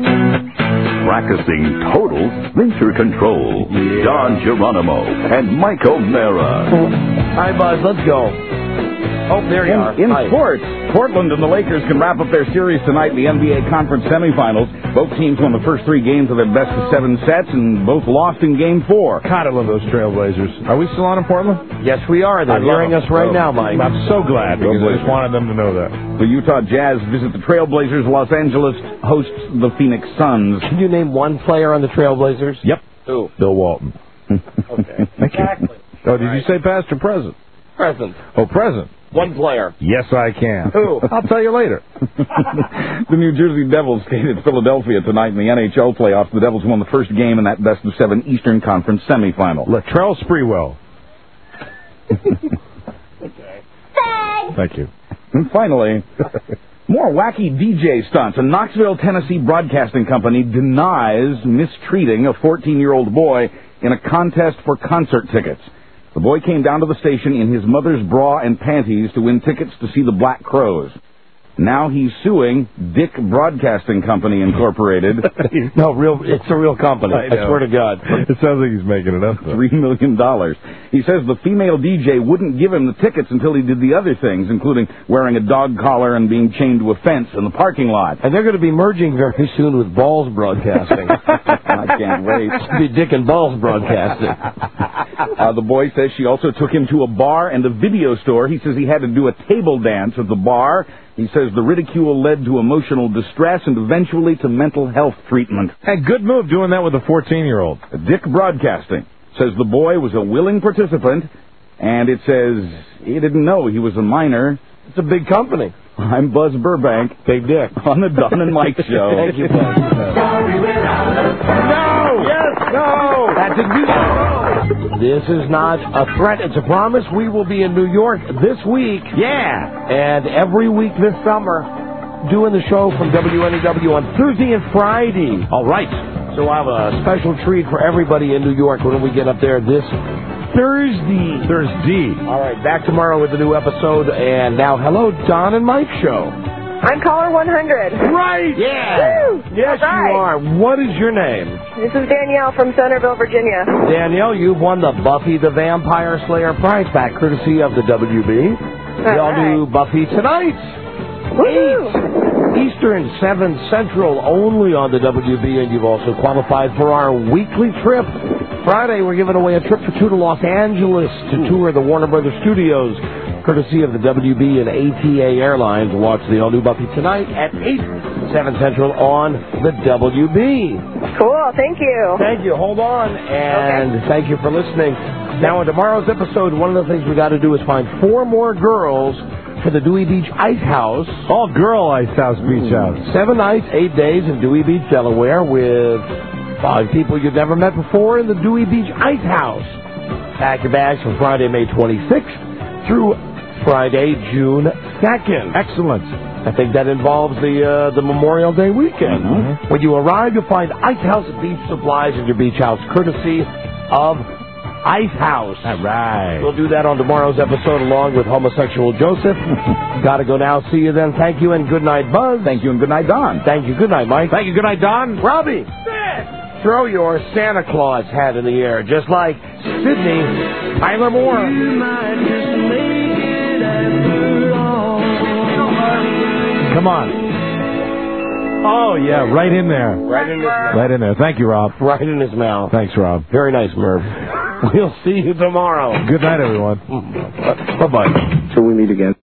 Speaker 7: Practicing total sphincter control.
Speaker 15: Yeah.
Speaker 7: Don Geronimo and Mike O'Mara.
Speaker 17: Hi, Buzz. Let's go. Oh, there you
Speaker 23: in,
Speaker 17: are.
Speaker 23: In
Speaker 17: Hi.
Speaker 23: sports, Portland and the Lakers can wrap up their series tonight in the N B A Conference semifinals. Both teams won the first three games of their best of seven sets, and both lost in game four.
Speaker 6: God, I love those Trailblazers. Are we still on in Portland?
Speaker 17: Yes, we are. They're
Speaker 6: I
Speaker 17: hearing
Speaker 6: love
Speaker 17: us right
Speaker 6: them.
Speaker 17: now, Mike.
Speaker 6: I'm so glad because I just wanted them to know that.
Speaker 23: The Utah Jazz visit the Trailblazers. Los Angeles hosts the Phoenix Suns.
Speaker 17: Can you name one player on the Trailblazers?
Speaker 6: Yep.
Speaker 17: Who?
Speaker 6: Bill Walton.
Speaker 17: Okay.
Speaker 6: Thank
Speaker 17: Exactly.
Speaker 6: you. Oh, did
Speaker 17: Right.
Speaker 6: you say past or present?
Speaker 17: Present.
Speaker 6: Oh, present.
Speaker 17: One player.
Speaker 6: Yes, I can.
Speaker 17: Who?
Speaker 6: I'll tell you later.
Speaker 23: The New Jersey Devils skated Philadelphia tonight in the N H L playoffs. The Devils won the first game in that best of seven Eastern Conference semifinal.
Speaker 6: Latrell Sprewell.
Speaker 17: Okay.
Speaker 6: Thank you.
Speaker 23: And finally, more wacky D J stunts. A Knoxville, Tennessee broadcasting company denies mistreating a fourteen-year-old boy in a contest for concert tickets. The boy came down to the station in his mother's bra and panties to win tickets to see the Black Crowes. Now he's suing Dick Broadcasting Company Incorporated.
Speaker 17: No, real. It's a real company. I,
Speaker 6: I
Speaker 17: swear to God.
Speaker 6: It sounds like he's making it up, though.
Speaker 23: Three million dollars. He says the female D J wouldn't give him the tickets until he did the other things, including wearing a dog collar and being chained to a fence in the parking lot.
Speaker 17: And they're going to be merging very soon with Balls Broadcasting.
Speaker 23: I can't wait.
Speaker 17: Be Dick and Balls Broadcasting.
Speaker 23: Uh, the boy says she also took him to a bar and a video store. He says he had to do a table dance at the bar. He says the ridicule led to emotional distress and eventually to mental health treatment.
Speaker 6: Hey, good move doing that with a fourteen-year-old.
Speaker 23: Dick Broadcasting. says the boy was a willing participant, and it says he didn't know he was a minor.
Speaker 17: It's a big company.
Speaker 23: I'm Buzz Burbank.
Speaker 17: Big dick.
Speaker 23: On the Don and Mike Show.
Speaker 17: Thank you, Buzz. No! Yes, no! That's a no! This is not a threat. It's a promise. We will be in New York this week.
Speaker 23: Yeah!
Speaker 17: And every week this summer, doing the show from W N E W on Thursday and Friday.
Speaker 23: All right.
Speaker 17: So I have a special treat for everybody in New York when we get up there this Thursday.
Speaker 23: Thursday.
Speaker 17: All right, back tomorrow with a new episode. And now, hello, Don and Mike Show.
Speaker 11: I'm caller one hundred.
Speaker 17: Right.
Speaker 23: Yeah.
Speaker 11: Woo!
Speaker 17: Yes,
Speaker 11: That's right.
Speaker 17: you are. What is your name?
Speaker 11: This is Danielle from Centerville, Virginia.
Speaker 17: Danielle, you've won the Buffy the Vampire Slayer prize pack, courtesy of the W B.
Speaker 11: That's
Speaker 17: We all
Speaker 11: right.
Speaker 17: do Buffy tonight.
Speaker 11: Woo!
Speaker 17: Eastern, seven Central, only on the W B, and you've also qualified for our weekly trip. Friday, we're giving away a trip for two to Los Angeles to tour the Warner Brothers Studios, courtesy of the W B and A T A Airlines. Watch the all-new Buffy tonight at eight, seven Central on the W B.
Speaker 11: Cool, thank you.
Speaker 17: Thank you. Hold on, and
Speaker 11: Okay.
Speaker 17: thank you for listening. Now, in tomorrow's episode, one of the things we got to do is find four more girls for the Dewey Beach Ice House.
Speaker 23: All girl Ice House Beach House.
Speaker 17: Seven nights, eight days in Dewey Beach, Delaware, with five people you've never met before in the Dewey Beach Ice House. Pack your bags from Friday, May twenty-sixth through Friday, June second.
Speaker 23: Excellent.
Speaker 17: I think that involves the uh, the Memorial Day weekend.
Speaker 23: Mm-hmm.
Speaker 17: When you arrive, you'll find Ice House beach supplies in your beach house, courtesy of Ice House.
Speaker 23: All right.
Speaker 17: We'll do that on tomorrow's episode along with homosexual Joseph. Gotta go now. See you then. Thank you and good night, Buzz.
Speaker 23: Thank you and good night, Don.
Speaker 17: Thank you. Good night, Mike.
Speaker 23: Thank you. Good night, Don.
Speaker 17: Robbie, throw your Santa Claus hat in the air, just like Sydney Tyler Moore.
Speaker 23: Come on. Oh, yeah, right in there.
Speaker 17: Right in his mouth.
Speaker 23: Right in there. Thank you, Rob.
Speaker 17: Right in his mouth.
Speaker 23: Thanks, Rob.
Speaker 17: Very nice, Merv. We'll see you tomorrow.
Speaker 23: Good night, everyone.
Speaker 17: Bye-bye.
Speaker 16: Till we meet again.